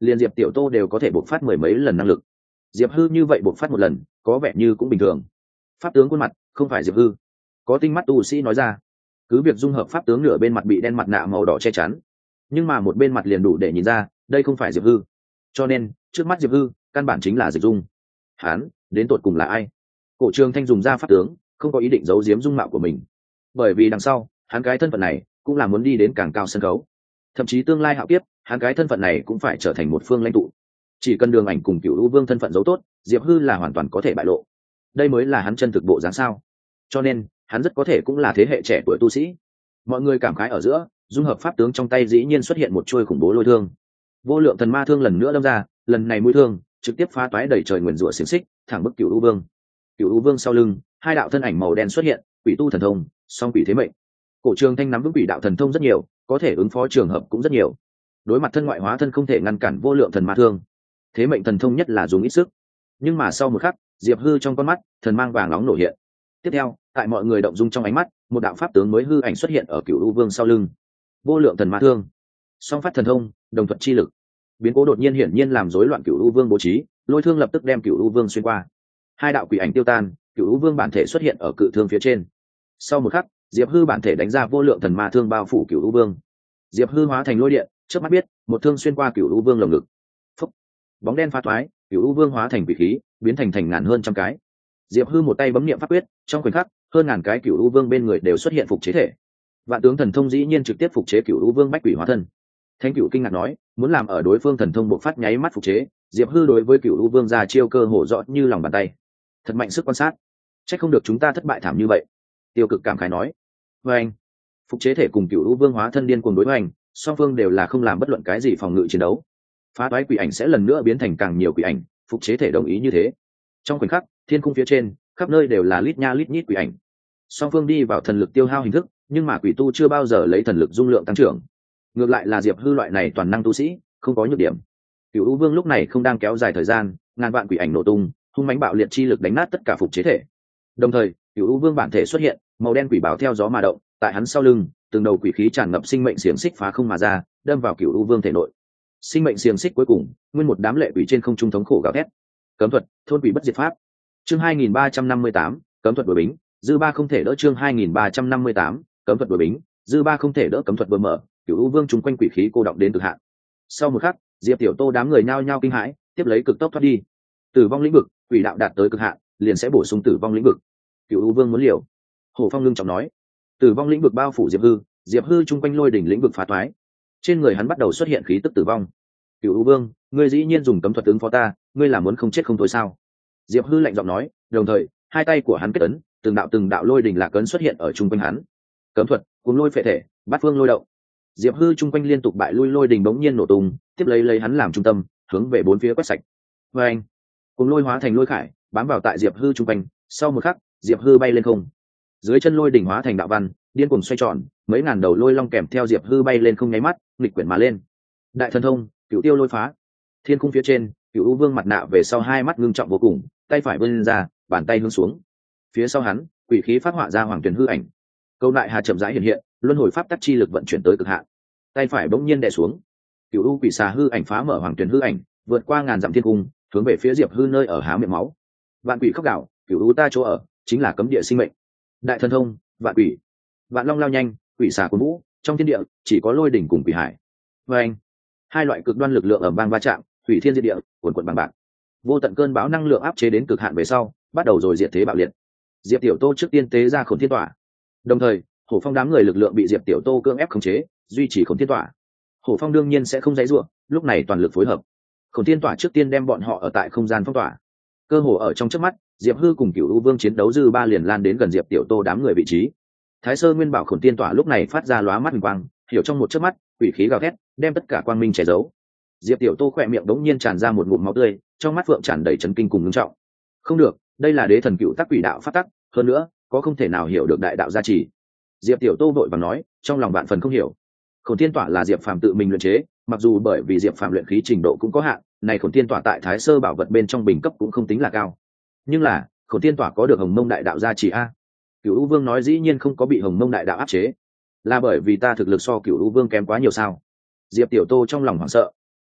liền diệp tiểu tô đều có thể bộc phát mười mấy lần năng lực, diệp hư như vậy bộc phát một lần có vẻ như cũng bình thường. Pháp tướng khuôn mặt không phải diệp hư, có tinh mắt tu sĩ nói ra. Cứ việc dung hợp pháp tướng nửa bên mặt bị đen mặt nạ màu đỏ che chắn, nhưng mà một bên mặt liền đủ để nhìn ra đây không phải diệp hư, cho nên trước mắt diệp hư căn bản chính là dịch dung. Hán đến tột cùng là ai? Cổ Trường Thanh dùng ra pháp tướng, không có ý định giấu giếm dung mạo của mình, bởi vì đằng sau hắn cái thân phận này cũng là muốn đi đến càng cao sân khấu, thậm chí tương lai hạo kiếp hắn cái thân phận này cũng phải trở thành một phương lãnh tụ. Chỉ cần Đường Ảnh cùng Cửu U Vương thân phận giấu tốt, diệp hư là hoàn toàn có thể bại lộ. Đây mới là hắn chân thực bộ dáng sao? Cho nên hắn rất có thể cũng là thế hệ trẻ tuổi tu sĩ. Mọi người cảm khái ở giữa, dung hợp pháp tướng trong tay dĩ nhiên xuất hiện một chuôi khủng bố lôi thương. Vô lượng thần ma thương lần nữa đâm ra, lần này mũi thương trực tiếp phá toái đầy trời nguyền rủa xiềng xích, thẳng bức Cửu U Vương. Cửu U Vương sau lưng, hai đạo thân ảnh màu đen xuất hiện, quỷ tu thần thông, song quỷ thế mệnh. Cổ Trường Thanh nắm vững quỷ đạo thần thông rất nhiều, có thể ứng phó trường hợp cũng rất nhiều. Đối mặt thân ngoại hóa thân không thể ngăn cản vô lượng thần ma thương, thế mệnh thần thông nhất là dùng ít sức. Nhưng mà sau một khắc, diệp hư trong con mắt thần mang vàng nóng nổi hiện. Tiếp theo, tại mọi người động dung trong ánh mắt, một đạo pháp tướng mới hư ảnh xuất hiện ở Cửu U Vương sau lưng. Vô lượng thần ma thương, song phát thần thông, đồng thuận chi lực. Biến cố đột nhiên hiển nhiên làm rối loạn Cửu U Vương bố trí, lôi thương lập tức đem Cửu U Vương xuyên qua. Hai đạo quỷ ảnh tiêu tan, Cửu U Vương bản thể xuất hiện ở cự thương phía trên. Sau một khắc, diệp hư bản thể đánh ra vô lượng thần ma thương bao phủ Cửu U Vương. Diệp hư hóa thành lôi điện, chớp mắt biết, một thương xuyên qua Cửu U Vương lồng ngực. Phúc. Bóng đen phá thoái, Cửu U Vương hóa thành quỷ khí, biến thành thành ngàn hơn trăm cái. Diệp hư một tay bấm niệm pháp quyết, trong khoảnh khắc, hơn ngàn cái Cửu U Vương bên người đều xuất hiện phục chế thể. Vạn tướng thần thông dĩ nhiên trực tiếp phục chế Cửu U Vương bách quỷ hóa thân. Thánh Cửu kinh ngạc nói, muốn làm ở đối phương thần thông bộc phát nháy mắt phục chế, diệp hư đối với Cửu U Vương ra chiêu cơ hồ rõ như lòng bàn tay. Thật mạnh sức quan sát, chắc không được chúng ta thất bại thảm như vậy. Tiêu Cực cảm khái nói. Với anh, phục chế thể cùng Cửu U Vương hóa thân điên cuồng đối hoành, song phương đều là không làm bất luận cái gì phòng ngự chiến đấu. Phá toái quỷ ảnh sẽ lần nữa biến thành càng nhiều quỷ ảnh, phục chế thể đồng ý như thế. Trong khoảnh khắc, thiên cung phía trên, khắp nơi đều là lít nha lít nhít quỷ ảnh. Song phương đi vào thần lực tiêu hao hình thức, nhưng mà quỷ tu chưa bao giờ lấy thần lực dung lượng tăng trưởng. Ngược lại là diệp hư loại này toàn năng tu sĩ, không có nhược điểm. Cửu U Vương lúc này không đang kéo dài thời gian, ngàn vạn quỷ ảnh nổ tung, hung mãnh bạo liệt chi lực đánh nát tất cả phục chế thể. Đồng thời, Cửu U Vương bản thể xuất hiện, màu đen quỷ bảo theo gió mà động, tại hắn sau lưng, từng đầu quỷ khí tràn ngập sinh mệnh xiềng xích phá không mà ra, đâm vào Cửu U Vương thể nội. Sinh mệnh xiềng xích cuối cùng, nguyên một đám lệ quỷ trên không trung thống khổ gào thét. Cấm thuật, thôn quỷ bất diệt pháp. Chương hai nghìn ba trăm năm mươi tám, cấm thuật đuổi bính, dư ba không thể đỡ. Chương hai nghìn ba trăm năm mươi tám, cấm thuật đuổi bính, dư ba không thể đỡ. Cấm thuật vừa mở, Cửu U Vương chúng quanh quỷ khí cô động đến cực hạn. Sau một khắc, Diệp Tiểu Tô đám người nhao nhao kinh hãi, tiếp lấy cực tốc thoát đi. Tử vong lĩnh vực, quỷ đạo đạt tới cực hạn, liền sẽ bổ sung tử vong lĩnh vực. Cửu U Vương muốn liều. Hổ Phong lưng trọng nói. Tử vong lĩnh vực bao phủ Diệp Hư, Diệp Hư chung quanh lôi đỉnh lĩnh vực phá toái. Trên người hắn bắt đầu xuất hiện khí tức tử vong. Cửu U Vương, ngươi dĩ nhiên dùng cấm thuật ứng phó ta, ngươi là muốn không chết không thôi sao? Diệp Hư lạnh giọng nói, đồng thời, hai tay của hắn kết ấn, từng đạo từng đạo lôi đỉnh lạc ấn xuất hiện ở chung quanh hắn. Cấm thuật, cuồng lôi phệ thể, bát phương lôi động. Diệp Hư chung quanh liên tục bại lui lôi đỉnh bỗng nhiên nổ tung, tiếp lấy lấy hắn làm trung tâm, hướng về bốn phía quét sạch. Và anh, cuồng lôi hóa thành lôi khải, bám vào tại Diệp Hư chung quanh, sau một khắc, Diệp Hư bay lên không. Dưới chân lôi đỉnh hóa thành đạo văn, điên cuồng xoay tròn, mấy ngàn đầu lôi long kèm theo Diệp Hư bay lên không nháy mắt, nghịch quyển mà lên. Đại thần thông, Cửu Tiêu lôi phá. Thiên cung phía trên, Cửu U Vương mặt nạ về sau hai mắt ngưng trọng vô cùng, tay phải vươn lên ra, bàn tay hướng xuống. Phía sau hắn, quỷ khí phát họa ra hoàng tuyển hư ảnh. Câu đại hà chậm rãi hiện hiện, luân hồi pháp tắc chi lực vận chuyển tới cực hạn. Tay phải bỗng nhiên đè xuống. Cửu U quỷ xà hư ảnh phá mở hoàng tuyển hư ảnh, vượt qua ngàn dặm thiên cung, hướng về phía Diệp Hư nơi ở há miệng máu. Vạn quỷ khóc gào, Cửu U ta chỗ ở, chính là cấm địa sinh mệnh. Đại thần thông, vạn quỷ. Vạn long lao nhanh, quỷ xà cuốn vũ, trong thiên địa chỉ có lôi đỉnh cùng quỷ hải. Và anh, hai loại cực đoan lực lượng ở bang va chạm, hủy thiên diệt địa, cuồn cuộn bằng bạc. Vô tận cơn bão năng lượng áp chế đến cực hạn về sau, bắt đầu rồi diệt thế bạo liệt. Diệp Tiểu Tô trước tiên tế ra Khổn Thiên Tỏa. Đồng thời, Hổ Phong đám người lực lượng bị Diệp Tiểu Tô cưỡng ép khống chế, duy trì Khổn Thiên Tỏa. Hổ Phong đương nhiên sẽ không dãy rủa, lúc này toàn lực phối hợp. Khổn Thiên Tỏa trước tiên đem bọn họ ở tại không gian phong tỏa. Cơ hồ ở trong chớp mắt, Diệp Hư cùng Cửu U Vương chiến đấu dư ba liền lan đến gần Diệp Tiểu Tô đám người vị trí. Thái Sơ Nguyên Bảo Khổn Thiên Tỏa lúc này phát ra lóa mắt huỳnh quang, hiểu trong một chớp mắt, quỷ khí gào thét, đem tất cả quang minh che giấu. Diệp Tiểu Tô khỏe miệng đống nhiên tràn ra một ngụm máu tươi, trong mắt phượng tràn đầy chấn kinh cùng ngưng trọng. Không được, đây là đế thần cựu tắc quỷ đạo phát tắc, hơn nữa, có không thể nào hiểu được đại đạo gia trì. Diệp Tiểu Tô vội vàng nói, trong lòng bạn phần không hiểu. Khổn Thiên Tỏa là Diệp Phàm tự mình luyện chế, mặc dù bởi vì Diệp Phàm luyện khí trình độ cũng có hạn, này Khổn Thiên Tỏa tại Thái Sơ bảo vật bên trong bình cấp cũng không tính là cao. Nhưng là, Khổn Thiên Tỏa có được Hồng Mông đại đạo gia trì a. Cửu U Vương nói dĩ nhiên không có bị Hồng Mông đại đạo áp chế, là bởi vì ta thực lực so Cửu U Vương kém quá nhiều sao? Diệp Tiểu Tô trong lòng hoảng sợ.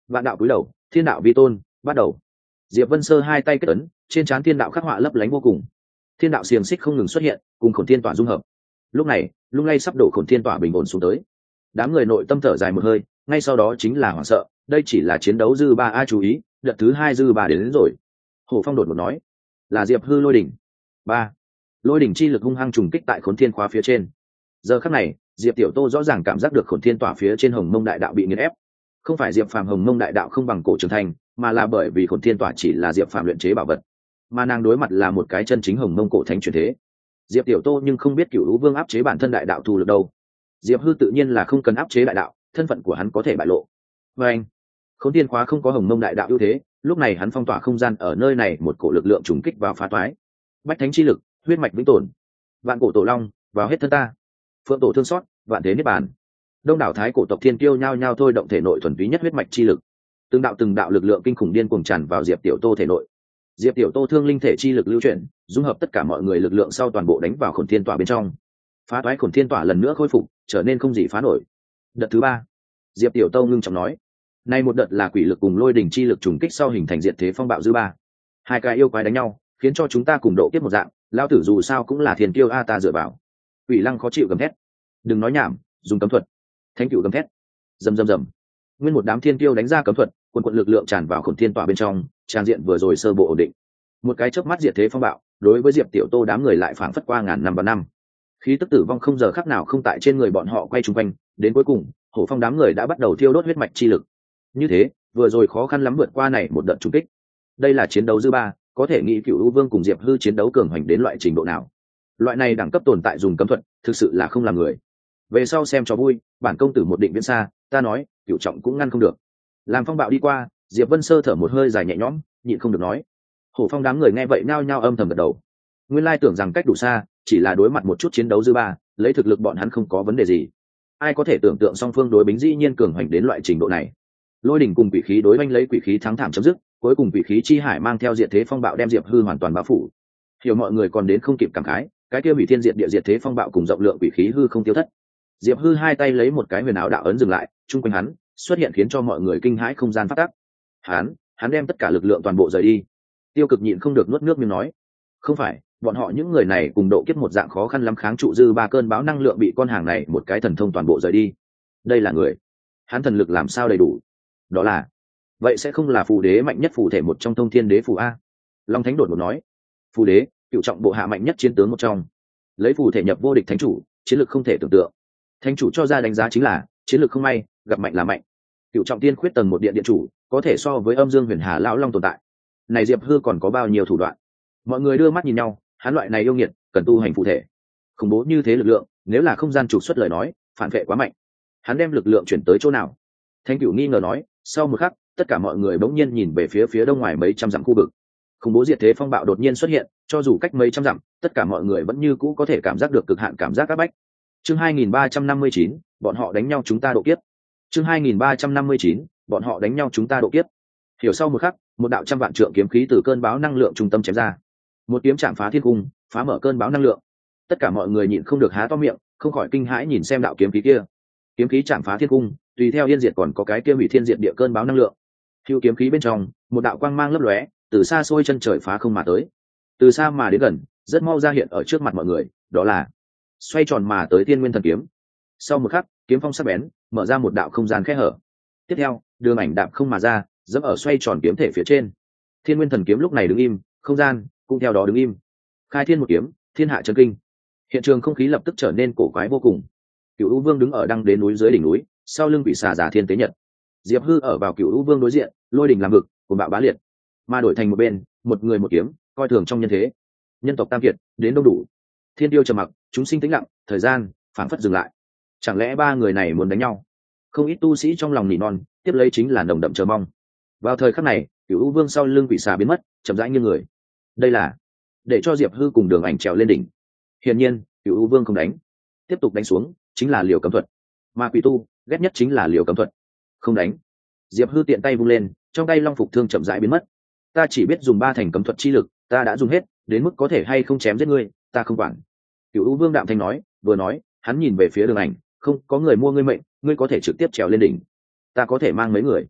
Vạn đạo cúi đầu, thiên đạo vi tôn, bắt đầu. Diệp Vân Sơ hai tay kết ấn, trên trán thiên đạo khắc họa lấp lánh vô cùng. Thiên đạo xiềng xích không ngừng xuất hiện, cùng khổn thiên tỏa dung hợp. Lúc này, lung lay sắp đổ khổn thiên tỏa bình ổn xuống tới. Đám người nội tâm thở dài một hơi, ngay sau đó chính là hoảng sợ, đây chỉ là chiến đấu dư ba a, chú ý, đợt thứ hai dư ba đến, đến rồi. Hổ Phong đột ngột nói, là Diệp Hư lôi đỉnh. Ba, lôi đỉnh chi lực hung hăng trùng kích tại khổn thiên khóa phía trên. Giờ khắc này, Diệp Tiểu Tô rõ ràng cảm giác được khổn thiên tỏa phía trên hồng mông đại đạo bị nghiền ép. Không phải Diệp Phàm hồng mông đại đạo không bằng cổ trưởng thành, mà là bởi vì khổn thiên tỏa chỉ là Diệp Phàm luyện chế bảo vật, mà nàng đối mặt là một cái chân chính hồng mông cổ thánh truyền thế. Diệp Tiểu Tô nhưng không biết Cửu Lũ Vương áp chế bản thân đại đạo thu lực đâu. Diệp Hư tự nhiên là không cần áp chế đại đạo, thân phận của hắn có thể bại lộ. Và anh, khốn thiên khóa không có hồng mông đại đạo ưu thế, lúc này hắn phong tỏa không gian ở nơi này, một cổ lực lượng trùng kích vào phá toái. Bách thánh chi lực, huyết mạch vĩnh tồn. Vạn cổ tổ long, vào hết thân ta. Phượng tổ thương xót, vạn thế niết bàn. Đông đảo thái cổ tộc thiên kiêu nhao nhao thôi động thể nội thuần túy nhất huyết mạch chi lực. Từng đạo từng đạo lực lượng kinh khủng điên cuồng tràn vào Diệp Tiểu Tô thể nội. Diệp Tiểu Tô thương linh thể chi lực lưu chuyển, dung hợp tất cả mọi người lực lượng sau toàn bộ đánh vào khổn thiên tỏa bên trong. Phá toái khổn thiên tỏa lần nữa khôi phục, trở nên không gì phá nổi. Đợt thứ ba, Diệp Tiểu Tô ngưng trọng nói, nay một đợt là quỷ lực cùng lôi đỉnh chi lực trùng kích sau hình thành diệt thế phong bạo dư ba. Hai cái yêu quái đánh nhau, khiến cho chúng ta cùng độ kiếp một dạng, lao tử dù sao cũng là thiên kiêu a, ta dựa vào. Quỷ Lăng khó chịu gầm thét, đừng nói nhảm, dùng cấm thuật. Thánh Cửu gầm thét, rầm rầm rầm. Nguyên một đám thiên kiêu đánh ra cấm thuật, quần quần lực lượng tràn vào khổn thiên tỏa bên trong, trang diện vừa rồi sơ bộ ổn định. Một cái chớp mắt diệt thế phong bạo, đối với Diệp Tiểu Tô đám người lại phảng phất qua ngàn năm và năm. Khí tức tử vong không giờ khắc nào không tại trên người bọn họ quay chung quanh, đến cuối cùng, Hổ Phong đám người đã bắt đầu thiêu đốt huyết mạch chi lực. Như thế, vừa rồi khó khăn lắm vượt qua này một đợt trùng kích. Đây là chiến đấu dư ba, có thể nghĩ Cửu U Vương cùng Diệp Hư chiến đấu cường hoành đến loại trình độ nào. Loại này đẳng cấp tồn tại dùng cấm thuật, thực sự là không làm người. Về sau xem cho vui, bản công tử một định viễn xa, ta nói, Cửu Trọng cũng ngăn không được. Làm phong bạo đi qua, Diệp Vân Sơ thở một hơi dài nhẹ nhõm, nhịn không được nói. Hổ Phong đám người nghe vậy nao nhao âm thầm gật đầu. Nguyên lai tưởng rằng cách đủ xa, chỉ là đối mặt một chút chiến đấu dư ba, lấy thực lực bọn hắn không có vấn đề gì. Ai có thể tưởng tượng song phương đối bính dĩ nhiên cường hoành đến loại trình độ này. Lôi đỉnh cùng quỷ khí đối oanh lấy quỷ khí thắng thảm chấm dứt, cuối cùng quỷ khí chi hải mang theo diệt thế phong bạo đem Diệp Hư hoàn toàn bao phủ. Hiểu mọi người còn đến không kịp cảm khái, cái kia hủy thiên diệt địa diệt thế phong bạo cùng rộng lượng quỷ khí hư không tiêu thất. Diệp Hư hai tay lấy một cái huyền ảo đạo ấn dừng lại, chung quanh hắn xuất hiện khiến cho mọi người kinh hãi không gian phát tác. Hắn, hắn đem tất cả lực lượng toàn bộ rời đi. Tiêu Cực nhịn không được nuốt nước miếng nói, không phải, bọn họ những người này cùng độ kiếp một dạng khó khăn lắm kháng trụ dư ba cơn bão năng lượng bị con hàng này một cái thần thông toàn bộ rời đi. Đây là người, hắn thần lực làm sao đầy đủ? Đó là, vậy sẽ không là phù đế mạnh nhất phù thể một trong thông thiên đế phù a? Long Thánh đột ngột nói, phù đế, cựu trọng bộ hạ mạnh nhất chiến tướng một trong, lấy phù thể nhập vô địch thánh chủ, chiến lược không thể tưởng tượng. Thánh chủ cho ra đánh giá chính là chiến lược không may, gặp mạnh là mạnh. Cựu trọng tiên khuyết tầng một điện điện chủ, có thể so với âm dương huyền hà lão long tồn tại. Này Diệp Hư còn có bao nhiêu thủ đoạn? Mọi người đưa mắt nhìn nhau, hắn loại này yêu nghiệt, cần tu hành phù thể. Khủng bố như thế lực lượng, nếu là không gian trục xuất lời nói, phản vệ quá mạnh. Hắn đem lực lượng chuyển tới chỗ nào? Thánh Cửu nghi ngờ nói. Sau một khắc, tất cả mọi người bỗng nhiên nhìn về phía phía đông ngoài mấy trăm dặm khu vực. Khủng bố diệt thế phong bạo đột nhiên xuất hiện, cho dù cách mấy trăm dặm, tất cả mọi người vẫn như cũ có thể cảm giác được cực hạn cảm giác áp bách. Chương hai nghìn ba trăm năm mươi chín, bọn họ đánh nhau chúng ta độ kiếp. Chương hai nghìn ba trăm năm mươi chín, bọn họ đánh nhau chúng ta độ kiếp. Hiểu sau một khắc, một đạo trăm vạn trượng kiếm khí từ cơn bão năng lượng trung tâm chém ra. Một kiếm chạm phá thiên cung, phá mở cơn bão năng lượng. Tất cả mọi người nhịn không được há to miệng, không khỏi kinh hãi nhìn xem đạo kiếm khí kia. Kiếm khí chạm phá thiên cung, tùy theo yên diệt còn có cái kia hủy thiên diệt địa cơn bão năng lượng. Hưu kiếm khí bên trong, một đạo quang mang lấp lóe, từ xa xôi chân trời phá không mà tới. Từ xa mà đến gần, rất mau ra hiện ở trước mặt mọi người, đó là xoay tròn mà tới Thiên Nguyên Thần Kiếm. Sau một khắc, kiếm phong sắc bén, mở ra một đạo không gian khe hở. Tiếp theo, đường ảnh đạp không mà ra, dẫm ở xoay tròn kiếm thể phía trên. Thiên Nguyên Thần Kiếm lúc này đứng im, không gian cũng theo đó đứng im. Khai thiên một kiếm, thiên hạ chấn kinh. Hiện trường không khí lập tức trở nên cổ quái vô cùng. Cửu U Vương đứng ở đăng đến núi dưới đỉnh núi, sau lưng bị xà giả thiên tế nhật. Diệp Hư ở vào Cửu U Vương đối diện, lôi đỉnh làm vực, cùng bạo bá liệt. Mà đổi thành một bên, một người một kiếm, coi thường trong nhân thế. Nhân tộc tam kiệt, đến đông đủ. Thiên tiêu trầm mặc, chúng sinh tĩnh lặng, thời gian phảng phất dừng lại. Chẳng lẽ ba người này muốn đánh nhau? Không ít tu sĩ trong lòng nỉ non, tiếp lấy chính là nồng đậm chờ mong. Vào thời khắc này, Cửu U Vương sau lưng quỷ xà biến mất, chậm rãi như người. Đây là để cho Diệp Hư cùng Đường Ảnh trèo lên đỉnh. Hiển nhiên, Cửu U Vương không đánh, tiếp tục đánh xuống chính là liều cấm thuật. Mà quỷ tu ghét nhất chính là liều cấm thuật. Không đánh. Diệp Hư tiện tay vung lên, trong tay long phục thương chậm rãi biến mất. Ta chỉ biết dùng ba thành cấm thuật chi lực, ta đã dùng hết, đến mức có thể hay không chém giết ngươi, ta không quản. Cửu U Vương đạm thanh nói, vừa nói, hắn nhìn về phía Đường Ảnh, không có người mua ngươi mệnh, ngươi có thể trực tiếp trèo lên đỉnh. Ta có thể mang mấy người.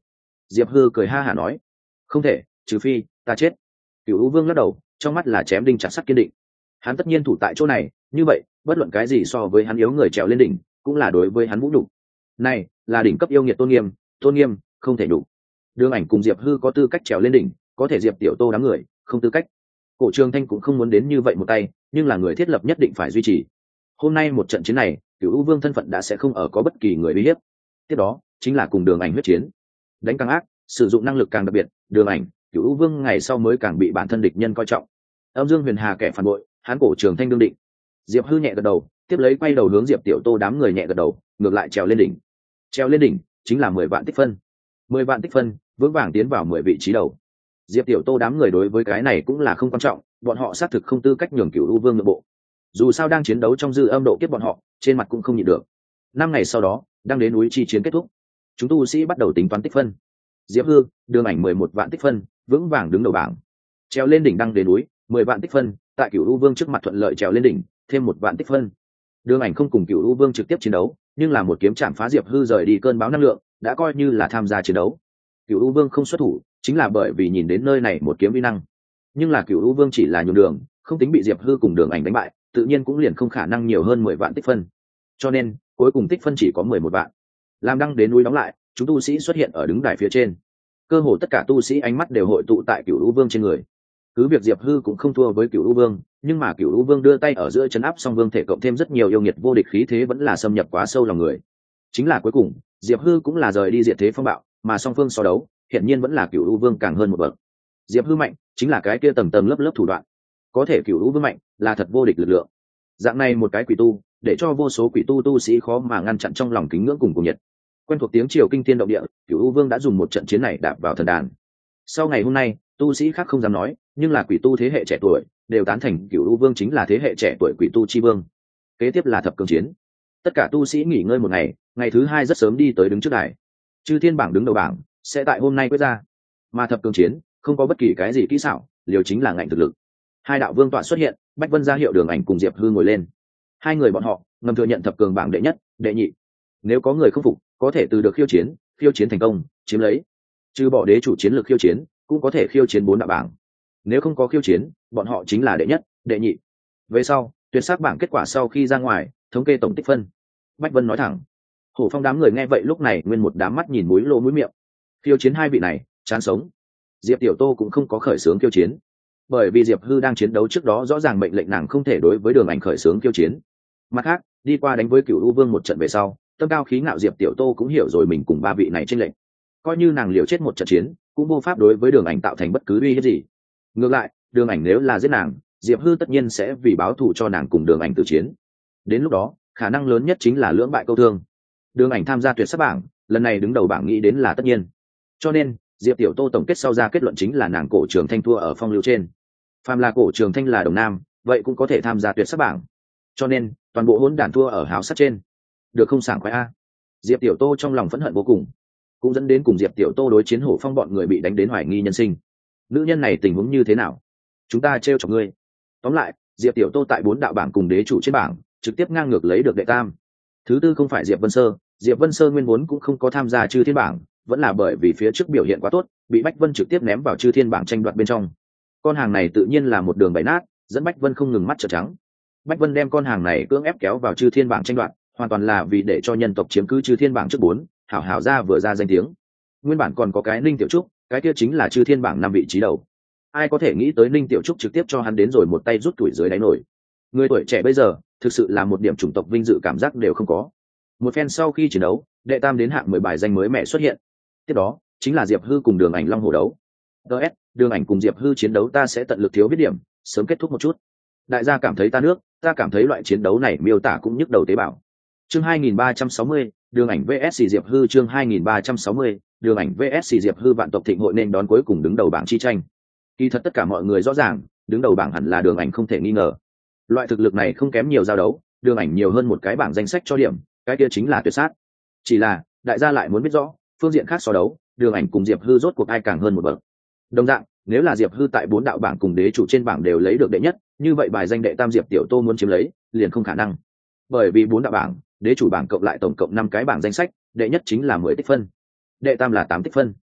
Diệp Hư cười ha hả nói, không thể, trừ phi ta chết. Cửu U Vương lắc đầu, trong mắt là chém đinh chặt sắt kiên định. Hắn tất nhiên thủ tại chỗ này, như vậy bất luận cái gì so với hắn yếu người trèo lên đỉnh cũng là đối với hắn vũ nhục. Này là đỉnh cấp yêu nghiệt tôn nghiêm, tôn nghiêm không thể đủ. Đường Ảnh cùng Diệp Hư có tư cách trèo lên đỉnh, có thể Diệp Tiểu Tô đám người không tư cách. Cổ Trường Thanh cũng không muốn đến như vậy một tay, nhưng là người thiết lập nhất định phải duy trì. Hôm nay một trận chiến này, Cửu U Vương thân phận đã sẽ không ở có bất kỳ người uy hiếp. Tiếp đó chính là cùng Đường Ảnh huyết chiến, đánh càng ác, sử dụng năng lực càng đặc biệt. Đường Ảnh, Cửu U Vương ngày sau mới càng bị bản thân địch nhân coi trọng. Âm Dương Huyền Hà kẻ phản bội, hắn Cổ Trường Thanh đương định. Diệp Hư nhẹ gật đầu, tiếp lấy quay đầu hướng Diệp Tiểu Tô đám người nhẹ gật đầu, ngược lại trèo lên đỉnh. Trèo lên đỉnh chính là mười vạn tích phân. Mười vạn tích phân, vững vàng tiến vào mười vị trí đầu. Diệp Tiểu Tô đám người đối với cái này cũng là không quan trọng, bọn họ xác thực không tư cách nhường Cửu U Vương nội bộ. Dù sao đang chiến đấu trong dư âm độ kiếp bọn họ, trên mặt cũng không nhịn được. Năm ngày sau đó, đang đến núi chi chiến kết thúc, chúng tu sĩ bắt đầu tính toán tích phân. Diệp Hư, Đường Ảnh mười một vạn tích phân, vững vàng đứng đầu bảng. Trèo lên đỉnh đăng đến núi, mười vạn tích phân, tại Cửu U Vương trước mặt thuận lợi trèo lên đỉnh, thêm một vạn tích phân. Đường Ảnh không cùng Cửu U Vương trực tiếp chiến đấu, nhưng là một kiếm chạm phá Diệp Hư rời đi cơn bão năng lượng, đã coi như là tham gia chiến đấu. Cửu U Vương không xuất thủ, chính là bởi vì nhìn đến nơi này một kiếm vi năng. Nhưng là Cửu U Vương chỉ là nhường đường, không tính bị Diệp Hư cùng Đường Ảnh đánh bại, tự nhiên cũng liền không khả năng nhiều hơn mười vạn tích phân. Cho nên, cuối cùng tích phân chỉ có mười một vạn. Làm đăng đến núi đóng lại, chúng tu sĩ xuất hiện ở đứng đài phía trên. Cơ hồ tất cả tu sĩ ánh mắt đều hội tụ tại Cửu U Vương trên người. Cứ việc Diệp Hư cũng không thua với Cửu U Vương, nhưng mà Cửu U Vương đưa tay ở giữa chấn áp song vương thể cộng thêm rất nhiều yêu nghiệt vô địch khí thế vẫn là xâm nhập quá sâu lòng người. Chính là cuối cùng, Diệp Hư cũng là rời đi diệt thế phong bạo, mà song phương so đấu, hiện nhiên vẫn là Cửu U Vương càng hơn một bậc. Diệp Hư mạnh, chính là cái kia tầng tầng lớp lớp thủ đoạn. Có thể Cửu U Vương mạnh, là thật vô địch lực lượng. Dạng này một cái quỷ tu, để cho vô số quỷ tu tu sĩ khó mà ngăn chặn trong lòng kính ngưỡng cùng cùng nhiệt. Quen thuộc tiếng triều kinh thiên động địa, Cửu U Vương đã dùng một trận chiến này đạp vào thần đàn. Sau ngày hôm nay, tu sĩ khác không dám nói, nhưng là quỷ tu thế hệ trẻ tuổi đều tán thành Cửu U Vương chính là thế hệ trẻ tuổi quỷ tu chi vương. Kế tiếp là thập cường chiến. Tất cả tu sĩ nghỉ ngơi một ngày, ngày thứ hai rất sớm đi tới đứng trước đài. Chư thiên bảng đứng đầu bảng sẽ tại hôm nay quyết ra. Mà thập cường chiến không có bất kỳ cái gì kỹ xảo, liều chính là ngạnh thực lực. Hai đạo vương tọa xuất hiện, Bách Vân ra hiệu Đường Ảnh cùng Diệp Hư ngồi lên. Hai người bọn họ ngầm thừa nhận thập cường bảng đệ nhất, đệ nhị. Nếu có người không phục, có thể từ được khiêu chiến, khiêu chiến thành công, chiếm lấy. Trừ bỏ đế chủ chiến lược khiêu chiến, cũng có thể khiêu chiến bốn đạo bảng. Nếu không có khiêu chiến, bọn họ chính là đệ nhất, đệ nhị. Về sau, tuyệt sắc bảng kết quả sau khi ra ngoài, thống kê tổng tích phân. Bách Vân nói thẳng. Hổ Phong đám người nghe vậy lúc này nguyên một đám mắt nhìn mũi lỗ mũi miệng. Khiêu chiến hai vị này, chán sống. Diệp Tiểu Tô cũng không có khởi xướng khiêu chiến, bởi vì Diệp Hư đang chiến đấu trước đó rõ ràng mệnh lệnh nàng không thể đối với Đường Ảnh khởi xướng khiêu chiến. Mặt khác, đi qua đánh với Cửu U Vương một trận về sau, tâm cao khí ngạo Diệp Tiểu Tô cũng hiểu rồi mình cùng ba vị này chênh lệch. Coi như nàng liều chết một trận chiến, cũng vô pháp đối với Đường Ảnh tạo thành bất cứ uy hiếp gì. Ngược lại, Đường Ảnh nếu là giết nàng, Diệp Hư tất nhiên sẽ vì báo thù cho nàng cùng Đường Ảnh tử chiến. Đến lúc đó, khả năng lớn nhất chính là lưỡng bại câu thương. Đường Ảnh tham gia tuyệt sắc bảng, lần này đứng đầu bảng nghĩ đến là tất nhiên. Cho nên, Diệp Tiểu Tô tổng kết sau ra kết luận chính là nàng Cổ Trường Thanh thua ở phong lưu trên. Phàm là Cổ Trường Thanh là đồng nam, vậy cũng có thể tham gia tuyệt sắc bảng. Cho nên, toàn bộ hỗn đản thua ở háo sắc trên. Được không sảng khoái a. Diệp Tiểu Tô trong lòng phẫn hận vô cùng, cũng dẫn đến cùng Diệp Tiểu Tô đối chiến Hổ Phong bọn người bị đánh đến hoài nghi nhân sinh. Nữ nhân này tình huống như thế nào? Chúng ta trêu chọc ngươi. Tóm lại, Diệp Tiểu Tô tại bốn đạo bảng cùng đế chủ trên bảng, trực tiếp ngang ngược lấy được đệ tam. Thứ tư không phải Diệp Vân Sơ, Diệp Vân Sơ nguyên vốn cũng không có tham gia Chư Thiên bảng, vẫn là bởi vì phía trước biểu hiện quá tốt, bị Bách Vân trực tiếp ném vào Chư Thiên bảng tranh đoạt bên trong. Con hàng này tự nhiên là một đường bày nát, dẫn Bách Vân không ngừng mắt trợn trắng. Bách Vân đem con hàng này cưỡng ép kéo vào Chư Thiên bảng tranh đoạt, hoàn toàn là vì để cho nhân tộc chiếm cứ Chư Thiên bảng trước bốn, hảo hảo ra vừa ra danh tiếng. Nguyên bản còn có cái Ninh Tiểu Trúc, cái kia chính là Chư Thiên bảng năm vị trí đầu. Ai có thể nghĩ tới Ninh Tiểu Trúc trực tiếp cho hắn đến rồi một tay rút tuổi dưới đáy nổi. Người tuổi trẻ bây giờ, thực sự là một điểm chủng tộc vinh dự cảm giác đều không có. Một phen sau khi chiến đấu, đệ tam đến hạng mười bài danh mới mẹ xuất hiện. Tiếp đó, chính là Diệp Hư cùng Đường Ảnh Long Hổ đấu. đê ét, Đường Ảnh cùng Diệp Hư chiến đấu ta sẽ tận lực thiếu biết điểm, sớm kết thúc một chút. Đại gia cảm thấy ta nước, ta cảm thấy loại chiến đấu này miêu tả cũng nhức đầu tế bào. Chương hai nghìn ba trăm sáu mươi, Đường Ảnh vs Diệp Hư chương hai nghìn ba trăm sáu mươi, Đường Ảnh vs Diệp Hư vạn tộc thịnh hội nên đón cuối cùng đứng đầu bảng chi tranh. Kỳ thật tất cả mọi người rõ ràng, đứng đầu bảng hẳn là Đường Ảnh không thể nghi ngờ. Loại thực lực này không kém nhiều giao đấu, Đường Ảnh nhiều hơn một cái bảng danh sách cho điểm, cái kia chính là tuyệt sát. Chỉ là, đại gia lại muốn biết rõ, phương diện khác so đấu, Đường Ảnh cùng Diệp Hư rốt cuộc ai càng hơn một bậc. Đồng dạng, nếu là Diệp Hư tại bốn đạo bảng cùng đế chủ trên bảng đều lấy được đệ nhất, như vậy bài danh đệ tam Diệp Tiểu Tô muốn chiếm lấy, liền không khả năng. Bởi vì bốn đạo bảng, đế chủ bảng cộng lại tổng cộng năm cái bảng danh sách, đệ nhất chính là mười tích phân, đệ tam là tám tích phân.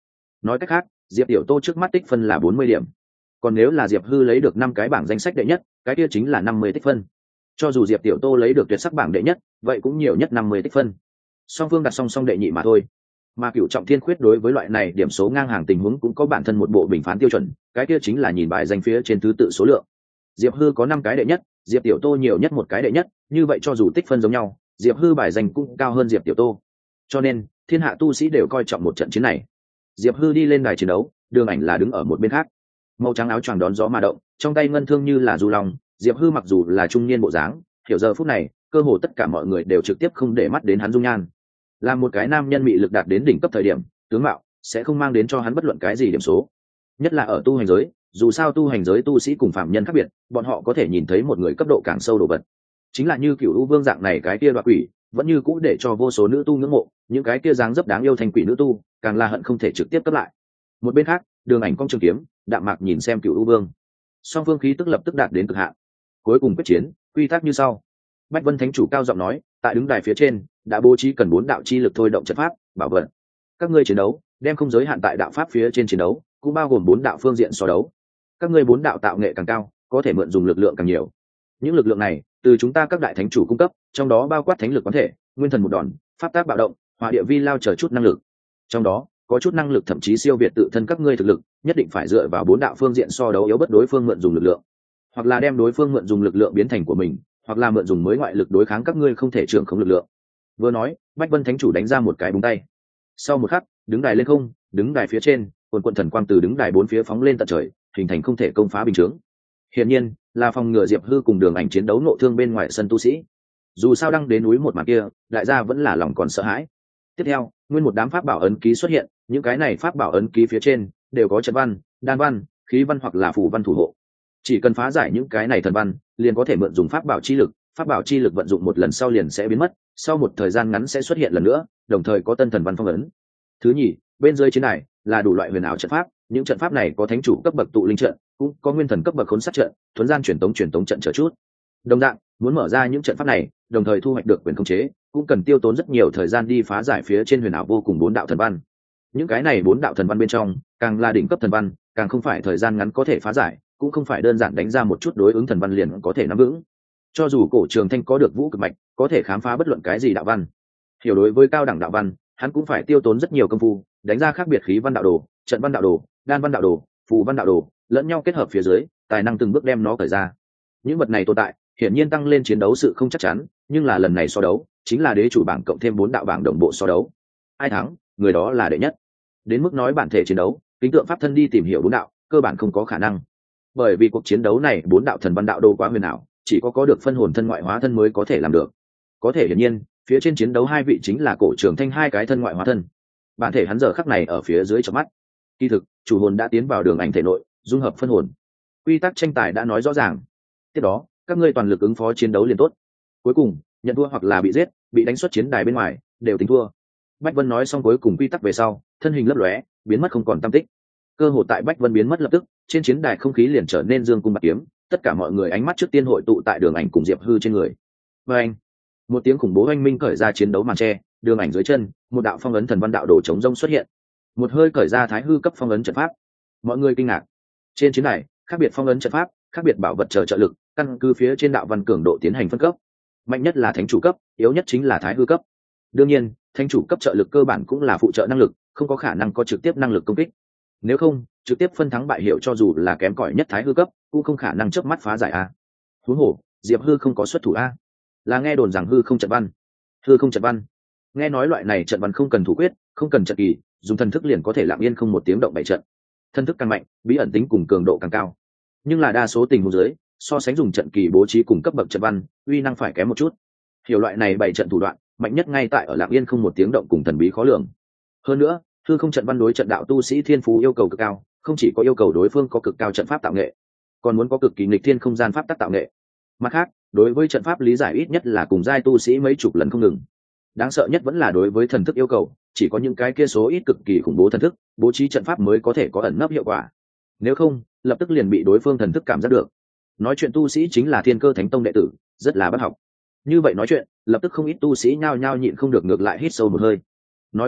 Nói cách khác, Diệp Tiểu Tô trước mắt tích phân là bốn mươi điểm, còn nếu là Diệp Hư lấy được năm cái bảng danh sách đệ nhất, cái kia chính là năm mươi tích phân. Cho dù Diệp Tiểu Tô lấy được tuyệt sắc bảng đệ nhất, vậy cũng nhiều nhất năm mươi tích phân. Song phương đặt song song đệ nhị mà thôi. Mà Cửu Trọng Thiên Khuyết đối với loại này điểm số ngang hàng tình huống cũng có bản thân một bộ bình phán tiêu chuẩn, cái kia chính là nhìn bài danh phía trên thứ tự số lượng. Diệp Hư có năm cái đệ nhất, Diệp Tiểu Tô nhiều nhất một cái đệ nhất, như vậy cho dù tích phân giống nhau, Diệp Hư bài danh cũng cao hơn Diệp Tiểu Tô. Cho nên, thiên hạ tu sĩ đều coi trọng một trận chiến này. Diệp Hư đi lên đài chiến đấu, Đường Ảnh là đứng ở một bên khác. Màu trắng áo choàng đón gió mà động, trong tay ngân thương như là du long. Diệp Hư mặc dù là trung niên bộ dáng, hiểu giờ phút này, cơ hồ tất cả mọi người đều trực tiếp không để mắt đến hắn dung nhan. Là một cái nam nhân bị lực đạt đến đỉnh cấp thời điểm, tướng mạo sẽ không mang đến cho hắn bất luận cái gì điểm số. Nhất là ở tu hành giới, dù sao tu hành giới tu sĩ cùng phạm nhân khác biệt, bọn họ có thể nhìn thấy một người cấp độ càng sâu đồ vật. Chính là như Cửu U Vương dạng này cái kia đoạt quỷ, vẫn như cũ để cho vô số nữ tu ngưỡng mộ, những cái kia dáng dấp đáng yêu thành quỷ nữ tu, càng là hận không thể trực tiếp cấp lại. Một bên khác, Đường Ảnh cong trường kiếm, đạm mạc nhìn xem Cửu U Vương. Song phương khí tức lập tức đạt đến cực hạn. Cuối cùng quyết chiến, quy tắc như sau. Bách Vân Thánh chủ cao giọng nói, tại đứng đài phía trên, đã bố trí cần bốn đạo chi lực thôi động trận pháp, bảo vật. Các ngươi chiến đấu, đem không giới hạn tại đạo pháp phía trên chiến đấu, cũng bao gồm bốn đạo phương diện so đấu. Các ngươi bốn đạo tạo nghệ càng cao, có thể mượn dùng lực lượng càng nhiều. Những lực lượng này, từ chúng ta các đại thánh chủ cung cấp, trong đó bao quát thánh lực quán thể, nguyên thần một đòn, pháp tác bạo động, hỏa địa vi lao chờ chút năng lực. Trong đó, có chút năng lực thậm chí siêu việt tự thân các ngươi thực lực, nhất định phải dựa vào bốn đạo phương diện so đấu yếu bất đối phương mượn dùng lực lượng, hoặc là đem đối phương mượn dùng lực lượng biến thành của mình, hoặc là mượn dùng mới ngoại lực đối kháng các ngươi không thể trưởng khống lực lượng. Vừa nói, Bách Vân Thánh chủ đánh ra một cái búng tay. Sau một khắc, đứng đài lên không, đứng đài phía trên, quần quần thần quang từ đứng đài bốn phía phóng lên tận trời, hình thành không thể công phá bình chướng. Hiển nhiên, là phòng ngừa Diệp Hư cùng Đường Ảnh chiến đấu nộ thương bên ngoài sân tu sĩ. Dù sao đăng đến núi một màn kia, đại gia vẫn là lòng còn sợ hãi. Tiếp theo, nguyên một đám pháp bảo ấn ký xuất hiện, những cái này pháp bảo ấn ký phía trên đều có trận văn, đan văn, khí văn hoặc là phù văn thủ hộ. Chỉ cần phá giải những cái này thần văn, liền có thể mượn dùng pháp bảo chi lực, pháp bảo chi lực vận dụng một lần sau liền sẽ biến mất, sau một thời gian ngắn sẽ xuất hiện lần nữa, đồng thời có tân thần văn phong ấn. Thứ nhì, bên dưới chiến này là đủ loại huyền ảo trận pháp, những trận pháp này có thánh chủ cấp bậc tụ linh trận, cũng có nguyên thần cấp bậc khốn sát trận, thuần gian truyền tống truyền tống trận chờ chút. Đồng dạng, muốn mở ra những trận pháp này, đồng thời thu hoạch được quyền khống chế, cũng cần tiêu tốn rất nhiều thời gian đi phá giải phía trên huyền ảo vô cùng bốn đạo thần văn. Những cái này bốn đạo thần văn bên trong, càng là đỉnh cấp thần văn, càng không phải thời gian ngắn có thể phá giải, cũng không phải đơn giản đánh ra một chút đối ứng thần văn liền có thể nắm vững. Cho dù Cổ Trường Thanh có được vũ cực mạch, có thể khám phá bất luận cái gì đạo văn, hiểu đối với cao đẳng đạo văn, hắn cũng phải tiêu tốn rất nhiều công phu, đánh ra khác biệt khí văn đạo đồ, trận văn đạo đồ, đan văn đạo đồ, phù văn đạo đồ, lẫn nhau kết hợp phía dưới, tài năng từng bước đem nó cởi ra. Những vật này tồn tại, hiển nhiên tăng lên chiến đấu sự không chắc chắn, nhưng là lần này so đấu, chính là đế chủ bảng cộng thêm bốn đạo bảng đồng bộ so đấu. Ai thắng, người đó là đệ nhất. Đến mức nói bản thể chiến đấu, kính tượng pháp thân đi tìm hiểu bốn đạo, cơ bản không có khả năng. Bởi vì cuộc chiến đấu này bốn đạo thần văn đạo đồ quá huyền ảo, chỉ có có được phân hồn thân ngoại hóa thân mới có thể làm được. Có thể hiển nhiên, phía trên chiến đấu hai vị chính là Cổ Trường Thanh hai cái thân ngoại hóa thân. Bản thể hắn giờ khắc này ở phía dưới trong mắt. Kỳ thực, chủ hồn đã tiến vào Đường Ảnh thể nội, dung hợp phân hồn. Quy tắc tranh tài đã nói rõ ràng. Tiếp đó, các ngươi toàn lực ứng phó chiến đấu liền tốt. Cuối cùng, nhận thua hoặc là bị giết, bị đánh xuất chiến đài bên ngoài, đều tính thua. Bách Vân nói xong cuối cùng quy tắc về sau, thân hình lấp lóe, biến mất không còn tăm tích. Cơ hội tại Bách Vân biến mất lập tức, trên chiến đài không khí liền trở nên dương cung bạc kiếm, tất cả mọi người ánh mắt trước tiên hội tụ tại Đường Ảnh cùng Diệp Hư trên người. Và anh, một tiếng khủng bố oanh minh cởi ra chiến đấu màn che, Đường Ảnh dưới chân, một đạo phong ấn thần văn đạo đồ chống rông xuất hiện. Một hơi cởi ra thái hư cấp phong ấn trận pháp. Mọi người kinh ngạc. Trên chiến đài, khác biệt phong ấn trận pháp, khác biệt bảo vật chờ trợ lực, căn cứ phía trên đạo văn cường độ tiến hành phân cấp. Mạnh nhất là thánh chủ cấp, yếu nhất chính là thái hư cấp. Đương nhiên, thánh chủ cấp trợ lực cơ bản cũng là phụ trợ năng lực, không có khả năng có trực tiếp năng lực công kích. Nếu không, trực tiếp phân thắng bại hiệu cho dù là kém cỏi nhất thái hư cấp, cũng không khả năng chớp mắt phá giải a. Huống hồ, Diệp Hư không có xuất thủ a, là nghe đồn rằng hư không trận văn. Hư không trận văn. Nghe nói loại này trận văn không cần thủ quyết, không cần trận kỳ, dùng thần thức liền có thể lặng yên không một tiếng động bày trận. Thần thức càng mạnh, bí ẩn tính cùng cường độ càng cao. Nhưng là đa số tình huống dưới, so sánh dùng trận kỳ bố trí cùng cấp bậc trận văn, uy năng phải kém một chút. Hiểu loại này bày trận thủ đoạn, mạnh nhất ngay tại ở lặng yên không một tiếng động cùng thần bí khó lường. Hơn nữa, hư không trận văn đối trận đạo tu sĩ thiên phú yêu cầu cực cao, không chỉ có yêu cầu đối phương có cực cao trận pháp tạo nghệ, còn muốn có cực kỳ nghịch thiên không gian pháp tắc tạo nghệ. Mặt khác, đối với trận pháp lý giải ít nhất là cùng giai tu sĩ mấy chục lần không ngừng. Đáng sợ nhất vẫn là đối với thần thức yêu cầu, chỉ có những cái kia số ít cực kỳ khủng bố thần thức, bố trí trận pháp mới có thể có ẩn nấp hiệu quả. Nếu không, lập tức liền bị đối phương thần thức cảm giác được. Nói chuyện tu sĩ chính là Thiên Cơ Thánh Tông đệ tử, rất là bất học. Như vậy nói chuyện, lập tức không ít tu sĩ nhao nhao nhịn không được ngược lại hít sâu một hơi. Nói cách khác,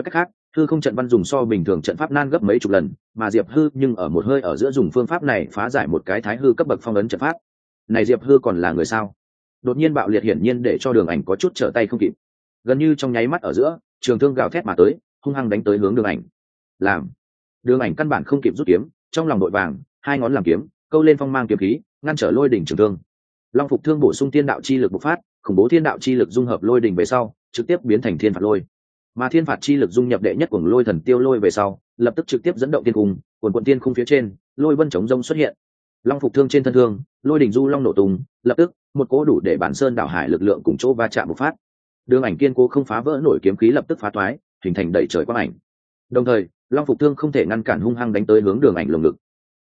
hư không trận văn dùng so bình thường trận pháp nan gấp mấy chục lần, mà diệp hư nhưng ở một hơi ở giữa dùng phương pháp này phá giải một cái thái hư cấp bậc phong ấn trận pháp. Này diệp hư còn là người sao? Đột nhiên bạo liệt hiển nhiên để cho đường ảnh có chút trở tay không kịp, gần như trong nháy mắt ở giữa trường thương gào thét mà tới, hung hăng đánh tới hướng đường ảnh. Làm đường ảnh căn bản không kịp rút kiếm, trong lòng đội vàng hai ngón làm kiếm câu lên phong mang kiếm khí ngăn trở lôi đỉnh trường thương. Long phục thương bổ sung thiên đạo chi lực bộc phát, khủng bố thiên đạo chi lực dung hợp lôi đỉnh về sau trực tiếp biến thành thiên phạt lôi, mà thiên phạt chi lực dung nhập đệ nhất của lôi thần tiêu lôi về sau lập tức trực tiếp dẫn động thiên cung, cuồn cuộn thiên khung phía trên lôi vân chống rông xuất hiện. Long phục thương trên thân thương lôi đỉnh du long nổ tung, lập tức một cỗ đủ để bản sơn đảo hải lực lượng cùng chỗ va chạm bộc phát. Đường ảnh kiên cố không phá vỡ nổi kiếm khí lập tức phá toái, hình thành đẩy trời quang ảnh. Đồng thời long phục thương không thể ngăn cản hung hăng đánh tới hướng đường ảnh lồng ngực,